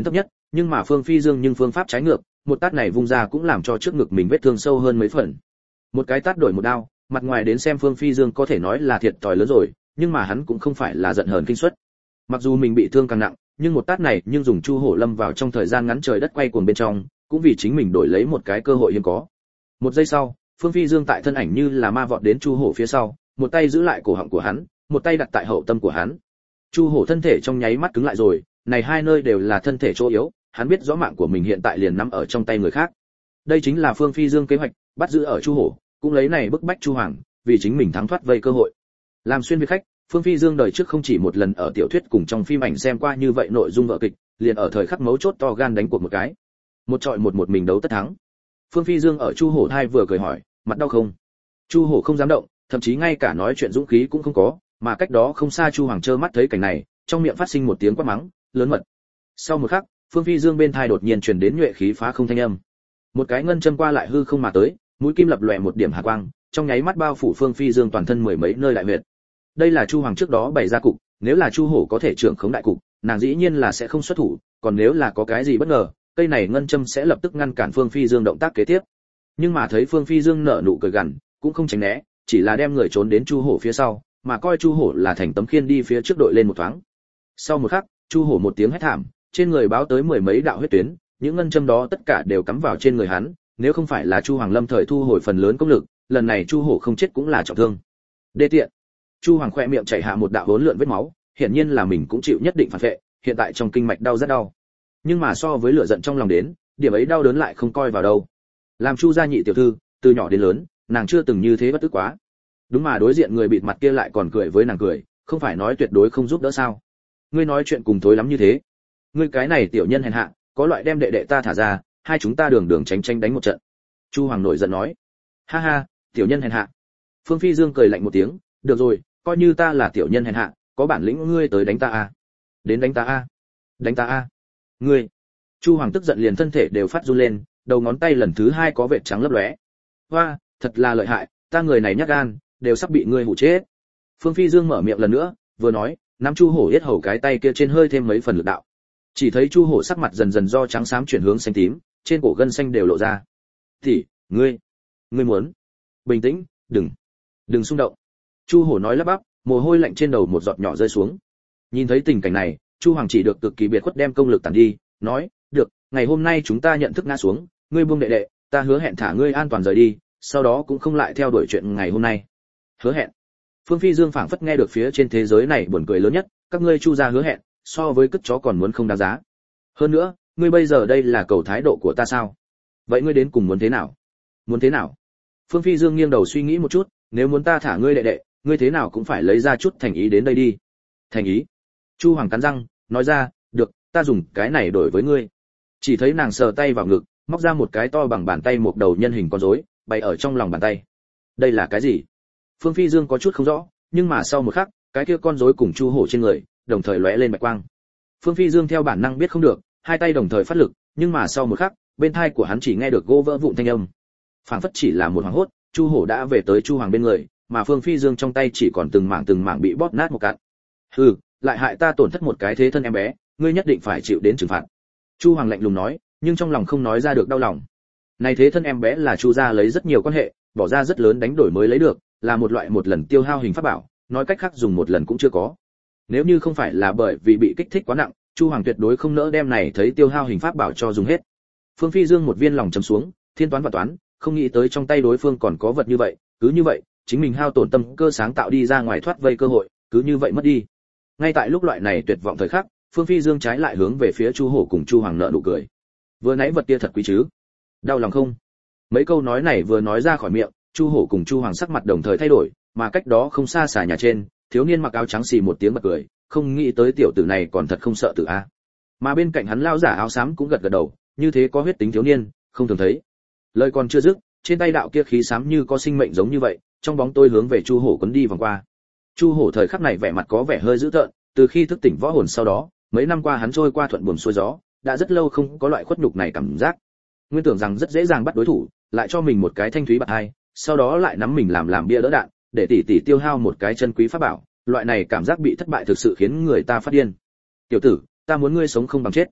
nhưng mà Phương Phi Dương nhưng phương pháp trái ngược, một tát này vung ra cũng làm cho trước ngực mình vết thương sâu hơn mấy phần. Một cái tát đổi một đao, mặt ngoài đến xem Phương Phi Dương có thể nói là thiệt thòi lớn rồi, nhưng mà hắn cũng không phải là giận hờn kinh suất. Mặc dù mình bị thương càng nặng, nhưng một tát này nhưng dùng Chu Hổ lâm vào trong thời gian ngắn trời đất quay cuồng bên trong, cũng vì chính mình đổi lấy một cái cơ hội hiếm có. Một giây sau, Phương Phi Dương tại thân ảnh như là ma vọt đến Chu Hổ phía sau, một tay giữ lại cổ họng của hắn, một tay đặt tại hậu tâm của hắn. Chu Hổ thân thể trong nháy mắt cứng lại rồi, này hai nơi đều là thân thể chỗ yếu, hắn biết rõ mạng của mình hiện tại liền nắm ở trong tay người khác. Đây chính là Phương Phi Dương kế hoạch, bắt giữ ở Chu Hổ, cũng lấy này bức bách Chu Hoàng, vì chính mình thắng thoát vây cơ hội. Làm xuyên việt khách, Phương Phi Dương đời trước không chỉ một lần ở tiểu thuyết cùng trong phim ảnh xem qua như vậy nội dung vở kịch, liền ở thời khắc mấu chốt to gan đánh cuộc một cái. Một trọi một một mình đấu tất thắng. Phương Phi Dương ở Chu Hổ thai vừa cười hỏi, mặt đau không? Chu Hổ không dám động, thậm chí ngay cả nói chuyện dũng khí cũng không có, mà cách đó không xa Chu Hoàng trơ mắt thấy cảnh này, trong miệng phát sinh một tiếng quát mắng, lớn mật. Sau một khắc, Phương Phi Dương bên thai đột nhiên truyền đến nhuệ khí phá không thanh âm. Một cái ngân châm qua lại hư không mà tới, mũi kim lập lòe một điểm hà quang, trong nháy mắt bao phủ Phương Phi Dương toàn thân mười mấy nơi đại huyệt. Đây là Chu Hoàng trước đó bày ra cục, nếu là Chu Hổ có thể trưởng khống đại cục, nàng dĩ nhiên là sẽ không xuất thủ, còn nếu là có cái gì bất ngờ, cây này ngân châm sẽ lập tức ngăn cản Phương Phi Dương động tác kế tiếp. Nhưng mà thấy Phương Phi Dương nở nụ cười gằn, cũng không tránh né, chỉ là đem người trốn đến Chu Hổ phía sau, mà coi Chu Hổ là thành tấm khiên đi phía trước đội lên một thoáng. Sau một khắc, Chu Hổ một tiếng hét thảm, trên người báo tới mười mấy đạo huyết tuyến, những ngân châm đó tất cả đều cắm vào trên người hắn, nếu không phải là Chu Hoàng lâm thời thu hồi phần lớn công lực, lần này Chu Hổ không chết cũng là trọng thương. Đê tiện. Chu Hoàng khẽ miệng chảy hạ một đạo hỗn lượn vết máu, hiển nhiên là mình cũng chịu nhất định phản vệ, hiện tại trong kinh mạch đau rất đau. Nhưng mà so với lửa giận trong lòng đến, điểm ấy đau đớn lại không coi vào đâu. Làm Chu gia nhị tiểu thư, từ nhỏ đến lớn, nàng chưa từng như thế bất tức quá. Đúng mà đối diện người bịt mặt kia lại còn cười với nàng cười, không phải nói tuyệt đối không giúp đỡ sao? Ngươi nói chuyện cùng thối lắm như thế. Ngươi cái này tiểu nhân hèn hạ, có loại đem đệ đệ ta thả ra, hai chúng ta đường đường tránh tránh đánh một trận. Chu Hoàng nổi giận nói. Ha ha, tiểu nhân hèn hạ. Phương Phi Dương cười lạnh một tiếng, được rồi, coi như ta là tiểu nhân hèn hạ, có bản lĩnh ngươi tới đánh ta a. Đến đánh ta a. Đánh ta a. Ngươi. Chu Hoàng tức giận liền thân thể đều phát run lên, đầu ngón tay lần thứ hai có vệt trắng lấp lóe. Hoa, thật là lợi hại, ta người này nhát gan, đều sắp bị ngươi hủ chết. Phương Phi Dương mở miệng lần nữa, vừa nói, nắm Chu Hổ yết hầu cái tay kia trên hơi thêm mấy phần lực đạo. Chỉ thấy Chu Hổ sắc mặt dần dần do trắng xám chuyển hướng xanh tím, trên cổ gân xanh đều lộ ra. "Thì, ngươi, ngươi muốn?" "Bình tĩnh, đừng, đừng xung động." Chu Hổ nói lắp bắp, mồ hôi lạnh trên đầu một giọt nhỏ rơi xuống. Nhìn thấy tình cảnh này, Chu Hoàng chỉ được cực kỳ biệt khuất đem công lực tản đi, nói, "Được, ngày hôm nay chúng ta nhận thức ngã xuống, ngươi buông đệ đệ, ta hứa hẹn thả ngươi an toàn rời đi, sau đó cũng không lại theo đuổi chuyện ngày hôm nay." Hứa hẹn? Phương Phi Dương phảng phất nghe được phía trên thế giới này buồn cười lớn nhất, các ngươi Chu gia hứa hẹn, so với cất chó còn muốn không đáng giá. Hơn nữa, ngươi bây giờ đây là cầu thái độ của ta sao? Vậy ngươi đến cùng muốn thế nào? Muốn thế nào? Phương Phi Dương nghiêng đầu suy nghĩ một chút, nếu muốn ta thả ngươi đệ đệ, ngươi thế nào cũng phải lấy ra chút thành ý đến đây đi. Thành ý? Chu Hoàng cắn răng, nói ra, được, ta dùng cái này đổi với ngươi. Chỉ thấy nàng sờ tay vào ngực, móc ra một cái to bằng bàn tay một đầu nhân hình con rối, bày ở trong lòng bàn tay. Đây là cái gì? Phương Phi Dương có chút không rõ, nhưng mà sau một khắc, cái kia con rối cùng Chu Hổ trên người, đồng thời lóe lên bạch quang. Phương Phi Dương theo bản năng biết không được, hai tay đồng thời phát lực, nhưng mà sau một khắc, bên tai của hắn chỉ nghe được gỗ vỡ vụn thanh âm. Phảng phất chỉ là một hoảng hốt, Chu Hổ đã về tới Chu Hoàng bên người, mà Phương Phi Dương trong tay chỉ còn từng mảng từng mảng bị bóp nát một cạn. Hừ, lại hại ta tổn thất một cái thế thân em bé, ngươi nhất định phải chịu đến trừng phạt. Chu Hoàng lạnh lùng nói, nhưng trong lòng không nói ra được đau lòng. Này thế thân em bé là Chu gia lấy rất nhiều quan hệ, bỏ ra rất lớn đánh đổi mới lấy được, là một loại một lần tiêu hao hình pháp bảo, nói cách khác dùng một lần cũng chưa có. Nếu như không phải là bởi vì bị kích thích quá nặng, Chu Hoàng tuyệt đối không nỡ đem này thấy tiêu hao hình pháp bảo cho dùng hết. Phương Phi Dương một viên lòng trầm xuống, thiên toán và toán, không nghĩ tới trong tay đối phương còn có vật như vậy, cứ như vậy, chính mình hao tổn tâm cơ sáng tạo đi ra ngoài thoát vây cơ hội, cứ như vậy mất đi. Ngay tại lúc loại này tuyệt vọng thời khắc, Phương Phi Dương trái lại hướng về phía Chu Hổ cùng Chu Hoàng nợ nụ cười. Vừa nãy vật kia thật quý chứ? Đau lòng không? Mấy câu nói này vừa nói ra khỏi miệng, Chu Hổ cùng Chu Hoàng sắc mặt đồng thời thay đổi, mà cách đó không xa xà nhà trên, thiếu niên mặc áo trắng xì một tiếng bật cười, không nghĩ tới tiểu tử này còn thật không sợ tử a. Mà bên cạnh hắn lão giả áo xám cũng gật gật đầu, như thế có huyết tính thiếu niên, không thường thấy. Lời còn chưa dứt, trên tay đạo kia khí xám như có sinh mệnh giống như vậy, trong bóng tối hướng về Chu Hổ quấn đi vòng qua. Chu Hổ thời khắc này vẻ mặt có vẻ hơi dữ tợn, từ khi thức tỉnh võ hồn sau đó, mấy năm qua hắn trôi qua thuận buồm xuôi gió, đã rất lâu không có loại khuất nhục này cảm giác. Nguyên tưởng rằng rất dễ dàng bắt đối thủ, lại cho mình một cái thanh thúy bạc hai, sau đó lại nắm mình làm làm bia đỡ đạn, để tỷ tỷ tiêu hao một cái chân quý pháp bảo, loại này cảm giác bị thất bại thực sự khiến người ta phát điên. Tiểu tử, ta muốn ngươi sống không bằng chết.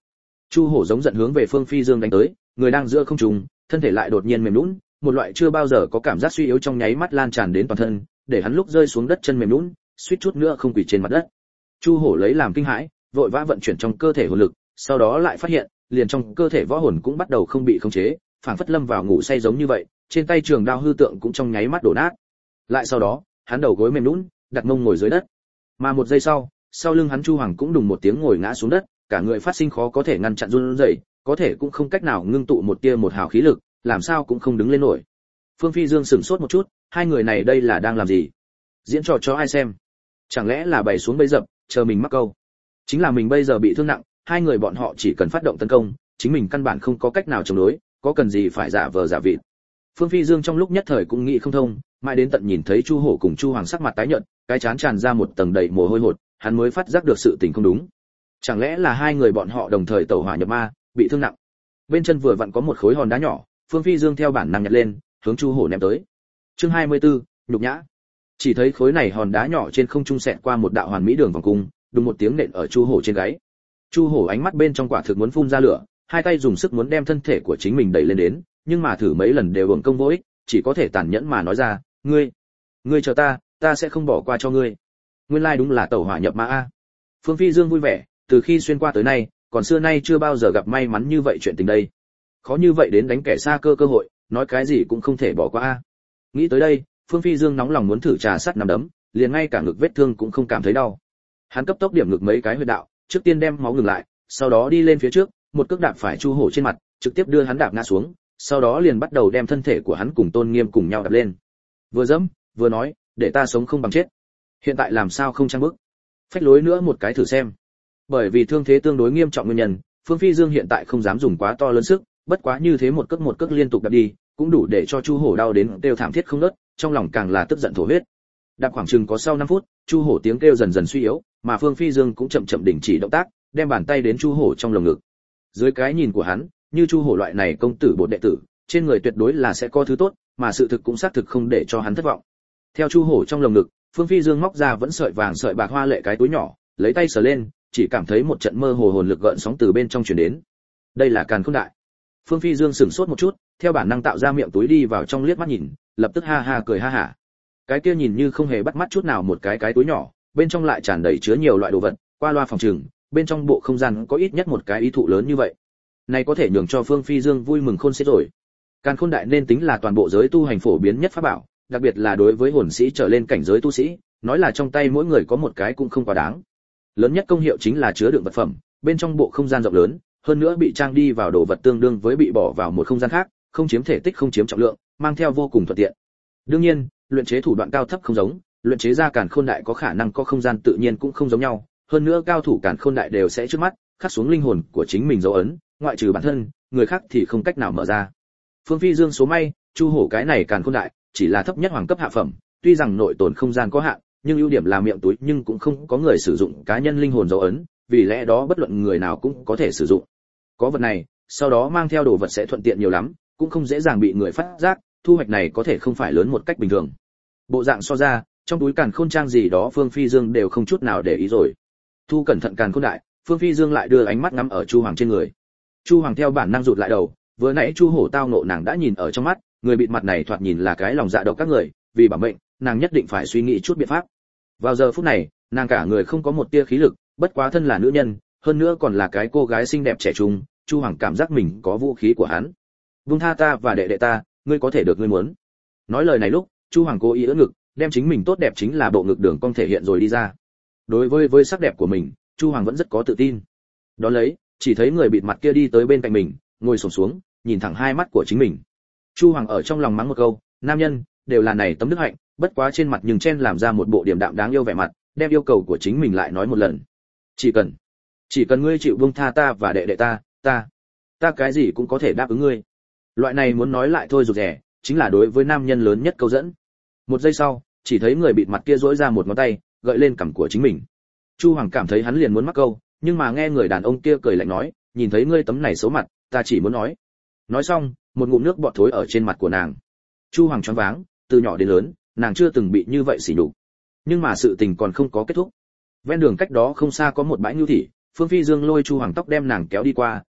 Chu Hổ giống giận hướng về Phương Phi Dương đánh tới, người đang giữa không trung, thân thể lại đột nhiên mềm nhũn, một loại chưa bao giờ có cảm giác suy yếu trong nháy mắt lan tràn đến toàn thân, để hắn lúc rơi xuống đất chân mềm nhũn, suýt chút nữa không quỳ trên mặt đất. Chu Hổ lấy làm kinh hãi, vội vã vận chuyển trong cơ thể hồn lực, sau đó lại phát hiện, liền trong cơ thể võ hồn cũng bắt đầu không bị khống chế, phảng phất lâm vào ngủ say giống như vậy, trên tay trường đao hư tượng cũng trong nháy mắt đổ nát. Lại sau đó, hắn đầu gối mềm nhũn, đặt mông ngồi dưới đất. Mà một giây sau, sau lưng hắn Chu Hoàng cũng đùng một tiếng ngồi ngã xuống đất, cả người phát sinh khó có thể ngăn chặn run rẩy, có thể cũng không cách nào ngưng tụ một tia một hào khí lực, làm sao cũng không đứng lên nổi. Phương Phi Dương sững sốt một chút, hai người này đây là đang làm gì? Diễn trò cho ai xem? Chẳng lẽ là bày xuống bẫy dập, chờ mình mắc câu? Chính là mình bây giờ bị thương nặng, hai người bọn họ chỉ cần phát động tấn công, chính mình căn bản không có cách nào chống đối, có cần gì phải giả vờ giả vịt. Phương Phi Dương trong lúc nhất thời cũng nghĩ không thông, mãi đến tận nhìn thấy Chu Hổ cùng Chu Hoàng sắc mặt tái nhợt, cái trán tràn ra một tầng đầy mồ hôi hột, hắn mới phát giác được sự tình không đúng. Chẳng lẽ là hai người bọn họ đồng thời tẩu hỏa nhập ma, bị thương nặng. Bên chân vừa vặn có một khối hòn đá nhỏ, Phương Phi Dương theo bản năng nhặt lên, hướng Chu Hổ ném tới. Chương hai mươi tư, nhục nhã. Chỉ thấy khối này hòn đá nhỏ trên không trung xẹt qua một đạo hoàn mỹ đường vòng cung, đùng một tiếng nện ở Chu Hổ trên gáy. Chu Hổ ánh mắt bên trong quả thực muốn phun ra lửa, hai tay dùng sức muốn đem thân thể của chính mình đẩy lên đến, nhưng mà thử mấy lần đều uổng công vô ích, chỉ có thể tàn nhẫn mà nói ra, "Ngươi, ngươi chờ ta, ta sẽ không bỏ qua cho ngươi." Nguyên lai like đúng là tẩu hỏa nhập ma a. Phương Phi Dương vui vẻ, từ khi xuyên qua tới nay, còn xưa nay chưa bao giờ gặp may mắn như vậy chuyện tình đây. Khó như vậy đến đánh kẻ xa cơ cơ hội, nói cái gì cũng không thể bỏ qua a. Nghĩ tới đây, Phương Phi Dương nóng lòng muốn thử trà sắt nằm đấm, liền ngay cả ngực vết thương cũng không cảm thấy đau. Hắn cấp tốc điểm ngực mấy cái huyệt đạo, trước tiên đem máu ngừng lại, sau đó đi lên phía trước, một cước đạp phải Chu Hổ trên mặt, trực tiếp đưa hắn đạp ngã xuống, sau đó liền bắt đầu đem thân thể của hắn cùng Tôn Nghiêm cùng nhau đạp lên. Vừa dẫm, vừa nói, để ta sống không bằng chết. Hiện tại làm sao không trang bức? Phách lối nữa một cái thử xem. Bởi vì thương thế tương đối nghiêm trọng nguyên nhân, Phương Phi Dương hiện tại không dám dùng quá to lớn sức, bất quá như thế một cước một cước liên tục đạp đi, cũng đủ để cho Chu Hổ đau đến kêu thảm thiết không ngớt, trong lòng càng là tức giận thổ huyết. Đạp khoảng chừng có sau năm phút, Chu Hổ tiếng kêu dần dần suy yếu, mà Phương Phi Dương cũng chậm chậm đình chỉ động tác, đem bàn tay đến Chu Hổ trong lồng ngực. Dưới cái nhìn của hắn, như Chu Hổ loại này công tử bột đệ tử, trên người tuyệt đối là sẽ có thứ tốt, mà sự thực cũng xác thực không để cho hắn thất vọng. Theo Chu Hổ trong lồng ngực, Phương Phi Dương móc ra vẫn sợi vàng sợi bạc hoa lệ cái túi nhỏ, lấy tay sờ lên, chỉ cảm thấy một trận mơ hồ hồn lực gợn sóng từ bên trong truyền đến. Đây là Càn Khôn Đại. Phương Phi Dương sững sốt một chút, theo bản năng tạo ra miệng túi đi vào trong liếc mắt nhìn, lập tức ha ha cười ha hả. Cái kia nhìn như không hề bắt mắt chút nào một cái cái túi nhỏ, bên trong lại tràn đầy chứa nhiều loại đồ vật, qua loa phòng trừng, bên trong bộ không gian có ít nhất một cái ý thụ lớn như vậy. Này có thể nhường cho Phương Phi Dương vui mừng khôn xiết rồi. Càn Khôn Đại nên tính là toàn bộ giới tu hành phổ biến nhất pháp bảo, đặc biệt là đối với hồn sĩ trở lên cảnh giới tu sĩ, nói là trong tay mỗi người có một cái cũng không quá đáng. Lớn nhất công hiệu chính là chứa đựng vật phẩm, bên trong bộ không gian rộng lớn, hơn nữa bị trang đi vào đồ vật tương đương với bị bỏ vào một không gian khác, không chiếm thể tích không chiếm trọng lượng, mang theo vô cùng thuận tiện. Đương nhiên, luyện chế thủ đoạn cao thấp không giống, luyện chế ra Càn Khôn Đại có khả năng có không gian tự nhiên cũng không giống nhau, hơn nữa cao thủ Càn Khôn Đại đều sẽ trước mắt khắc xuống linh hồn của chính mình dấu ấn, ngoại trừ bản thân, người khác thì không cách nào mở ra. Phương Phi Dương số may, Chu Hổ cái này Càn Khôn Đại chỉ là thấp nhất hoàng cấp hạ phẩm, tuy rằng nội tồn không gian có hạn, nhưng ưu điểm là miệng túi nhưng cũng không có người sử dụng cá nhân linh hồn dấu ấn, vì lẽ đó bất luận người nào cũng có thể sử dụng. Có vật này, sau đó mang theo đồ vật sẽ thuận tiện nhiều lắm, cũng không dễ dàng bị người phát giác, thu hoạch này có thể không phải lớn một cách bình thường. Bộ dạng so ra, trong túi Càn Khôn trang gì đó Phương Phi Dương đều không chút nào để ý rồi. Thu cẩn thận Càn Khôn Đại, Phương Phi Dương lại đưa ánh mắt ngắm ở Chu Hoàng trên người. Chu Hoàng theo bản năng rụt lại đầu, vừa nãy Chu Hổ tao nộ nàng đã nhìn ở trong mắt, người bịt mặt này thoạt nhìn là cái lòng dạ độc các người, vì bảo mệnh, nàng nhất định phải suy nghĩ chút biện pháp. Vào giờ phút này, nàng cả người không có một tia khí lực, bất quá thân là nữ nhân, hơn nữa còn là cái cô gái xinh đẹp trẻ trung, Chu Hoàng cảm giác mình có vũ khí của hắn. Vung tha ta và đệ đệ ta, ngươi có thể được ngươi muốn. Nói lời này lúc, Chu Hoàng cố ý ưỡn ngực, đem chính mình tốt đẹp chính là bộ ngực đường cong thể hiện rồi đi ra. Đối với với sắc đẹp của mình, Chu Hoàng vẫn rất có tự tin. Đó lấy, chỉ thấy người bịt mặt kia đi tới bên cạnh mình, ngồi xổm xuống, nhìn thẳng hai mắt của chính mình. Chu Hoàng ở trong lòng mắng một câu, nam nhân đều là này tấm đức hạnh, bất quá trên mặt nhưng chen làm ra một bộ điềm đạm đáng yêu vẻ mặt, đem yêu cầu của chính mình lại nói một lần. Chỉ cần, chỉ cần ngươi chịu buông tha ta và đệ đệ ta, ta, ta cái gì cũng có thể đáp ứng ngươi. Loại này muốn nói lại thôi rụt rè, chính là đối với nam nhân lớn nhất câu dẫn. Một giây sau, chỉ thấy người bịt mặt kia duỗi ra một ngón tay, gợi lên cằm của chính mình. Chu Hoàng cảm thấy hắn liền muốn mắc câu, nhưng mà nghe người đàn ông kia cười lạnh nói, nhìn thấy ngươi tấm này xấu mặt, ta chỉ muốn nói. Nói xong, một ngụm nước bọt thối ở trên mặt của nàng. Chu Hoàng choáng váng, từ nhỏ đến lớn, nàng chưa từng bị như vậy sỉ nhục. Nhưng mà sự tình còn không có kết thúc. Ven đường cách đó không xa có một bãi nhu thị, Phương Phi Dương lôi Chu Hoàng tóc đem nàng kéo đi qua,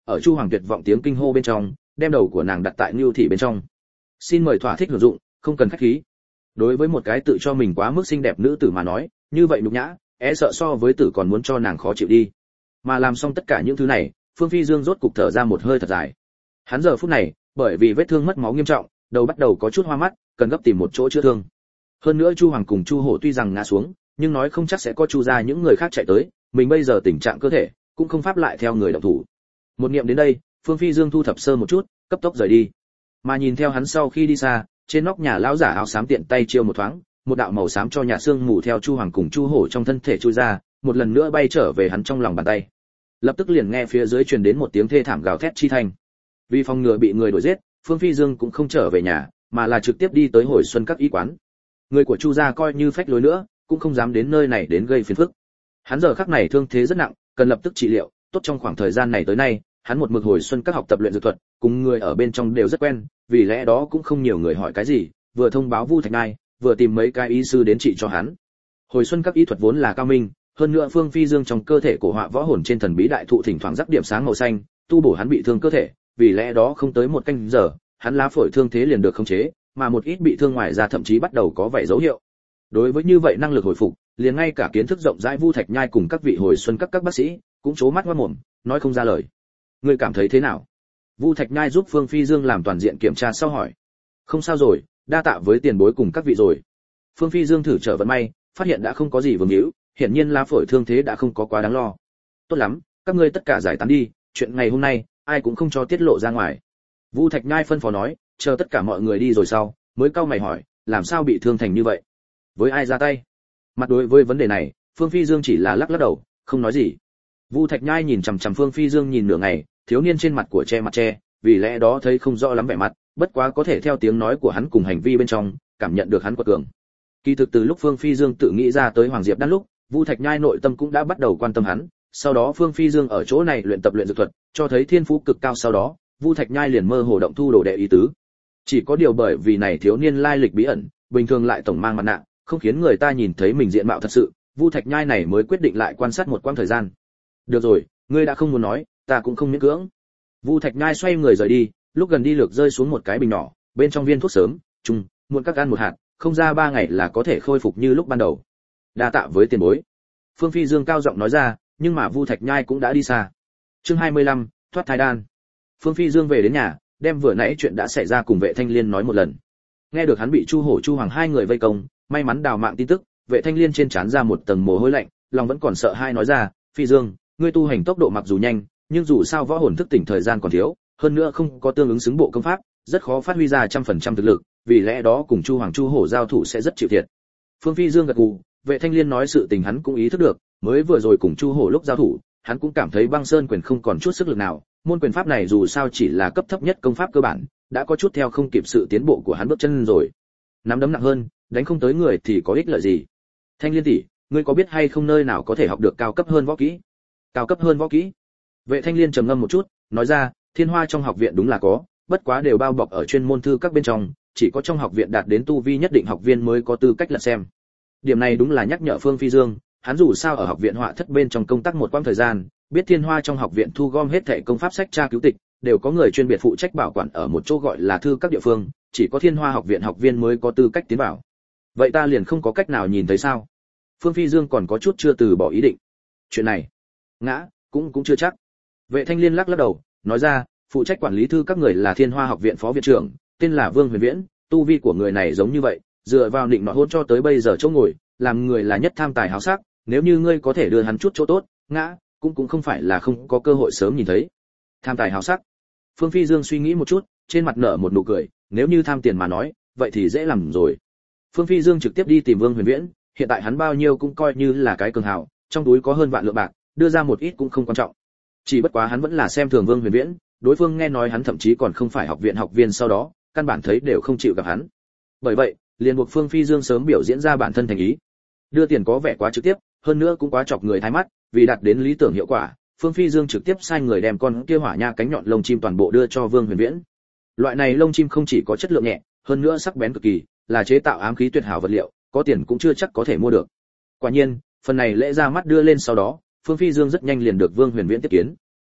ở Chu Hoàng tuyệt vọng tiếng kinh hô bên trong, đem đầu của nàng đặt tại Nưu thị bên trong. Xin mời thỏa thích hưởng dụng, không cần khách khí. Đối với một cái tự cho mình quá mức xinh đẹp nữ tử mà nói, như vậy nhục nhã, e sợ so với tử còn muốn cho nàng khó chịu đi. Mà làm xong tất cả những thứ này, Phương Phi Dương rốt cục thở ra một hơi thật dài. Hắn giờ phút này, bởi vì vết thương mất máu nghiêm trọng, đầu bắt đầu có chút hoa mắt, cần gấp tìm một chỗ chữa thương. Hơn nữa Chu Hoàng cùng Chu Hổ tuy rằng ngã xuống, nhưng nói không chắc sẽ có Chu gia những người khác chạy tới, mình bây giờ tình trạng cơ thể cũng không pháp lại theo người động thủ. Một niệm đến đây, Phương Phi Dương thu thập sơ một chút, cấp tốc rời đi. Mà nhìn theo hắn sau khi đi xa, trên nóc nhà lão giả áo xám tiện tay chiêu một thoáng, một đạo màu xám cho nhà xương mù theo Chu Hoàng cùng Chu Hổ trong thân thể chui ra, một lần nữa bay trở về hắn trong lòng bàn tay. Lập tức liền nghe phía dưới truyền đến một tiếng thê thảm gào thét chi thành. Vì phòng ngừa bị người đuổi giết, Phương Phi Dương cũng không trở về nhà, mà là trực tiếp đi tới Hồi Xuân các y quán. Người của Chu gia coi như phách lối nữa, cũng không dám đến nơi này đến gây phiền phức. Hắn giờ khắc này thương thế rất nặng, cần lập tức trị liệu, tốt trong khoảng thời gian này tới nay, hắn một mực Hồi Xuân các học tập luyện dược thuật, cùng người ở bên trong đều rất quen, vì lẽ đó cũng không nhiều người hỏi cái gì, vừa thông báo Vu Thạch Ngai, vừa tìm mấy cái y sư đến trị cho hắn. Hồi Xuân các y thuật vốn là cao minh, hơn nữa Phương Phi Dương trong cơ thể cổ họa võ hồn trên thần bí đại thụ thỉnh thoảng rắc điểm sáng màu xanh, tu bổ hắn bị thương cơ thể, vì lẽ đó không tới một canh giờ, hắn lá phổi thương thế liền được khống chế, mà một ít bị thương ngoài ra thậm chí bắt đầu có vẻ dấu hiệu. Đối với như vậy năng lực hồi phục, liền ngay cả kiến thức rộng rãi Vu Thạch Nhai cùng các vị Hồi Xuân các các bác sĩ cũng chố mắt ngoác mồm, nói không ra lời. Ngươi cảm thấy thế nào? Vu Thạch Nhai giúp Phương Phi Dương làm toàn diện kiểm tra sau hỏi. Không sao rồi, đa tạ với tiền bối cùng các vị rồi. Phương Phi Dương thử trở vận may, phát hiện đã không có gì vương hữu, hiển nhiên lá phổi thương thế đã không có quá đáng lo. Tốt lắm, các ngươi tất cả giải tán đi, chuyện ngày hôm nay ai cũng không cho tiết lộ ra ngoài. Vu Thạch Nhai phân phó nói, chờ tất cả mọi người đi rồi sau, mới cau mày hỏi, làm sao bị thương thành như vậy? Với ai ra tay? Mặt đối với vấn đề này, Phương Phi Dương chỉ là lắc lắc đầu, không nói gì. Vu Thạch Nhai nhìn chằm chằm Phương Phi Dương nhìn nửa ngày, thiếu niên trên mặt của che mặt che, vì lẽ đó thấy không rõ lắm vẻ mặt, bất quá có thể theo tiếng nói của hắn cùng hành vi bên trong, cảm nhận được hắn quật cường. Kỳ thực từ lúc Phương Phi Dương tự nghĩ ra tới Hoàng Diệp Đan lúc, Vu Thạch Nhai nội tâm cũng đã bắt đầu quan tâm hắn, sau đó Phương Phi Dương ở chỗ này luyện tập luyện dược thuật, cho thấy thiên phú cực cao sau đó, Vu Thạch Nhai liền mơ hồ động thu đồ đệ ý tứ. Chỉ có điều bởi vì này thiếu niên lai lịch bí ẩn, bình thường lại tổng mang mặt nạ, không khiến người ta nhìn thấy mình diện mạo thật sự, Vu Thạch Nhai này mới quyết định lại quan sát một quãng thời gian. Được rồi, ngươi đã không muốn nói, ta cũng không miễn cưỡng. Vu Thạch Nhai xoay người rời đi, lúc gần đi lược rơi xuống một cái bình nhỏ, bên trong viên thuốc sớm, trùng, muộn các ăn một hạt, không ra ba ngày là có thể khôi phục như lúc ban đầu. Đa tạ với tiền bối. Phương Phi Dương cao giọng nói ra, nhưng mà Vu Thạch Nhai cũng đã đi xa. Chương hai mươi lăm, thoát thai đan. Phương Phi Dương về đến nhà, đem vừa nãy chuyện đã xảy ra cùng Vệ Thanh Liên nói một lần. Nghe được hắn bị Chu Hổ Chu Hoàng hai người vây công, may mắn đào mạng tin tức, Vệ Thanh Liên trên trán ra một tầng mồ hôi lạnh, lòng vẫn còn sợ hai nói ra, Phi Dương, ngươi tu hành tốc độ mặc dù nhanh, nhưng dù sao võ hồn thức tỉnh thời gian còn thiếu, hơn nữa không có tương ứng xứng bộ công pháp, rất khó phát huy ra trăm phần trăm thực lực, vì lẽ đó cùng Chu Hoàng Chu Hổ giao thủ sẽ rất chịu thiệt. Phương Phi Dương gật gù, Vệ Thanh Liên nói sự tình hắn cũng ý thức được, mới vừa rồi cùng Chu Hổ lúc giao thủ, hắn cũng cảm thấy Băng Sơn quyền không còn chút sức lực nào, môn quyền pháp này dù sao chỉ là cấp thấp nhất công pháp cơ bản, đã có chút theo không kịp sự tiến bộ của hắn bước chân rồi. Nắm đấm nặng hơn, đánh không tới người thì có ích lợi gì? Thanh Liên tỷ, ngươi có biết hay không nơi nào có thể học được cao cấp hơn võ kỹ? Cao cấp hơn võ kỹ? Vệ Thanh Liên trầm ngâm một chút, nói ra, Thiên Hoa trong học viện đúng là có, bất quá đều bao bọc ở chuyên môn thư các bên trong, chỉ có trong học viện đạt đến tu vi nhất định học viên mới có tư cách lật xem. Điểm này đúng là nhắc nhở Phương Phi Dương, hắn dù sao ở học viện họa thất bên trong công tác một quãng thời gian, biết Thiên Hoa trong học viện thu gom hết thảy công pháp sách tra cứu tịch, đều có người chuyên biệt phụ trách bảo quản ở một chỗ gọi là thư các địa phương, chỉ có Thiên Hoa học viện học viên mới có tư cách tiến vào. Vậy ta liền không có cách nào nhìn thấy sao? Phương Phi Dương còn có chút chưa từ bỏ ý định. Chuyện này, ngã, cũng cũng chưa chắc. Vệ Thanh Liên lắc lắc đầu, nói ra, phụ trách quản lý thư các người là Thiên Hoa học viện phó viện trưởng, tên là Vương Huyền Viễn, tu vi của người này giống như vậy, dựa vào định nọ hôn cho tới bây giờ chỗ ngồi, làm người là nhất tham tài háo sắc, nếu như ngươi có thể đưa hắn chút chỗ tốt, ngã, cũng cũng không phải là không có cơ hội sớm nhìn thấy. Tham tài háo sắc. Phương Phi Dương suy nghĩ một chút, trên mặt nở một nụ cười, nếu như tham tiền mà nói, vậy thì dễ làm rồi. Phương Phi Dương trực tiếp đi tìm Vương Huyền Viễn, hiện tại hắn bao nhiêu cũng coi như là cái cường hào, trong túi có hơn vạn lượng bạc, đưa ra một ít cũng không quan trọng. Chỉ bất quá hắn vẫn là xem thường Vương Huyền Viễn, đối phương nghe nói hắn thậm chí còn không phải học viện học viên sau đó, căn bản thấy đều không chịu gặp hắn. Bởi vậy, liền buộc Phương Phi Dương sớm biểu diễn ra bản thân thành ý. Đưa tiền có vẻ quá trực tiếp, hơn nữa cũng quá chọc người thái mắt, vì đạt đến lý tưởng hiệu quả, Phương Phi Dương trực tiếp sai người đem con kia hỏa nha cánh nhọn lông chim toàn bộ đưa cho Vương Huyền Viễn. Loại này lông chim không chỉ có chất lượng nhẹ, hơn nữa sắc bén cực kỳ, là chế tạo ám khí tuyệt hảo vật liệu, có tiền cũng chưa chắc có thể mua được. Quả nhiên, phần này lễ ra mắt đưa lên sau đó, Phương Phi Dương rất nhanh liền được Vương Huyền Viễn tiếp kiến.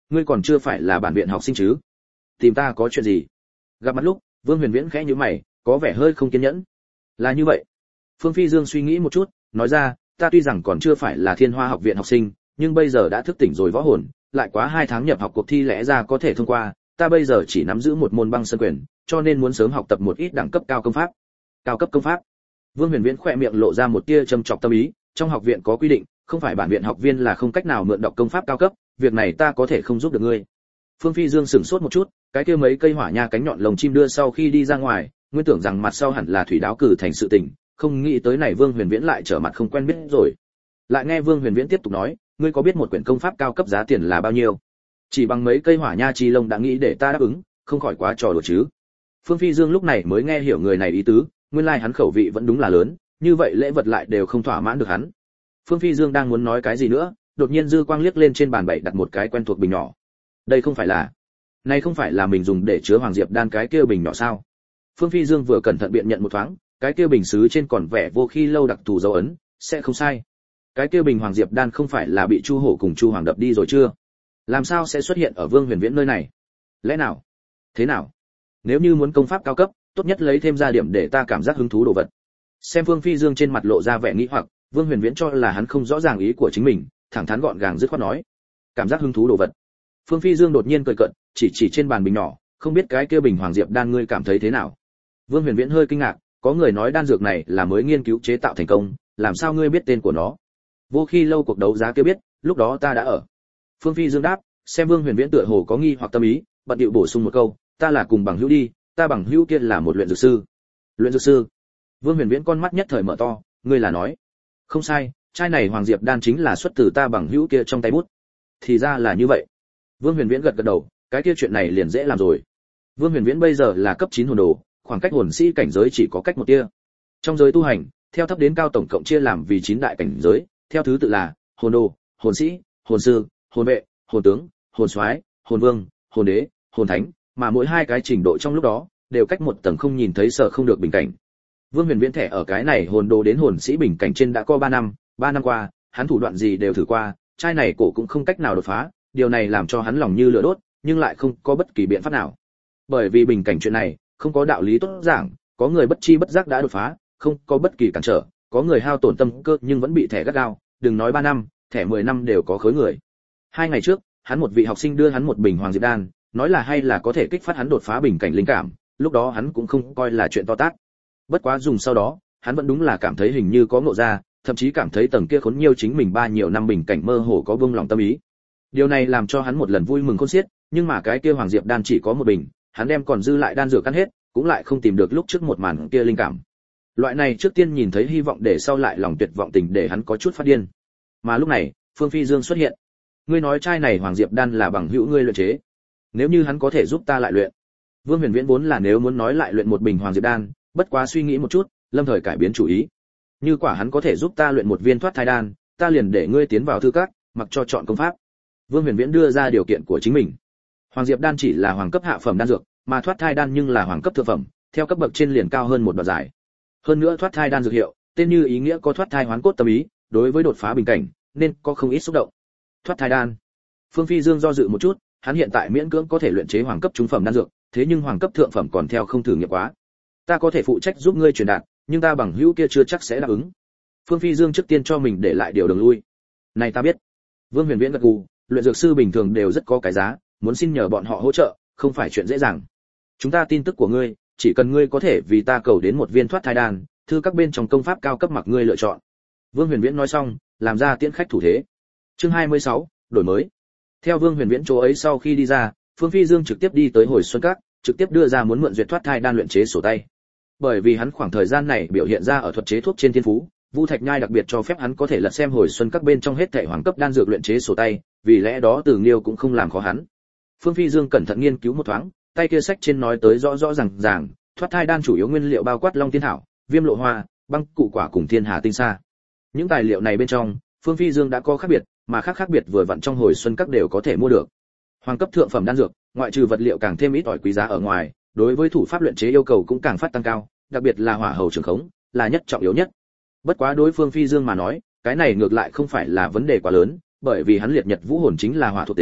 ngươi còn chưa phải là bản viện học sinh chứ? Tìm ta có chuyện gì? Gặp mặt lúc, Vương Huyền Viễn khẽ nhíu mày, có vẻ hơi không kiên nhẫn. Là như vậy. Phương Phi Dương suy nghĩ một chút, nói ra, ta tuy rằng còn chưa phải là Thiên Hoa học viện học sinh, nhưng bây giờ đã thức tỉnh rồi võ hồn, lại quá hai tháng nhập học cuộc thi lẽ ra có thể thông qua, ta bây giờ chỉ nắm giữ một môn băng sơn quyền, cho nên muốn sớm học tập một ít đẳng cấp cao công pháp. Cao cấp công pháp? Vương Huyền Viễn khẽ miệng lộ ra một tia châm chọc tâm ý, trong học viện có quy định, không phải bản viện học viên là không cách nào mượn đọc công pháp cao cấp, việc này ta có thể không giúp được ngươi. Phương Phi Dương sững sốt một chút, cái kia mấy cây hỏa nha cánh nhọn lồng chim đưa sau khi đi ra ngoài, nguyên tưởng rằng mặt sau hẳn là thủy đáo cử thành sự tình, không nghĩ tới này Vương Huyền Viễn lại trở mặt không quen biết rồi. Lại nghe Vương Huyền Viễn tiếp tục nói, ngươi có biết một quyển công pháp cao cấp giá tiền là bao nhiêu? Chỉ bằng mấy cây hỏa nha chi lông đã nghĩ để ta đáp ứng, không khỏi quá trò đùa chứ. Phương Phi Dương lúc này mới nghe hiểu người này ý tứ, nguyên lai like hắn khẩu vị vẫn đúng là lớn, như vậy lễ vật lại đều không thỏa mãn được hắn. Phương Phi Dương đang muốn nói cái gì nữa, đột nhiên dư quang liếc lên trên bàn bày đặt một cái quen thuộc bình nhỏ. Đây không phải là, này không phải là mình dùng để chứa hoàng diệp đan cái kia bình nhỏ sao? Phương Phi Dương vừa cẩn thận biện nhận một thoáng, cái kia bình sứ trên còn vẻ vô khi lâu đặc thù dấu ấn, sẽ không sai. Cái kia bình hoàng diệp đan không phải là bị Chu Hổ cùng Chu Hoàng đập đi rồi chưa? Làm sao sẽ xuất hiện ở Vương Huyền Viễn nơi này? Lẽ nào? Thế nào? Nếu như muốn công pháp cao cấp, tốt nhất lấy thêm ra điểm để ta cảm giác hứng thú đồ vật. Xem Phương Phi Dương trên mặt lộ ra vẻ nghĩ hoặc, Vương Huyền Viễn cho là hắn không rõ ràng ý của chính mình, thẳng thắn gọn gàng dứt khoát nói, cảm giác hứng thú đồ vật. Phương Phi Dương đột nhiên cười cợt, chỉ chỉ trên bàn bình nhỏ, không biết cái kia bình hoàng diệp đan ngươi cảm thấy thế nào? Vương Huyền Viễn hơi kinh ngạc, có người nói đan dược này là mới nghiên cứu chế tạo thành công, làm sao ngươi biết tên của nó? Vô khi lâu cuộc đấu giá kia biết, lúc đó ta đã ở. Phương Phi Dương đáp, xem Vương Huyền Viễn tựa hồ có nghi hoặc tâm ý, bận điệu bổ sung một câu, ta là cùng bằng hữu đi, ta bằng hữu kia là một luyện dược sư. Luyện dược sư? Vương Huyền Viễn con mắt nhất thời mở to, ngươi là nói? Không sai, chai này hoàng diệp đan chính là xuất từ ta bằng hữu kia trong tay bút. Thì ra là như vậy. Vương Huyền Viễn gật gật đầu, cái kia chuyện này liền dễ làm rồi. Vương Huyền Viễn bây giờ là cấp chín hồn đồ, khoảng cách hồn sĩ cảnh giới chỉ có cách một tia. Trong giới tu hành, theo thấp đến cao tổng cộng chia làm vì chín đại cảnh giới, theo thứ tự là hồn đồ, hồn sĩ, hồn sư, hồn vệ, hồn tướng, hồn soái, hồn vương, hồn đế, hồn thánh, mà mỗi hai cái trình độ trong lúc đó đều cách một tầng không nhìn thấy sợ không được bình cảnh. Vương Huyền Viễn thẻ ở cái này hồn đồ đến hồn sĩ bình cảnh trên đã có ba năm, ba năm qua, hắn thủ đoạn gì đều thử qua, trai này cổ cũng không cách nào đột phá, điều này làm cho hắn lòng như lửa đốt, nhưng lại không có bất kỳ biện pháp nào. Bởi vì bình cảnh chuyện này, không có đạo lý tốt giảng, có người bất chi bất giác đã đột phá, không có bất kỳ cản trở, có người hao tổn tâm cơ nhưng vẫn bị thẻ gắt gao, đừng nói ba năm, thẻ mười năm đều có khối người. Hai ngày trước, hắn một vị học sinh đưa hắn một bình hoàng diệp đan, nói là hay là có thể kích phát hắn đột phá bình cảnh linh cảm, lúc đó hắn cũng không coi là chuyện to tát. Bất quá dùng sau đó, hắn vẫn đúng là cảm thấy hình như có ngộ ra, thậm chí cảm thấy tầng kia khốn nhiều chính mình ba nhiều năm bình cảnh mơ hồ có vương lòng tâm ý. Điều này làm cho hắn một lần vui mừng khôn xiết, nhưng mà cái kia hoàng diệp đan chỉ có một bình, hắn đem còn dư lại đan dược ăn hết, cũng lại không tìm được lúc trước một màn kia linh cảm. Loại này trước tiên nhìn thấy hy vọng để sau lại lòng tuyệt vọng tình để hắn có chút phát điên. Mà lúc này, Phương Phi Dương xuất hiện. Ngươi nói chai này hoàng diệp đan là bằng hữu ngươi luyện chế, nếu như hắn có thể giúp ta lại luyện. Vương Huyền Viễn vốn là nếu muốn nói lại luyện một bình hoàng diệp đan, bất quá suy nghĩ một chút, lâm thời cải biến chủ ý. Như quả hắn có thể giúp ta luyện một viên thoát thai đan, ta liền để ngươi tiến vào thư các, mặc cho chọn công pháp. Vương Huyền Viễn đưa ra điều kiện của chính mình. Hoàng diệp đan chỉ là hoàng cấp hạ phẩm đan dược, mà thoát thai đan nhưng là hoàng cấp thượng phẩm, theo cấp bậc trên liền cao hơn một đoạn giải. Hơn nữa thoát thai đan dược hiệu, tên như ý nghĩa có thoát thai hoán cốt tâm ý, đối với đột phá bình cảnh, nên có không ít xúc động. Thoát thai đan. Phương Phi Dương do dự một chút, hắn hiện tại miễn cưỡng có thể luyện chế hoàng cấp trung phẩm đan dược, thế nhưng hoàng cấp thượng phẩm còn theo không thử nghiệm quá. Ta có thể phụ trách giúp ngươi truyền đạt, nhưng ta bằng hữu kia chưa chắc sẽ đáp ứng. Phương Phi Dương trước tiên cho mình để lại điều đường lui. Này ta biết. Vương Huyền Viễn gật gù, luyện dược sư bình thường đều rất có cái giá, muốn xin nhờ bọn họ hỗ trợ, không phải chuyện dễ dàng. Chúng ta tin tức của ngươi, chỉ cần ngươi có thể vì ta cầu đến một viên thoát thai đan, thư các bên trong công pháp cao cấp mặc ngươi lựa chọn. Vương Huyền Viễn nói xong, làm ra tiễn khách thủ thế. Chương hai mươi sáu, đổi mới. Theo Vương Huyền Viễn chỗ ấy sau khi đi ra, Phương Phi Dương trực tiếp đi tới Hồi Xuân Các, trực tiếp đưa ra muốn mượn duyệt thoát thai đan luyện chế sổ tay. Bởi vì hắn khoảng thời gian này biểu hiện ra ở thuật chế thuốc trên thiên phú, Vu Thạch Nhai đặc biệt cho phép hắn có thể lật xem Hồi Xuân Các bên trong hết thảy hoàng cấp đan dược luyện chế sổ tay, vì lẽ đó Từ Nghiêu cũng không làm khó hắn. Phương Phi Dương cẩn thận nghiên cứu một thoáng, tay kia sách trên nói tới rõ rõ ràng ràng, thoát thai đan chủ yếu nguyên liệu bao quát long tiên thảo, viêm lộ hoa, băng cụ quả cùng thiên hà tinh sa. Những tài liệu này bên trong, Phương Phi Dương đã có khác biệt, mà khác khác biệt vừa vặn trong Hồi Xuân Các đều có thể mua được. Hoàng cấp thượng phẩm đan dược, ngoại trừ vật liệu càng thêm ít ỏi quý giá ở ngoài, đối với thủ pháp luyện chế yêu cầu cũng càng phát tăng cao, đặc biệt là hỏa hầu trường khống, là nhất trọng yếu nhất. Bất quá đối phương Phi Dương mà nói, cái này ngược lại không phải là vấn đề quá lớn, bởi vì hắn liệt nhật vũ hồn chính là hỏa thuộc tính,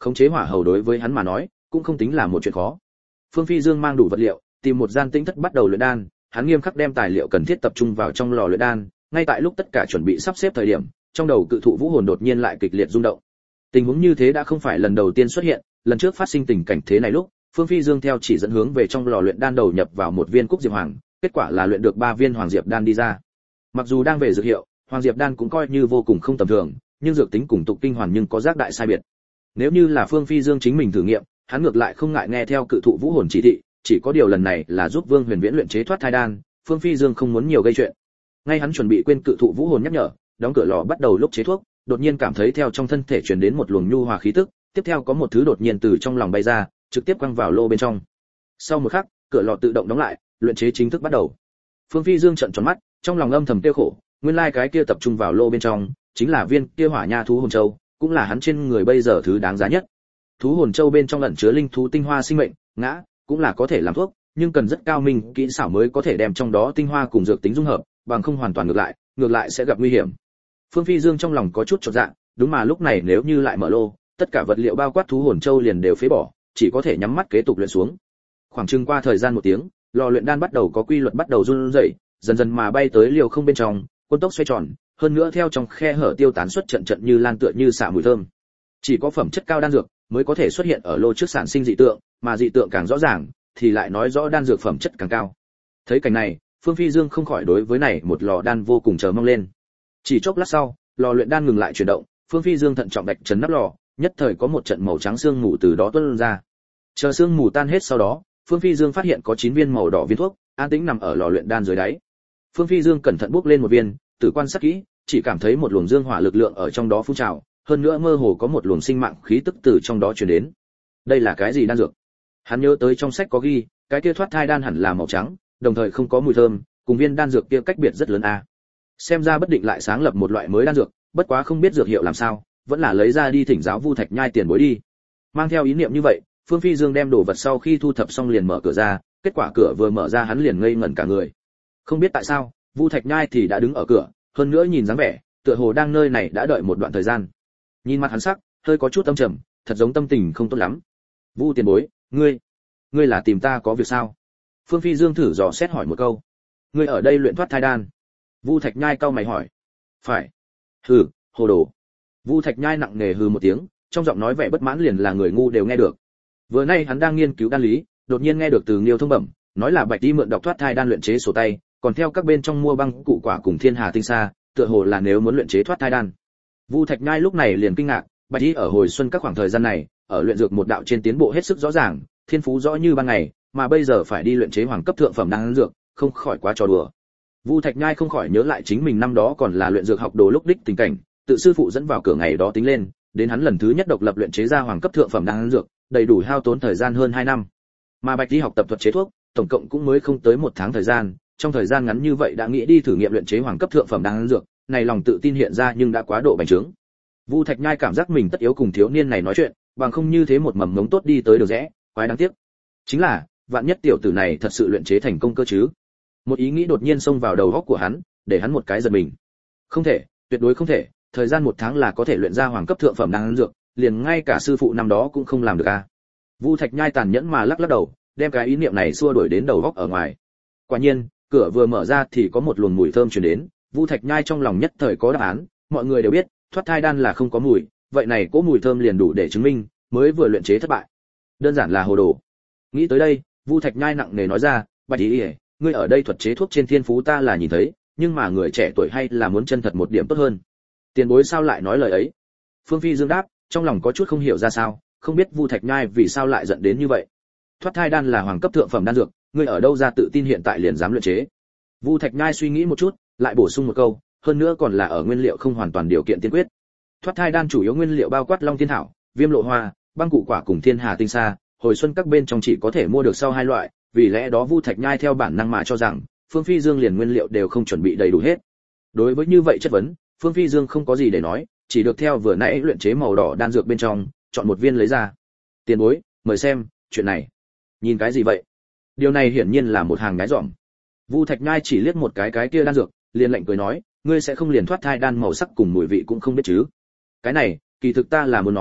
khống chế hỏa hầu đối với hắn mà nói cũng không tính là một chuyện khó. Phương Phi Dương mang đủ vật liệu, tìm một gian tĩnh thất bắt đầu luyện đan, hắn nghiêm khắc đem tài liệu cần thiết tập trung vào trong lò luyện đan, ngay tại lúc tất cả chuẩn bị sắp xếp thời điểm, trong đầu cự thụ vũ hồn đột nhiên lại kịch liệt rung động. Tình huống như thế đã không phải lần đầu tiên xuất hiện, lần trước phát sinh tình cảnh thế này lúc, Phương Phi Dương theo chỉ dẫn hướng về trong lò luyện đan đầu nhập vào một viên cúc diệp hoàng, kết quả là luyện được ba viên hoàng diệp đan đi ra. Mặc dù đang về dược hiệu, hoàng diệp đan cũng coi như vô cùng không tầm thường, nhưng dược tính cùng tục kinh hoàn nhưng có giác đại sai biệt. Nếu như là Phương Phi Dương chính mình thử nghiệm, hắn ngược lại không ngại nghe theo cự thụ vũ hồn chỉ thị, chỉ có điều lần này là giúp Vương Huyền Viễn luyện chế thoát thai đan, Phương Phi Dương không muốn nhiều gây chuyện. Ngay hắn chuẩn bị quên cự thụ vũ hồn nhắc nhở, đóng cửa lò bắt đầu lúc chế thuốc, đột nhiên cảm thấy theo trong thân thể truyền đến một luồng nhu hòa khí tức, tiếp theo có một thứ đột nhiên từ trong lòng bay ra, trực tiếp quăng vào lô bên trong. Sau một khắc, cửa lò tự động đóng lại, luyện chế chính thức bắt đầu. Phương Phi Dương trợn tròn mắt, trong lòng âm thầm tiêu khổ, nguyên lai cái kia tập trung vào lô bên trong, chính là viên kia hỏa nha thú hồn châu, cũng là hắn trên người bây giờ thứ đáng giá nhất. Thú hồn châu bên trong ẩn chứa linh thú tinh hoa sinh mệnh, ngã, cũng là có thể làm thuốc, nhưng cần rất cao minh kỹ xảo mới có thể đem trong đó tinh hoa cùng dược tính dung hợp, bằng không hoàn toàn ngược lại, ngược lại sẽ gặp nguy hiểm. Phương Phi Dương trong lòng có chút chột dạ, đúng mà lúc này nếu như lại mở lô, tất cả vật liệu bao quát thú hồn châu liền đều phế bỏ, chỉ có thể nhắm mắt kế tục luyện xuống. Khoảng chừng qua thời gian một tiếng, lò luyện đan bắt đầu có quy luật bắt đầu run rẩy, dần dần mà bay tới liều không bên trong, quân tốc xoay tròn, hơn nữa theo trong khe hở tiêu tán xuất trận trận như lan tựa như xạ mùi thơm. Chỉ có phẩm chất cao đan dược mới có thể xuất hiện ở lô trước sản sinh dị tượng, mà dị tượng càng rõ ràng thì lại nói rõ đan dược phẩm chất càng cao. Thấy cảnh này, Phương Phi Dương không khỏi đối với này một lò đan vô cùng chờ mong lên. Chỉ chốc lát sau, lò luyện đan ngừng lại chuyển động, Phương Phi Dương thận trọng đạch trấn nắp lò, nhất thời có một trận màu trắng sương mù từ đó tuôn ra. Chờ sương mù tan hết sau đó, Phương Phi Dương phát hiện có chín viên màu đỏ viên thuốc, an tĩnh nằm ở lò luyện đan dưới đáy. Phương Phi Dương cẩn thận bước lên một viên, tử quan sát kỹ, chỉ cảm thấy một luồng dương hỏa lực lượng ở trong đó phun trào, hơn nữa mơ hồ có một luồng sinh mạng khí tức từ trong đó truyền đến. Đây là cái gì đan dược? Hắn nhớ tới trong sách có ghi, cái kia thoát thai đan hẳn là màu trắng, đồng thời không có mùi thơm, cùng viên đan dược kia cách biệt rất lớn a. À. Xem ra bất định lại sáng lập một loại mới đan dược, bất quá không biết dược hiệu làm sao, vẫn là lấy ra đi thỉnh giáo Vu Thạch Nhai tiền bối đi. Mang theo ý niệm như vậy, Phương Phi Dương đem đồ vật sau khi thu thập xong liền mở cửa ra, kết quả cửa vừa mở ra hắn liền ngây ngẩn cả người. Không biết tại sao, Vu Thạch Nhai thì đã đứng ở cửa, hơn nữa nhìn dáng vẻ, tựa hồ đang nơi này đã đợi một đoạn thời gian. Nhìn mặt hắn sắc, hơi có chút âm trầm, thật giống tâm tình không tốt lắm. Vu tiền bối, ngươi, ngươi là tìm ta có việc sao? Phương Phi Dương thử dò xét hỏi một câu. Ngươi ở đây luyện thoát thai đan? Vu Thạch Nhai cau mày hỏi. Phải. Hừ, hồ đồ. Vu Thạch Nhai nặng nề hừ một tiếng, trong giọng nói vẻ bất mãn liền là người ngu đều nghe được. Vừa nay hắn đang nghiên cứu đan lý, đột nhiên nghe được từ Nghiêu Thông bẩm, nói là Bạch Đi mượn đọc thoát thai đan luyện chế sổ tay, còn theo các bên trong mua băng cụ quả cùng Thiên Hà tinh sa, tựa hồ là nếu muốn luyện chế thoát thai đan. Vu Thạch Nhai lúc này liền kinh ngạc, Bạch Đi ở hồi xuân các khoảng thời gian này, ở luyện dược một đạo trên tiến bộ hết sức rõ ràng, thiên phú rõ như ban ngày, mà bây giờ phải đi luyện chế hoàng cấp thượng phẩm đan dược, không khỏi quá trò đùa. Vu Thạch Nhai không khỏi nhớ lại chính mình năm đó còn là luyện dược học đồ lúc đích tình cảnh, tự sư phụ dẫn vào cửa ngày đó tính lên, đến hắn lần thứ nhất độc lập luyện chế ra hoàng cấp thượng phẩm đan dược, đầy đủ hao tốn thời gian hơn hai năm. Mà Bạch Đi học tập thuật chế thuốc, tổng cộng cũng mới không tới một tháng thời gian, trong thời gian ngắn như vậy đã nghĩ đi thử nghiệm luyện chế hoàng cấp thượng phẩm đan dược, này lòng tự tin hiện ra nhưng đã quá độ bành trướng. Vu Thạch Nhai cảm giác mình tất yếu cùng thiếu niên này nói chuyện, bằng không như thế một mầm ngống tốt đi tới đường rẽ, quái đáng tiếc. Chính là, vạn nhất tiểu tử này thật sự luyện chế thành công cơ chứ? Một ý nghĩ đột nhiên xông vào đầu óc của hắn, để hắn một cái giật mình. Không thể, tuyệt đối không thể, thời gian một tháng là có thể luyện ra hoàng cấp thượng phẩm đan dược, liền ngay cả sư phụ năm đó cũng không làm được a. À. Vu Thạch Nhai tàn nhẫn mà lắc lắc đầu, đem cái ý niệm này xua đuổi đến đầu óc ở ngoài. Quả nhiên, cửa vừa mở ra thì có một luồng mùi thơm truyền đến, Vu Thạch Nhai trong lòng nhất thời có đáp án, mọi người đều biết, thoát thai đan là không có mùi, vậy này cỗ mùi thơm liền đủ để chứng minh, mới vừa luyện chế thất bại. Đơn giản là hồ đồ. Nghĩ tới đây, Vu Thạch Nhai nặng nề nói ra, Bạch Ý, ngươi ở đây thuật chế thuốc trên thiên phú ta là nhìn thấy, nhưng mà người trẻ tuổi hay là muốn chân thật một điểm tốt hơn. Tiền bối sao lại nói lời ấy? Phương Phi Dương đáp, trong lòng có chút không hiểu ra sao, không biết Vu Thạch Nhai vì sao lại giận đến như vậy. Thoát thai đan là hoàng cấp thượng phẩm đan dược, ngươi ở đâu ra tự tin hiện tại liền dám luyện chế? Vu Thạch Nhai suy nghĩ một chút, lại bổ sung một câu, hơn nữa còn là ở nguyên liệu không hoàn toàn điều kiện tiên quyết. Thoát thai đan chủ yếu nguyên liệu bao quát long thiên thảo, viêm lộ hoa, băng cụ quả cùng thiên hà tinh sa, hồi xuân các bên trong chỉ có thể mua được sau hai loại, vì lẽ đó Vu Thạch Nhai theo bản năng mà cho rằng Phương Phi Dương liền nguyên liệu đều không chuẩn bị đầy đủ hết. Đối với như vậy chất vấn, Phương Phi Dương không có gì để nói, chỉ được theo vừa nãy luyện chế màu đỏ đan dược bên trong, chọn một viên lấy ra. Tiền bối, mời xem, chuyện này. Nhìn cái gì vậy? Điều này hiển nhiên là một hàng nhái dỏm. Vu Thạch Nhai chỉ liếc một cái cái kia đan dược, liền lạnh cười nói, ngươi sẽ không liền thoát thai đan màu sắc cùng mùi vị cũng không biết chứ? Cái này, kỳ thực ta là muốn nói,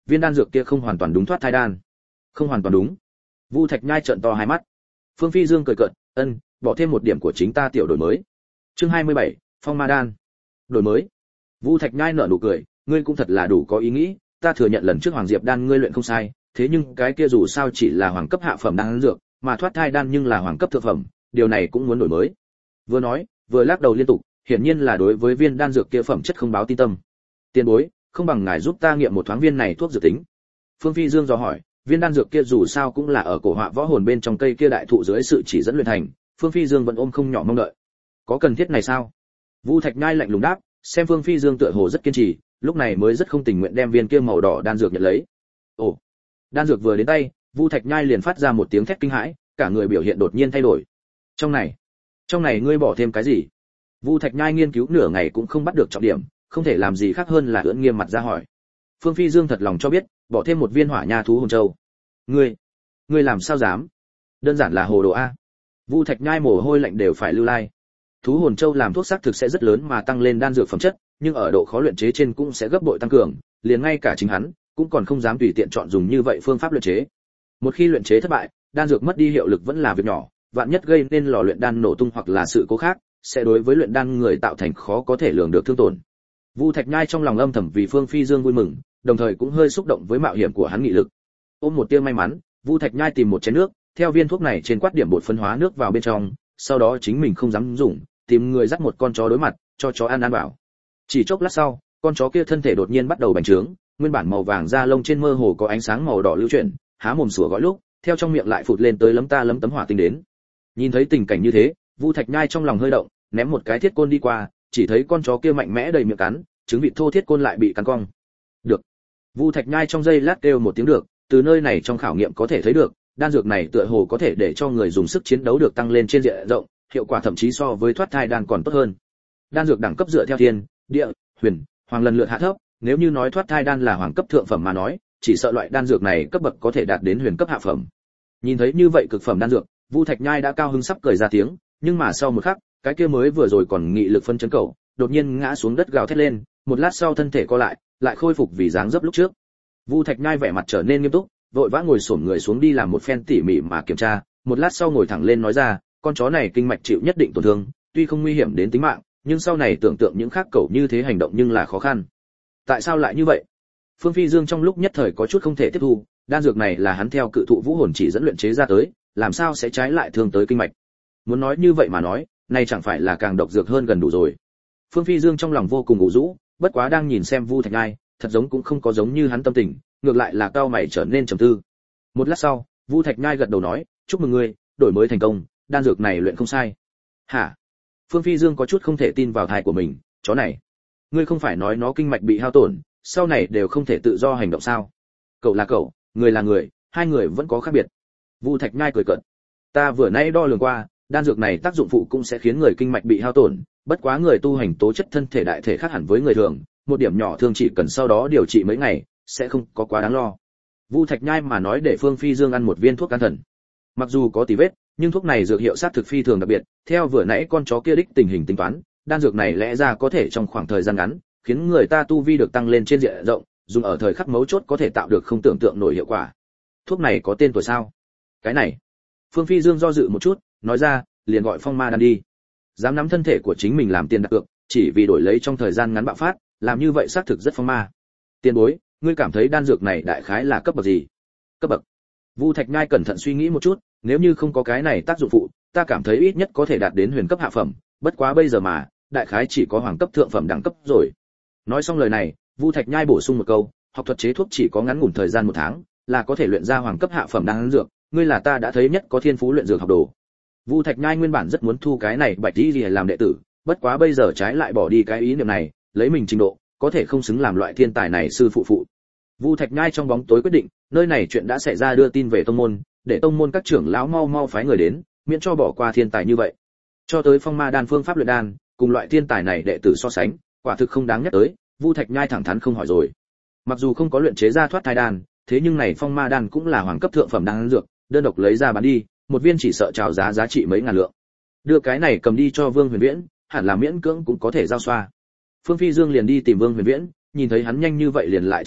viên đan dược kia không hoàn toàn đúng thoát thai đan. Không hoàn toàn đúng. Vu Thạch Nhai trợn to hai mắt. Phương Phi Dương cười cợt, "Ân, bỏ thêm một điểm của chính ta tiểu đổi mới." Chương hai mươi bảy, Phong Ma đan. Đổi mới. Vu Thạch Nhai nở nụ cười, "Ngươi cũng thật là đủ có ý nghĩ, ta thừa nhận lần trước Hoàng Diệp đan ngươi luyện không sai, thế nhưng cái kia dù sao chỉ là hoàng cấp hạ phẩm đan dược, mà thoát thai đan nhưng là hoàng cấp thượng phẩm, điều này cũng muốn đổi mới." Vừa nói, vừa lắc đầu liên tục, hiển nhiên là đối với viên đan dược kia phẩm chất không báo tin tâm. "Tiền bối, không bằng ngài giúp ta nghiệm một thoáng viên này thuốc dược tính." Phương Phi Dương dò hỏi, viên đan dược kia dù sao cũng là ở cổ họa võ hồn bên trong cây kia đại thụ dưới sự chỉ dẫn luyện thành, Phương Phi Dương vẫn ôm không nhỏ mong đợi. "Có cần thiết này sao?" Vu Thạch Nhai lạnh lùng đáp, xem Phương Phi Dương tựa hồ rất kiên trì, lúc này mới rất không tình nguyện đem viên kia màu đỏ đan dược nhận lấy. Ồ, đan dược vừa đến tay, Vu Thạch Nhai liền phát ra một tiếng thét kinh hãi, cả người biểu hiện đột nhiên thay đổi. "Trong này, trong này ngươi bỏ thêm cái gì?" Vu Thạch Nhai nghiên cứu nửa ngày cũng không bắt được trọng điểm, không thể làm gì khác hơn là ưỡn nghiêm mặt ra hỏi. Phương Phi Dương thật lòng cho biết, bỏ thêm một viên hỏa nha thú hồn châu. "Ngươi, ngươi làm sao dám? Đơn giản là hồ đồ a." Vu Thạch Nhai mồ hôi lạnh đều phải lưu lai. Thú hồn châu làm thuốc sắc thực sẽ rất lớn mà tăng lên đan dược phẩm chất, nhưng ở độ khó luyện chế trên cũng sẽ gấp bội tăng cường, liền ngay cả chính hắn cũng còn không dám tùy tiện chọn dùng như vậy phương pháp luyện chế. Một khi luyện chế thất bại, đan dược mất đi hiệu lực vẫn là việc nhỏ, vạn nhất gây nên lò luyện đan nổ tung hoặc là sự cố khác, sẽ đối với luyện đan người tạo thành khó có thể lường được thương tổn. Vu Thạch Nhai trong lòng âm thầm vì Phương Phi Dương vui mừng, đồng thời cũng hơi xúc động với mạo hiểm của hắn nghị lực. Ôm một tia may mắn, Vu Thạch Nhai tìm một chén nước, theo viên thuốc này trên quát điểm bột phân hóa nước vào bên trong, sau đó chính mình không dám dùng, tìm người dắt một con chó đối mặt, cho chó ăn ăn bảo. Chỉ chốc lát sau, con chó kia thân thể đột nhiên bắt đầu bành trướng, nguyên bản màu vàng da lông trên mơ hồ có ánh sáng màu đỏ lưu chuyển, há mồm sủa gọi lúc, theo trong miệng lại phụt lên tới lấm ta lấm tấm hỏa tinh đến. Nhìn thấy tình cảnh như thế, Vu Thạch Nhai trong lòng hơi động, ném một cái thiết côn đi qua, chỉ thấy con chó kia mạnh mẽ đầy miệng cắn, trứng vịt thô thiết côn lại bị cắn cong. Được. Vu Thạch Nhai trong giây lát kêu một tiếng được, từ nơi này trong khảo nghiệm có thể thấy được, đan dược này tựa hồ có thể để cho người dùng sức chiến đấu được tăng lên trên diện rộng, hiệu quả thậm chí so với thoát thai đan còn tốt hơn. Đan dược đẳng cấp dựa theo thiên, địa, huyền, hoàng lần lượt hạ thấp, nếu như nói thoát thai đan là hoàng cấp thượng phẩm mà nói, chỉ sợ loại đan dược này cấp bậc có thể đạt đến huyền cấp hạ phẩm. Nhìn thấy như vậy cực phẩm đan dược, Vu Thạch Nhai đã cao hứng sắp cười ra tiếng, nhưng mà sau một khắc, cái kia mới vừa rồi còn nghị lực phân chấn cầu, đột nhiên ngã xuống đất gào thét lên, một lát sau thân thể co lại, lại khôi phục vì dáng dấp lúc trước. Vu Thạch Nhai vẻ mặt trở nên nghiêm túc, vội vã ngồi xổm người xuống đi làm một phen tỉ mỉ mà kiểm tra, một lát sau ngồi thẳng lên nói ra, con chó này kinh mạch chịu nhất định tổn thương, tuy không nguy hiểm đến tính mạng, nhưng sau này tưởng tượng những khác cẩu như thế hành động nhưng là khó khăn. Tại sao lại như vậy? Phương Phi Dương trong lúc nhất thời có chút không thể tiếp thu, đan dược này là hắn theo cự thụ vũ hồn chỉ dẫn luyện chế ra tới, làm sao sẽ trái lại thương tới kinh mạch? Muốn nói như vậy mà nói, này chẳng phải là càng độc dược hơn gần đủ rồi. Phương Phi Dương trong lòng vô cùng ủ rũ, bất quá đang nhìn xem Vu Thạch Nhai, thật giống cũng không có giống như hắn tâm tình, ngược lại là cao mày trở nên trầm tư. Một lát sau, Vu Thạch Nhai gật đầu nói, chúc mừng ngươi, đổi mới thành công, đan dược này luyện không sai. Hả? Phương Phi Dương có chút không thể tin vào tai của mình, chó này, ngươi không phải nói nó kinh mạch bị hao tổn, sau này đều không thể tự do hành động sao? Cậu là cậu, người là người, hai người vẫn có khác biệt. Vu Thạch Nhai cười cợt, ta vừa nãy đo lường qua, đan dược này tác dụng phụ cũng sẽ khiến người kinh mạch bị hao tổn, bất quá người tu hành tố chất thân thể đại thể khác hẳn với người thường, một điểm nhỏ thương chỉ cần sau đó điều trị mấy ngày, sẽ không có quá đáng lo. Vu Thạch Nhai mà nói để Phương Phi Dương ăn một viên thuốc can thần. Mặc dù có tì vết, nhưng thuốc này dược hiệu sát thực phi thường đặc biệt, theo vừa nãy con chó kia đích tình hình tính toán, đan dược này lẽ ra có thể trong khoảng thời gian ngắn, khiến người ta tu vi được tăng lên trên diện rộng, dùng ở thời khắc mấu chốt có thể tạo được không tưởng tượng nổi hiệu quả. Thuốc này có tên tuổi sao? Cái này. Phương Phi Dương do dự một chút, nói ra, liền gọi Phong Ma đan đi. Dám nắm thân thể của chính mình làm tiền đặt cược, chỉ vì đổi lấy trong thời gian ngắn bạo phát, làm như vậy xác thực rất phong ma. Tiền bối, ngươi cảm thấy đan dược này đại khái là cấp bậc gì? Cấp bậc. Vu Thạch Nhai cẩn thận suy nghĩ một chút, nếu như không có cái này tác dụng phụ, ta cảm thấy ít nhất có thể đạt đến huyền cấp hạ phẩm, bất quá bây giờ mà, đại khái chỉ có hoàng cấp thượng phẩm đẳng cấp rồi. Nói xong lời này, Vu Thạch Nhai bổ sung một câu, học thuật chế thuốc chỉ có ngắn ngủn thời gian một tháng, là có thể luyện ra hoàng cấp hạ phẩm đan dược, ngươi là ta đã thấy nhất có thiên phú luyện dược học đồ. Vu Thạch Nhai nguyên bản rất muốn thu cái này Bạch Y làm đệ tử, bất quá bây giờ trái lại bỏ đi cái ý niệm này, lấy mình trình độ, có thể không xứng làm loại thiên tài này sư phụ phụ. Vu Thạch Nhai trong bóng tối quyết định, nơi này chuyện đã xảy ra đưa tin về tông môn, để tông môn các trưởng lão mau mau phái người đến, miễn cho bỏ qua thiên tài như vậy. Cho tới Phong Ma đan phương pháp luyện đan, cùng loại thiên tài này đệ tử so sánh, quả thực không đáng nhắc tới, Vu Thạch Nhai thẳng thắn không hỏi rồi. Mặc dù không có luyện chế ra thoát thai đan, thế nhưng này Phong Ma đan cũng là hoàng cấp thượng phẩm đan dược, đơn độc lấy ra bán đi, một viên chỉ sợ chào giá giá trị mấy ngàn lượng. Đưa cái này cầm đi cho Vương Huyền Viễn, hẳn là miễn cưỡng cũng có thể giao xoa. Phương Phi Dương liền đi tìm Vương Huyền Viễn, nhìn thấy hắn nhanh như vậy liền lại trở lại,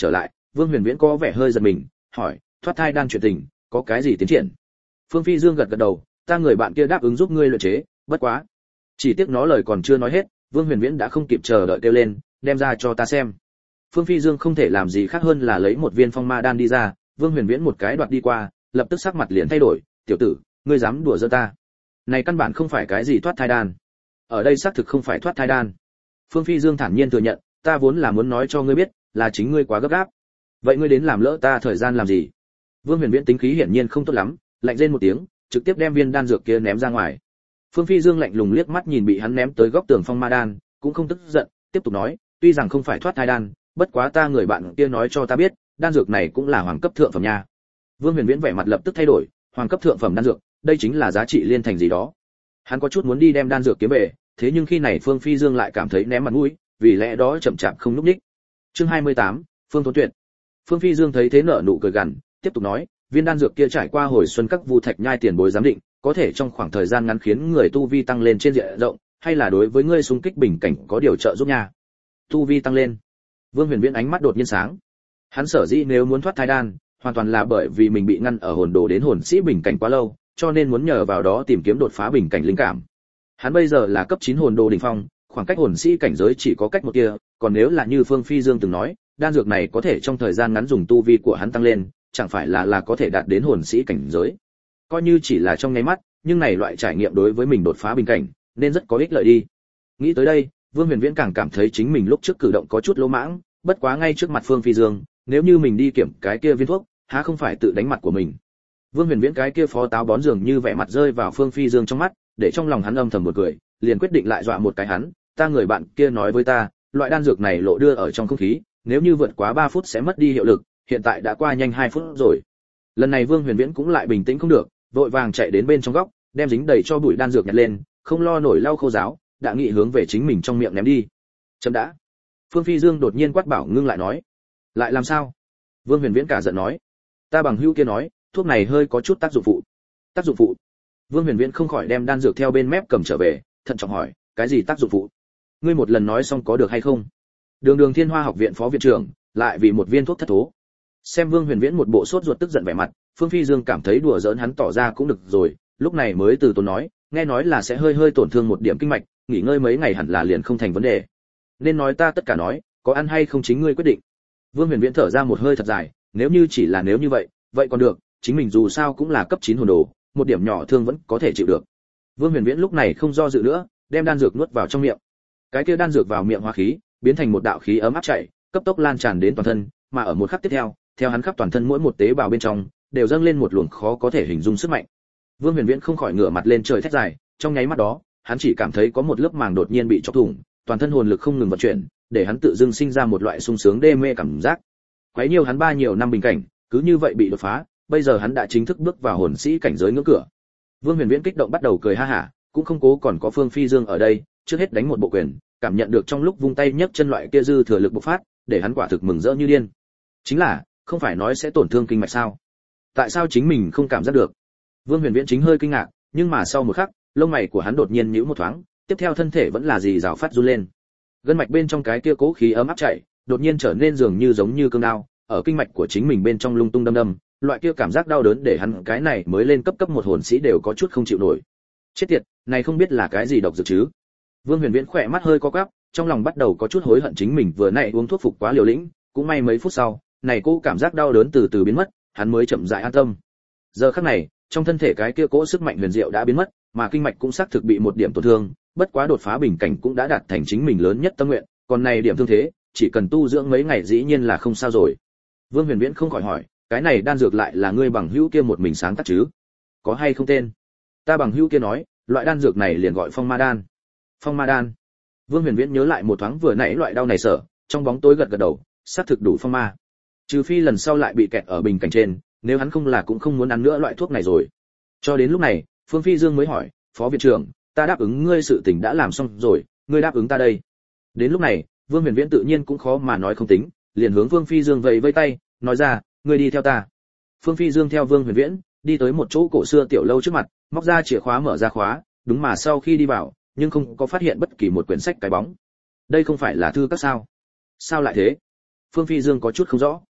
Vương Huyền Viễn có vẻ hơi giật mình, hỏi, thoát thai đan chuyện tình, có cái gì tiến triển? Phương Phi Dương gật gật đầu, ta người bạn kia đáp ứng giúp ngươi luyện chế, bất quá. Chỉ tiếc nó lời còn chưa nói hết, Vương Huyền Viễn đã không kịp chờ đợi kêu lên, đem ra cho ta xem. Phương Phi Dương không thể làm gì khác hơn là lấy một viên phong ma đan đi ra, Vương Huyền Viễn một cái đoạt đi qua, lập tức sắc mặt liền thay đổi, tiểu tử, ngươi dám đùa giỡn ta? Này căn bản không phải cái gì thoát thai đan. Ở đây xác thực không phải thoát thai đan. Phương Phi Dương thản nhiên thừa nhận, ta vốn là muốn nói cho ngươi biết, là chính ngươi quá gấp gáp. Vậy ngươi đến làm lỡ ta thời gian làm gì? Vương Huyền Viễn tính khí hiển nhiên không tốt lắm, lạnh rên một tiếng, trực tiếp đem viên đan dược kia ném ra ngoài. Phương Phi Dương lạnh lùng liếc mắt nhìn bị hắn ném tới góc tường phong ma đan, cũng không tức giận, tiếp tục nói, tuy rằng không phải thoát thai đan, bất quá ta người bạn kia nói cho ta biết, đan dược này cũng là hoàng cấp thượng phẩm nha. Vương Huyền Viễn vẻ mặt lập tức thay đổi, hoàng cấp thượng phẩm đan dược, đây chính là giá trị liên thành gì đó. Hắn có chút muốn đi đem đan dược kiếm về, thế nhưng khi này Phương Phi Dương lại cảm thấy ném mặt mũi, vì lẽ đó chậm chạp không lúc nhích. Chương hai mươi tám, Phương Tốn Tuyệt. Phương Phi Dương thấy thế nở nụ cười gằn, tiếp tục nói, viên đan dược kia trải qua hồi xuân các vu thạch nhai tiền bối giám định, có thể trong khoảng thời gian ngắn khiến người tu vi tăng lên trên diện rộng, hay là đối với ngươi xung kích bình cảnh có điều trợ giúp nha. Tu vi tăng lên. Vương Huyền Viễn ánh mắt đột nhiên sáng. Hắn sở dĩ nếu muốn thoát thai đan, hoàn toàn là bởi vì mình bị ngăn ở hồn đồ đến hồn sĩ bình cảnh quá lâu, cho nên muốn nhờ vào đó tìm kiếm đột phá bình cảnh linh cảm. Hắn bây giờ là cấp chín hồn đồ đỉnh phong, khoảng cách hồn sĩ cảnh giới chỉ có cách một kia, còn nếu là như Phương Phi Dương từng nói, đan dược này có thể trong thời gian ngắn dùng tu vi của hắn tăng lên, chẳng phải là là có thể đạt đến hồn sĩ cảnh giới. Coi như chỉ là trong nháy mắt, nhưng này loại trải nghiệm đối với mình đột phá bình cảnh, nên rất có ích lợi đi. Nghĩ tới đây, Vương Huyền Viễn càng cảm thấy chính mình lúc trước cử động có chút lỗ mãng, bất quá ngay trước mặt Phương Phi Dương, nếu như mình đi kiểm cái kia viên thuốc, há không phải tự đánh mặt của mình. Vương Huyền Viễn cái kia phó táo bón dường như vẻ mặt rơi vào Phương Phi Dương trong mắt, để trong lòng hắn âm thầm một cười, liền quyết định lại dọa một cái hắn, ta người bạn kia nói với ta, loại đan dược này lộ đưa ở trong không khí, nếu như vượt quá ba phút sẽ mất đi hiệu lực, hiện tại đã qua nhanh hai phút rồi. Lần này Vương Huyền Viễn cũng lại bình tĩnh không được, vội vàng chạy đến bên trong góc, đem dính đầy cho bụi đan dược nhặt lên, không lo nổi lau khô ráo, đã nghị hướng về chính mình trong miệng ném đi. Chấm đã. Phương Phi Dương đột nhiên quát bảo ngưng lại nói, lại làm sao? Vương Huyền Viễn cả giận nói, ta bằng hữu kia nói, thuốc này hơi có chút tác dụng phụ. Tác dụng phụ? Vương Huyền Viễn không khỏi đem đan dược theo bên mép cầm trở về, thận trọng hỏi, cái gì tác dụng phụ? Ngươi một lần nói xong có được hay không? Đường Đường Thiên Hoa học viện phó viện trưởng, lại vì một viên thuốc thất thố. Xem Vương Huyền Viễn một bộ sốt ruột tức giận vẻ mặt, Phương Phi Dương cảm thấy đùa giỡn hắn tỏ ra cũng được rồi, lúc này mới từ tốn nói, nghe nói là sẽ hơi hơi tổn thương một điểm kinh mạch, nghỉ ngơi mấy ngày hẳn là liền không thành vấn đề. Nên nói ta tất cả nói, có ăn hay không chính ngươi quyết định. Vương Huyền Viễn thở ra một hơi thật dài, nếu như chỉ là nếu như vậy, vậy còn được, chính mình dù sao cũng là cấp chín hồn đồ, một điểm nhỏ thương vẫn có thể chịu được. Vương Huyền Viễn lúc này không do dự nữa, đem đan dược nuốt vào trong miệng. Cái kia đan dược vào miệng hóa khí, biến thành một đạo khí ấm áp chảy, cấp tốc lan tràn đến toàn thân, mà ở một khắc tiếp theo, theo hắn khắp toàn thân mỗi một tế bào bên trong, đều dâng lên một luồng khó có thể hình dung sức mạnh. Vương Huyền Viễn không khỏi ngửa mặt lên trời thét dài, trong nháy mắt đó, hắn chỉ cảm thấy có một lớp màng đột nhiên bị chọc thủng, toàn thân hồn lực không ngừng vận chuyển, để hắn tự dưng sinh ra một loại sung sướng đê mê cảm giác. Quấy nhiều hắn ba nhiều năm bình cảnh, cứ như vậy bị đột phá, bây giờ hắn đã chính thức bước vào hồn sĩ cảnh giới ngưỡng cửa. Vương Huyền Viễn kích động bắt đầu cười ha hả, cũng không cố còn có Phương Phi Dương ở đây, trước hết đánh một bộ quyền, cảm nhận được trong lúc vung tay nhấc chân loại kia dư thừa lực bộc phát, để hắn quả thực mừng rỡ như điên. Chính là, không phải nói sẽ tổn thương kinh mạch sao? Tại sao chính mình không cảm giác được? Vương Huyền Viễn chính hơi kinh ngạc, nhưng mà sau một khắc, lông mày của hắn đột nhiên nhíu một thoáng, tiếp theo thân thể vẫn là gì rào phát run lên. Gân mạch bên trong cái kia cố khí ấm áp chảy, đột nhiên trở nên dường như giống như cương đao, ở kinh mạch của chính mình bên trong lung tung đâm đâm, loại kia cảm giác đau đớn để hắn cái này mới lên cấp cấp một hồn sĩ đều có chút không chịu nổi. Chết tiệt, này không biết là cái gì độc dược chứ? Vương Huyền Viễn khỏe mắt hơi co quắp, trong lòng bắt đầu có chút hối hận chính mình vừa nãy uống thuốc phục quá liều lĩnh, cũng may mấy phút sau, này cô cảm giác đau đớn từ từ biến mất, hắn mới chậm rãi an tâm. Giờ khắc này, trong thân thể cái kia cỗ sức mạnh huyền diệu đã biến mất, mà kinh mạch cũng xác thực bị một điểm tổn thương, bất quá đột phá bình cảnh cũng đã đạt thành chính mình lớn nhất tâm nguyện, còn này điểm thương thế, chỉ cần tu dưỡng mấy ngày dĩ nhiên là không sao rồi. Vương Huyền Viễn không khỏi hỏi, cái này đan dược lại là ngươi bằng hữu kia một mình sáng tác chứ? Có hay không tên? Ta bằng hữu kia nói, loại đan dược này liền gọi Phong Ma đan. Phong Ma đan. Vương Huyền Viễn nhớ lại một thoáng vừa nãy loại đau này sợ, trong bóng tối gật gật đầu, xác thực đủ phong ma. Trừ phi lần sau lại bị kẹt ở bình cảnh trên, nếu hắn không là cũng không muốn ăn nữa loại thuốc này rồi. Cho đến lúc này, Phương Phi Dương mới hỏi, phó viện trưởng, ta đáp ứng ngươi sự tình đã làm xong rồi, ngươi đáp ứng ta đây. Đến lúc này, Vương Huyền Viễn tự nhiên cũng khó mà nói không tính, liền hướng Phương Phi Dương vẫy vẫy tay, nói ra, ngươi đi theo ta. Phương Phi Dương theo Vương Huyền Viễn, đi tới một chỗ cổ xưa tiểu lâu trước mặt, móc ra chìa khóa mở ra khóa, đúng mà sau khi đi vào, nhưng không có phát hiện bất kỳ một quyển sách cái bóng. Đây không phải là thư các sao? Sao lại thế? Phương Phi Dương có chút không rõ.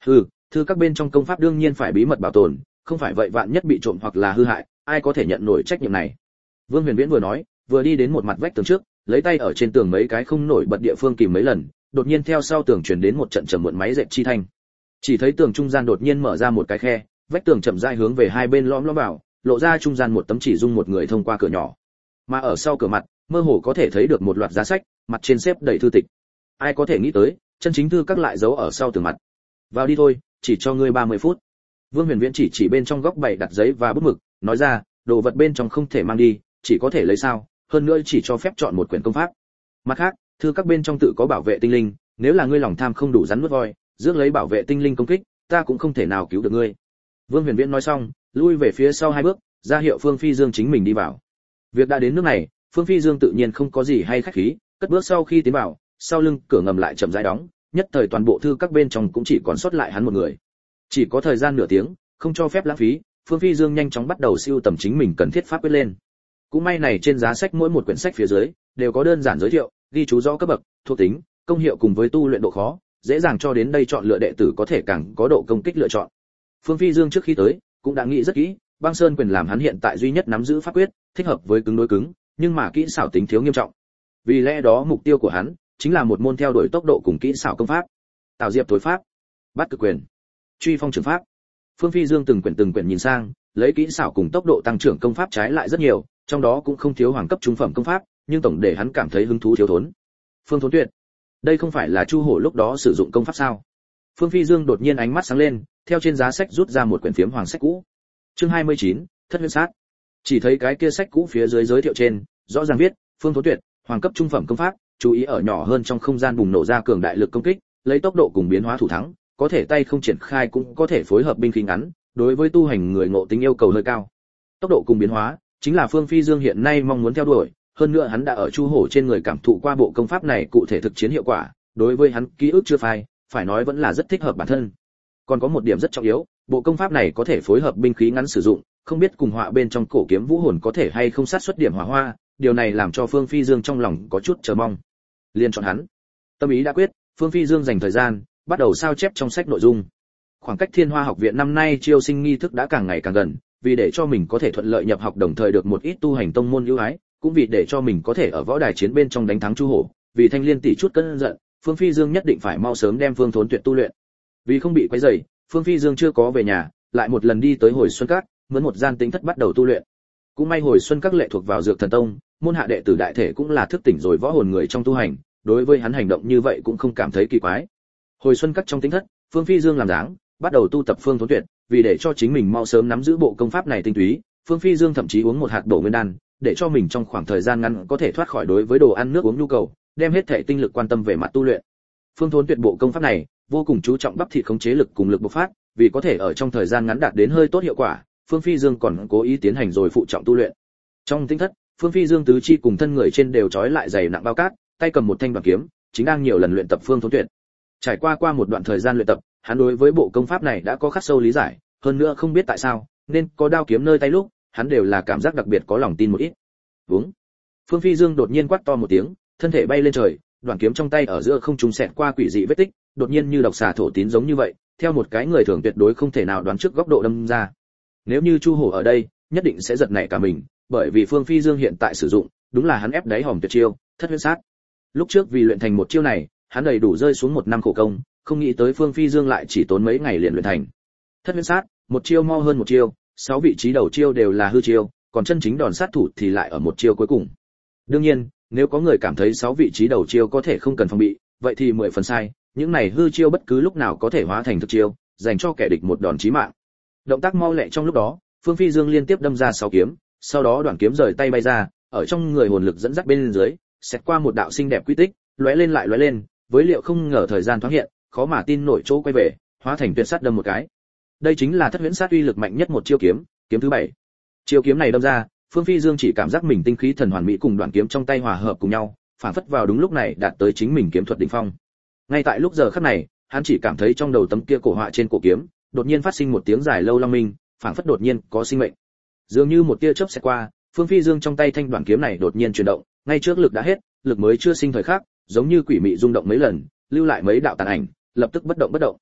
Hừ, thư các bên trong công pháp đương nhiên phải bí mật bảo tồn, không phải vậy vạn nhất bị trộm hoặc là hư hại, ai có thể nhận nổi trách nhiệm này. Vương Huyền Viễn vừa nói, vừa đi đến một mặt vách tường trước, lấy tay ở trên tường mấy cái không nổi bật địa phương kìm mấy lần, đột nhiên theo sau tường truyền đến một trận trầm muộn máy dệt chi thanh. Chỉ thấy tường trung gian đột nhiên mở ra một cái khe, vách tường chậm rãi hướng về hai bên lõm lõm vào, lộ ra trung gian một tấm chỉ dung một người thông qua cửa nhỏ. Mà ở sau cửa mặt, mơ hồ có thể thấy được một loạt giá sách, mặt trên xếp đầy thư tịch. Ai có thể nghĩ tới, chân chính thư các lại giấu ở sau tường mặt. Vào đi thôi, chỉ cho ngươi ba mươi phút. Vương Huyền Viễn chỉ chỉ bên trong góc bày đặt giấy và bút mực, nói ra, đồ vật bên trong không thể mang đi, chỉ có thể lấy sao, hơn nữa chỉ cho phép chọn một quyển công pháp. Mặt khác, thư các bên trong tự có bảo vệ tinh linh, nếu là ngươi lòng tham không đủ rắn nuốt voi, rước lấy bảo vệ tinh linh công kích, ta cũng không thể nào cứu được ngươi. Vương Huyền Viễn nói xong, lui về phía sau hai bước, ra hiệu Phương Phi Dương chính mình đi vào. Việc đã đến nước này, Phương Phi Dương tự nhiên không có gì hay khách khí, cất bước sau khi tiến vào, sau lưng cửa ngầm lại chậm rãi đóng, nhất thời toàn bộ thư các bên trong cũng chỉ còn sót lại hắn một người. Chỉ có thời gian nửa tiếng, không cho phép lãng phí, Phương Phi Dương nhanh chóng bắt đầu siêu tầm chính mình cần thiết pháp quyết lên. Cũng may này trên giá sách mỗi một quyển sách phía dưới đều có đơn giản giới thiệu, ghi chú rõ cấp bậc, thuộc tính, công hiệu cùng với tu luyện độ khó, dễ dàng cho đến đây chọn lựa đệ tử có thể càng có độ công kích lựa chọn. Phương Phi Dương trước khi tới cũng đã nghĩ rất kỹ, Băng Sơn quyền làm hắn hiện tại duy nhất nắm giữ pháp quyết, thích hợp với cứng đối cứng, nhưng mà kỹ xảo tính thiếu nghiêm trọng. Vì lẽ đó mục tiêu của hắn chính là một môn theo đuổi tốc độ cùng kỹ xảo công pháp. Tào Diệp tối pháp, Bát Cực quyền, Truy Phong trường pháp. Phương Phi Dương từng quyển từng quyển nhìn sang, lấy kỹ xảo cùng tốc độ tăng trưởng công pháp trái lại rất nhiều, trong đó cũng không thiếu hoàng cấp trung phẩm công pháp, nhưng tổng để hắn cảm thấy hứng thú thiếu thốn. Phương Thốn Tuyệt, đây không phải là Chu Hổ lúc đó sử dụng công pháp sao? Phương Phi Dương đột nhiên ánh mắt sáng lên, theo trên giá sách rút ra một quyển phiếm hoàng sách cũ. Chương hai mươi chín, Thất Huyết Sát. Chỉ thấy cái kia sách cũ phía dưới giới thiệu trên, rõ ràng viết, Phương Thốn Tuyệt, hoàng cấp trung phẩm công pháp, chú ý ở nhỏ hơn trong không gian bùng nổ ra cường đại lực công kích, lấy tốc độ cùng biến hóa thủ thắng, có thể tay không triển khai cũng có thể phối hợp binh khí ngắn, đối với tu hành người ngộ tính yêu cầu hơi cao. Tốc độ cùng biến hóa chính là Phương Phi Dương hiện nay mong muốn theo đuổi, hơn nữa hắn đã ở Chu Hổ trên người cảm thụ qua bộ công pháp này cụ thể thực chiến hiệu quả, đối với hắn ký ức chưa phai, phải nói vẫn là rất thích hợp bản thân. Còn có một điểm rất trọng yếu, bộ công pháp này có thể phối hợp binh khí ngắn sử dụng, không biết cùng họa bên trong cổ kiếm vũ hồn có thể hay không sát xuất điểm hỏa hoa, điều này làm cho Phương Phi Dương trong lòng có chút chờ mong. Liên chọn hắn. Tâm ý đã quyết, Phương Phi Dương dành thời gian, bắt đầu sao chép trong sách nội dung. Khoảng cách Thiên Hoa học viện năm nay chiêu sinh nghi thức đã càng ngày càng gần, vì để cho mình có thể thuận lợi nhập học đồng thời được một ít tu hành tông môn ưu ái, cũng vì để cho mình có thể ở võ đài chiến bên trong đánh thắng Chu Hổ, vì Thanh Liên tỷ chút cơn giận, Phương Phi Dương nhất định phải mau sớm đem Phương Thốn Tuyệt tu luyện. Vì không bị quấy rầy, Phương Phi Dương chưa có về nhà, lại một lần đi tới Hồi Xuân Các, mướn một gian tĩnh thất bắt đầu tu luyện. Cũng may Hồi Xuân Các lệ thuộc vào Dược Thần Tông, môn hạ đệ tử đại thể cũng là thức tỉnh rồi võ hồn người trong tu hành, đối với hắn hành động như vậy cũng không cảm thấy kỳ quái. Hồi Xuân Các trong tĩnh thất, Phương Phi Dương làm dáng, bắt đầu tu tập Phương Thốn Tuyệt, vì để cho chính mình mau sớm nắm giữ bộ công pháp này tinh túy, Phương Phi Dương thậm chí uống một hạt bổ nguyên đan, để cho mình trong khoảng thời gian ngắn có thể thoát khỏi đối với đồ ăn nước uống nhu cầu, đem hết thể tinh lực quan tâm về mặt tu luyện. Phương Thốn Tuyệt bộ công pháp này vô cùng chú trọng bắp thịt khống chế lực cùng lực bộc phát, vì có thể ở trong thời gian ngắn đạt đến hơi tốt hiệu quả, Phương Phi Dương còn cố ý tiến hành rồi phụ trọng tu luyện. Trong tĩnh thất, Phương Phi Dương tứ chi cùng thân người trên đều trói lại dày nặng bao cát, tay cầm một thanh đoàn kiếm, chính đang nhiều lần luyện tập Phương Thốn Tuyệt. Trải qua qua một đoạn thời gian luyện tập, hắn đối với bộ công pháp này đã có khắc sâu lý giải, hơn nữa không biết tại sao, nên có đao kiếm nơi tay lúc, hắn đều là cảm giác đặc biệt có lòng tin một ít. Vúng. Phương Phi Dương đột nhiên quát to một tiếng, thân thể bay lên trời, đoạn kiếm trong tay ở giữa không trung xẹt qua quỷ dị vết tích, đột nhiên như độc xà thổ tín giống như vậy, theo một cái người thường tuyệt đối không thể nào đoán trước góc độ đâm ra. Nếu như Chu Hổ ở đây, nhất định sẽ giật nảy cả mình, bởi vì Phương Phi Dương hiện tại sử dụng, đúng là hắn ép đáy hòm tuyệt chiêu, Thất Huyết Sát. Lúc trước vì luyện thành một chiêu này, hắn đầy đủ rơi xuống một năm khổ công, không nghĩ tới Phương Phi Dương lại chỉ tốn mấy ngày liền luyện thành. Thất Huyết Sát, một chiêu mau hơn một chiêu, sáu vị trí đầu chiêu đều là hư chiêu, còn chân chính đòn sát thủ thì lại ở một chiêu cuối cùng. Đương nhiên, nếu có người cảm thấy sáu vị trí đầu chiêu có thể không cần phòng bị, vậy thì mười phần sai, những này hư chiêu bất cứ lúc nào có thể hóa thành thực chiêu, dành cho kẻ địch một đòn chí mạng. Động tác mau lẹ trong lúc đó, Phương Phi Dương liên tiếp đâm ra sáu kiếm, sau đó đoạn kiếm rời tay bay ra, ở trong người hồn lực dẫn dắt bên dưới, xét qua một đạo xinh đẹp quy tích, lóe lên lại lóe lên, với liệu không ngờ thời gian thoáng hiện, khó mà tin nổi chỗ quay về, hóa thành tuyệt sát đâm một cái. Đây chính là Thất Huyễn Sát uy lực mạnh nhất một chiêu kiếm, kiếm thứ bảy. Chiêu kiếm này đâm ra, Phương Phi Dương chỉ cảm giác mình tinh khí thần hoàn mỹ cùng đoạn kiếm trong tay hòa hợp cùng nhau, phản phất vào đúng lúc này đạt tới chính mình kiếm thuật đỉnh phong. Ngay tại lúc giờ khắc này, hắn chỉ cảm thấy trong đầu tấm kia cổ họa trên cổ kiếm, đột nhiên phát sinh một tiếng dài lâu long minh, phản phất đột nhiên có sinh mệnh. Dường như một tia chớp sẽ qua, Phương Phi Dương trong tay thanh đoạn kiếm này đột nhiên chuyển động, ngay trước lực đã hết, lực mới chưa sinh thời khắc, giống như quỷ mị rung động mấy lần, lưu lại mấy đạo tàn ảnh, lập tức bất động bất động.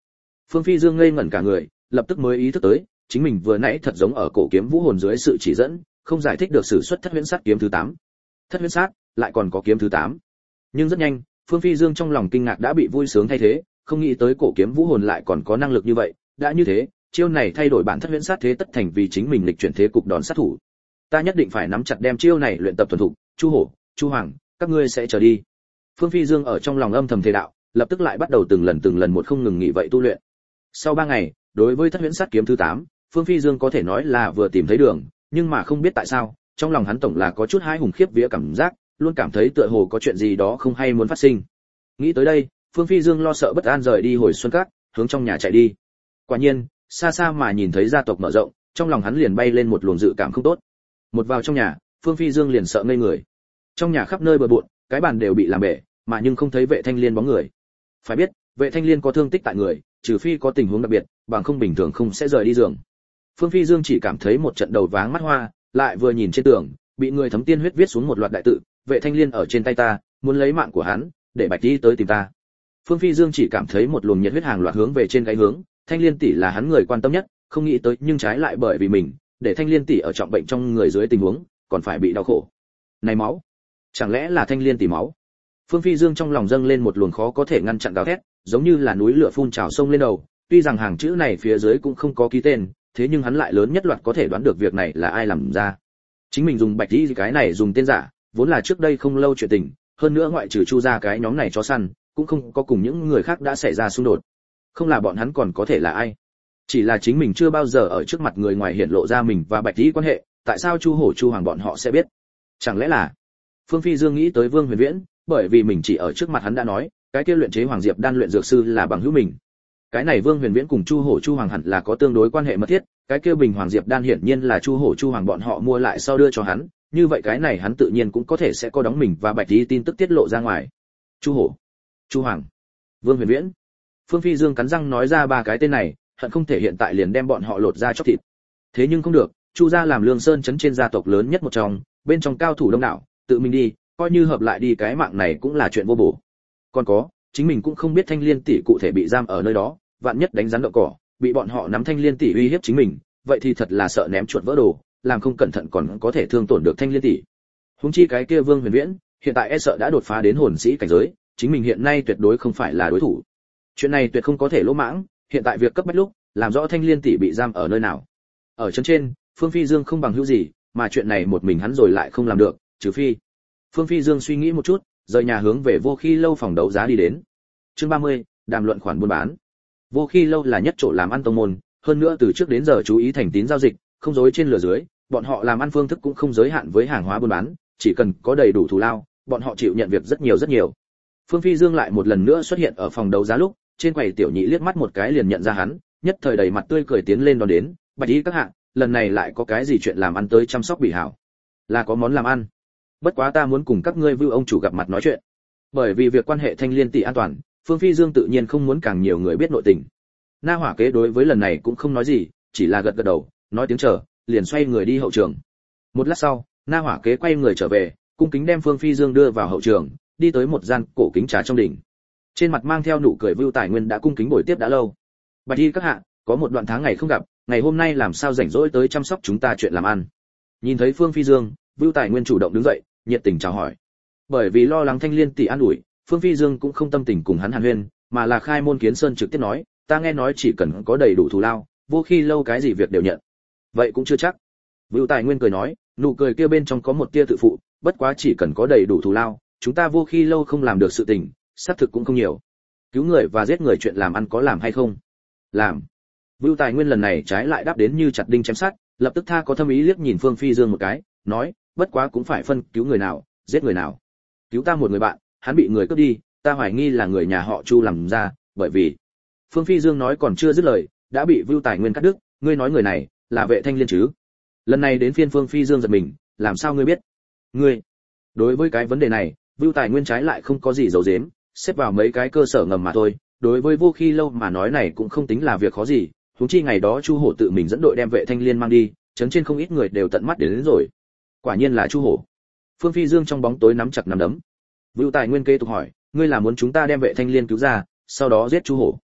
Phương Phi Dương ngây ngẩn cả người, lập tức mới ý thức tới, chính mình vừa nãy thật giống ở cổ kiếm vũ hồn dưới sự chỉ dẫn, không giải thích được sử xuất thất huyễn sát kiếm thứ tám. Thất huyễn sát, lại còn có kiếm thứ tám. Nhưng rất nhanh, Phương Phi Dương trong lòng kinh ngạc đã bị vui sướng thay thế, không nghĩ tới cổ kiếm vũ hồn lại còn có năng lực như vậy, đã như thế, chiêu này thay đổi bản thất huyễn sát thế tất thành vì chính mình lịch chuyển thế cục đòn sát thủ. Ta nhất định phải nắm chặt đem chiêu này luyện tập thuần thục, Chu Hổ, Chu Hoàng, các ngươi sẽ chờ đi. Phương Phi Dương ở trong lòng âm thầm thề đạo, lập tức lại bắt đầu từng lần từng lần một không ngừng nghỉ vậy tu luyện. Sau ba ngày, đối với thất huyễn sát kiếm thứ tám, Phương Phi Dương có thể nói là vừa tìm thấy đường, nhưng mà không biết tại sao, trong lòng hắn tổng là có chút hãi hùng khiếp vía cảm giác, luôn cảm thấy tựa hồ có chuyện gì đó không hay muốn phát sinh. Nghĩ tới đây, Phương Phi Dương lo sợ bất an rời đi hồi xuân các, hướng trong nhà chạy đi. Quả nhiên, xa xa mà nhìn thấy gia tộc mở rộng, trong lòng hắn liền bay lên một luồng dự cảm không tốt. Một vào trong nhà, Phương Phi Dương liền sợ ngây người. Trong nhà khắp nơi bừa bộn, cái bàn đều bị làm bể, mà nhưng không thấy Vệ Thanh Liên bóng người. Phải biết, Vệ Thanh Liên có thương tích tại người, trừ phi có tình huống đặc biệt, bằng không bình thường không sẽ rời đi giường. Phương Phi Dương chỉ cảm thấy một trận đầu váng mắt hoa, lại vừa nhìn trên tường, bị người thấm tiên huyết viết xuống một loạt đại tự, Vệ Thanh Liên ở trên tay ta, muốn lấy mạng của hắn, để Bạch Tỷ tới tìm ta. Phương Phi Dương chỉ cảm thấy một luồng nhiệt huyết hàng loạt hướng về trên cái hướng, Thanh Liên tỷ là hắn người quan tâm nhất, không nghĩ tới nhưng trái lại bởi vì mình, để Thanh Liên tỷ ở trọng bệnh trong người dưới tình huống, còn phải bị đau khổ. Này máu, chẳng lẽ là Thanh Liên tỷ máu? Phương Phi Dương trong lòng dâng lên một luồng khó có thể ngăn chặn gào thét, giống như là núi lửa phun trào sông lên đầu, tuy rằng hàng chữ này phía dưới cũng không có ký tên, thế nhưng hắn lại lớn nhất loạt có thể đoán được việc này là ai làm ra. Chính mình dùng Bạch Tỷ cái này dùng tên giả, vốn là trước đây không lâu chuyện tình, hơn nữa ngoại trừ Chu gia cái nhóm này chó săn, cũng không có cùng những người khác đã xảy ra xung đột. Không là bọn hắn còn có thể là ai? Chỉ là chính mình chưa bao giờ ở trước mặt người ngoài hiện lộ ra mình và Bạch Tỷ quan hệ, tại sao Chu Hổ Chu Hoàng bọn họ sẽ biết? Chẳng lẽ là Phương Phi Dương nghĩ tới Vương Huyền Viễn, bởi vì mình chỉ ở trước mặt hắn đã nói, cái kia luyện chế Hoàng Diệp đan luyện dược sư là bằng hữu mình. Cái này Vương Huyền Viễn cùng Chu Hổ Chu Hoàng hẳn là có tương đối quan hệ mật thiết, cái kia bình Hoàng Diệp đan hiển nhiên là Chu Hổ Chu Hoàng bọn họ mua lại sau đưa cho hắn, như vậy cái này hắn tự nhiên cũng có thể sẽ có đóng mình và Bạch Tỷ tin tức tiết lộ ra ngoài. Chu Hổ, Chu Hoàng, Vương Huyền Viễn. Phương Phi Dương cắn răng nói ra ba cái tên này, hận không thể hiện tại liền đem bọn họ lột ra chóc thịt. Thế nhưng không được, Chu gia làm Lương Sơn trấn trên gia tộc lớn nhất một trong, bên trong cao thủ đông đảo, tự mình đi, coi như hợp lại đi cái mạng này cũng là chuyện vô bổ. Còn có, chính mình cũng không biết Thanh Liên tỷ cụ thể bị giam ở nơi đó, vạn nhất đánh rắn đậu cỏ, bị bọn họ nắm Thanh Liên tỷ uy hiếp chính mình, vậy thì thật là sợ ném chuột vỡ đồ, làm không cẩn thận còn có thể thương tổn được Thanh Liên tỷ. Huống chi cái kia Vương Huyền Viễn, hiện tại e sợ đã đột phá đến hồn sĩ cảnh giới, chính mình hiện nay tuyệt đối không phải là đối thủ. Chuyện này tuyệt không có thể lỗ mãng, hiện tại việc cấp bách lúc, làm rõ Thanh Liên tỷ bị giam ở nơi nào. Ở trấn trên, Phương Phi Dương không bằng hữu gì, mà chuyện này một mình hắn rồi lại không làm được, trừ phi. Phương Phi Dương suy nghĩ một chút, rời nhà hướng về Vô Khi lâu phòng đấu giá đi đến. Chương ba mươi, đàm luận khoản buôn bán. Vô Khi lâu là nhất chỗ làm ăn tông môn, hơn nữa từ trước đến giờ chú ý thành tín giao dịch, không dối trên lửa dưới, bọn họ làm ăn phương thức cũng không giới hạn với hàng hóa buôn bán, chỉ cần có đầy đủ thù lao, bọn họ chịu nhận việc rất nhiều rất nhiều. Phương Phi Dương lại một lần nữa xuất hiện ở phòng đấu giá lúc, trên quầy tiểu nhị liếc mắt một cái liền nhận ra hắn, nhất thời đầy mặt tươi cười tiến lên đón đến, Bạch Tỷ các hạ, lần này lại có cái gì chuyện làm ăn tới chăm sóc Bỉ Hảo? Là có món làm ăn. Bất quá ta muốn cùng các ngươi Vưu ông chủ gặp mặt nói chuyện. Bởi vì việc quan hệ Thanh Liên tỷ an toàn, Phương Phi Dương tự nhiên không muốn càng nhiều người biết nội tình. Na Hỏa Kế đối với lần này cũng không nói gì, chỉ là gật gật đầu, nói tiếng chờ, liền xoay người đi hậu trường. Một lát sau, Na Hỏa Kế quay người trở về, cung kính đem Phương Phi Dương đưa vào hậu trường, đi tới một gian cổ kính trà trong đỉnh. Trên mặt mang theo nụ cười Vưu Tài Nguyên đã cung kính bồi tiếp đã lâu. Bạch Tỷ các hạ, có một đoạn tháng ngày không gặp, ngày hôm nay làm sao rảnh rỗi tới chăm sóc chúng ta chuyện làm ăn. Nhìn thấy Phương Phi Dương, Vưu Tài Nguyên chủ động đứng dậy, nhiệt tình chào hỏi. Bởi vì lo lắng Thanh Liên tỷ an ủi, Phương Phi Dương cũng không tâm tình cùng hắn hàn huyên, mà là khai môn kiến sơn trực tiếp nói, ta nghe nói chỉ cần có đầy đủ thù lao, Vô Khi lâu cái gì việc đều nhận. Vậy cũng chưa chắc. Vưu Tài Nguyên cười nói, nụ cười kia bên trong có một tia tự phụ, bất quá chỉ cần có đầy đủ thù lao, chúng ta Vô Khi lâu không làm được sự tình, xác thực cũng không nhiều. Cứu người và giết người chuyện làm ăn có làm hay không? Làm. Vưu Tài Nguyên lần này trái lại đáp đến như chặt đinh chém sắt, lập tức tha có thâm ý liếc nhìn Phương Phi Dương một cái, nói, bất quá cũng phải phân cứu người nào, giết người nào. Cứu ta một người bạn, hắn bị người cướp đi, ta hoài nghi là người nhà họ Chu làm ra, bởi vì Phương Phi Dương nói còn chưa dứt lời, đã bị Vưu Tài Nguyên cắt đứt, ngươi nói người này là Vệ Thanh Liên chứ? Lần này đến phiên Phương Phi Dương giật mình, làm sao ngươi biết? Ngươi? Đối với cái vấn đề này, Vưu Tài Nguyên trái lại không có gì giấu giếm, xếp vào mấy cái cơ sở ngầm mà thôi, đối với Vô Khi lâu mà nói này cũng không tính là việc khó gì, huống chi ngày đó Chu Hổ tự mình dẫn đội đem Vệ Thanh Liên mang đi, chấn trên không ít người đều tận mắt đến, đến rồi. Quả nhiên là Chu Hổ. Phương Phi Dương trong bóng tối nắm chặt nắm đấm. Vưu Tài Nguyên kế tục hỏi, ngươi là muốn chúng ta đem Vệ Thanh Liên cứu ra, sau đó giết Chu Hổ?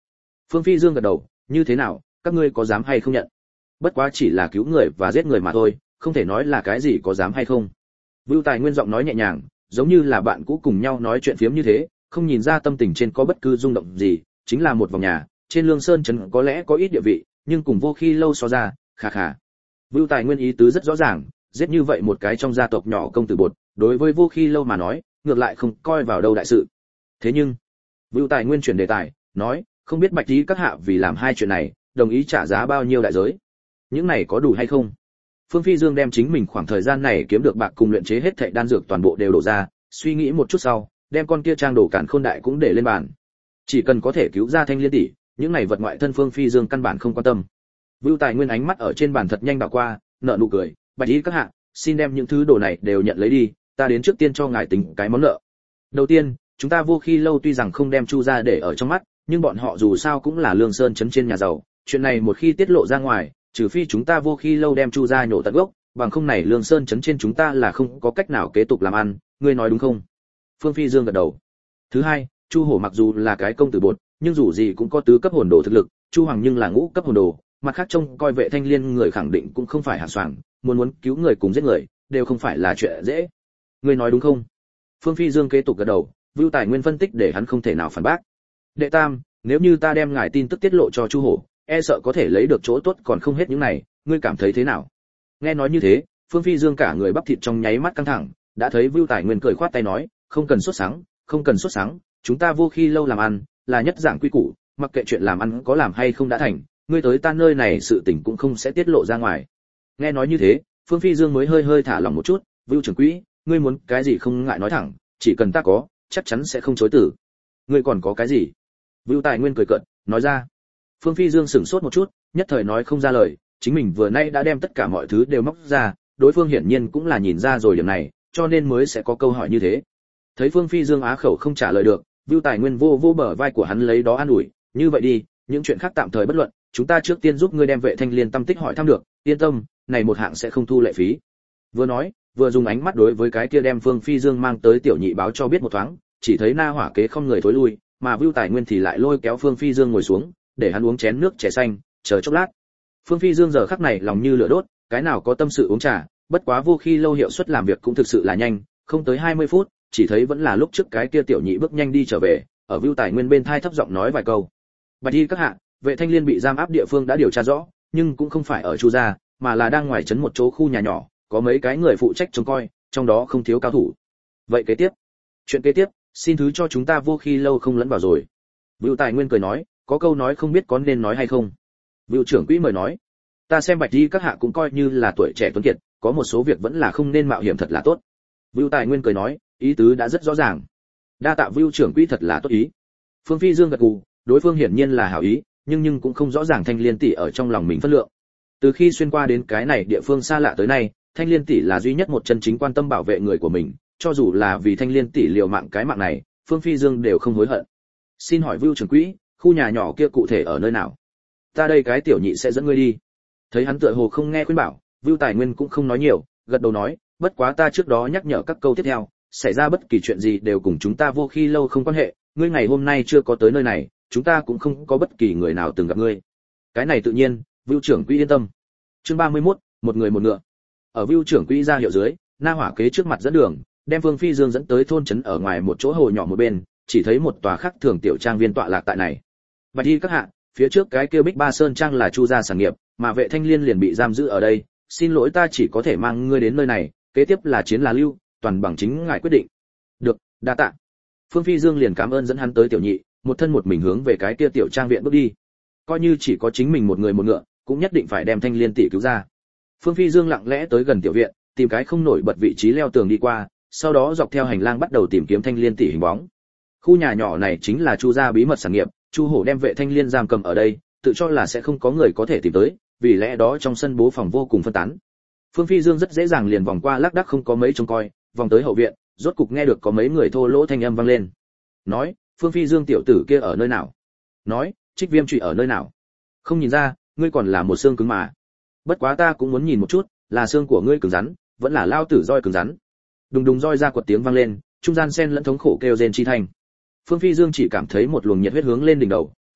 Phương Phi Dương gật đầu, như thế nào, các ngươi có dám hay không nhận? Bất quá chỉ là cứu người và giết người mà thôi, không thể nói là cái gì có dám hay không. Vưu Tài Nguyên giọng nói nhẹ nhàng, giống như là bạn cũ cùng nhau nói chuyện phiếm như thế, không nhìn ra tâm tình trên có bất cứ rung động gì, chính là một vòng nhà, trên Lương Sơn trấn có lẽ có ít địa vị, nhưng cùng Vô Khi lâu so ra, khà khà. Vưu Tài Nguyên ý tứ rất rõ ràng, giết như vậy một cái trong gia tộc nhỏ công tử bột, đối với Vô Khi lâu mà nói, ngược lại không coi vào đâu đại sự. Thế nhưng, Vưu Tài Nguyên chuyển đề tài, nói, không biết Bạch Tí các hạ vì làm hai chuyện này, đồng ý trả giá bao nhiêu đại giới? Những này có đủ hay không? Phương Phi Dương đem chính mình khoảng thời gian này kiếm được bạc cùng luyện chế hết thảy đan dược toàn bộ đều đổ ra, suy nghĩ một chút sau, đem con kia trang đồ cản khôn đại cũng để lên bàn. Chỉ cần có thể cứu ra Thanh Liên tỷ, những này vật ngoại thân Phương Phi Dương căn bản không quan tâm. Vưu Tài Nguyên ánh mắt ở trên bàn thật nhanh đảo qua, nở nụ cười, Bạch Tí các hạ, xin đem những thứ đồ này đều nhận lấy đi, ta đến trước tiên cho ngài tính cái món nợ. Đầu tiên, chúng ta Vô Khi lâu tuy rằng không đem Chu gia để ở trong mắt, nhưng bọn họ dù sao cũng là Lương Sơn trấn trên nhà giàu, chuyện này một khi tiết lộ ra ngoài, trừ phi chúng ta Vô Khi lâu đem Chu gia nhổ tận gốc, bằng không này Lương Sơn trấn trên chúng ta là không có cách nào kế tục làm ăn, ngươi nói đúng không? Phương Phi Dương gật đầu. Thứ hai, Chu Hổ mặc dù là cái công tử bột, nhưng dù gì cũng có tứ cấp hồn đồ thực lực, Chu Hoàng nhưng là ngũ cấp hồn đồ, mặt khác trông coi Vệ Thanh Liên người khẳng định cũng không phải hạng soàng, muốn muốn cứu người cùng giết người, đều không phải là chuyện dễ. Ngươi nói đúng không? Phương Phi Dương kế tục gật đầu, Vưu Tài Nguyên phân tích để hắn không thể nào phản bác. Đệ tam, nếu như ta đem ngài tin tức tiết lộ cho Chu Hổ, e sợ có thể lấy được chỗ tốt còn không hết những này, ngươi cảm thấy thế nào? Nghe nói như thế, Phương Phi Dương cả người bắp thịt trong nháy mắt căng thẳng, đã thấy Vưu Tài Nguyên cười khoát tay nói, không cần sốt sáng, không cần sốt sáng, chúng ta Vô Khi lâu làm ăn, là nhất dạng quy củ, mặc kệ chuyện làm ăn có làm hay không đã thành, ngươi tới ta nơi này sự tình cũng không sẽ tiết lộ ra ngoài. Nghe nói như thế, Phương Phi Dương mới hơi hơi thả lỏng một chút, Vưu trưởng quỹ, ngươi muốn cái gì không ngại nói thẳng, chỉ cần ta có, chắc chắn sẽ không chối từ. Ngươi còn có cái gì? Vưu Tài Nguyên cười cợt, nói ra. Phương Phi Dương sững sốt một chút, nhất thời nói không ra lời, chính mình vừa nay đã đem tất cả mọi thứ đều móc ra, đối phương hiển nhiên cũng là nhìn ra rồi điểm này, cho nên mới sẽ có câu hỏi như thế. Thấy Phương Phi Dương á khẩu không trả lời được, Vưu Tài Nguyên vô vô bờ vai của hắn lấy đó an ủi, như vậy đi, những chuyện khác tạm thời bất luận, chúng ta trước tiên giúp ngươi đem Vệ Thanh Liên tâm tích hỏi thăm được, yên tâm, này một hạng sẽ không thu lệ phí. Vừa nói, vừa dùng ánh mắt đối với cái kia đem Phương Phi Dương mang tới tiểu nhị báo cho biết một thoáng, chỉ thấy Na Hỏa Kế không người thối lui, mà Vưu Tài Nguyên thì lại lôi kéo Phương Phi Dương ngồi xuống, để hắn uống chén nước chè xanh, chờ chốc lát. Phương Phi Dương giờ khắc này lòng như lửa đốt, cái nào có tâm sự uống trà, bất quá Vô Khi lâu hiệu suất làm việc cũng thực sự là nhanh, không tới hai mươi phút, chỉ thấy vẫn là lúc trước cái kia tiểu nhị bước nhanh đi trở về, ở Vưu Tài Nguyên bên thai thấp giọng nói vài câu. Bạch Y các hạ, Vệ Thanh Liên bị giam áp địa phương đã điều tra rõ, nhưng cũng không phải ở Chu gia, mà là đang ngoài trấn một chỗ khu nhà nhỏ, có mấy cái người phụ trách trông coi, trong đó không thiếu cao thủ. Vậy kế tiếp, chuyện kế tiếp, xin thứ cho chúng ta Vô Khi lâu không lẫn vào rồi. Vưu Tài Nguyên cười nói, có câu nói không biết có nên nói hay không. Vưu trưởng quỹ mời nói, ta xem Bạch Y các hạ cũng coi như là tuổi trẻ tuấn kiệt, có một số việc vẫn là không nên mạo hiểm thật là tốt. Vưu Tài Nguyên cười nói, ý tứ đã rất rõ ràng. Đa tạ Vưu trưởng quỹ thật là tốt ý. Phương Phi Dương gật gù, đối phương hiển nhiên là hảo ý, nhưng nhưng cũng không rõ ràng Thanh Liên tỷ ở trong lòng mình phân lượng. Từ khi xuyên qua đến cái này địa phương xa lạ tới nay, Thanh Liên tỷ là duy nhất một chân chính quan tâm bảo vệ người của mình, cho dù là vì Thanh Liên tỷ liều mạng cái mạng này, Phương Phi Dương đều không hối hận. Xin hỏi Vưu trưởng quỹ, khu nhà nhỏ kia cụ thể ở nơi nào? Ta đây cái tiểu nhị sẽ dẫn ngươi đi. Thấy hắn tựa hồ không nghe khuyên bảo, Vưu Tài Nguyên cũng không nói nhiều, gật đầu nói, bất quá ta trước đó nhắc nhở các câu tiếp theo, xảy ra bất kỳ chuyện gì đều cùng chúng ta Vô Khi lâu không quan hệ, ngươi ngày hôm nay chưa có tới nơi này, chúng ta cũng không có bất kỳ người nào từng gặp ngươi. Cái này tự nhiên, Vưu trưởng quỹ yên tâm. Chương ba mươi mốt, một người một ngựa. Ở Vưu trưởng quỹ ra hiệu dưới, Na Hỏa Kế trước mặt dẫn đường, đem Phương Phi Dương dẫn tới thôn trấn ở ngoài một chỗ hồ nhỏ một bên, chỉ thấy một tòa khắc thường tiểu trang viên tọa lạc tại này. Bạch Y các hạ, phía trước cái kia Bích Ba Sơn trang là Chu gia sản nghiệp, mà Vệ Thanh Liên liền bị giam giữ ở đây, xin lỗi ta chỉ có thể mang ngươi đến nơi này, kế tiếp là chiến là lưu, toàn bằng chính ngài quyết định. Được, đa tạ. Phương Phi Dương liền cảm ơn dẫn hắn tới tiểu nhị, một thân một mình hướng về cái kia tiểu trang viện bước đi. Coi như chỉ có chính mình một người một ngựa, cũng nhất định phải đem Thanh Liên tỷ cứu ra. Phương Phi Dương lặng lẽ tới gần tiểu viện, tìm cái không nổi bật vị trí leo tường đi qua, sau đó dọc theo hành lang bắt đầu tìm kiếm Thanh Liên tỷ hình bóng. Khu nhà nhỏ này chính là Chu gia bí mật sản nghiệp, Chu Hổ đem Vệ Thanh Liên giam cầm ở đây, tự cho là sẽ không có người có thể tìm tới, vì lẽ đó trong sân bố phòng vô cùng phân tán. Phương Phi Dương rất dễ dàng liền vòng qua lác đác không có mấy trông coi, vòng tới hậu viện, rốt cục nghe được có mấy người thô lỗ thanh âm vang lên. Nói, Phương Phi Dương tiểu tử kia ở nơi nào? Nói, Trích Viêm Trụy ở nơi nào? Không nhìn ra, ngươi còn là một xương cứng mà. Bất quá ta cũng muốn nhìn một chút, là xương của ngươi cứng rắn, vẫn là lao tử roi cứng rắn. Đùng đùng roi ra quật tiếng vang lên, trung gian xen lẫn thống khổ kêu rên chi thành. Phương Phi Dương chỉ cảm thấy một luồng nhiệt huyết hướng lên đỉnh đầu,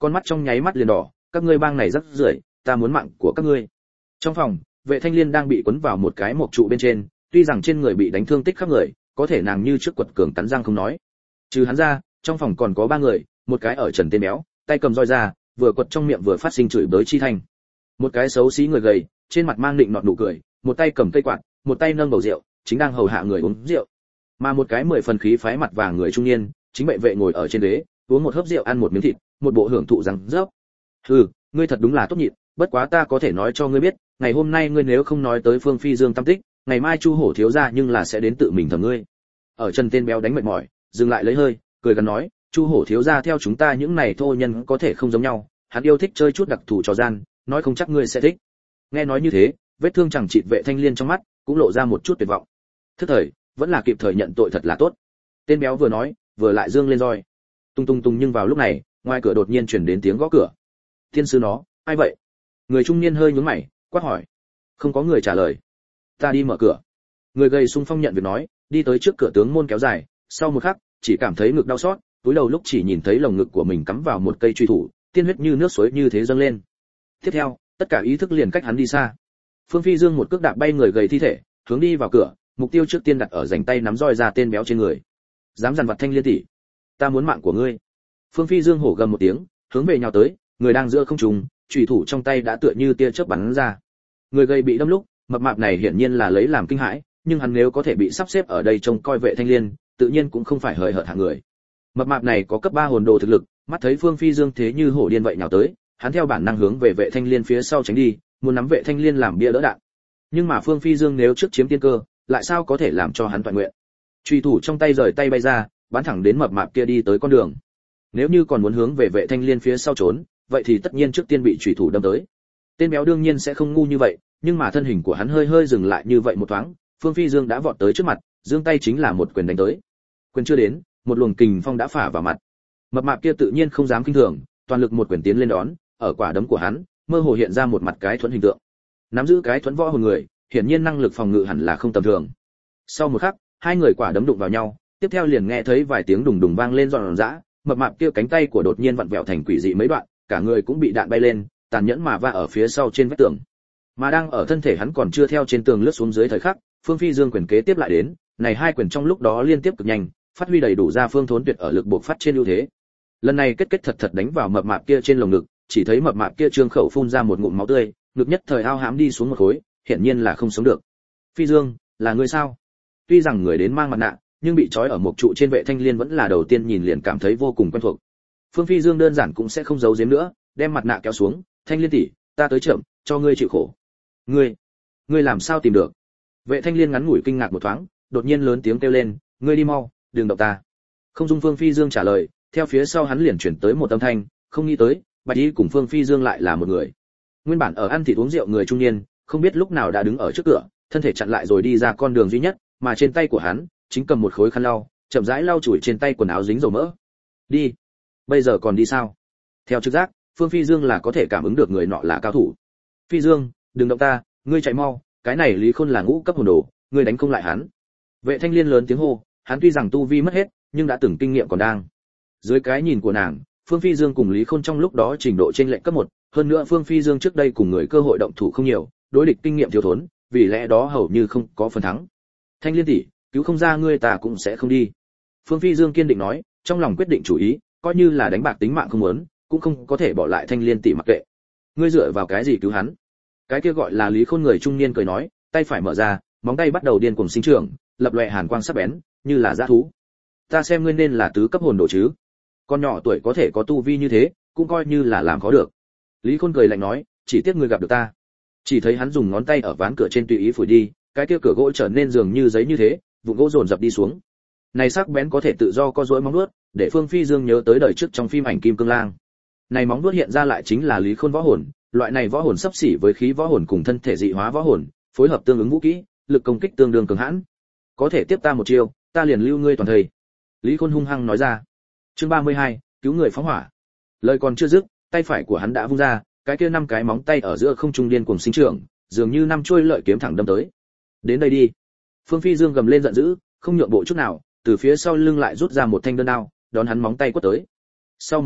con mắt trong nháy mắt liền đỏ, các ngươi bang này rất rưởi, ta muốn mạng của các ngươi. Trong phòng, Vệ Thanh Liên đang bị quấn vào một cái mộc trụ bên trên, tuy rằng trên người bị đánh thương tích khắp người, có thể nàng như trước quật cường cắn răng không nói. Trừ hắn ra, trong phòng còn có ba người, một cái ở trần tên béo, tay cầm roi ra, vừa quật trong miệng vừa phát sinh chửi bới chi thanh. Một cái xấu xí người gầy, trên mặt mang định nọt nụ cười, một tay cầm cây quạt, một tay nâng bầu rượu, chính đang hầu hạ người uống rượu. Mà một cái mười phần khí phái mặt vàng người trung niên, chính bệ vệ ngồi ở trên ghế, uống một hớp rượu ăn một miếng thịt, một bộ hưởng thụ rằng rớp. Hừ, ngươi thật đúng là tốt nhịn, bất quá ta có thể nói cho ngươi biết, ngày hôm nay ngươi nếu không nói tới Phương Phi Dương tâm tích, ngày mai Chu Hổ thiếu gia nhưng là sẽ đến tự mình thẩm ngươi. Ở chân tên béo đánh mệt mỏi, dừng lại lấy hơi, cười gần nói, Chu Hổ thiếu gia theo chúng ta những này thô nhân có thể không giống nhau, hắn yêu thích chơi chút đặc thù trò gian, nói không chắc ngươi sẽ thích. Nghe nói như thế, vết thương chẳng chịt Vệ Thanh Liên trong mắt cũng lộ ra một chút tuyệt vọng. Thức thời, vẫn là kịp thời nhận tội thật là tốt. Tên béo vừa nói, vừa lại dương lên roi. Tung tung tung, nhưng vào lúc này, ngoài cửa đột nhiên truyền đến tiếng gõ cửa. Thiên sư nó, ai vậy? Người trung niên hơi nhướng mày, quát hỏi. Không có người trả lời. Ta đi mở cửa. Người gầy xung phong nhận việc nói, đi tới trước cửa tướng môn kéo dài, sau một khắc, chỉ cảm thấy ngực đau xót, túi đầu lúc chỉ nhìn thấy lồng ngực của mình cắm vào một cây truy thủ, tiên huyết như nước suối như thế dâng lên. Tiếp theo, tất cả ý thức liền cách hắn đi xa. Phương Phi Dương một cước đạp bay người gầy thi thể, hướng đi vào cửa, mục tiêu trước tiên đặt ở rảnh tay nắm roi ra tên béo trên người. Dám dằn vặt Thanh Liên tỷ, ta muốn mạng của ngươi. Phương Phi Dương hổ gầm một tiếng, hướng về nhào tới, người đang giữa không trung, chủy thủ trong tay đã tựa như tia chớp bắn ra. Người gầy bị đâm lúc, mập mạp này hiển nhiên là lấy làm kinh hãi, nhưng hắn nếu có thể bị sắp xếp ở đây trông coi Vệ Thanh Liên, tự nhiên cũng không phải hời hợt hạng người. Mập mạp này có cấp ba hồn đồ thực lực, mắt thấy Phương Phi Dương thế như hổ điên vậy nhào tới, hắn theo bản năng hướng về Vệ Thanh Liên phía sau tránh đi, muốn nắm Vệ Thanh Liên làm bia đỡ đạn. Nhưng mà Phương Phi Dương nếu trước chiếm tiên cơ, lại sao có thể làm cho hắn toàn nguyện. Truy thủ trong tay rời tay bay ra, bắn thẳng đến mập mạp kia đi tới con đường. Nếu như còn muốn hướng về Vệ Thanh Liên phía sau trốn, vậy thì tất nhiên trước tiên bị truy thủ đâm tới. Tên béo đương nhiên sẽ không ngu như vậy, nhưng mà thân hình của hắn hơi hơi dừng lại như vậy một thoáng, Phương Phi Dương đã vọt tới trước mặt, giương tay chính là một quyền đánh tới. Quyền chưa đến, một luồng kình phong đã phả vào mặt. Mập mạp kia tự nhiên không dám kinh thường, toàn lực một quyền tiến lên đón, ở quả đấm của hắn, mơ hồ hiện ra một mặt cái thuẫn hình tượng. Nắm giữ cái thuẫn võ hồn người, hiển nhiên năng lực phòng ngự hẳn là không tầm thường. Sau một khắc, hai người quả đấm đụng vào nhau, tiếp theo liền nghe thấy vài tiếng đùng đùng vang lên giòn giã, mập mạp kia cánh tay của đột nhiên vặn vẹo thành quỷ dị mấy đoạn, cả người cũng bị đạn bay lên, tàn nhẫn mà va ở phía sau trên vách tường. Mà đang ở thân thể hắn còn chưa theo trên tường lướt xuống dưới thời khắc, Phương Phi Dương quyền kế tiếp lại đến, này hai quyền trong lúc đó liên tiếp cực nhanh, phát huy đầy đủ ra Phương Thốn Tuyệt ở lực buộc phát trên ưu thế. Lần này kết kết thật thật đánh vào mập mạp kia trên lồng ngực, chỉ thấy mập mạp kia trương khẩu phun ra một ngụm máu tươi, ngực nhất thời ao hãm đi xuống một khối, hiển nhiên là không sống được. Phi Dương, là ngươi sao? Tuy rằng người đến mang mặt nạ, nhưng bị trói ở một trụ trên Vệ Thanh Liên vẫn là đầu tiên nhìn liền cảm thấy vô cùng quen thuộc. Phương Phi Dương đơn giản cũng sẽ không giấu giếm nữa, đem mặt nạ kéo xuống, Thanh Liên tỷ, ta tới chậm, cho ngươi chịu khổ. Ngươi, ngươi làm sao tìm được? Vệ Thanh Liên ngắn ngủi kinh ngạc một thoáng, đột nhiên lớn tiếng kêu lên, ngươi đi mau, đừng động ta. Không dung Phương Phi Dương trả lời, theo phía sau hắn liền chuyển tới một âm thanh, không nghĩ tới, Bạch Y cùng Phương Phi Dương lại là một người. Nguyên bản ở ăn thịt uống rượu người trung niên, không biết lúc nào đã đứng ở trước cửa, thân thể chặn lại rồi đi ra con đường duy nhất, mà trên tay của hắn chính cầm một khối khăn lau, chậm rãi lau chùi trên tay quần áo dính dầu mỡ. Đi, bây giờ còn đi sao? Theo trực giác, Phương Phi Dương là có thể cảm ứng được người nọ là cao thủ. Phi Dương, đừng động ta, ngươi chạy mau, cái này Lý Khôn là ngũ cấp hồn đồ, ngươi đánh không lại hắn. Vệ Thanh Liên lớn tiếng hô, hắn tuy rằng tu vi mất hết, nhưng đã từng kinh nghiệm còn đang. Dưới cái nhìn của nàng, Phương Phi Dương cùng Lý Khôn trong lúc đó trình độ trên lệch cấp một, hơn nữa Phương Phi Dương trước đây cùng người cơ hội động thủ không nhiều, đối địch kinh nghiệm thiếu thốn, vì lẽ đó hầu như không có phần thắng. Thanh Liên tỷ, cứu không ra ngươi ta cũng sẽ không đi. Phương Phi Dương kiên định nói, trong lòng quyết định chủ ý, coi như là đánh bạc tính mạng không muốn, cũng không có thể bỏ lại Thanh Liên tỷ mặc kệ. Ngươi dựa vào cái gì cứu hắn? Cái kia gọi là Lý Khôn người trung niên cười nói, tay phải mở ra, móng tay bắt đầu điên cuồng sinh trưởng, lập lòe hàn quang sắc bén, như là dã thú. Ta xem ngươi nên là tứ cấp hồn đồ chứ? Con nhỏ tuổi có thể có tu vi như thế, cũng coi như là làm khó được. Lý Khôn cười lạnh nói, chỉ tiếc ngươi gặp được ta. Chỉ thấy hắn dùng ngón tay ở ván cửa trên tùy ý phủi đi, cái kia cửa gỗ trở nên dường như giấy như thế, vụn gỗ dồn dập đi xuống. Này sắc bén có thể tự do co duỗi móng vuốt, để Phương Phi Dương nhớ tới đời trước trong phim ảnh Kim Cương Lang. Này móng vuốt hiện ra lại chính là Lý Khôn võ hồn, loại này võ hồn sắp xỉ với khí võ hồn cùng thân thể dị hóa võ hồn, phối hợp tương ứng vũ kỹ, lực công kích tương đương cường hãn. Có thể tiếp ta một chiêu, ta liền lưu ngươi toàn thây. Lý Khôn hung hăng nói ra. Chương ba mươi hai, cứu người phóng hỏa. Lời còn chưa dứt, tay phải của hắn đã vung ra, cái kia năm cái móng tay ở giữa không trung điên cuồng sinh trưởng, dường như năm chuôi lợi kiếm thẳng đâm tới. Đến đây đi. Phương Phi Dương gầm lên giận dữ, không nhượng bộ chút nào, từ phía sau lưng lại rút ra một thanh đơn đao, đón hắn móng tay quất tới. Sau một khắc,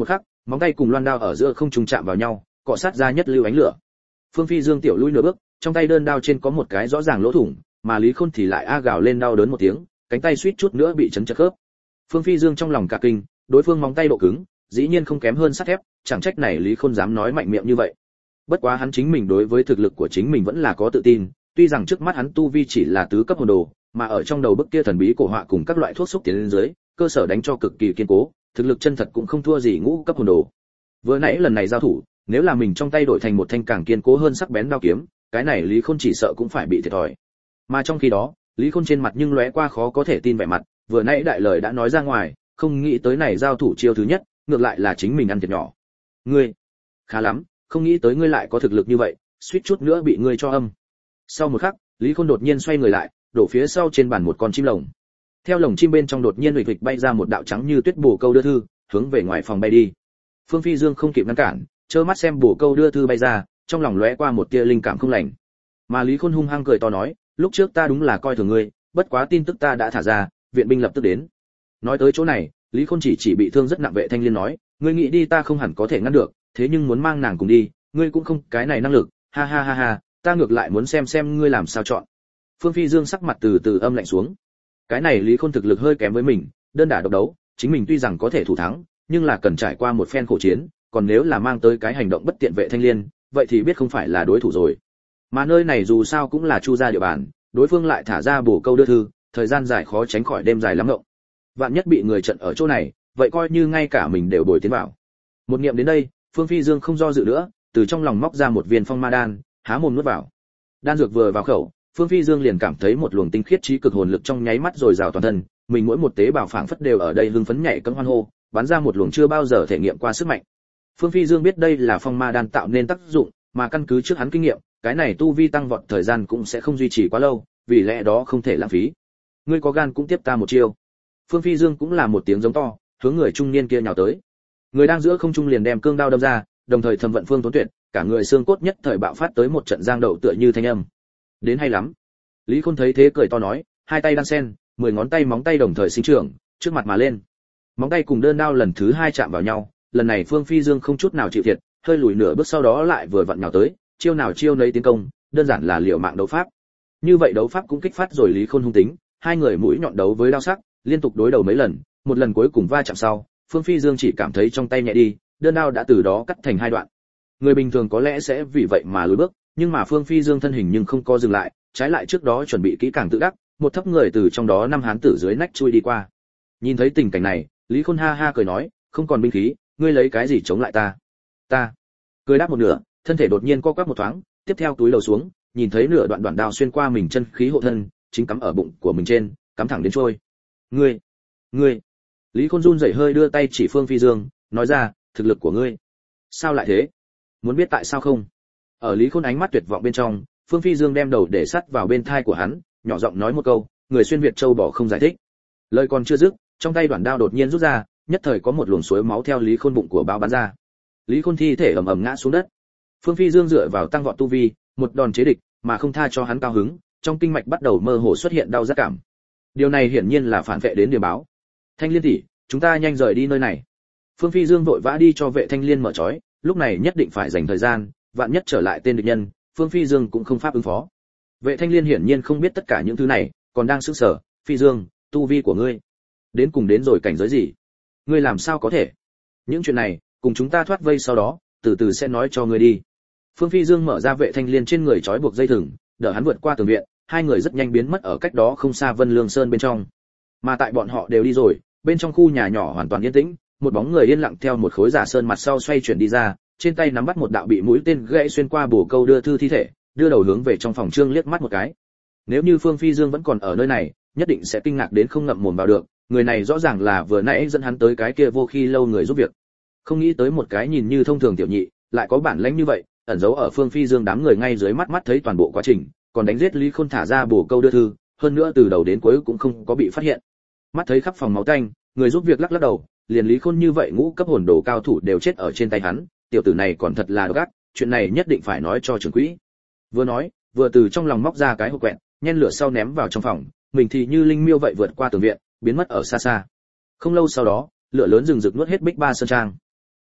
Móng tay cùng loan đao ở giữa không trùng chạm vào nhau, cọ sát ra nhất lưu ánh lửa. Phương Phi Dương tiểu lui nửa bước, trong tay đơn đao trên có một cái rõ ràng lỗ thủng, mà Lý Khôn thì lại a gào lên đau đớn một tiếng, cánh tay suýt chút nữa bị chấn chật khớp. Phương Phi Dương trong lòng cả kinh, đối phương móng tay độ cứng, dĩ nhiên không kém hơn sắt thép, chẳng trách này Lý Khôn dám nói mạnh miệng như vậy. Bất quá hắn chính mình đối với thực lực của chính mình vẫn là có tự tin, tuy rằng trước mắt hắn tu vi chỉ là tứ cấp hồn đồ, mà ở trong đầu bức kia thần bí cổ họa cùng các loại thuốc xúc tiến lên dưới, cơ sở đánh cho cực kỳ kiên cố, thực lực chân thật cũng không thua gì ngũ cấp hồn đồ. Vừa nãy lần này giao thủ, nếu là mình trong tay đổi thành một thanh càng kiên cố hơn sắc bén đao kiếm, cái này Lý Khôn chỉ sợ cũng phải bị thiệt thòi. Mà trong khi đó, Lý Khôn trên mặt nhưng lóe qua khó có thể tin vẻ mặt, vừa nãy đại lời đã nói ra ngoài, không nghĩ tới này giao thủ chiêu thứ nhất, ngược lại là chính mình ăn thiệt nhỏ. Ngươi, khá lắm, không nghĩ tới ngươi lại có thực lực như vậy, suýt chút nữa bị ngươi cho âm. Sau một khắc, Lý Khôn đột nhiên xoay người lại, đổ phía sau trên bàn một con chim lồng. Theo lồng chim bên trong đột nhiên huỵch huỵch bay ra một đạo trắng như tuyết bồ câu đưa thư, hướng về ngoài phòng bay đi. Phương Phi Dương không kịp ngăn cản, trơ mắt xem bồ câu đưa thư bay ra, trong lòng lóe qua một tia linh cảm không lành. Mà Lý Khôn hung hăng cười to nói, lúc trước ta đúng là coi thường ngươi, bất quá tin tức ta đã thả ra, viện binh lập tức đến. Nói tới chỗ này, Lý Khôn chỉ chỉ bị thương rất nặng Vệ Thanh Liên nói, ngươi nghĩ đi ta không hẳn có thể ngăn được, thế nhưng muốn mang nàng cùng đi, ngươi cũng không cái này năng lực, ha ha ha ha, ta ngược lại muốn xem xem ngươi làm sao chọn. Phương Phi Dương sắc mặt từ từ âm lạnh xuống. Cái này Lý Khôn thực lực hơi kém với mình, đơn đả độc đấu, chính mình tuy rằng có thể thủ thắng, nhưng là cần trải qua một phen khổ chiến, còn nếu là mang tới cái hành động bất tiện Vệ Thanh Liên, vậy thì biết không phải là đối thủ rồi. Mà nơi này dù sao cũng là Chu gia địa bàn, đối phương lại thả ra bổ câu đưa thư, thời gian dài khó tránh khỏi đêm dài lắm ngộng. Vạn nhất bị người trận ở chỗ này, vậy coi như ngay cả mình đều bồi tiến vào. Một niệm đến đây, Phương Phi Dương không do dự nữa, từ trong lòng móc ra một viên phong ma đan, há mồm nuốt vào. Đan dược vừa vào khẩu, Phương Phi Dương liền cảm thấy một luồng tinh khiết trí cực hồn lực trong nháy mắt rồi rào toàn thân, mình mỗi một tế bào phảng phất đều ở đây hưng phấn nhảy cẫng hoan hô, bắn ra một luồng chưa bao giờ thể nghiệm qua sức mạnh. Phương Phi Dương biết đây là phong ma đan tạo nên tác dụng, mà căn cứ trước hắn kinh nghiệm, cái này tu vi tăng vọt thời gian cũng sẽ không duy trì quá lâu, vì lẽ đó không thể lãng phí. Ngươi có gan cũng tiếp ta một chiêu. Phương Phi Dương cũng là một tiếng giống to, hướng người trung niên kia nhào tới. Người đang giữa không trung liền đem cương đao đâm ra, đồng thời thầm vận phương tốn tuyệt, cả người xương cốt nhất thời bạo phát tới một trận giang đậu tựa như thanh âm. Đến hay lắm. Lý Khôn thấy thế cười to nói, hai tay đan sen, mười ngón tay móng tay đồng thời sinh trưởng, trước mặt mà lên. Móng tay cùng đơn đao lần thứ hai chạm vào nhau, lần này Phương Phi Dương không chút nào chịu thiệt, hơi lùi nửa bước sau đó lại vừa vặn nhào tới, chiêu nào chiêu nấy tiến công, đơn giản là liều mạng đấu pháp. Như vậy đấu pháp cũng kích phát rồi Lý Khôn hung tính, hai người mũi nhọn đấu với đao sắc, liên tục đối đầu mấy lần, một lần cuối cùng va chạm sau, Phương Phi Dương chỉ cảm thấy trong tay nhẹ đi, đơn đao đã từ đó cắt thành hai đoạn. Người bình thường có lẽ sẽ vì vậy mà lùi bước, nhưng mà Phương Phi Dương thân hình nhưng không có dừng lại, trái lại trước đó chuẩn bị kỹ càng tự đắc, một thấp người từ trong đó năm hán tử dưới nách chui đi qua. Nhìn thấy tình cảnh này, Lý Khôn ha ha cười nói, không còn binh khí, ngươi lấy cái gì chống lại ta? Ta. Cười đáp một nửa, thân thể đột nhiên co quắp một thoáng, tiếp theo túi đầu xuống, nhìn thấy nửa đoạn đoạn đao xuyên qua mình chân khí hộ thân, chính cắm ở bụng của mình trên, cắm thẳng đến trôi. Ngươi, ngươi. Lý Khôn run rẩy hơi đưa tay chỉ Phương Phi Dương, nói ra, thực lực của ngươi. Sao lại thế? Muốn biết tại sao không? Ở Lý Khôn ánh mắt tuyệt vọng bên trong, Phương Phi Dương đem đầu để sát vào bên thai của hắn, nhỏ giọng nói một câu, người xuyên Việt châu bỏ không giải thích. Lời còn chưa dứt, trong tay đoạn đao đột nhiên rút ra, nhất thời có một luồng suối máu theo Lý Khôn bụng của bao bắn ra. Lý Khôn thi thể ầm ầm ngã xuống đất. Phương Phi Dương dựa vào tăng vọt tu vi, một đòn chế địch, mà không tha cho hắn cao hứng, trong kinh mạch bắt đầu mơ hồ xuất hiện đau rát cảm. Điều này hiển nhiên là phản vệ đến điểm báo. Thanh Liên tỷ, chúng ta nhanh rời đi nơi này. Phương Phi Dương vội vã đi cho Vệ Thanh Liên mở trói, lúc này nhất định phải dành thời gian, vạn nhất trở lại tên địch nhân, Phương Phi Dương cũng không pháp ứng phó. Vệ Thanh Liên hiển nhiên không biết tất cả những thứ này, còn đang sững sờ, "Phi Dương, tu vi của ngươi đến cùng đến rồi cảnh giới gì? Ngươi làm sao có thể? Những chuyện này, cùng chúng ta thoát vây sau đó, từ từ sẽ nói cho ngươi đi." Phương Phi Dương mở ra Vệ Thanh Liên trên người trói buộc dây thừng, đỡ hắn vượt qua tường viện, hai người rất nhanh biến mất ở cách đó không xa Vân Lương Sơn bên trong. Mà tại bọn họ đều đi rồi, bên trong khu nhà nhỏ hoàn toàn yên tĩnh, một bóng người yên lặng theo một khối giả sơn mặt sau xoay chuyển đi ra, trên tay nắm bắt một đạo bị mũi tên gãy xuyên qua bổ câu đưa thư thi thể, đưa đầu hướng về trong phòng trương liếc mắt một cái. Nếu như Phương Phi Dương vẫn còn ở nơi này, nhất định sẽ kinh ngạc đến không ngậm mồm vào được, người này rõ ràng là vừa nãy dẫn hắn tới cái kia vô khi lâu người giúp việc. Không nghĩ tới một cái nhìn như thông thường tiểu nhị, lại có bản lĩnh như vậy, ẩn giấu ở Phương Phi Dương đám người ngay dưới mắt mắt thấy toàn bộ quá trình, còn đánh giết Lý Khôn thả ra bổ câu đưa thư, hơn nữa từ đầu đến cuối cũng không có bị phát hiện. Mắt thấy khắp phòng máu tanh, người giúp việc lắc lắc đầu, liền Lý Khôn như vậy ngũ cấp hồn đồ cao thủ đều chết ở trên tay hắn, tiểu tử này còn thật là độc ác, chuyện này nhất định phải nói cho trưởng quỹ. Vừa nói, vừa từ trong lòng móc ra cái hộp quẹt, nhen lửa sau ném vào trong phòng, mình thì như linh miêu vậy vượt qua tường viện, biến mất ở xa xa. Không lâu sau đó, lửa lớn rừng rực nuốt hết Bích Ba Sơn Trang.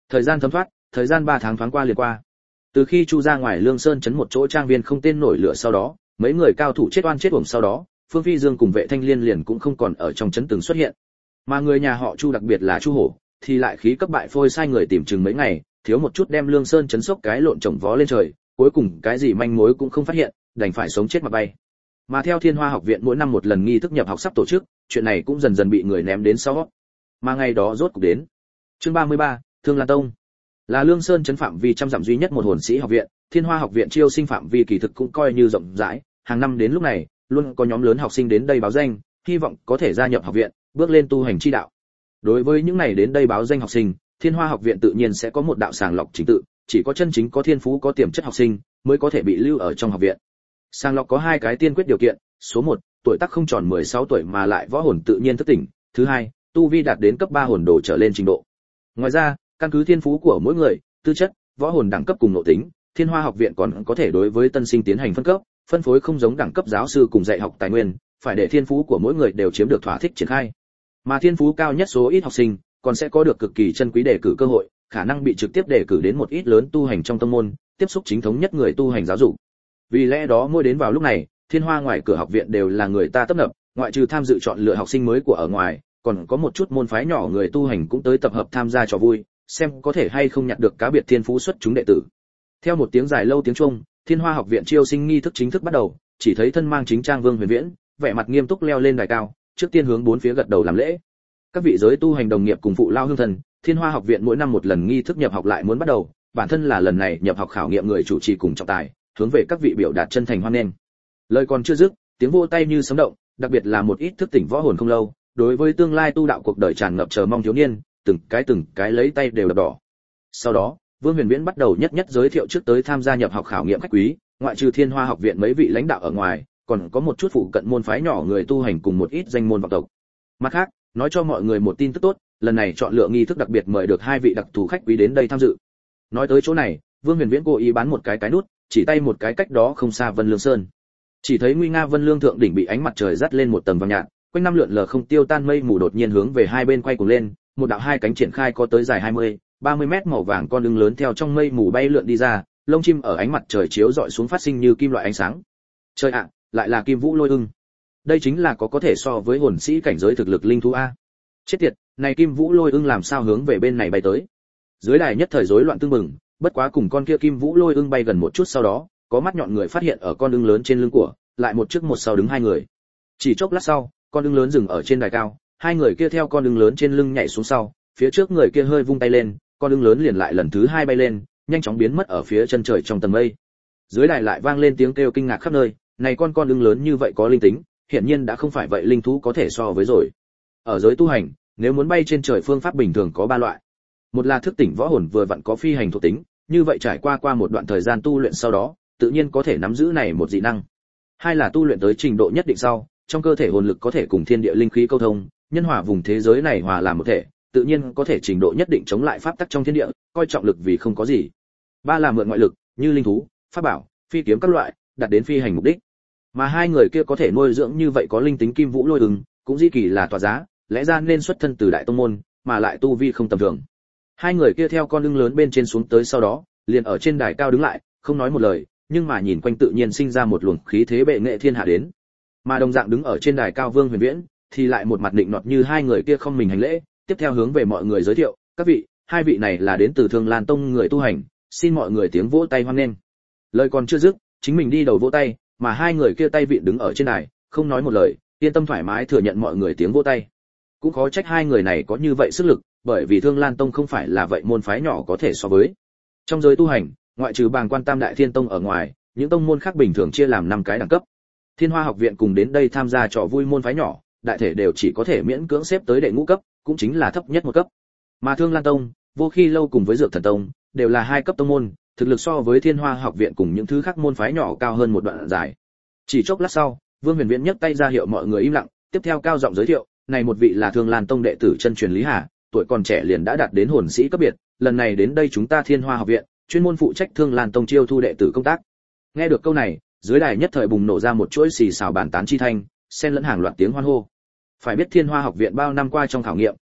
Thời gian thấm thoát, thời gian ba tháng thoáng qua liền qua. Từ khi Chu ra ngoài Lương Sơn trấn một chỗ trang viên không tên nổi lửa sau đó, mấy người cao thủ chết oan chết uổng sau đó, Phương Phi Dương cùng Vệ Thanh Liên liền cũng không còn ở trong trấn từng xuất hiện. Mà người nhà họ Chu đặc biệt là Chu Hổ, thì lại khí cấp bại phôi sai người tìm chừng mấy ngày, thiếu một chút đem Lương Sơn trấn sốc cái lộn chồng vó lên trời, cuối cùng cái gì manh mối cũng không phát hiện, đành phải sống chết mà bay. Mà theo Thiên Hoa học viện mỗi năm một lần nghi thức nhập học sắp tổ chức, chuyện này cũng dần dần bị người ném đến sau. Mà ngày đó rốt cục đến. Chương ba mươi ba, Thương Lan Tông. Là Lương Sơn trấn phạm vi trăm dặm duy nhất một hồn sĩ học viện, Thiên Hoa học viện chiêu sinh phạm vi kỳ thực cũng coi như rộng rãi, hàng năm đến lúc này, luôn có nhóm lớn học sinh đến đây báo danh, hy vọng có thể gia nhập học viện, bước lên tu hành chi đạo. Đối với những này đến đây báo danh học sinh, Thiên Hoa học viện tự nhiên sẽ có một đạo sàng lọc chính tự, chỉ có chân chính có thiên phú có tiềm chất học sinh mới có thể bị lưu ở trong học viện. Sàng lọc có hai cái tiên quyết điều kiện, số một, tuổi tác không tròn mười sáu tuổi mà lại võ hồn tự nhiên thức tỉnh, thứ hai, tu vi đạt đến cấp ba hồn đồ trở lên trình độ. Ngoài ra, căn cứ thiên phú của mỗi người, tư chất, võ hồn đẳng cấp cùng nội tính, Thiên Hoa học viện còn có thể đối với tân sinh tiến hành phân cấp, phân phối không giống đẳng cấp giáo sư cùng dạy học tài nguyên, phải để thiên phú của mỗi người đều chiếm được thỏa thích triển khai. Mà thiên phú cao nhất số ít học sinh, còn sẽ có được cực kỳ chân quý đề cử cơ hội, khả năng bị trực tiếp đề cử đến một ít lớn tu hành trong tông môn, tiếp xúc chính thống nhất người tu hành giáo dục. Vì lẽ đó mỗi đến vào lúc này, Thiên Hoa ngoài cửa học viện đều là người ta tấp nập, ngoại trừ tham dự chọn lựa học sinh mới của ở ngoài, còn có một chút môn phái nhỏ người tu hành cũng tới tập hợp tham gia trò vui, xem có thể hay không nhặt được cá biệt thiên phú xuất chúng đệ tử. Theo một tiếng dài lâu tiếng chuông, Thiên Hoa học viện chiêu sinh nghi thức chính thức bắt đầu, chỉ thấy thân mang chính trang Vương Huyền Viễn, vẻ mặt nghiêm túc leo lên đài cao, trước tiên hướng bốn phía gật đầu làm lễ. Các vị giới tu hành đồng nghiệp cùng phụ lao hương thần, Thiên Hoa học viện mỗi năm một lần nghi thức nhập học lại muốn bắt đầu, bản thân là lần này nhập học khảo nghiệm người chủ trì cùng trọng tài, hướng về các vị biểu đạt chân thành hoan nghênh. Lời còn chưa dứt, tiếng vỗ tay như sấm động, đặc biệt là một ít thức tỉnh võ hồn không lâu, đối với tương lai tu đạo cuộc đời tràn ngập chờ mong thiếu niên, từng cái từng cái lấy tay đều đập đỏ. Sau đó, Vương Huyền Viễn bắt đầu nhất nhất giới thiệu trước tới tham gia nhập học khảo nghiệm khách quý, ngoại trừ Thiên Hoa học viện mấy vị lãnh đạo ở ngoài, còn có một chút phụ cận môn phái nhỏ người tu hành cùng một ít danh môn vọng tộc. Mặt khác, nói cho mọi người một tin tức tốt, lần này chọn lựa nghi thức đặc biệt mời được hai vị đặc thù khách quý đến đây tham dự. Nói tới chỗ này, Vương Huyền Viễn cố ý bán một cái cái nút, chỉ tay một cái cách đó không xa Vân Lương Sơn. Chỉ thấy nguy nga Vân Lương thượng đỉnh bị ánh mặt trời dắt lên một tầng vàng nhạt, quanh năm lượn lờ không tiêu tan mây mù đột nhiên hướng về hai bên quay cuồng lên, một đạo hai cánh triển khai có tới dài hai mươi, ba mươi mét màu vàng con ưng lớn theo trong mây mù bay lượn đi ra, lông chim ở ánh mặt trời chiếu rọi xuống phát sinh như kim loại ánh sáng. Trời ạ, lại là Kim Vũ Lôi Ưng. Đây chính là có có thể so với hồn sĩ cảnh giới thực lực linh thú a. Chết tiệt, này Kim Vũ Lôi Ưng làm sao hướng về bên này bay tới? Dưới đài nhất thời rối loạn tương mừng, bất quá cùng con kia Kim Vũ Lôi Ưng bay gần một chút sau đó, có mắt nhọn người phát hiện ở con ưng lớn trên lưng của, lại một trước một sau đứng hai người. Chỉ chốc lát sau, con ưng lớn dừng ở trên đài cao, hai người kia theo con ưng lớn trên lưng nhảy xuống sau, phía trước người kia hơi vung tay lên, con ưng lớn liền lại lần thứ hai bay lên, nhanh chóng biến mất ở phía chân trời trong tầng mây. Dưới đài lại vang lên tiếng kêu kinh ngạc khắp nơi, này con con ưng lớn như vậy có linh tính, hiển nhiên đã không phải vậy linh thú có thể so với rồi. Ở giới tu hành, nếu muốn bay trên trời phương pháp bình thường có ba loại. Một là thức tỉnh võ hồn vừa vặn có phi hành thuộc tính, như vậy trải qua qua một đoạn thời gian tu luyện sau đó, tự nhiên có thể nắm giữ này một dị năng. Hai là tu luyện tới trình độ nhất định sau, trong cơ thể hồn lực có thể cùng thiên địa linh khí câu thông, nhân hòa vùng thế giới này hòa làm một thể, tự nhiên có thể trình độ nhất định chống lại pháp tắc trong thiên địa, coi trọng lực vì không có gì. Ba là mượn ngoại lực, như linh thú, pháp bảo, phi kiếm các loại, đạt đến phi hành mục đích. Mà hai người kia có thể nuôi dưỡng như vậy có linh tính Kim Vũ Lôi Ưng, cũng dĩ kỳ là tỏa giá, lẽ ra nên xuất thân từ đại tông môn, mà lại tu vi không tầm thường. Hai người kia theo con ưng lớn bên trên xuống tới sau đó, liền ở trên đài cao đứng lại, không nói một lời, nhưng mà nhìn quanh tự nhiên sinh ra một luồng khí thế bệ nghệ thiên hạ đến. Mà đồng dạng đứng ở trên đài cao Vương Huyền Viễn, thì lại một mặt định nọt như hai người kia không mình hành lễ, tiếp theo hướng về mọi người giới thiệu, các vị, hai vị này là đến từ Thương Lan Tông người tu hành, xin mọi người tiếng vỗ tay hoan nghênh. Lời còn chưa dứt, chính mình đi đầu vỗ tay, mà hai người kia tay vịn đứng ở trên đài, không nói một lời, yên tâm thoải mái thừa nhận mọi người tiếng vỗ tay. Cũng khó trách hai người này có như vậy sức lực, bởi vì Thương Lan Tông không phải là vậy môn phái nhỏ có thể so với. Trong giới tu hành, ngoại trừ Bàng Quan Tam Đại Thiên Tông ở ngoài, những tông môn khác bình thường chia làm năm cái đẳng cấp. Thiên Hoa học viện cùng đến đây tham gia trò vui môn phái nhỏ, đại thể đều chỉ có thể miễn cưỡng xếp tới đệ ngũ cấp, cũng chính là thấp nhất một cấp. Mà Thương Lan Tông, Vô Khi Lâu cùng với Dược Thần Tông, đều là hai cấp tông môn, thực lực so với Thiên Hoa học viện cùng những thứ khác môn phái nhỏ cao hơn một đoạn dài. Chỉ chốc lát sau, Vương Huyền Viễn nhấc tay ra hiệu mọi người im lặng, tiếp theo cao giọng giới thiệu, này một vị là Thương Lan Tông đệ tử chân truyền Lý Hà, tuổi còn trẻ liền đã đạt đến hồn sĩ cấp biệt, lần này đến đây chúng ta Thiên Hoa học viện, chuyên môn phụ trách Thương Lan Tông chiêu thu đệ tử công tác. Nghe được câu này, dưới đài nhất thời bùng nổ ra một chuỗi xì xào bàn tán chi thanh, xen lẫn hàng loạt tiếng hoan hô. Phải biết Thiên Hoa học viện bao năm qua trong khảo nghiệm,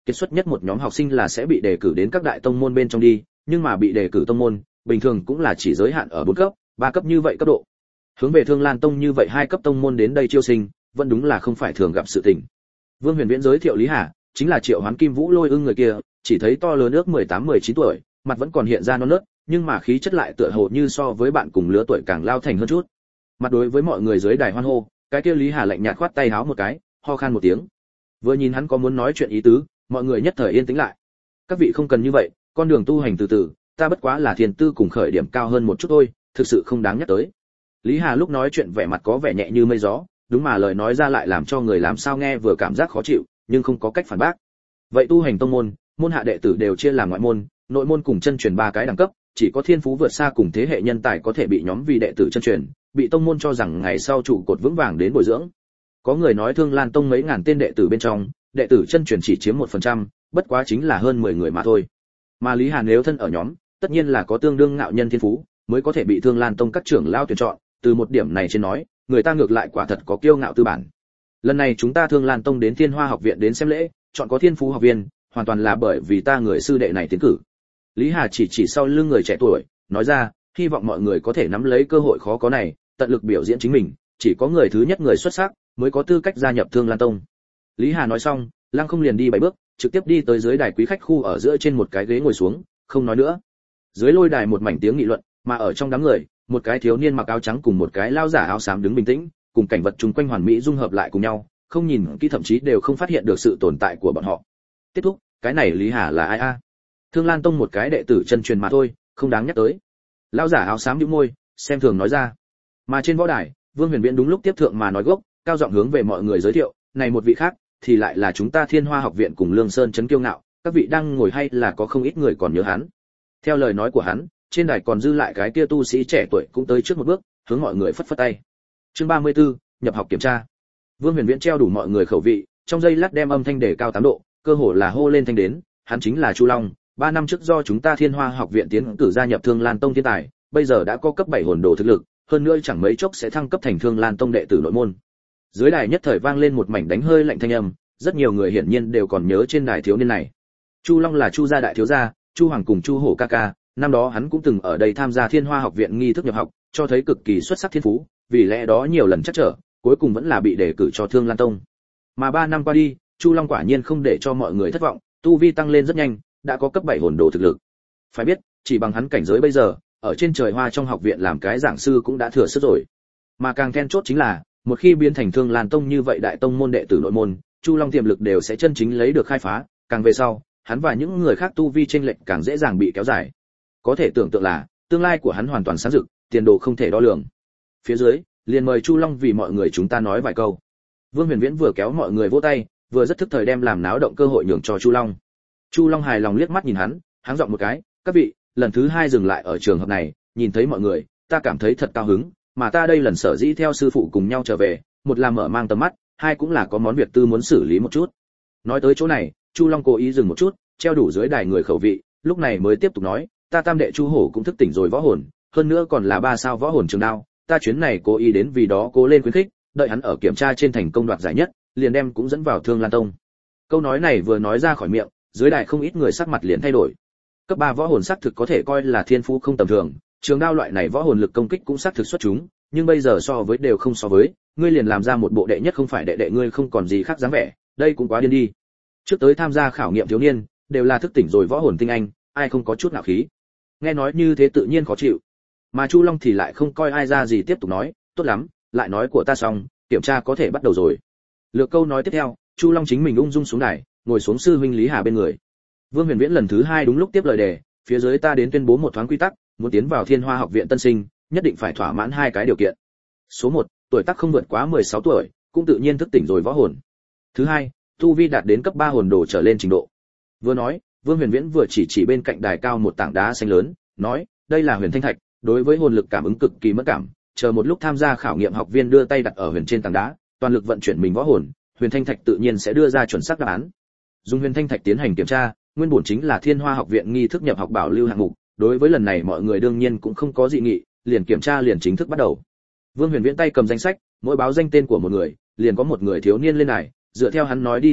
kiệt xuất nhất một nhóm học sinh là sẽ bị đề cử đến các đại tông môn bên trong đi, nhưng mà bị đề cử tông môn, bình thường cũng là chỉ giới hạn ở bốn cấp, ba cấp như vậy cấp độ. Hướng về Thương Lan Tông như vậy hai cấp tông môn đến đây chiêu sinh, vẫn đúng là không phải thường gặp sự tình. Vương Huyền Viễn giới thiệu Lý Hà, chính là Triệu Hoán Kim Vũ Lôi Ưng người kia, chỉ thấy to lớn ước mười tám mười chín tuổi, mặt vẫn còn hiện ra non nớt, nhưng mà khí chất lại tựa hồ như so với bạn cùng lứa tuổi càng lao thành hơn chút. Mặt đối với mọi người dưới đài hoan hô, cái kia Lý Hà lạnh nhạt khoát tay háo một cái, ho khan một tiếng. Vừa nhìn hắn có muốn nói chuyện ý tứ, mọi người nhất thời yên tĩnh lại. Các vị không cần như vậy, con đường tu hành từ từ, ta bất quá là thiền tư cùng khởi điểm cao hơn một chút thôi, thực sự không đáng nhắc tới. Lý Hà lúc nói chuyện vẻ mặt có vẻ nhẹ như mây gió, đúng mà lời nói ra lại làm cho người làm sao nghe vừa cảm giác khó chịu, nhưng không có cách phản bác. Vậy tu hành tông môn, môn hạ đệ tử đều chia làm ngoại môn, nội môn cùng chân truyền ba cái đẳng cấp, chỉ có thiên phú vượt xa cùng thế hệ nhân tài có thể bị nhóm vì đệ tử chân truyền, bị tông môn cho rằng ngày sau trụ cột vững vàng đến bồi dưỡng. Có người nói Thương Lan Tông mấy ngàn tên đệ tử bên trong, đệ tử chân truyền chỉ chiếm một phần trăm, bất quá chính là hơn mười người mà thôi. Mà Lý Hà nếu thân ở nhóm, tất nhiên là có tương đương ngạo nhân thiên phú, mới có thể bị Thương Lan Tông các trưởng lao tuyển chọn, từ một điểm này trên nói, người ta ngược lại quả thật có kiêu ngạo tư bản. Lần này chúng ta Thương Lan Tông đến Thiên Hoa học viện đến xem lễ, chọn có thiên phú học viên, hoàn toàn là bởi vì ta người sư đệ này tiến cử. Lý Hà chỉ chỉ sau lưng người trẻ tuổi, nói ra, hy vọng mọi người có thể nắm lấy cơ hội khó có này, tận lực biểu diễn chính mình, chỉ có người thứ nhất người xuất sắc mới có tư cách gia nhập Thương Lan Tông. Lý Hà nói xong, Lăng Không liền đi bảy bước, trực tiếp đi tới dưới đài quý khách khu ở giữa trên một cái ghế ngồi xuống, không nói nữa. Dưới lôi đài một mảnh tiếng nghị luận, mà ở trong đám người, một cái thiếu niên mặc áo trắng cùng một cái lao giả áo xám đứng bình tĩnh, cùng cảnh vật chung quanh hoàn mỹ dung hợp lại cùng nhau, không nhìn kỹ thậm chí đều không phát hiện được sự tồn tại của bọn họ. Kết thúc, cái này Lý Hà là ai a? Thương Lan Tông một cái đệ tử chân truyền mà thôi, không đáng nhắc tới. Lão giả áo xám nhíu môi, xem thường nói ra. Mà trên võ đài, Vương Huyền Viễn đúng lúc tiếp thượng mà nói gốc, cao giọng hướng về mọi người giới thiệu, này một vị khác thì lại là chúng ta Thiên Hoa học viện cùng Lương Sơn trấn kiêu ngạo, các vị đang ngồi hay là có không ít người còn nhớ hắn. Theo lời nói của hắn, trên đài còn dư lại cái kia tu sĩ trẻ tuổi cũng tới trước một bước, hướng mọi người phất phất tay. Chương ba mươi tư, nhập học kiểm tra. Vương Huyền Viễn treo đủ mọi người khẩu vị, trong giây lát đem âm thanh đề cao tám độ, cơ hồ là hô lên thanh đến, hắn chính là Chu Long, ba năm trước do chúng ta Thiên Hoa học viện tiến cử gia nhập Thương Lan Tông thiên tài, bây giờ đã có cấp bảy hồn đồ thực lực, hơn nữa chẳng mấy chốc sẽ thăng cấp thành Thương Lan Tông đệ tử nội môn. Dưới đài nhất thời vang lên một mảnh đánh hơi lạnh thanh âm, rất nhiều người hiển nhiên đều còn nhớ trên đài thiếu niên này. Chu Long là Chu gia đại thiếu gia, Chu Hoàng cùng Chu Hổ ca ca, năm đó hắn cũng từng ở đây tham gia Thiên Hoa học viện nghi thức nhập học, cho thấy cực kỳ xuất sắc thiên phú, vì lẽ đó nhiều lần chắc trở, cuối cùng vẫn là bị đề cử cho Thương Lan Tông. Mà ba năm qua đi, Chu Long quả nhiên không để cho mọi người thất vọng, tu vi tăng lên rất nhanh, đã có cấp bảy hồn đồ thực lực. Phải biết, chỉ bằng hắn cảnh giới bây giờ, ở trên trời hoa trong học viện làm cái giảng sư cũng đã thừa sức rồi. Mà càng then chốt chính là, một khi biến thành Thương Lan Tông như vậy đại tông môn đệ tử nội môn, Chu Long tiềm lực đều sẽ chân chính lấy được khai phá, càng về sau, hắn và những người khác tu vi chênh lệch càng dễ dàng bị kéo dài. Có thể tưởng tượng là, tương lai của hắn hoàn toàn sáng rực, tiền đồ không thể đo lường. Phía dưới, liền mời Chu Long vì mọi người chúng ta nói vài câu. Vương Huyền Viễn vừa kéo mọi người vỗ tay, vừa rất thức thời đem làm náo động cơ hội nhường cho Chu Long. Chu Long hài lòng liếc mắt nhìn hắn, háng giọng một cái, các vị, lần thứ hai dừng lại ở trường hợp này, nhìn thấy mọi người, ta cảm thấy thật cao hứng, mà ta đây lần sở dĩ theo sư phụ cùng nhau trở về, một là mở mang tầm mắt, hai cũng là có món việc tư muốn xử lý một chút. Nói tới chỗ này, Chu Long cố ý dừng một chút, treo đủ dưới đài người khẩu vị, lúc này mới tiếp tục nói, ta tam đệ Chu Hổ cũng thức tỉnh rồi võ hồn, hơn nữa còn là ba sao võ hồn trường đao, ta chuyến này cố ý đến vì đó cố lên khuyến khích, đợi hắn ở kiểm tra trên thành công đoạt giải nhất, liền đem cũng dẫn vào Thương Lan Tông. Câu nói này vừa nói ra khỏi miệng, dưới đài không ít người sắc mặt liền thay đổi. Cấp ba võ hồn sắc thực có thể coi là thiên phú không tầm thường, trường đao loại này võ hồn lực công kích cũng sắc thực xuất chúng, nhưng bây giờ so với đều không so với, ngươi liền làm ra một bộ đệ nhất không phải đệ đệ ngươi không còn gì khác dáng vẻ, đây cũng quá điên đi. Trước tới tham gia khảo nghiệm thiếu niên, đều là thức tỉnh rồi võ hồn tinh anh, ai không có chút nào khí. Nghe nói như thế tự nhiên khó chịu. Mà Chu Long thì lại không coi ai ra gì tiếp tục nói, tốt lắm, lại nói của ta xong, kiểm tra có thể bắt đầu rồi. Lược câu nói tiếp theo, Chu Long chính mình ung dung xuống đài, ngồi xuống sư huynh Lý Hà bên người. Vương Huyền Viễn lần thứ hai đúng lúc tiếp lời đề, phía dưới ta đến tuyên bố một thoáng quy tắc, muốn tiến vào Thiên Hoa học viện tân sinh, nhất định phải thỏa mãn hai cái điều kiện. Số một, tuổi tác không vượt quá mười sáu tuổi, cũng tự nhiên thức tỉnh rồi võ hồn. Thứ hai, tu vi đạt đến cấp ba hồn đồ trở lên trình độ. Vừa nói, Vương Huyền Viễn vừa chỉ chỉ bên cạnh đài cao một tảng đá xanh lớn, nói, đây là Huyền Thanh Thạch, đối với hồn lực cảm ứng cực kỳ mẫn cảm, chờ một lúc tham gia khảo nghiệm học viên đưa tay đặt ở huyền trên tảng đá, toàn lực vận chuyển mình võ hồn, Huyền Thanh Thạch tự nhiên sẽ đưa ra chuẩn xác đáp án. Dùng Huyền Thanh Thạch tiến hành kiểm tra, nguyên bổn chính là Thiên Hoa học viện nghi thức nhập học bảo lưu hạng mục, đối với lần này mọi người đương nhiên cũng không có dị nghị, liền kiểm tra liền chính thức bắt đầu. Vương Huyền Viễn tay cầm danh sách, mỗi báo danh tên của một người, liền có một người thiếu niên lên này, dựa theo hắn nói đi thao tác,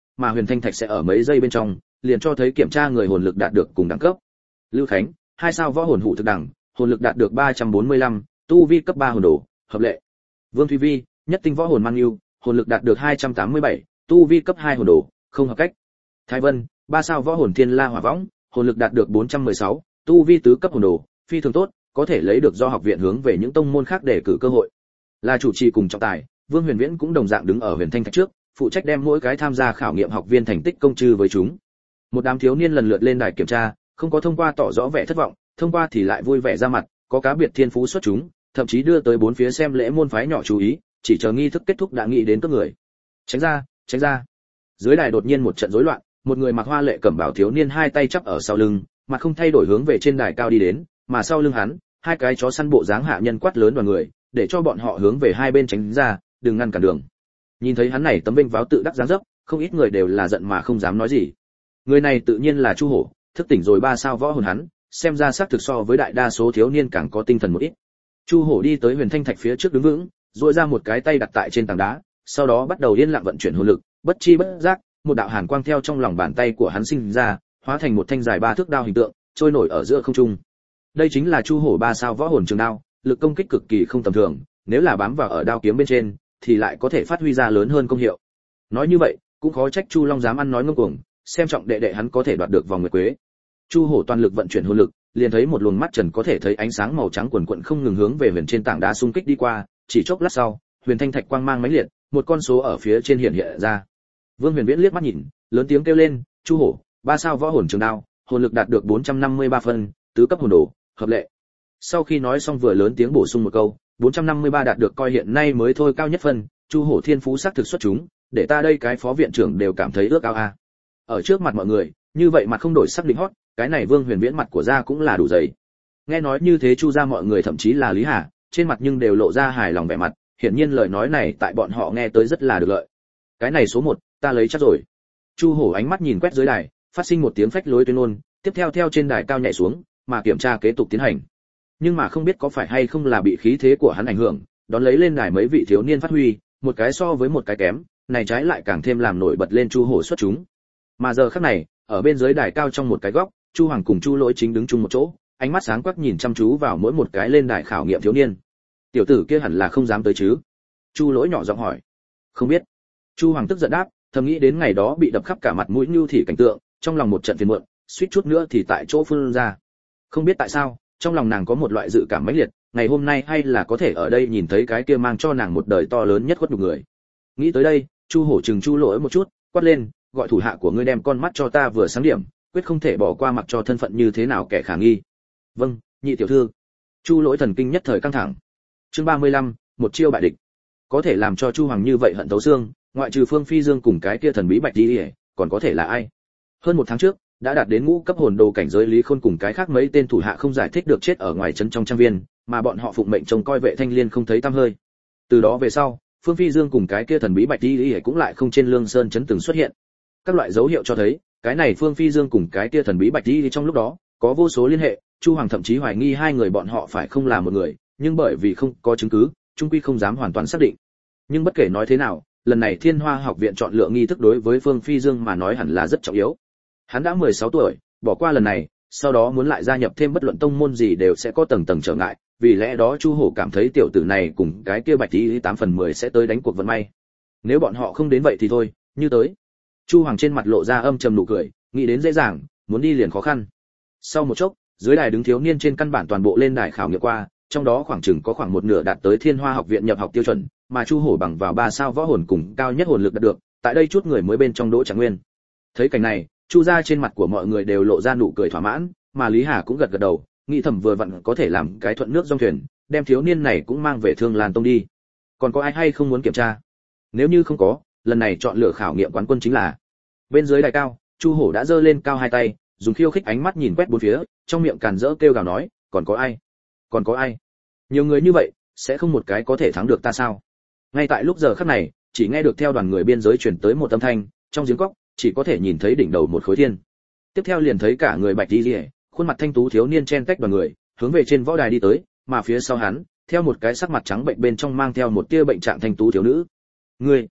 mà huyền thanh thạch sẽ ở mấy giây bên trong liền cho thấy kiểm tra người hồn lực đạt được cùng đẳng cấp. Lưu Khánh, hai sao võ hồn hủ thực đẳng, hồn lực đạt được ba trăm bốn mươi lăm, tu vi cấp ba hồn đồ, hợp lệ. Vương Thúy Vi, nhất tinh võ hồn mang yêu, hồn lực đạt được hai trăm tám mươi bảy, tu vi cấp hai hồn đồ, không hợp cách. Thái Vân, ba sao võ hồn thiên la hỏa võng, hồn lực đạt được bốn trăm mười sáu, tu vi tứ cấp hồn đồ, phi thường tốt, có thể lấy được do học viện hướng về những tông môn khác để cử cơ hội. Là chủ trì cùng trọng tài, Vương Huyền Viễn cũng đồng dạng đứng ở huyền thanh thạch trước, phụ trách đem mỗi cái tham gia khảo nghiệm học viên thành tích công trư với chúng. Một đám thiếu niên lần lượt lên đài kiểm tra, không có thông qua tỏ rõ vẻ thất vọng, thông qua thì lại vui vẻ ra mặt, có cá biệt thiên phú xuất chúng, thậm chí đưa tới bốn phía xem lễ môn phái nhỏ chú ý, chỉ chờ nghi thức kết thúc đã nghĩ đến các người. Tránh ra, tránh ra. Dưới đài đột nhiên một trận rối loạn, một người mặc hoa lệ cẩm bào thiếu niên hai tay chắp ở sau lưng, mặt không thay đổi hướng về trên đài cao đi đến, mà sau lưng hắn, hai cái chó săn bộ dáng hạ nhân quát lớn đoàn người, để cho bọn họ hướng về hai bên tránh ra, đừng ngăn cản đường. Nhìn thấy hắn này tấm vênh váo tự đắc dáng dấp, không ít người đều là giận mà không dám nói gì. Người này tự nhiên là Chu Hổ, thức tỉnh rồi ba sao võ hồn hắn, xem ra xác thực so với đại đa số thiếu niên càng có tinh thần một ít. Chu Hổ đi tới huyền thanh thạch phía trước đứng vững, duỗi ra một cái tay đặt tại trên tảng đá, sau đó bắt đầu yên lặng vận chuyển hồn lực, bất chi bất giác, một đạo hàn quang theo trong lòng bàn tay của hắn sinh ra, hóa thành một thanh dài ba thước đao hình tượng, trôi nổi ở giữa không trung. Đây chính là Chu Hổ ba sao võ hồn trường đao, lực công kích cực kỳ không tầm thường, nếu là bám vào ở đao kiếm bên trên, thì lại có thể phát huy ra lớn hơn công hiệu. Nói như vậy, cũng khó trách Chu Long dám ăn nói ngông cuồng, xem trọng đệ đệ hắn có thể đoạt được vòng nguyệt quế. Chu Hổ toàn lực vận chuyển hồn lực, liền thấy một luồng mắt trần có thể thấy ánh sáng màu trắng quần quần không ngừng hướng về huyền trên tảng đá xung kích đi qua, chỉ chốc lát sau, huyền thanh thạch quang mang mãnh liệt, một con số ở phía trên hiện hiện ra. Vương Huyền Viễn liếc mắt nhìn, lớn tiếng kêu lên, "Chu Hổ, ba sao võ hồn trường đao, hồn lực đạt được bốn trăm năm mươi ba phân, tứ cấp hồn đồ, hợp lệ." Sau khi nói xong vừa lớn tiếng bổ sung một câu, bốn trăm năm mươi ba đạt được coi hiện nay mới thôi cao nhất phân, Chu Hổ thiên phú sắc thực xuất chúng, để ta đây cái phó viện trưởng đều cảm thấy ước ao a. Ở trước mặt mọi người, như vậy mặt không đổi sắc định hót, cái này Vương Huyền Viễn mặt của gia cũng là đủ dày. Nghe nói như thế Chu gia mọi người thậm chí là Lý Hà, trên mặt nhưng đều lộ ra hài lòng vẻ mặt, hiển nhiên lời nói này tại bọn họ nghe tới rất là được lợi. Cái này số một, ta lấy chắc rồi. Chu Hổ ánh mắt nhìn quét dưới đài, phát sinh một tiếng phách lối tuyên ngôn, tiếp theo theo trên đài cao nhảy xuống, mà kiểm tra kế tục tiến hành. Nhưng mà không biết có phải hay không là bị khí thế của hắn ảnh hưởng, đón lấy lên đài mấy vị thiếu niên phát huy, một cái so với một cái kém, này trái lại càng thêm làm nổi bật lên Chu Hổ xuất chúng. Mà giờ khắc này, ở bên dưới đài cao trong một cái góc, Chu Hoàng cùng Chu Lỗi chính đứng chung một chỗ, ánh mắt sáng quắc nhìn chăm chú vào mỗi một cái lên đài khảo nghiệm thiếu niên. Tiểu tử kia hẳn là không dám tới chứ? Chu Lỗi nhỏ giọng hỏi. Không biết. Chu Hoàng tức giận đáp, thầm nghĩ đến ngày đó bị đập khắp cả mặt mũi như thì cảnh tượng, trong lòng một trận phiền muộn, suýt chút nữa thì tại chỗ phun ra. Không biết tại sao, trong lòng nàng có một loại dự cảm mãnh liệt, ngày hôm nay hay là có thể ở đây nhìn thấy cái kia mang cho nàng một đời to lớn nhất khuất nhục người. Nghĩ tới đây, Chu Hổ chừng Chu Lỗi một chút, quát lên, gọi thủ hạ của ngươi đem con mắt cho ta vừa sáng điểm, quyết không thể bỏ qua mặc cho thân phận như thế nào kẻ khả nghi. Vâng, nhị tiểu thư. Chu Lỗi thần kinh nhất thời căng thẳng. Chương ba mươi lăm, một chiêu bại địch. Có thể làm cho Chu Hoàng như vậy hận thấu xương, ngoại trừ Phương Phi Dương cùng cái kia thần bí Bạch Tỷ, còn có thể là ai? Hơn một tháng trước, đã đạt đến ngũ cấp hồn đồ cảnh giới Lý Khôn cùng cái khác mấy tên thủ hạ không giải thích được chết ở ngoài trấn trong trang viên, mà bọn họ phụng mệnh trông coi Vệ Thanh Liên không thấy tăm hơi. Từ đó về sau, Phương Phi Dương cùng cái kia thần bí Bạch Tỷ cũng lại không trên Lương Sơn trấn từng xuất hiện. Các loại dấu hiệu cho thấy, cái này Phương Phi Dương cùng cái kia thần bí Bạch Tỷ trong lúc đó có vô số liên hệ, Chu Hoàng thậm chí hoài nghi hai người bọn họ phải không là một người, nhưng bởi vì không có chứng cứ, chung quy không dám hoàn toàn xác định. Nhưng bất kể nói thế nào, lần này Thiên Hoa học viện chọn lựa nghi thức đối với Phương Phi Dương mà nói hẳn là rất trọng yếu. Hắn đã mười sáu tuổi, bỏ qua lần này, sau đó muốn lại gia nhập thêm bất luận tông môn gì đều sẽ có tầng tầng trở ngại, vì lẽ đó Chu Hổ cảm thấy tiểu tử này cùng cái kia Bạch Tỷ tám phần mười sẽ tới đánh cuộc vận may. Nếu bọn họ không đến vậy thì thôi, như tới. Chu Hoàng trên mặt lộ ra âm trầm nụ cười, nghĩ đến dễ dàng, muốn đi liền khó khăn. Sau một chốc, dưới đài đứng thiếu niên trên căn bản toàn bộ lên đài khảo nghiệm qua, trong đó khoảng chừng có khoảng một nửa đạt tới Thiên Hoa học viện nhập học tiêu chuẩn, mà Chu Hổ bằng vào ba sao võ hồn cùng cao nhất hồn lực đạt được, tại đây chút người mới bên trong Đỗ Trạng Nguyên. Thấy cảnh này, Chu gia trên mặt của mọi người đều lộ ra nụ cười thỏa mãn, mà Lý Hà cũng gật gật đầu, nghĩ thầm vừa vặn có thể làm cái thuận nước dòng thuyền, đem thiếu niên này cũng mang về Thương Lan Tông đi. Còn có ai hay không muốn kiểm tra? Nếu như không có, lần này chọn lựa khảo nghiệm quán quân chính là. Bên dưới đài cao, Chu Hổ đã giơ lên cao hai tay, dùng khiêu khích ánh mắt nhìn quét bốn phía, trong miệng càn rỡ kêu gào nói, còn có ai? Còn có ai? Nhiều người như vậy, sẽ không một cái có thể thắng được ta sao? Ngay tại lúc giờ khắc này, chỉ nghe được theo đoàn người biên giới truyền tới một âm thanh, trong giếng cốc chỉ có thể nhìn thấy đỉnh đầu một khối thiên. Tiếp theo liền thấy cả người bạch y liễu, khuôn mặt thanh tú thiếu niên chen tách đoàn người, hướng về trên võ đài đi tới, mà phía sau hắn, theo một cái sắc mặt trắng bệnh bên trong mang theo một tia bệnh trạng thanh tú thiếu nữ. Ngươi,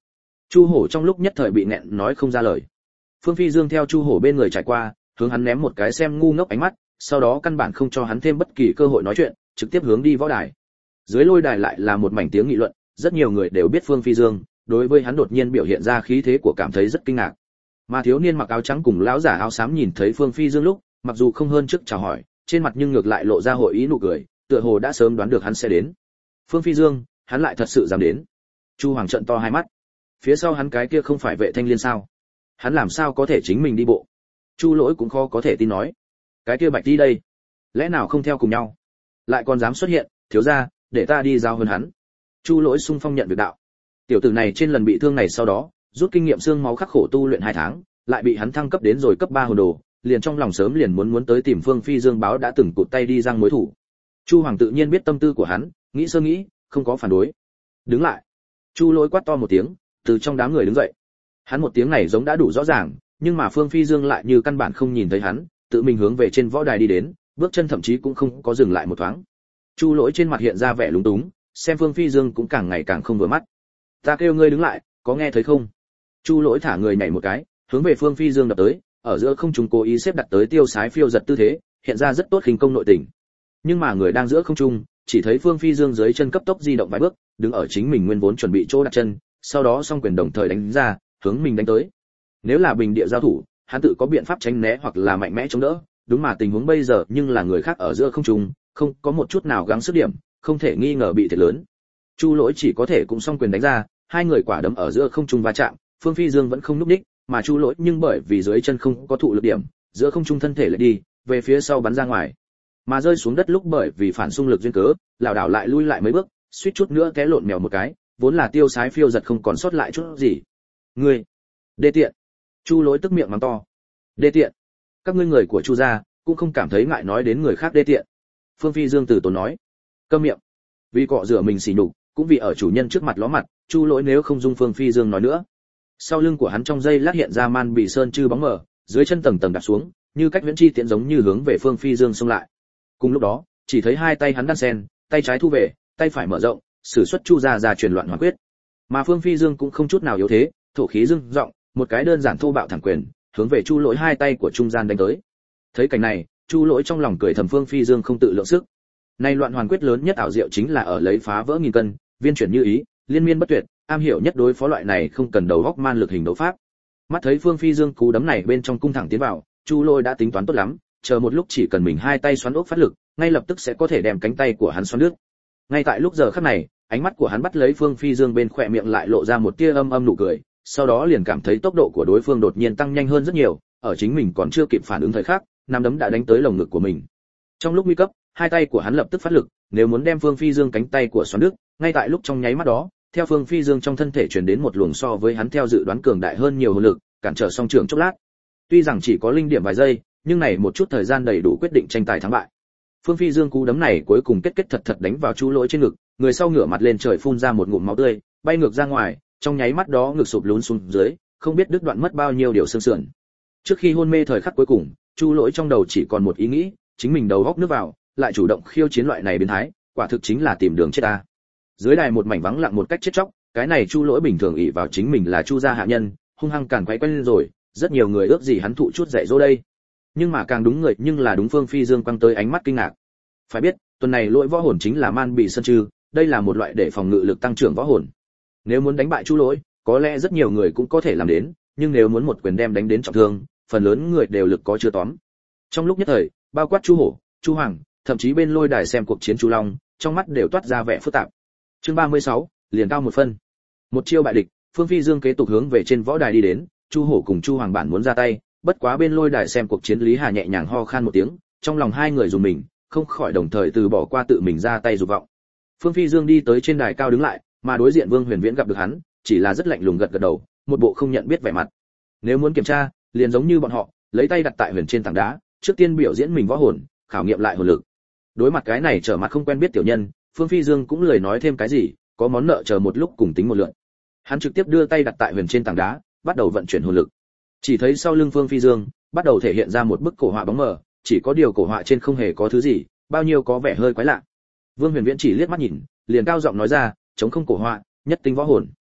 Chu Hổ trong lúc nhất thời bị nghẹn nói không ra lời. Phương Phi Dương theo Chu Hổ bên người trải qua, hướng hắn ném một cái xem ngu ngốc ánh mắt, sau đó căn bản không cho hắn thêm bất kỳ cơ hội nói chuyện, trực tiếp hướng đi võ đài. Dưới lôi đài lại là một mảnh tiếng nghị luận, rất nhiều người đều biết Phương Phi Dương, đối với hắn đột nhiên biểu hiện ra khí thế của cảm thấy rất kinh ngạc. Mà thiếu niên mặc áo trắng cùng lão giả áo xám nhìn thấy Phương Phi Dương lúc, mặc dù không hơn trước chào hỏi, trên mặt nhưng ngược lại lộ ra hội ý nụ cười, tựa hồ đã sớm đoán được hắn sẽ đến. Phương Phi Dương, hắn lại thật sự dám đến. Chu Hoàng trợn to hai mắt. Phía sau hắn cái kia không phải Vệ Thanh Liên sao? Hắn làm sao có thể chính mình đi bộ? Chu Lỗi cũng khó có thể tin nói. Cái kia Bạch Đi đây, lẽ nào không theo cùng nhau? Lại còn dám xuất hiện, thiếu gia, để ta đi giao hơn hắn. Chu Lỗi sung phong nhận việc đạo. Tiểu tử này trên lần bị thương này sau đó, rút kinh nghiệm xương máu khắc khổ tu luyện hai tháng, lại bị hắn thăng cấp đến rồi cấp ba hồn đồ, liền trong lòng sớm liền muốn muốn tới tìm Phương Phi Dương báo đã từng cụt tay đi răng mối thủ. Chu Hoàng tự nhiên biết tâm tư của hắn, nghĩ sơ nghĩ, không có phản đối. Đứng lại. Chu Lỗi quát to một tiếng, từ trong đám người đứng dậy. Hắn một tiếng này giống đã đủ rõ ràng, nhưng mà Phương Phi Dương lại như căn bản không nhìn thấy hắn, tự mình hướng về trên võ đài đi đến, bước chân thậm chí cũng không có dừng lại một thoáng. Chu Lỗi trên mặt hiện ra vẻ lúng túng, xem Phương Phi Dương cũng càng ngày càng không vừa mắt. Ta kêu ngươi đứng lại, có nghe thấy không? Chu Lỗi thả người nhảy một cái, hướng về Phương Phi Dương đập tới, ở giữa không trung cố ý xếp đặt tới tiêu sái phiêu giật tư thế, hiện ra rất tốt khinh công nội tình. Nhưng mà người đang giữa không trung, chỉ thấy Phương Phi Dương dưới chân cấp tốc di động vài bước, đứng ở chính mình nguyên vốn chuẩn bị chỗ đặt chân, sau đó song quyền đồng thời đánh ra, hướng mình đánh tới. Nếu là bình địa giao thủ, hắn tự có biện pháp tránh né hoặc là mạnh mẽ chống đỡ, đúng mà tình huống bây giờ nhưng là người khác ở giữa không trung, không có một chút nào gắng sức điểm, không thể nghi ngờ bị thiệt lớn. Chu Lỗi chỉ có thể cũng song quyền đánh ra, hai người quả đấm ở giữa không trung va chạm, Phương Phi Dương vẫn không núp đích, mà Chu Lỗi nhưng bởi vì dưới chân không có thụ lực điểm, giữa không trung thân thể lại đi, về phía sau bắn ra ngoài. Mà rơi xuống đất lúc bởi vì phản xung lực duyên cớ, lảo đảo lại lui lại mấy bước, suýt chút nữa té lộn mèo một cái, vốn là tiêu sái phiêu giật không còn sót lại chút gì. Ngươi, đê tiện. Chu Lỗi tức miệng mắng to. Đê tiện? Các ngươi người của Chu gia cũng không cảm thấy ngại nói đến người khác đê tiện. Phương Phi Dương từ tốn nói. Câm miệng. Vì cọ rửa mình xỉ nhục, cũng vì ở chủ nhân trước mặt ló mặt, Chu Lỗi nếu không dung Phương Phi Dương nói nữa. Sau lưng của hắn trong giây lát hiện ra man bị sơn chư bóng mờ, dưới chân tầng tầng đạp xuống, như cách viễn chi tiễn giống như hướng về Phương Phi Dương xông lại. Cùng lúc đó, chỉ thấy hai tay hắn đan sen, tay trái thu về, tay phải mở rộng, sử xuất Chu gia gia truyền loạn hoàn quyết. Mà Phương Phi Dương cũng không chút nào yếu thế, thổ khí dưng rộng, một cái đơn giản thô bạo thẳng quyền, hướng về Chu Lỗi hai tay của trung gian đánh tới. Thấy cảnh này, Chu Lỗi trong lòng cười thầm Phương Phi Dương không tự lượng sức. Nay loạn hoàn quyết lớn nhất ảo diệu chính là ở lấy phá vỡ nghìn cân, viên chuyển như ý, liên miên bất tuyệt, am hiểu nhất đối phó loại này không cần đầu óc man lực hình đấu pháp. Mắt thấy Phương Phi Dương cú đấm này bên trong cung thẳng tiến vào, Chu Lỗi đã tính toán tốt lắm, chờ một lúc chỉ cần mình hai tay xoắn ốc phát lực, ngay lập tức sẽ có thể đem cánh tay của hắn xoắn đứt. Ngay tại lúc giờ khắc này, ánh mắt của hắn bắt lấy Phương Phi Dương bên khóe miệng lại lộ ra một tia âm âm nụ cười, sau đó liền cảm thấy tốc độ của đối phương đột nhiên tăng nhanh hơn rất nhiều, ở chính mình còn chưa kịp phản ứng thời khắc, nắm đấm đã đánh tới lồng ngực của mình. Trong lúc nguy cấp, hai tay của hắn lập tức phát lực, nếu muốn đem Phương Phi Dương cánh tay của xoắn đứt, ngay tại lúc trong nháy mắt đó, theo Phương Phi Dương trong thân thể truyền đến một luồng so với hắn theo dự đoán cường đại hơn nhiều hồn lực, cản trở song trường chốc lát. Tuy rằng chỉ có linh điểm vài giây, nhưng này một chút thời gian đầy đủ quyết định tranh tài thắng bại. Phương Phi Dương cú đấm này cuối cùng kết kết thật thật đánh vào Chu Lỗi trên ngực, người sau ngửa mặt lên trời phun ra một ngụm máu tươi, bay ngược ra ngoài, trong nháy mắt đó ngực sụp lún xuống dưới, không biết đứt đoạn mất bao nhiêu điều xương sườn. Trước khi hôn mê thời khắc cuối cùng, Chu Lỗi trong đầu chỉ còn một ý nghĩ, chính mình đầu góc nước vào, lại chủ động khiêu chiến loại này biến thái, quả thực chính là tìm đường chết ta. Dưới đài một mảnh vắng lặng một cách chết chóc, cái này Chu Lỗi bình thường ỷ vào chính mình là Chu gia hạ nhân, hung hăng càn quấy quen lên rồi, rất nhiều người ước gì hắn thụ chút dạy dỗ đây. Nhưng mà càng đúng người, nhưng là đúng Phương Phi Dương quăng tới ánh mắt kinh ngạc. Phải biết, tuần này lỗi võ hồn chính là man bị sơn trư, đây là một loại để phòng ngự lực tăng trưởng võ hồn. Nếu muốn đánh bại Chu Lỗi, có lẽ rất nhiều người cũng có thể làm đến, nhưng nếu muốn một quyền đem đánh đến trọng thương, phần lớn người đều lực có chưa tóm. Trong lúc nhất thời, bao quát Chu Hổ, Chu Hoàng, thậm chí bên lôi đài xem cuộc chiến Chu Long, trong mắt đều toát ra vẻ phức tạp. Chương ba mươi sáu, liền cao một phân. Một chiêu bại địch, Phương Phi Dương kế tục hướng về trên võ đài đi đến, Chu Hổ cùng Chu Hoàng bản muốn ra tay, bất quá bên lôi đài xem cuộc chiến Lý Hà nhẹ nhàng ho khan một tiếng, trong lòng hai người dùng mình, không khỏi đồng thời từ bỏ qua tự mình ra tay dục vọng. Phương Phi Dương đi tới trên đài cao đứng lại, mà đối diện Vương Huyền Viễn gặp được hắn, chỉ là rất lạnh lùng gật gật đầu, một bộ không nhận biết vẻ mặt. Nếu muốn kiểm tra, liền giống như bọn họ, lấy tay đặt tại huyền trên tảng đá, trước tiên biểu diễn mình võ hồn, khảo nghiệm lại hồn lực. Đối mặt cái này trở mặt không quen biết tiểu nhân, Phương Phi Dương cũng lười nói thêm cái gì, có món nợ chờ một lúc cùng tính một lượt. Hắn trực tiếp đưa tay đặt tại huyền trên tảng đá, bắt đầu vận chuyển hồn lực. Chỉ thấy sau lưng Phương Phi Dương bắt đầu thể hiện ra một bức cổ họa bóng mờ, chỉ có điều cổ họa trên không hề có thứ gì, bao nhiêu có vẻ hơi quái lạ. Vương Huyền Viễn chỉ liếc mắt nhìn, liền cao giọng nói ra, chống không cổ họa, nhất tinh võ hồn.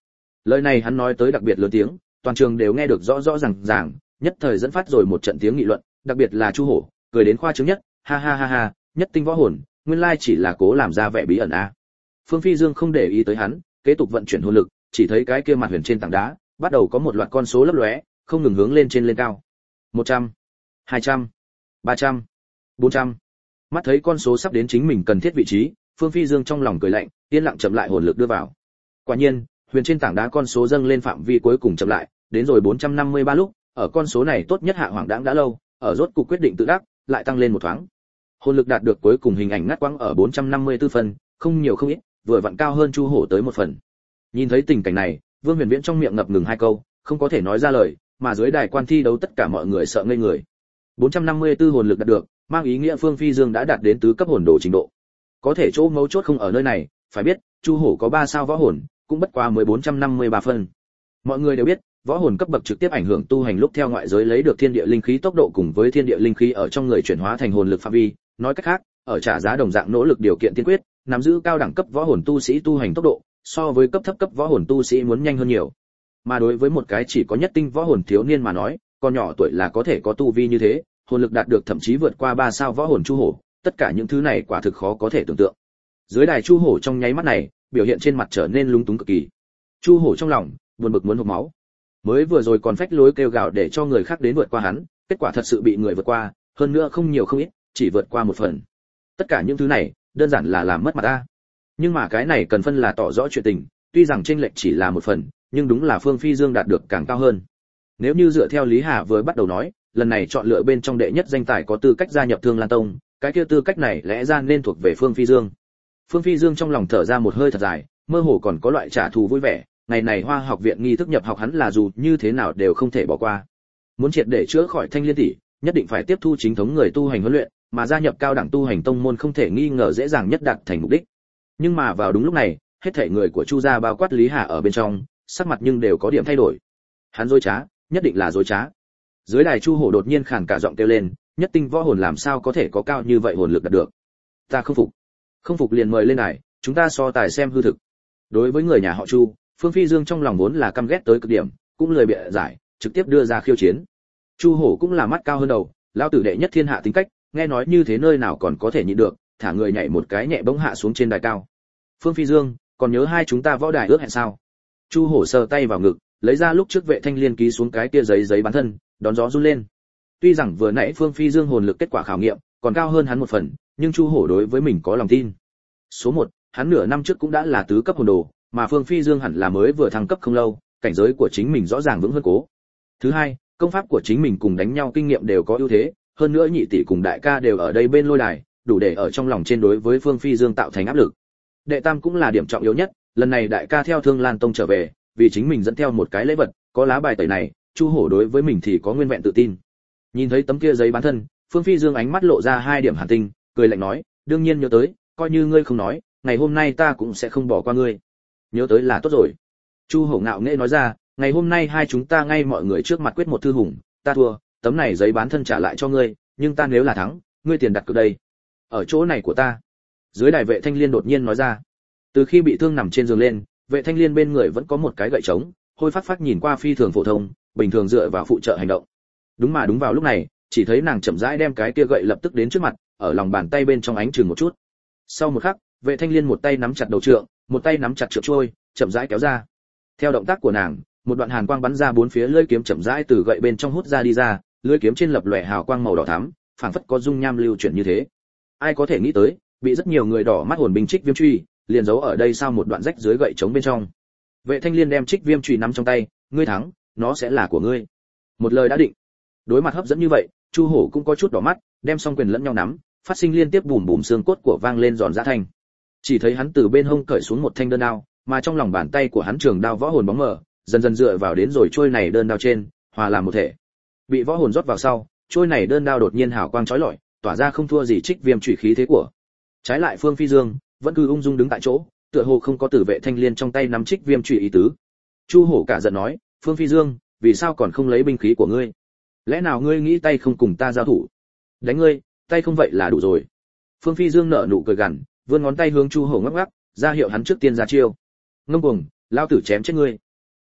Lời này hắn nói tới đặc biệt lớn tiếng, toàn trường đều nghe được rõ rõ ràng ràng, nhất thời dẫn phát rồi một trận tiếng nghị luận, đặc biệt là Chu Hổ, cười đến khoa trương nhất, ha ha ha ha, nhất tinh võ hồn, nguyên lai chỉ là cố làm ra vẻ bí ẩn a. Phương Phi Dương không để ý tới hắn, kế tục vận chuyển hồn lực, chỉ thấy cái kia mặt huyền trên tảng đá, bắt đầu có một loạt con số lấp lóe, không ngừng hướng lên trên lên cao. một trăm, hai trăm, ba trăm, bốn trăm. Mắt thấy con số sắp đến chính mình cần thiết vị trí, Phương Phi Dương trong lòng cười lạnh, yên lặng chậm lại hồn lực đưa vào. Quả nhiên, huyền trên tảng đá con số dâng lên phạm vi cuối cùng chậm lại, đến rồi bốn trăm năm mươi ba lúc, ở con số này tốt nhất hạ hoàng đãng đã lâu, ở rốt cục quyết định tự đắc, lại tăng lên một thoáng. Hồn lực đạt được cuối cùng hình ảnh ngắt quãng ở bốn trăm năm mươi tư phần, không nhiều không ít, vừa vặn cao hơn Chu Hổ tới một phần. Nhìn thấy tình cảnh này, Vương Huyền Viễn trong miệng ngập ngừng hai câu, không có thể nói ra lời, mà dưới đài quan thi đấu tất cả mọi người sợ ngây người. bốn trăm năm mươi tư hồn lực đạt được, mang ý nghĩa Phương Phi Dương đã đạt đến tứ cấp hồn đồ trình độ. Có thể chỗ mấu chốt không ở nơi này, phải biết, Chu Hổ có ba sao võ hồn, cũng bất quá mới bốn trăm năm mươi ba phân. Mọi người đều biết, võ hồn cấp bậc trực tiếp ảnh hưởng tu hành lúc theo ngoại giới lấy được thiên địa linh khí tốc độ cùng với thiên địa linh khí ở trong người chuyển hóa thành hồn lực phạm vi, nói cách khác, ở trả giá đồng dạng nỗ lực điều kiện tiên quyết, nắm giữ cao đẳng cấp võ hồn tu sĩ tu hành tốc độ, so với cấp thấp cấp võ hồn tu sĩ muốn nhanh hơn nhiều. Mà đối với một cái chỉ có nhất tinh võ hồn thiếu niên mà nói, còn nhỏ tuổi là có thể có tu vi như thế, hồn lực đạt được thậm chí vượt qua ba sao võ hồn Chu Hổ, tất cả những thứ này quả thực khó có thể tưởng tượng. Dưới đài Chu Hổ trong nháy mắt này, biểu hiện trên mặt trở nên lúng túng cực kỳ. Chu Hổ trong lòng buồn bực muốn hộc máu. Mới vừa rồi còn phách lối kêu gào để cho người khác đến vượt qua hắn, kết quả thật sự bị người vượt qua, hơn nữa không nhiều không ít, chỉ vượt qua một phần. Tất cả những thứ này, đơn giản là làm mất mặt ta. Nhưng mà cái này cần phân là tỏ rõ chuyện tình, tuy rằng chênh lệch chỉ là một phần, nhưng đúng là Phương Phi Dương đạt được càng cao hơn. Nếu như dựa theo Lý Hà vừa bắt đầu nói, lần này chọn lựa bên trong đệ nhất danh tài có tư cách gia nhập Thương Lan Tông, cái kia tư cách này lẽ ra nên thuộc về Phương Phi Dương. Phương Phi Dương trong lòng thở ra một hơi thật dài, mơ hồ còn có loại trả thù vui vẻ, ngày này Hoa học viện nghi thức nhập học hắn là dù như thế nào đều không thể bỏ qua. Muốn triệt để chữa khỏi Thanh Liên tỷ, nhất định phải tiếp thu chính thống người tu hành huấn luyện, mà gia nhập cao đẳng tu hành tông môn không thể nghi ngờ dễ dàng nhất đạt thành mục đích. Nhưng mà vào đúng lúc này, hết thảy người của Chu gia bao quát Lý Hà ở bên trong, sắc mặt nhưng đều có điểm thay đổi. Hắn dối trá, nhất định là dối trá. Dưới đài Chu Hổ đột nhiên khàn cả giọng kêu lên, nhất tinh võ hồn làm sao có thể có cao như vậy hồn lực đạt được? Ta không phục. Không phục liền mời lên đài, chúng ta so tài xem hư thực. Đối với người nhà họ Chu, Phương Phi Dương trong lòng vốn là căm ghét tới cực điểm, cũng lười bịa giải, trực tiếp đưa ra khiêu chiến. Chu Hổ cũng là mắt cao hơn đầu, lão tử đệ nhất thiên hạ tính cách, nghe nói như thế nơi nào còn có thể nhịn được, thả người nhảy một cái nhẹ bỗng hạ xuống trên đài cao. Phương Phi Dương, còn nhớ hai chúng ta võ đài ước hẹn sao? Chu Hổ sờ tay vào ngực, lấy ra lúc trước Vệ Thanh Liên ký xuống cái kia giấy giấy bán thân, đón gió run lên. Tuy rằng vừa nãy Phương Phi Dương hồn lực kết quả khảo nghiệm còn cao hơn hắn một phần, nhưng Chu Hổ đối với mình có lòng tin. Số một, hắn nửa năm trước cũng đã là tứ cấp hồn đồ, mà Phương Phi Dương hẳn là mới vừa thăng cấp không lâu, cảnh giới của chính mình rõ ràng vững hơn cố. Thứ hai, công pháp của chính mình cùng đánh nhau kinh nghiệm đều có ưu thế, hơn nữa nhị tỷ cùng đại ca đều ở đây bên lôi đài, đủ để ở trong lòng trên đối với Phương Phi Dương tạo thành áp lực. Đệ tam cũng là điểm trọng yếu nhất, lần này đại ca theo Thương Lan Tông trở về, vì chính mình dẫn theo một cái lễ vật, có lá bài tẩy này, Chu Hổ đối với mình thì có nguyên vẹn tự tin. Nhìn thấy tấm kia giấy bán thân, Phương Phi Dương ánh mắt lộ ra hai điểm hàn tinh, cười lạnh nói, đương nhiên nhớ tới, coi như ngươi không nói, ngày hôm nay ta cũng sẽ không bỏ qua ngươi. Nhớ tới là tốt rồi. Chu Hổ ngạo nghễ nói ra, ngày hôm nay hai chúng ta ngay mọi người trước mặt quyết một thư hùng, ta thua, tấm này giấy bán thân trả lại cho ngươi, nhưng ta nếu là thắng, ngươi tiền đặt cược đây. Ở chỗ này của ta. Dưới đài Vệ Thanh Liên đột nhiên nói ra. Từ khi bị thương nằm trên giường lên, Vệ Thanh Liên bên người vẫn có một cái gậy trống, hôi phát phát nhìn qua phi thường phổ thông, bình thường dựa vào phụ trợ hành động. Đúng mà đúng vào lúc này, chỉ thấy nàng chậm rãi đem cái kia gậy lập tức đến trước mặt, ở lòng bàn tay bên trong ánh chừng một chút. Sau một khắc, Vệ Thanh Liên một tay nắm chặt đầu trượng, một tay nắm chặt trượng trôi, chậm rãi kéo ra. Theo động tác của nàng, một đoạn hàn quang bắn ra bốn phía, lưỡi kiếm chậm rãi từ gậy bên trong hút ra đi ra, lưỡi kiếm trên lập lòe hào quang màu đỏ thắm, phảng phất có dung nham lưu chuyển như thế. Ai có thể nghĩ tới, bị rất nhiều người đỏ mắt hồn binh Trích Viêm Truy, liền giấu ở đây sau một đoạn rách dưới gậy trống bên trong. Vệ Thanh Liên đem Trích Viêm Truy nắm trong tay, ngươi thắng, nó sẽ là của ngươi. Một lời đã định. Đối mặt hấp dẫn như vậy, Chu Hổ cũng có chút đỏ mắt, đem song quyền lẫn nhau nắm, phát sinh liên tiếp bùm bùm xương cốt của vang lên giòn giã thanh. Chỉ thấy hắn từ bên hông cởi xuống một thanh đơn đao, mà trong lòng bàn tay của hắn trường đao võ hồn bóng mờ, dần dần dựa vào đến rồi trôi này đơn đao trên, hòa làm một thể. Bị võ hồn rót vào sau, trôi này đơn đao đột nhiên hào quang chói lọi, tỏa ra không thua gì Trích Viêm Chủy khí thế của. Trái lại Phương Phi Dương vẫn cứ ung dung đứng tại chỗ, tựa hồ không có tử Vệ Thanh Liên trong tay nắm Trích Viêm Chủy ý tứ. Chu Hổ cả giận nói, Phương Phi Dương, vì sao còn không lấy binh khí của ngươi? Lẽ nào ngươi nghĩ tay không cùng ta giao thủ? Đánh ngươi, tay không vậy là đủ rồi. Phương Phi Dương nở nụ cười gằn, vươn ngón tay hướng Chu Hổ ngắc ngắc, ra hiệu hắn trước tiên ra chiêu. Ngông cuồng, lao tử chém chết ngươi.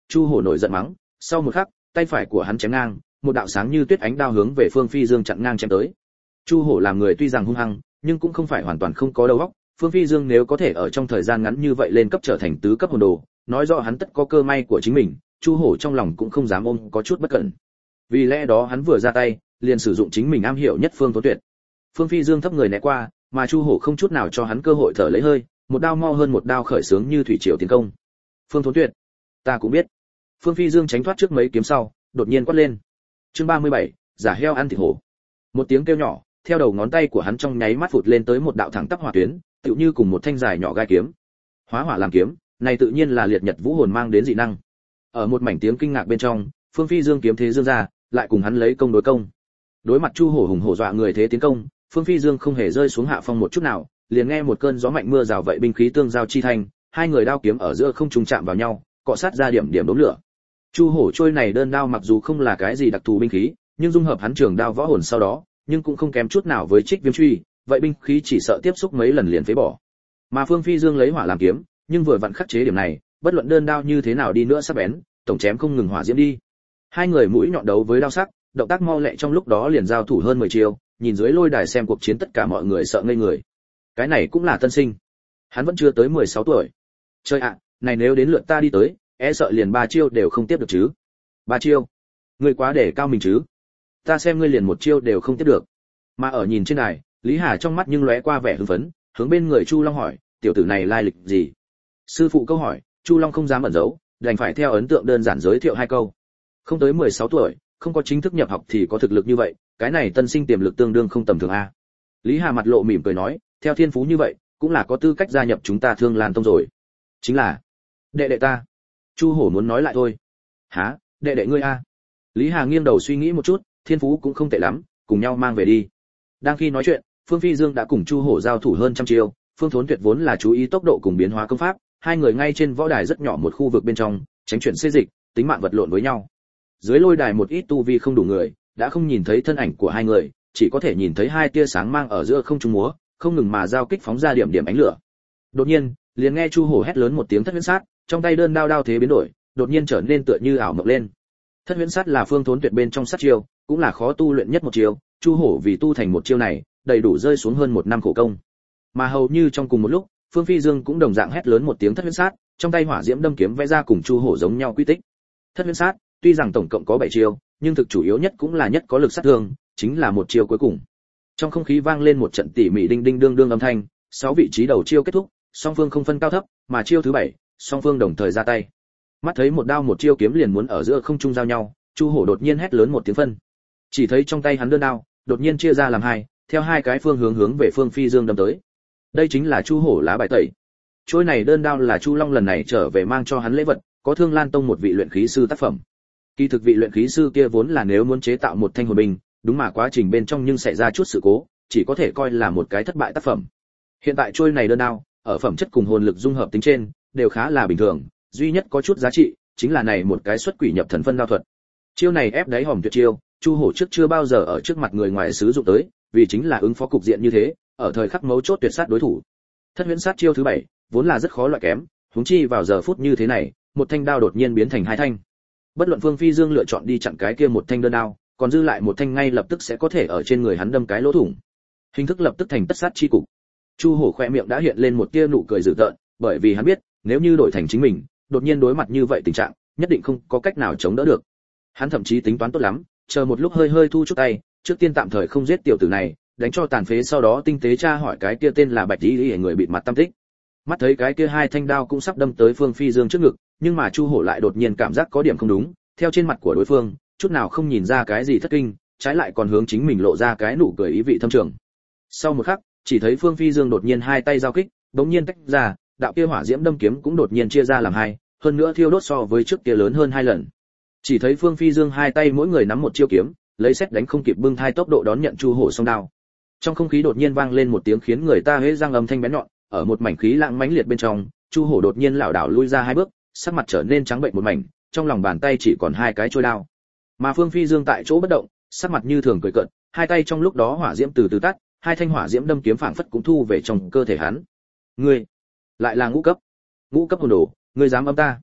Chu Hổ nổi giận mắng, sau một khắc, tay phải của hắn chém ngang, một đạo sáng như tuyết ánh đao hướng về Phương Phi Dương chặn ngang chém tới. Chu Hổ làm người tuy rằng hung hăng, nhưng cũng không phải hoàn toàn không có đầu óc. Phương Phi Dương nếu có thể ở trong thời gian ngắn như vậy lên cấp trở thành tứ cấp hồn đồ, nói rõ hắn tất có cơ may của chính mình, Chu Hổ trong lòng cũng không dám ôm có chút bất cẩn. Vì lẽ đó hắn vừa ra tay, liền sử dụng chính mình am hiểu nhất Phương Thốn Tuyệt. Phương Phi Dương thấp người né qua, mà Chu Hổ không chút nào cho hắn cơ hội thở lấy hơi, một đao mo hơn một đao khởi sướng như thủy triều tiến công. Phương Thốn Tuyệt, ta cũng biết. Phương Phi Dương tránh thoát trước mấy kiếm sau, đột nhiên quát lên. Chương ba mươi bảy, giả heo ăn thịt hổ. Một tiếng kêu nhỏ, theo đầu ngón tay của hắn trong nháy mắt phụt lên tới một đạo thẳng tắp hỏa tuyến, tựu như cùng một thanh dài nhỏ gai kiếm. Hóa hỏa làm kiếm, này tự nhiên là liệt nhật vũ hồn mang đến dị năng. Ở một mảnh tiếng kinh ngạc bên trong, Phương Phi Dương kiếm thế dương ra, lại cùng hắn lấy công đối công. Đối mặt Chu Hổ hùng hổ dọa người thế tiến công, Phương Phi Dương không hề rơi xuống hạ phong một chút nào, liền nghe một cơn gió mạnh mưa rào vậy binh khí tương giao chi thành, hai người đao kiếm ở giữa không trùng chạm vào nhau, cọ sát ra điểm điểm đốm lửa. Chu Hổ trôi này đơn đao mặc dù không là cái gì đặc thù binh khí, nhưng dung hợp hắn trường đao võ hồn sau đó, nhưng cũng không kém chút nào với Trích Viêm truy, vậy binh khí chỉ sợ tiếp xúc mấy lần liền phế bỏ. Mà Phương Phi Dương lấy hỏa làm kiếm, nhưng vừa vặn khắc chế điểm này, bất luận đơn đao như thế nào đi nữa sắc bén, tổng chém không ngừng hỏa diễm đi. Hai người mũi nhọn đấu với đao sắc, động tác mau lẹ trong lúc đó liền giao thủ hơn mười chiêu, nhìn dưới lôi đài xem cuộc chiến tất cả mọi người sợ ngây người. Cái này cũng là tân sinh. Hắn vẫn chưa tới mười sáu tuổi. Chơi ạ, này nếu đến lượt ta đi tới, e sợ liền ba chiêu đều không tiếp được chứ. Ba chiêu? Ngươi quá để cao mình chứ. Ta xem ngươi liền một chiêu đều không tiếp được. Mà ở nhìn trên đài, Lý Hà trong mắt nhưng lóe qua vẻ hưng phấn, hướng bên người Chu Long hỏi, tiểu tử này lai lịch gì? Sư phụ câu hỏi, Chu Long không dám ẩn giấu, đành phải theo ấn tượng đơn giản giới thiệu hai câu. Không tới mười sáu tuổi, không có chính thức nhập học thì có thực lực như vậy, cái này tân sinh tiềm lực tương đương không tầm thường a. Lý Hà mặt lộ mỉm cười nói, theo thiên phú như vậy, cũng là có tư cách gia nhập chúng ta Thương Lan tông rồi. Chính là đệ đệ ta. Chu Hổ muốn nói lại thôi. Hả, đệ đệ ngươi a? Lý Hà nghiêng đầu suy nghĩ một chút, thiên phú cũng không tệ lắm, cùng nhau mang về đi. Đang khi nói chuyện, Phương Phi Dương đã cùng Chu Hổ giao thủ hơn trăm chiêu, Phương Thốn Tuyệt vốn là chú ý tốc độ cùng biến hóa công pháp, hai người ngay trên võ đài rất nhỏ một khu vực bên trong, tránh chuyển xê dịch, tính mạng vật lộn với nhau. Dưới lôi đài một ít tu vi không đủ người, đã không nhìn thấy thân ảnh của hai người, chỉ có thể nhìn thấy hai tia sáng mang ở giữa không trung múa, không ngừng mà giao kích phóng ra điểm điểm ánh lửa. Đột nhiên, liền nghe Chu Hổ hét lớn một tiếng thất huyễn sát, trong tay đơn đao đao thế biến đổi, đột nhiên trở nên tựa như ảo mộng lên. Thất huyễn sát là Phương Thốn Tuyệt bên trong sát chiêu, cũng là khó tu luyện nhất một chiêu, Chu Hổ vì tu thành một chiêu này, đầy đủ rơi xuống hơn một năm khổ công. Mà hầu như trong cùng một lúc, Phương Phi Dương cũng đồng dạng hét lớn một tiếng thất huyễn sát, trong tay hỏa diễm đâm kiếm vẽ ra cùng Chu Hổ giống nhau quy tích. Thất huyễn sát, tuy rằng tổng cộng có bảy chiêu, nhưng thực chủ yếu nhất cũng là nhất có lực sát thương, chính là một chiêu cuối cùng. Trong không khí vang lên một trận tỉ mỉ đinh đinh đương đương âm thanh, sáu vị trí đầu chiêu kết thúc, song phương không phân cao thấp, mà chiêu thứ bảy, song phương đồng thời ra tay. Mắt thấy một đao một chiêu kiếm liền muốn ở giữa không trung giao nhau, Chu Hổ đột nhiên hét lớn một tiếng phân. Chỉ thấy trong tay hắn đơn đao, đột nhiên chia ra làm hai, theo hai cái phương hướng hướng về Phương Phi Dương đâm tới. Đây chính là Chu Hổ lá bài tẩy. Trôi này đơn đao là Chu Long lần này trở về mang cho hắn lễ vật, có Thương Lan tông một vị luyện khí sư tác phẩm. Kỳ thực vị luyện khí sư kia vốn là nếu muốn chế tạo một thanh hồn binh, đúng mà quá trình bên trong nhưng xảy ra chút sự cố, chỉ có thể coi là một cái thất bại tác phẩm. Hiện tại trôi này đơn đao, ở phẩm chất cùng hồn lực dung hợp tính trên, đều khá là bình thường, duy nhất có chút giá trị, chính là này một cái xuất quỷ nhập thần phân đao thuật. Chiêu này ép đáy hòm tuyệt chiêu, Chu Hổ trước chưa bao giờ ở trước mặt người ngoài sử dụng tới, vì chính là ứng phó cục diện như thế, ở thời khắc mấu chốt tuyệt sát đối thủ. Thất huyễn sát chiêu thứ bảy, vốn là rất khó loại kém, huống chi vào giờ phút như thế này, một thanh đao đột nhiên biến thành hai thanh. Bất luận Phương Phi Dương lựa chọn đi chặn cái kia một thanh đơn đao, còn dư lại một thanh ngay lập tức sẽ có thể ở trên người hắn đâm cái lỗ thủng. Hình thức lập tức thành tất sát chi cục. Chu Hổ khẽ miệng đã hiện lên một tia nụ cười dữ tợn, bởi vì hắn biết, nếu như đổi thành chính mình, đột nhiên đối mặt như vậy tình trạng, nhất định không có cách nào chống đỡ được. Hắn thậm chí tính toán tốt lắm, chờ một lúc hơi hơi thu chút tay, trước tiên tạm thời không giết tiểu tử này, đánh cho tàn phế sau đó tinh tế tra hỏi cái kia tên là Bạch Tỷ Tỷ người bịt mặt tâm tích. Mắt thấy cái kia hai thanh đao cũng sắp đâm tới Phương Phi Dương trước ngực, nhưng mà Chu Hổ lại đột nhiên cảm giác có điểm không đúng, theo trên mặt của đối phương, chút nào không nhìn ra cái gì thất kinh, trái lại còn hướng chính mình lộ ra cái nụ cười ý vị thâm trường. Sau một khắc, chỉ thấy Phương Phi Dương đột nhiên hai tay giao kích, bỗng nhiên tách ra, đạo kia hỏa diễm đâm kiếm cũng đột nhiên chia ra làm hai, hơn nữa thiêu đốt so với trước kia lớn hơn hai lần. Chỉ thấy Phương Phi Dương hai tay mỗi người nắm một chiêu kiếm, lấy xét đánh không kịp bưng thai tốc độ đón nhận Chu Hổ song đao. Trong không khí đột nhiên vang lên một tiếng khiến người ta hễ răng âm thanh bén nhọn, ở một mảnh khí lặng mãnh liệt bên trong, Chu Hổ đột nhiên lảo đảo lui ra hai bước, sắc mặt trở nên trắng bệnh một mảnh, trong lòng bàn tay chỉ còn hai cái trôi đao. Mà Phương Phi Dương tại chỗ bất động, sắc mặt như thường cười cợt, hai tay trong lúc đó hỏa diễm từ từ tắt, hai thanh hỏa diễm đâm kiếm phảng phất cũng thu về trong cơ thể hắn. Ngươi, lại là ngũ cấp? Ngũ cấp hồn đồ, ngươi dám âm ta?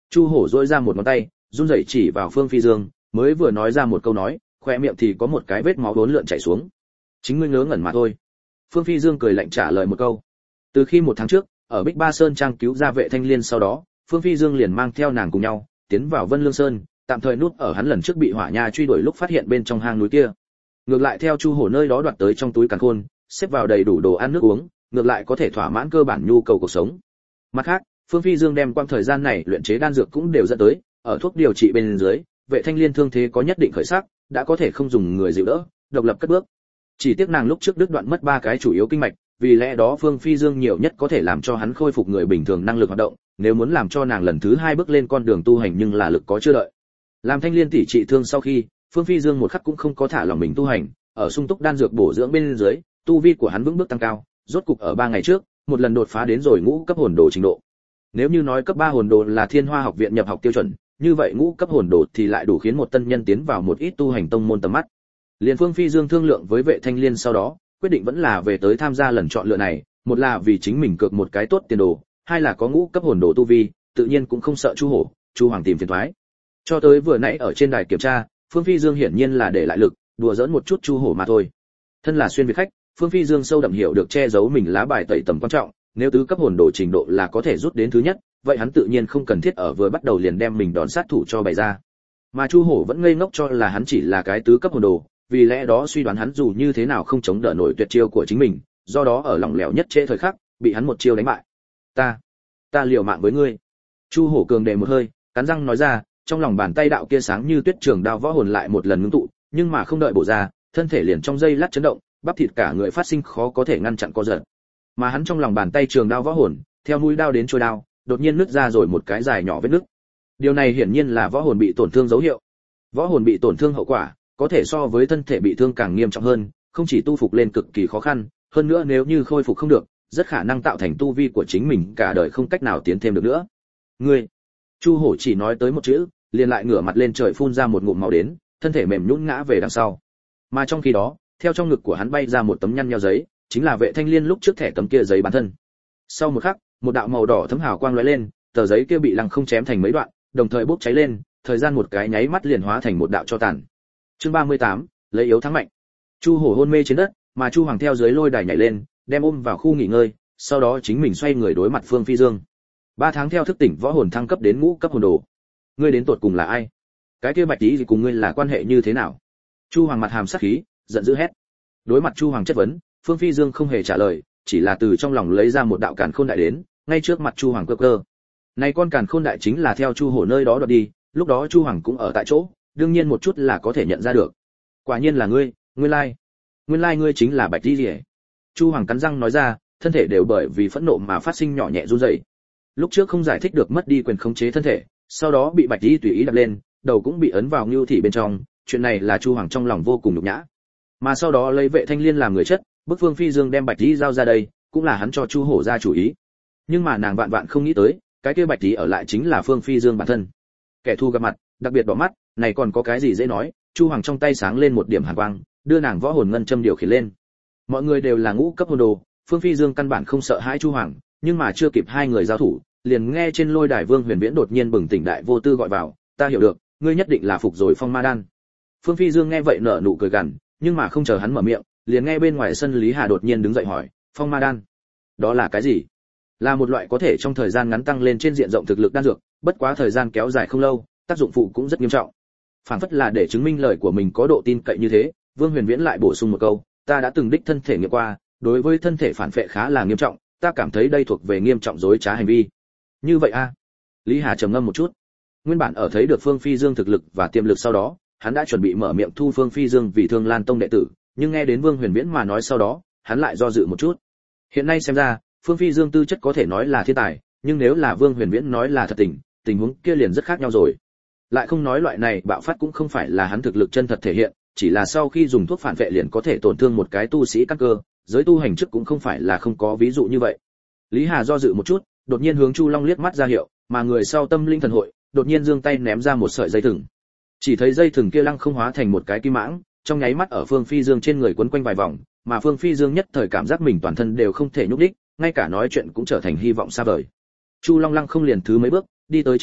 Chu Hổ duỗi ra một ngón tay, run rẩy chỉ vào Phương Phi Dương, mới vừa nói ra một câu nói, khoe miệng thì có một cái vết máu đốn lượn chảy xuống. Chính ngươi ngớ ngẩn mà thôi. Phương Phi Dương cười lạnh trả lời một câu. Từ khi một tháng trước, ở Bích Ba Sơn trang cứu ra Vệ Thanh Liên sau đó, Phương Phi Dương liền mang theo nàng cùng nhau tiến vào Vân Lương Sơn, tạm thời núp ở hắn lần trước bị hỏa nha truy đuổi lúc phát hiện bên trong hang núi kia. Ngược lại theo Chu Hổ nơi đó đoạt tới trong túi càn khôn, xếp vào đầy đủ đồ ăn nước uống, ngược lại có thể thỏa mãn cơ bản nhu cầu cuộc sống. Mặt khác, Phương Phi Dương đem quang thời gian này luyện chế đan dược cũng đều dẫn tới, ở thuốc điều trị bên dưới, Vệ Thanh Liên thương thế có nhất định khởi sắc, đã có thể không dùng người dịu đỡ, độc lập cất bước. Chỉ tiếc nàng lúc trước đứt đoạn mất ba cái chủ yếu kinh mạch, vì lẽ đó Phương Phi Dương nhiều nhất có thể làm cho hắn khôi phục người bình thường năng lực hoạt động, nếu muốn làm cho nàng lần thứ hai bước lên con đường tu hành nhưng là lực có chưa đợi. Làm Thanh Liên tỷ trị thương sau khi, Phương Phi Dương một khắc cũng không có thả lòng mình tu hành, ở sung túc đan dược bổ dưỡng bên dưới, tu vi của hắn vững bước tăng cao, rốt cục ở ba ngày trước, một lần đột phá đến rồi ngũ cấp hồn đồ trình độ. Nếu như nói cấp ba hồn đồ là Thiên Hoa học viện nhập học tiêu chuẩn, như vậy ngũ cấp hồn đồ thì lại đủ khiến một tân nhân tiến vào một ít tu hành tông môn tầm mắt. Liên Phương Phi Dương thương lượng với Vệ Thanh Liên sau đó, quyết định vẫn là về tới tham gia lần chọn lựa này, một là vì chính mình cược một cái tốt tiền đồ, hai là có ngũ cấp hồn đồ tu vi, tự nhiên cũng không sợ Chu Hổ, Chu Hoàng tìm phiền toái. Cho tới vừa nãy ở trên đài kiểm tra, Phương Phi Dương hiển nhiên là để lại lực, đùa giỡn một chút Chu Hổ mà thôi. Thân là xuyên việt khách, Phương Phi Dương sâu đậm hiểu được che giấu mình lá bài tẩy tầm quan trọng, nếu tứ cấp hồn đồ trình độ là có thể rút đến thứ nhất, vậy hắn tự nhiên không cần thiết ở vừa bắt đầu liền đem mình đón sát thủ cho bày ra. Mà Chu Hổ vẫn ngây ngốc cho là hắn chỉ là cái tứ cấp hồn đồ, vì lẽ đó suy đoán hắn dù như thế nào không chống đỡ nổi tuyệt chiêu của chính mình, do đó ở lỏng lẻo nhất trễ thời khắc, bị hắn một chiêu đánh bại. Ta, ta liều mạng với ngươi. Chu Hổ cường đề một hơi, cắn răng nói ra, trong lòng bàn tay đạo kia sáng như tuyết trường đao võ hồn lại một lần ngưng tụ, nhưng mà không đợi bổ ra, thân thể liền trong giây lát chấn động, bắp thịt cả người phát sinh khó có thể ngăn chặn co giật. Mà hắn trong lòng bàn tay trường đao võ hồn, theo mũi đao đến chuôi đao, đột nhiên nứt ra rồi một cái dài nhỏ vết nứt. Điều này hiển nhiên là võ hồn bị tổn thương dấu hiệu. Võ hồn bị tổn thương hậu quả, có thể so với thân thể bị thương càng nghiêm trọng hơn, không chỉ tu phục lên cực kỳ khó khăn, hơn nữa nếu như khôi phục không được, rất khả năng tạo thành tu vi của chính mình cả đời không cách nào tiến thêm được nữa. Ngươi, Chu Hổ chỉ nói tới một chữ, liền lại ngửa mặt lên trời phun ra một ngụm máu đến, thân thể mềm nhũn ngã về đằng sau. Mà trong khi đó, theo trong ngực của hắn bay ra một tấm nhăn nheo giấy, chính là Vệ Thanh Liên lúc trước thẻ tấm kia giấy bản thân. Sau một khắc, một đạo màu đỏ thấm hào quang lóe lên, tờ giấy kia bị lăng không chém thành mấy đoạn, đồng thời bốc cháy lên, thời gian một cái nháy mắt liền hóa thành một đạo tro tàn. Chương ba mươi tám, lấy yếu thắng mạnh. Chu Hổ hôn mê trên đất, mà Chu Hoàng theo dưới lôi đài nhảy lên, đem ôm vào khu nghỉ ngơi, sau đó chính mình xoay người đối mặt Phương Phi Dương. Ba tháng theo thức tỉnh võ hồn thăng cấp đến ngũ cấp hồn đồ. Ngươi đến tột cùng là ai? Cái kia bạch tí gì cùng ngươi là quan hệ như thế nào? Chu Hoàng mặt hàm sát khí, giận dữ hét. Đối mặt Chu Hoàng chất vấn, Phương Phi Dương không hề trả lời, chỉ là từ trong lòng lấy ra một đạo càn khôn đại đến, ngay trước mặt Chu Hoàng cơ cơ. Này con càn khôn đại chính là theo Chu Hổ nơi đó đoạt đi, lúc đó Chu Hoàng cũng ở tại chỗ, đương nhiên một chút là có thể nhận ra được. Quả nhiên là ngươi, nguyên lai, nguyên lai ngươi chính là Bạch Di Liễu. Chu Hoàng cắn răng nói ra, thân thể đều bởi vì phẫn nộ mà phát sinh nhỏ nhẹ run rẩy. Lúc trước không giải thích được mất đi quyền khống chế thân thể, sau đó bị Bạch Di tùy ý đập lên, đầu cũng bị ấn vào ngưu thị bên trong, chuyện này là Chu Hoàng trong lòng vô cùng nhục nhã. Mà sau đó lấy Vệ Thanh Liên làm người chất, bức Phương Phi Dương đem Bạch Di giao ra đây, cũng là hắn cho Chu Hổ ra chủ ý. Nhưng mà nàng vạn vạn không nghĩ tới, cái kia Bạch Di ở lại chính là Phương Phi Dương bản thân. Kẻ thù gặp mặt, đặc biệt đỏ mắt, này còn có cái gì dễ nói, Chu Hoàng trong tay sáng lên một điểm hàn quang, đưa nàng võ hồn ngân châm điều khiển lên. Mọi người đều là ngũ cấp hồn đồ, Phương Phi Dương căn bản không sợ hãi Chu Hoàng, nhưng mà chưa kịp hai người giao thủ, liền nghe trên lôi đài Vương Huyền Viễn đột nhiên bừng tỉnh đại vô tư gọi vào, ta hiểu được, ngươi nhất định là phục rồi Phong Ma Đan. Phương Phi Dương nghe vậy nở nụ cười gằn, nhưng mà không chờ hắn mở miệng, liền nghe bên ngoài sân Lý Hà đột nhiên đứng dậy hỏi, Phong Ma Đan, đó là cái gì? Là một loại có thể trong thời gian ngắn tăng lên trên diện rộng thực lực đan dược, bất quá thời gian kéo dài không lâu, tác dụng phụ cũng rất nghiêm trọng. Phản phất là để chứng minh lời của mình có độ tin cậy như thế, Vương Huyền Viễn lại bổ sung một câu, ta đã từng đích thân thể nghiệm qua, đối với thân thể phản phệ khá là nghiêm trọng, ta cảm thấy đây thuộc về nghiêm trọng dối trá hành vi. Như vậy a? À? Lý Hà trầm ngâm một chút. Nguyên bản ở thấy được Phương Phi Dương thực lực và tiềm lực sau đó, hắn đã chuẩn bị mở miệng thu Phương Phi Dương vì Thương Lan Tông đệ tử, nhưng nghe đến Vương Huyền Viễn mà nói sau đó, hắn lại do dự một chút. Hiện nay xem ra, Phương Phi Dương tư chất có thể nói là thiên tài, nhưng nếu là Vương Huyền Viễn nói là thật tình, tình huống kia liền rất khác nhau rồi. Lại không nói loại này bạo phát cũng không phải là hắn thực lực chân thật thể hiện, chỉ là sau khi dùng thuốc phản vệ liền có thể tổn thương một cái tu sĩ căn cơ, giới tu hành trước cũng không phải là không có ví dụ như vậy. Lý Hà do dự một chút, đột nhiên hướng Chu Long liếc mắt ra hiệu, mà người sau tâm linh thần hội, đột nhiên giương tay ném ra một sợi dây thừng. Chỉ thấy dây thừng kia lăng không hóa thành một cái kim mãng, trong nháy mắt ở Phương Phi Dương trên người quấn quanh vài vòng, mà Phương Phi Dương nhất thời cảm giác mình toàn thân đều không thể nhúc nhích, ngay cả nói chuyện cũng trở thành hy vọng xa vời. Chu Long lăng không liền thứ mấy bước, đi tới trên đài,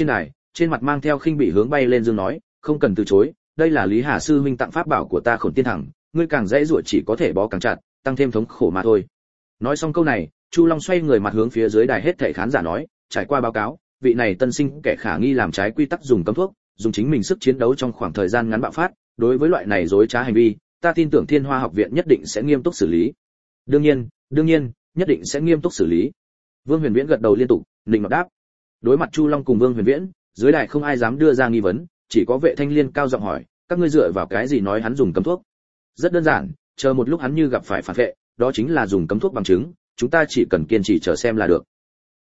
trên mặt mang theo khinh bỉ hướng bay lên dương nói, không cần từ chối, đây là Lý Hà sư huynh tặng pháp bảo của ta Khổn Tiên Thẳng, ngươi càng dễ dụa chỉ có thể bó càng chặt, tăng thêm thống khổ mà thôi. Nói xong câu này, Chu Long xoay người mặt hướng phía dưới đài hết thảy khán giả nói, trải qua báo cáo, vị này tân sinh kẻ khả nghi làm trái quy tắc dùng cấm thuốc, dùng chính mình sức chiến đấu trong khoảng thời gian ngắn bạo phát, đối với loại này dối trá hành vi, ta tin tưởng Thiên Hoa học viện nhất định sẽ nghiêm túc xử lý. Đương nhiên, đương nhiên, nhất định sẽ nghiêm túc xử lý. Vương Huyền Viễn gật đầu liên tục, định mặc đáp. Đối mặt Chu Long cùng Vương Huyền Viễn, dưới đài không ai dám đưa ra nghi vấn, chỉ có Vệ Thanh Liên cao giọng hỏi, các ngươi dựa vào cái gì nói hắn dùng cấm thuốc? Rất đơn giản, chờ một lúc hắn như gặp phải phản vệ, đó chính là dùng cấm thuốc bằng chứng, chúng ta chỉ cần kiên trì chờ xem là được.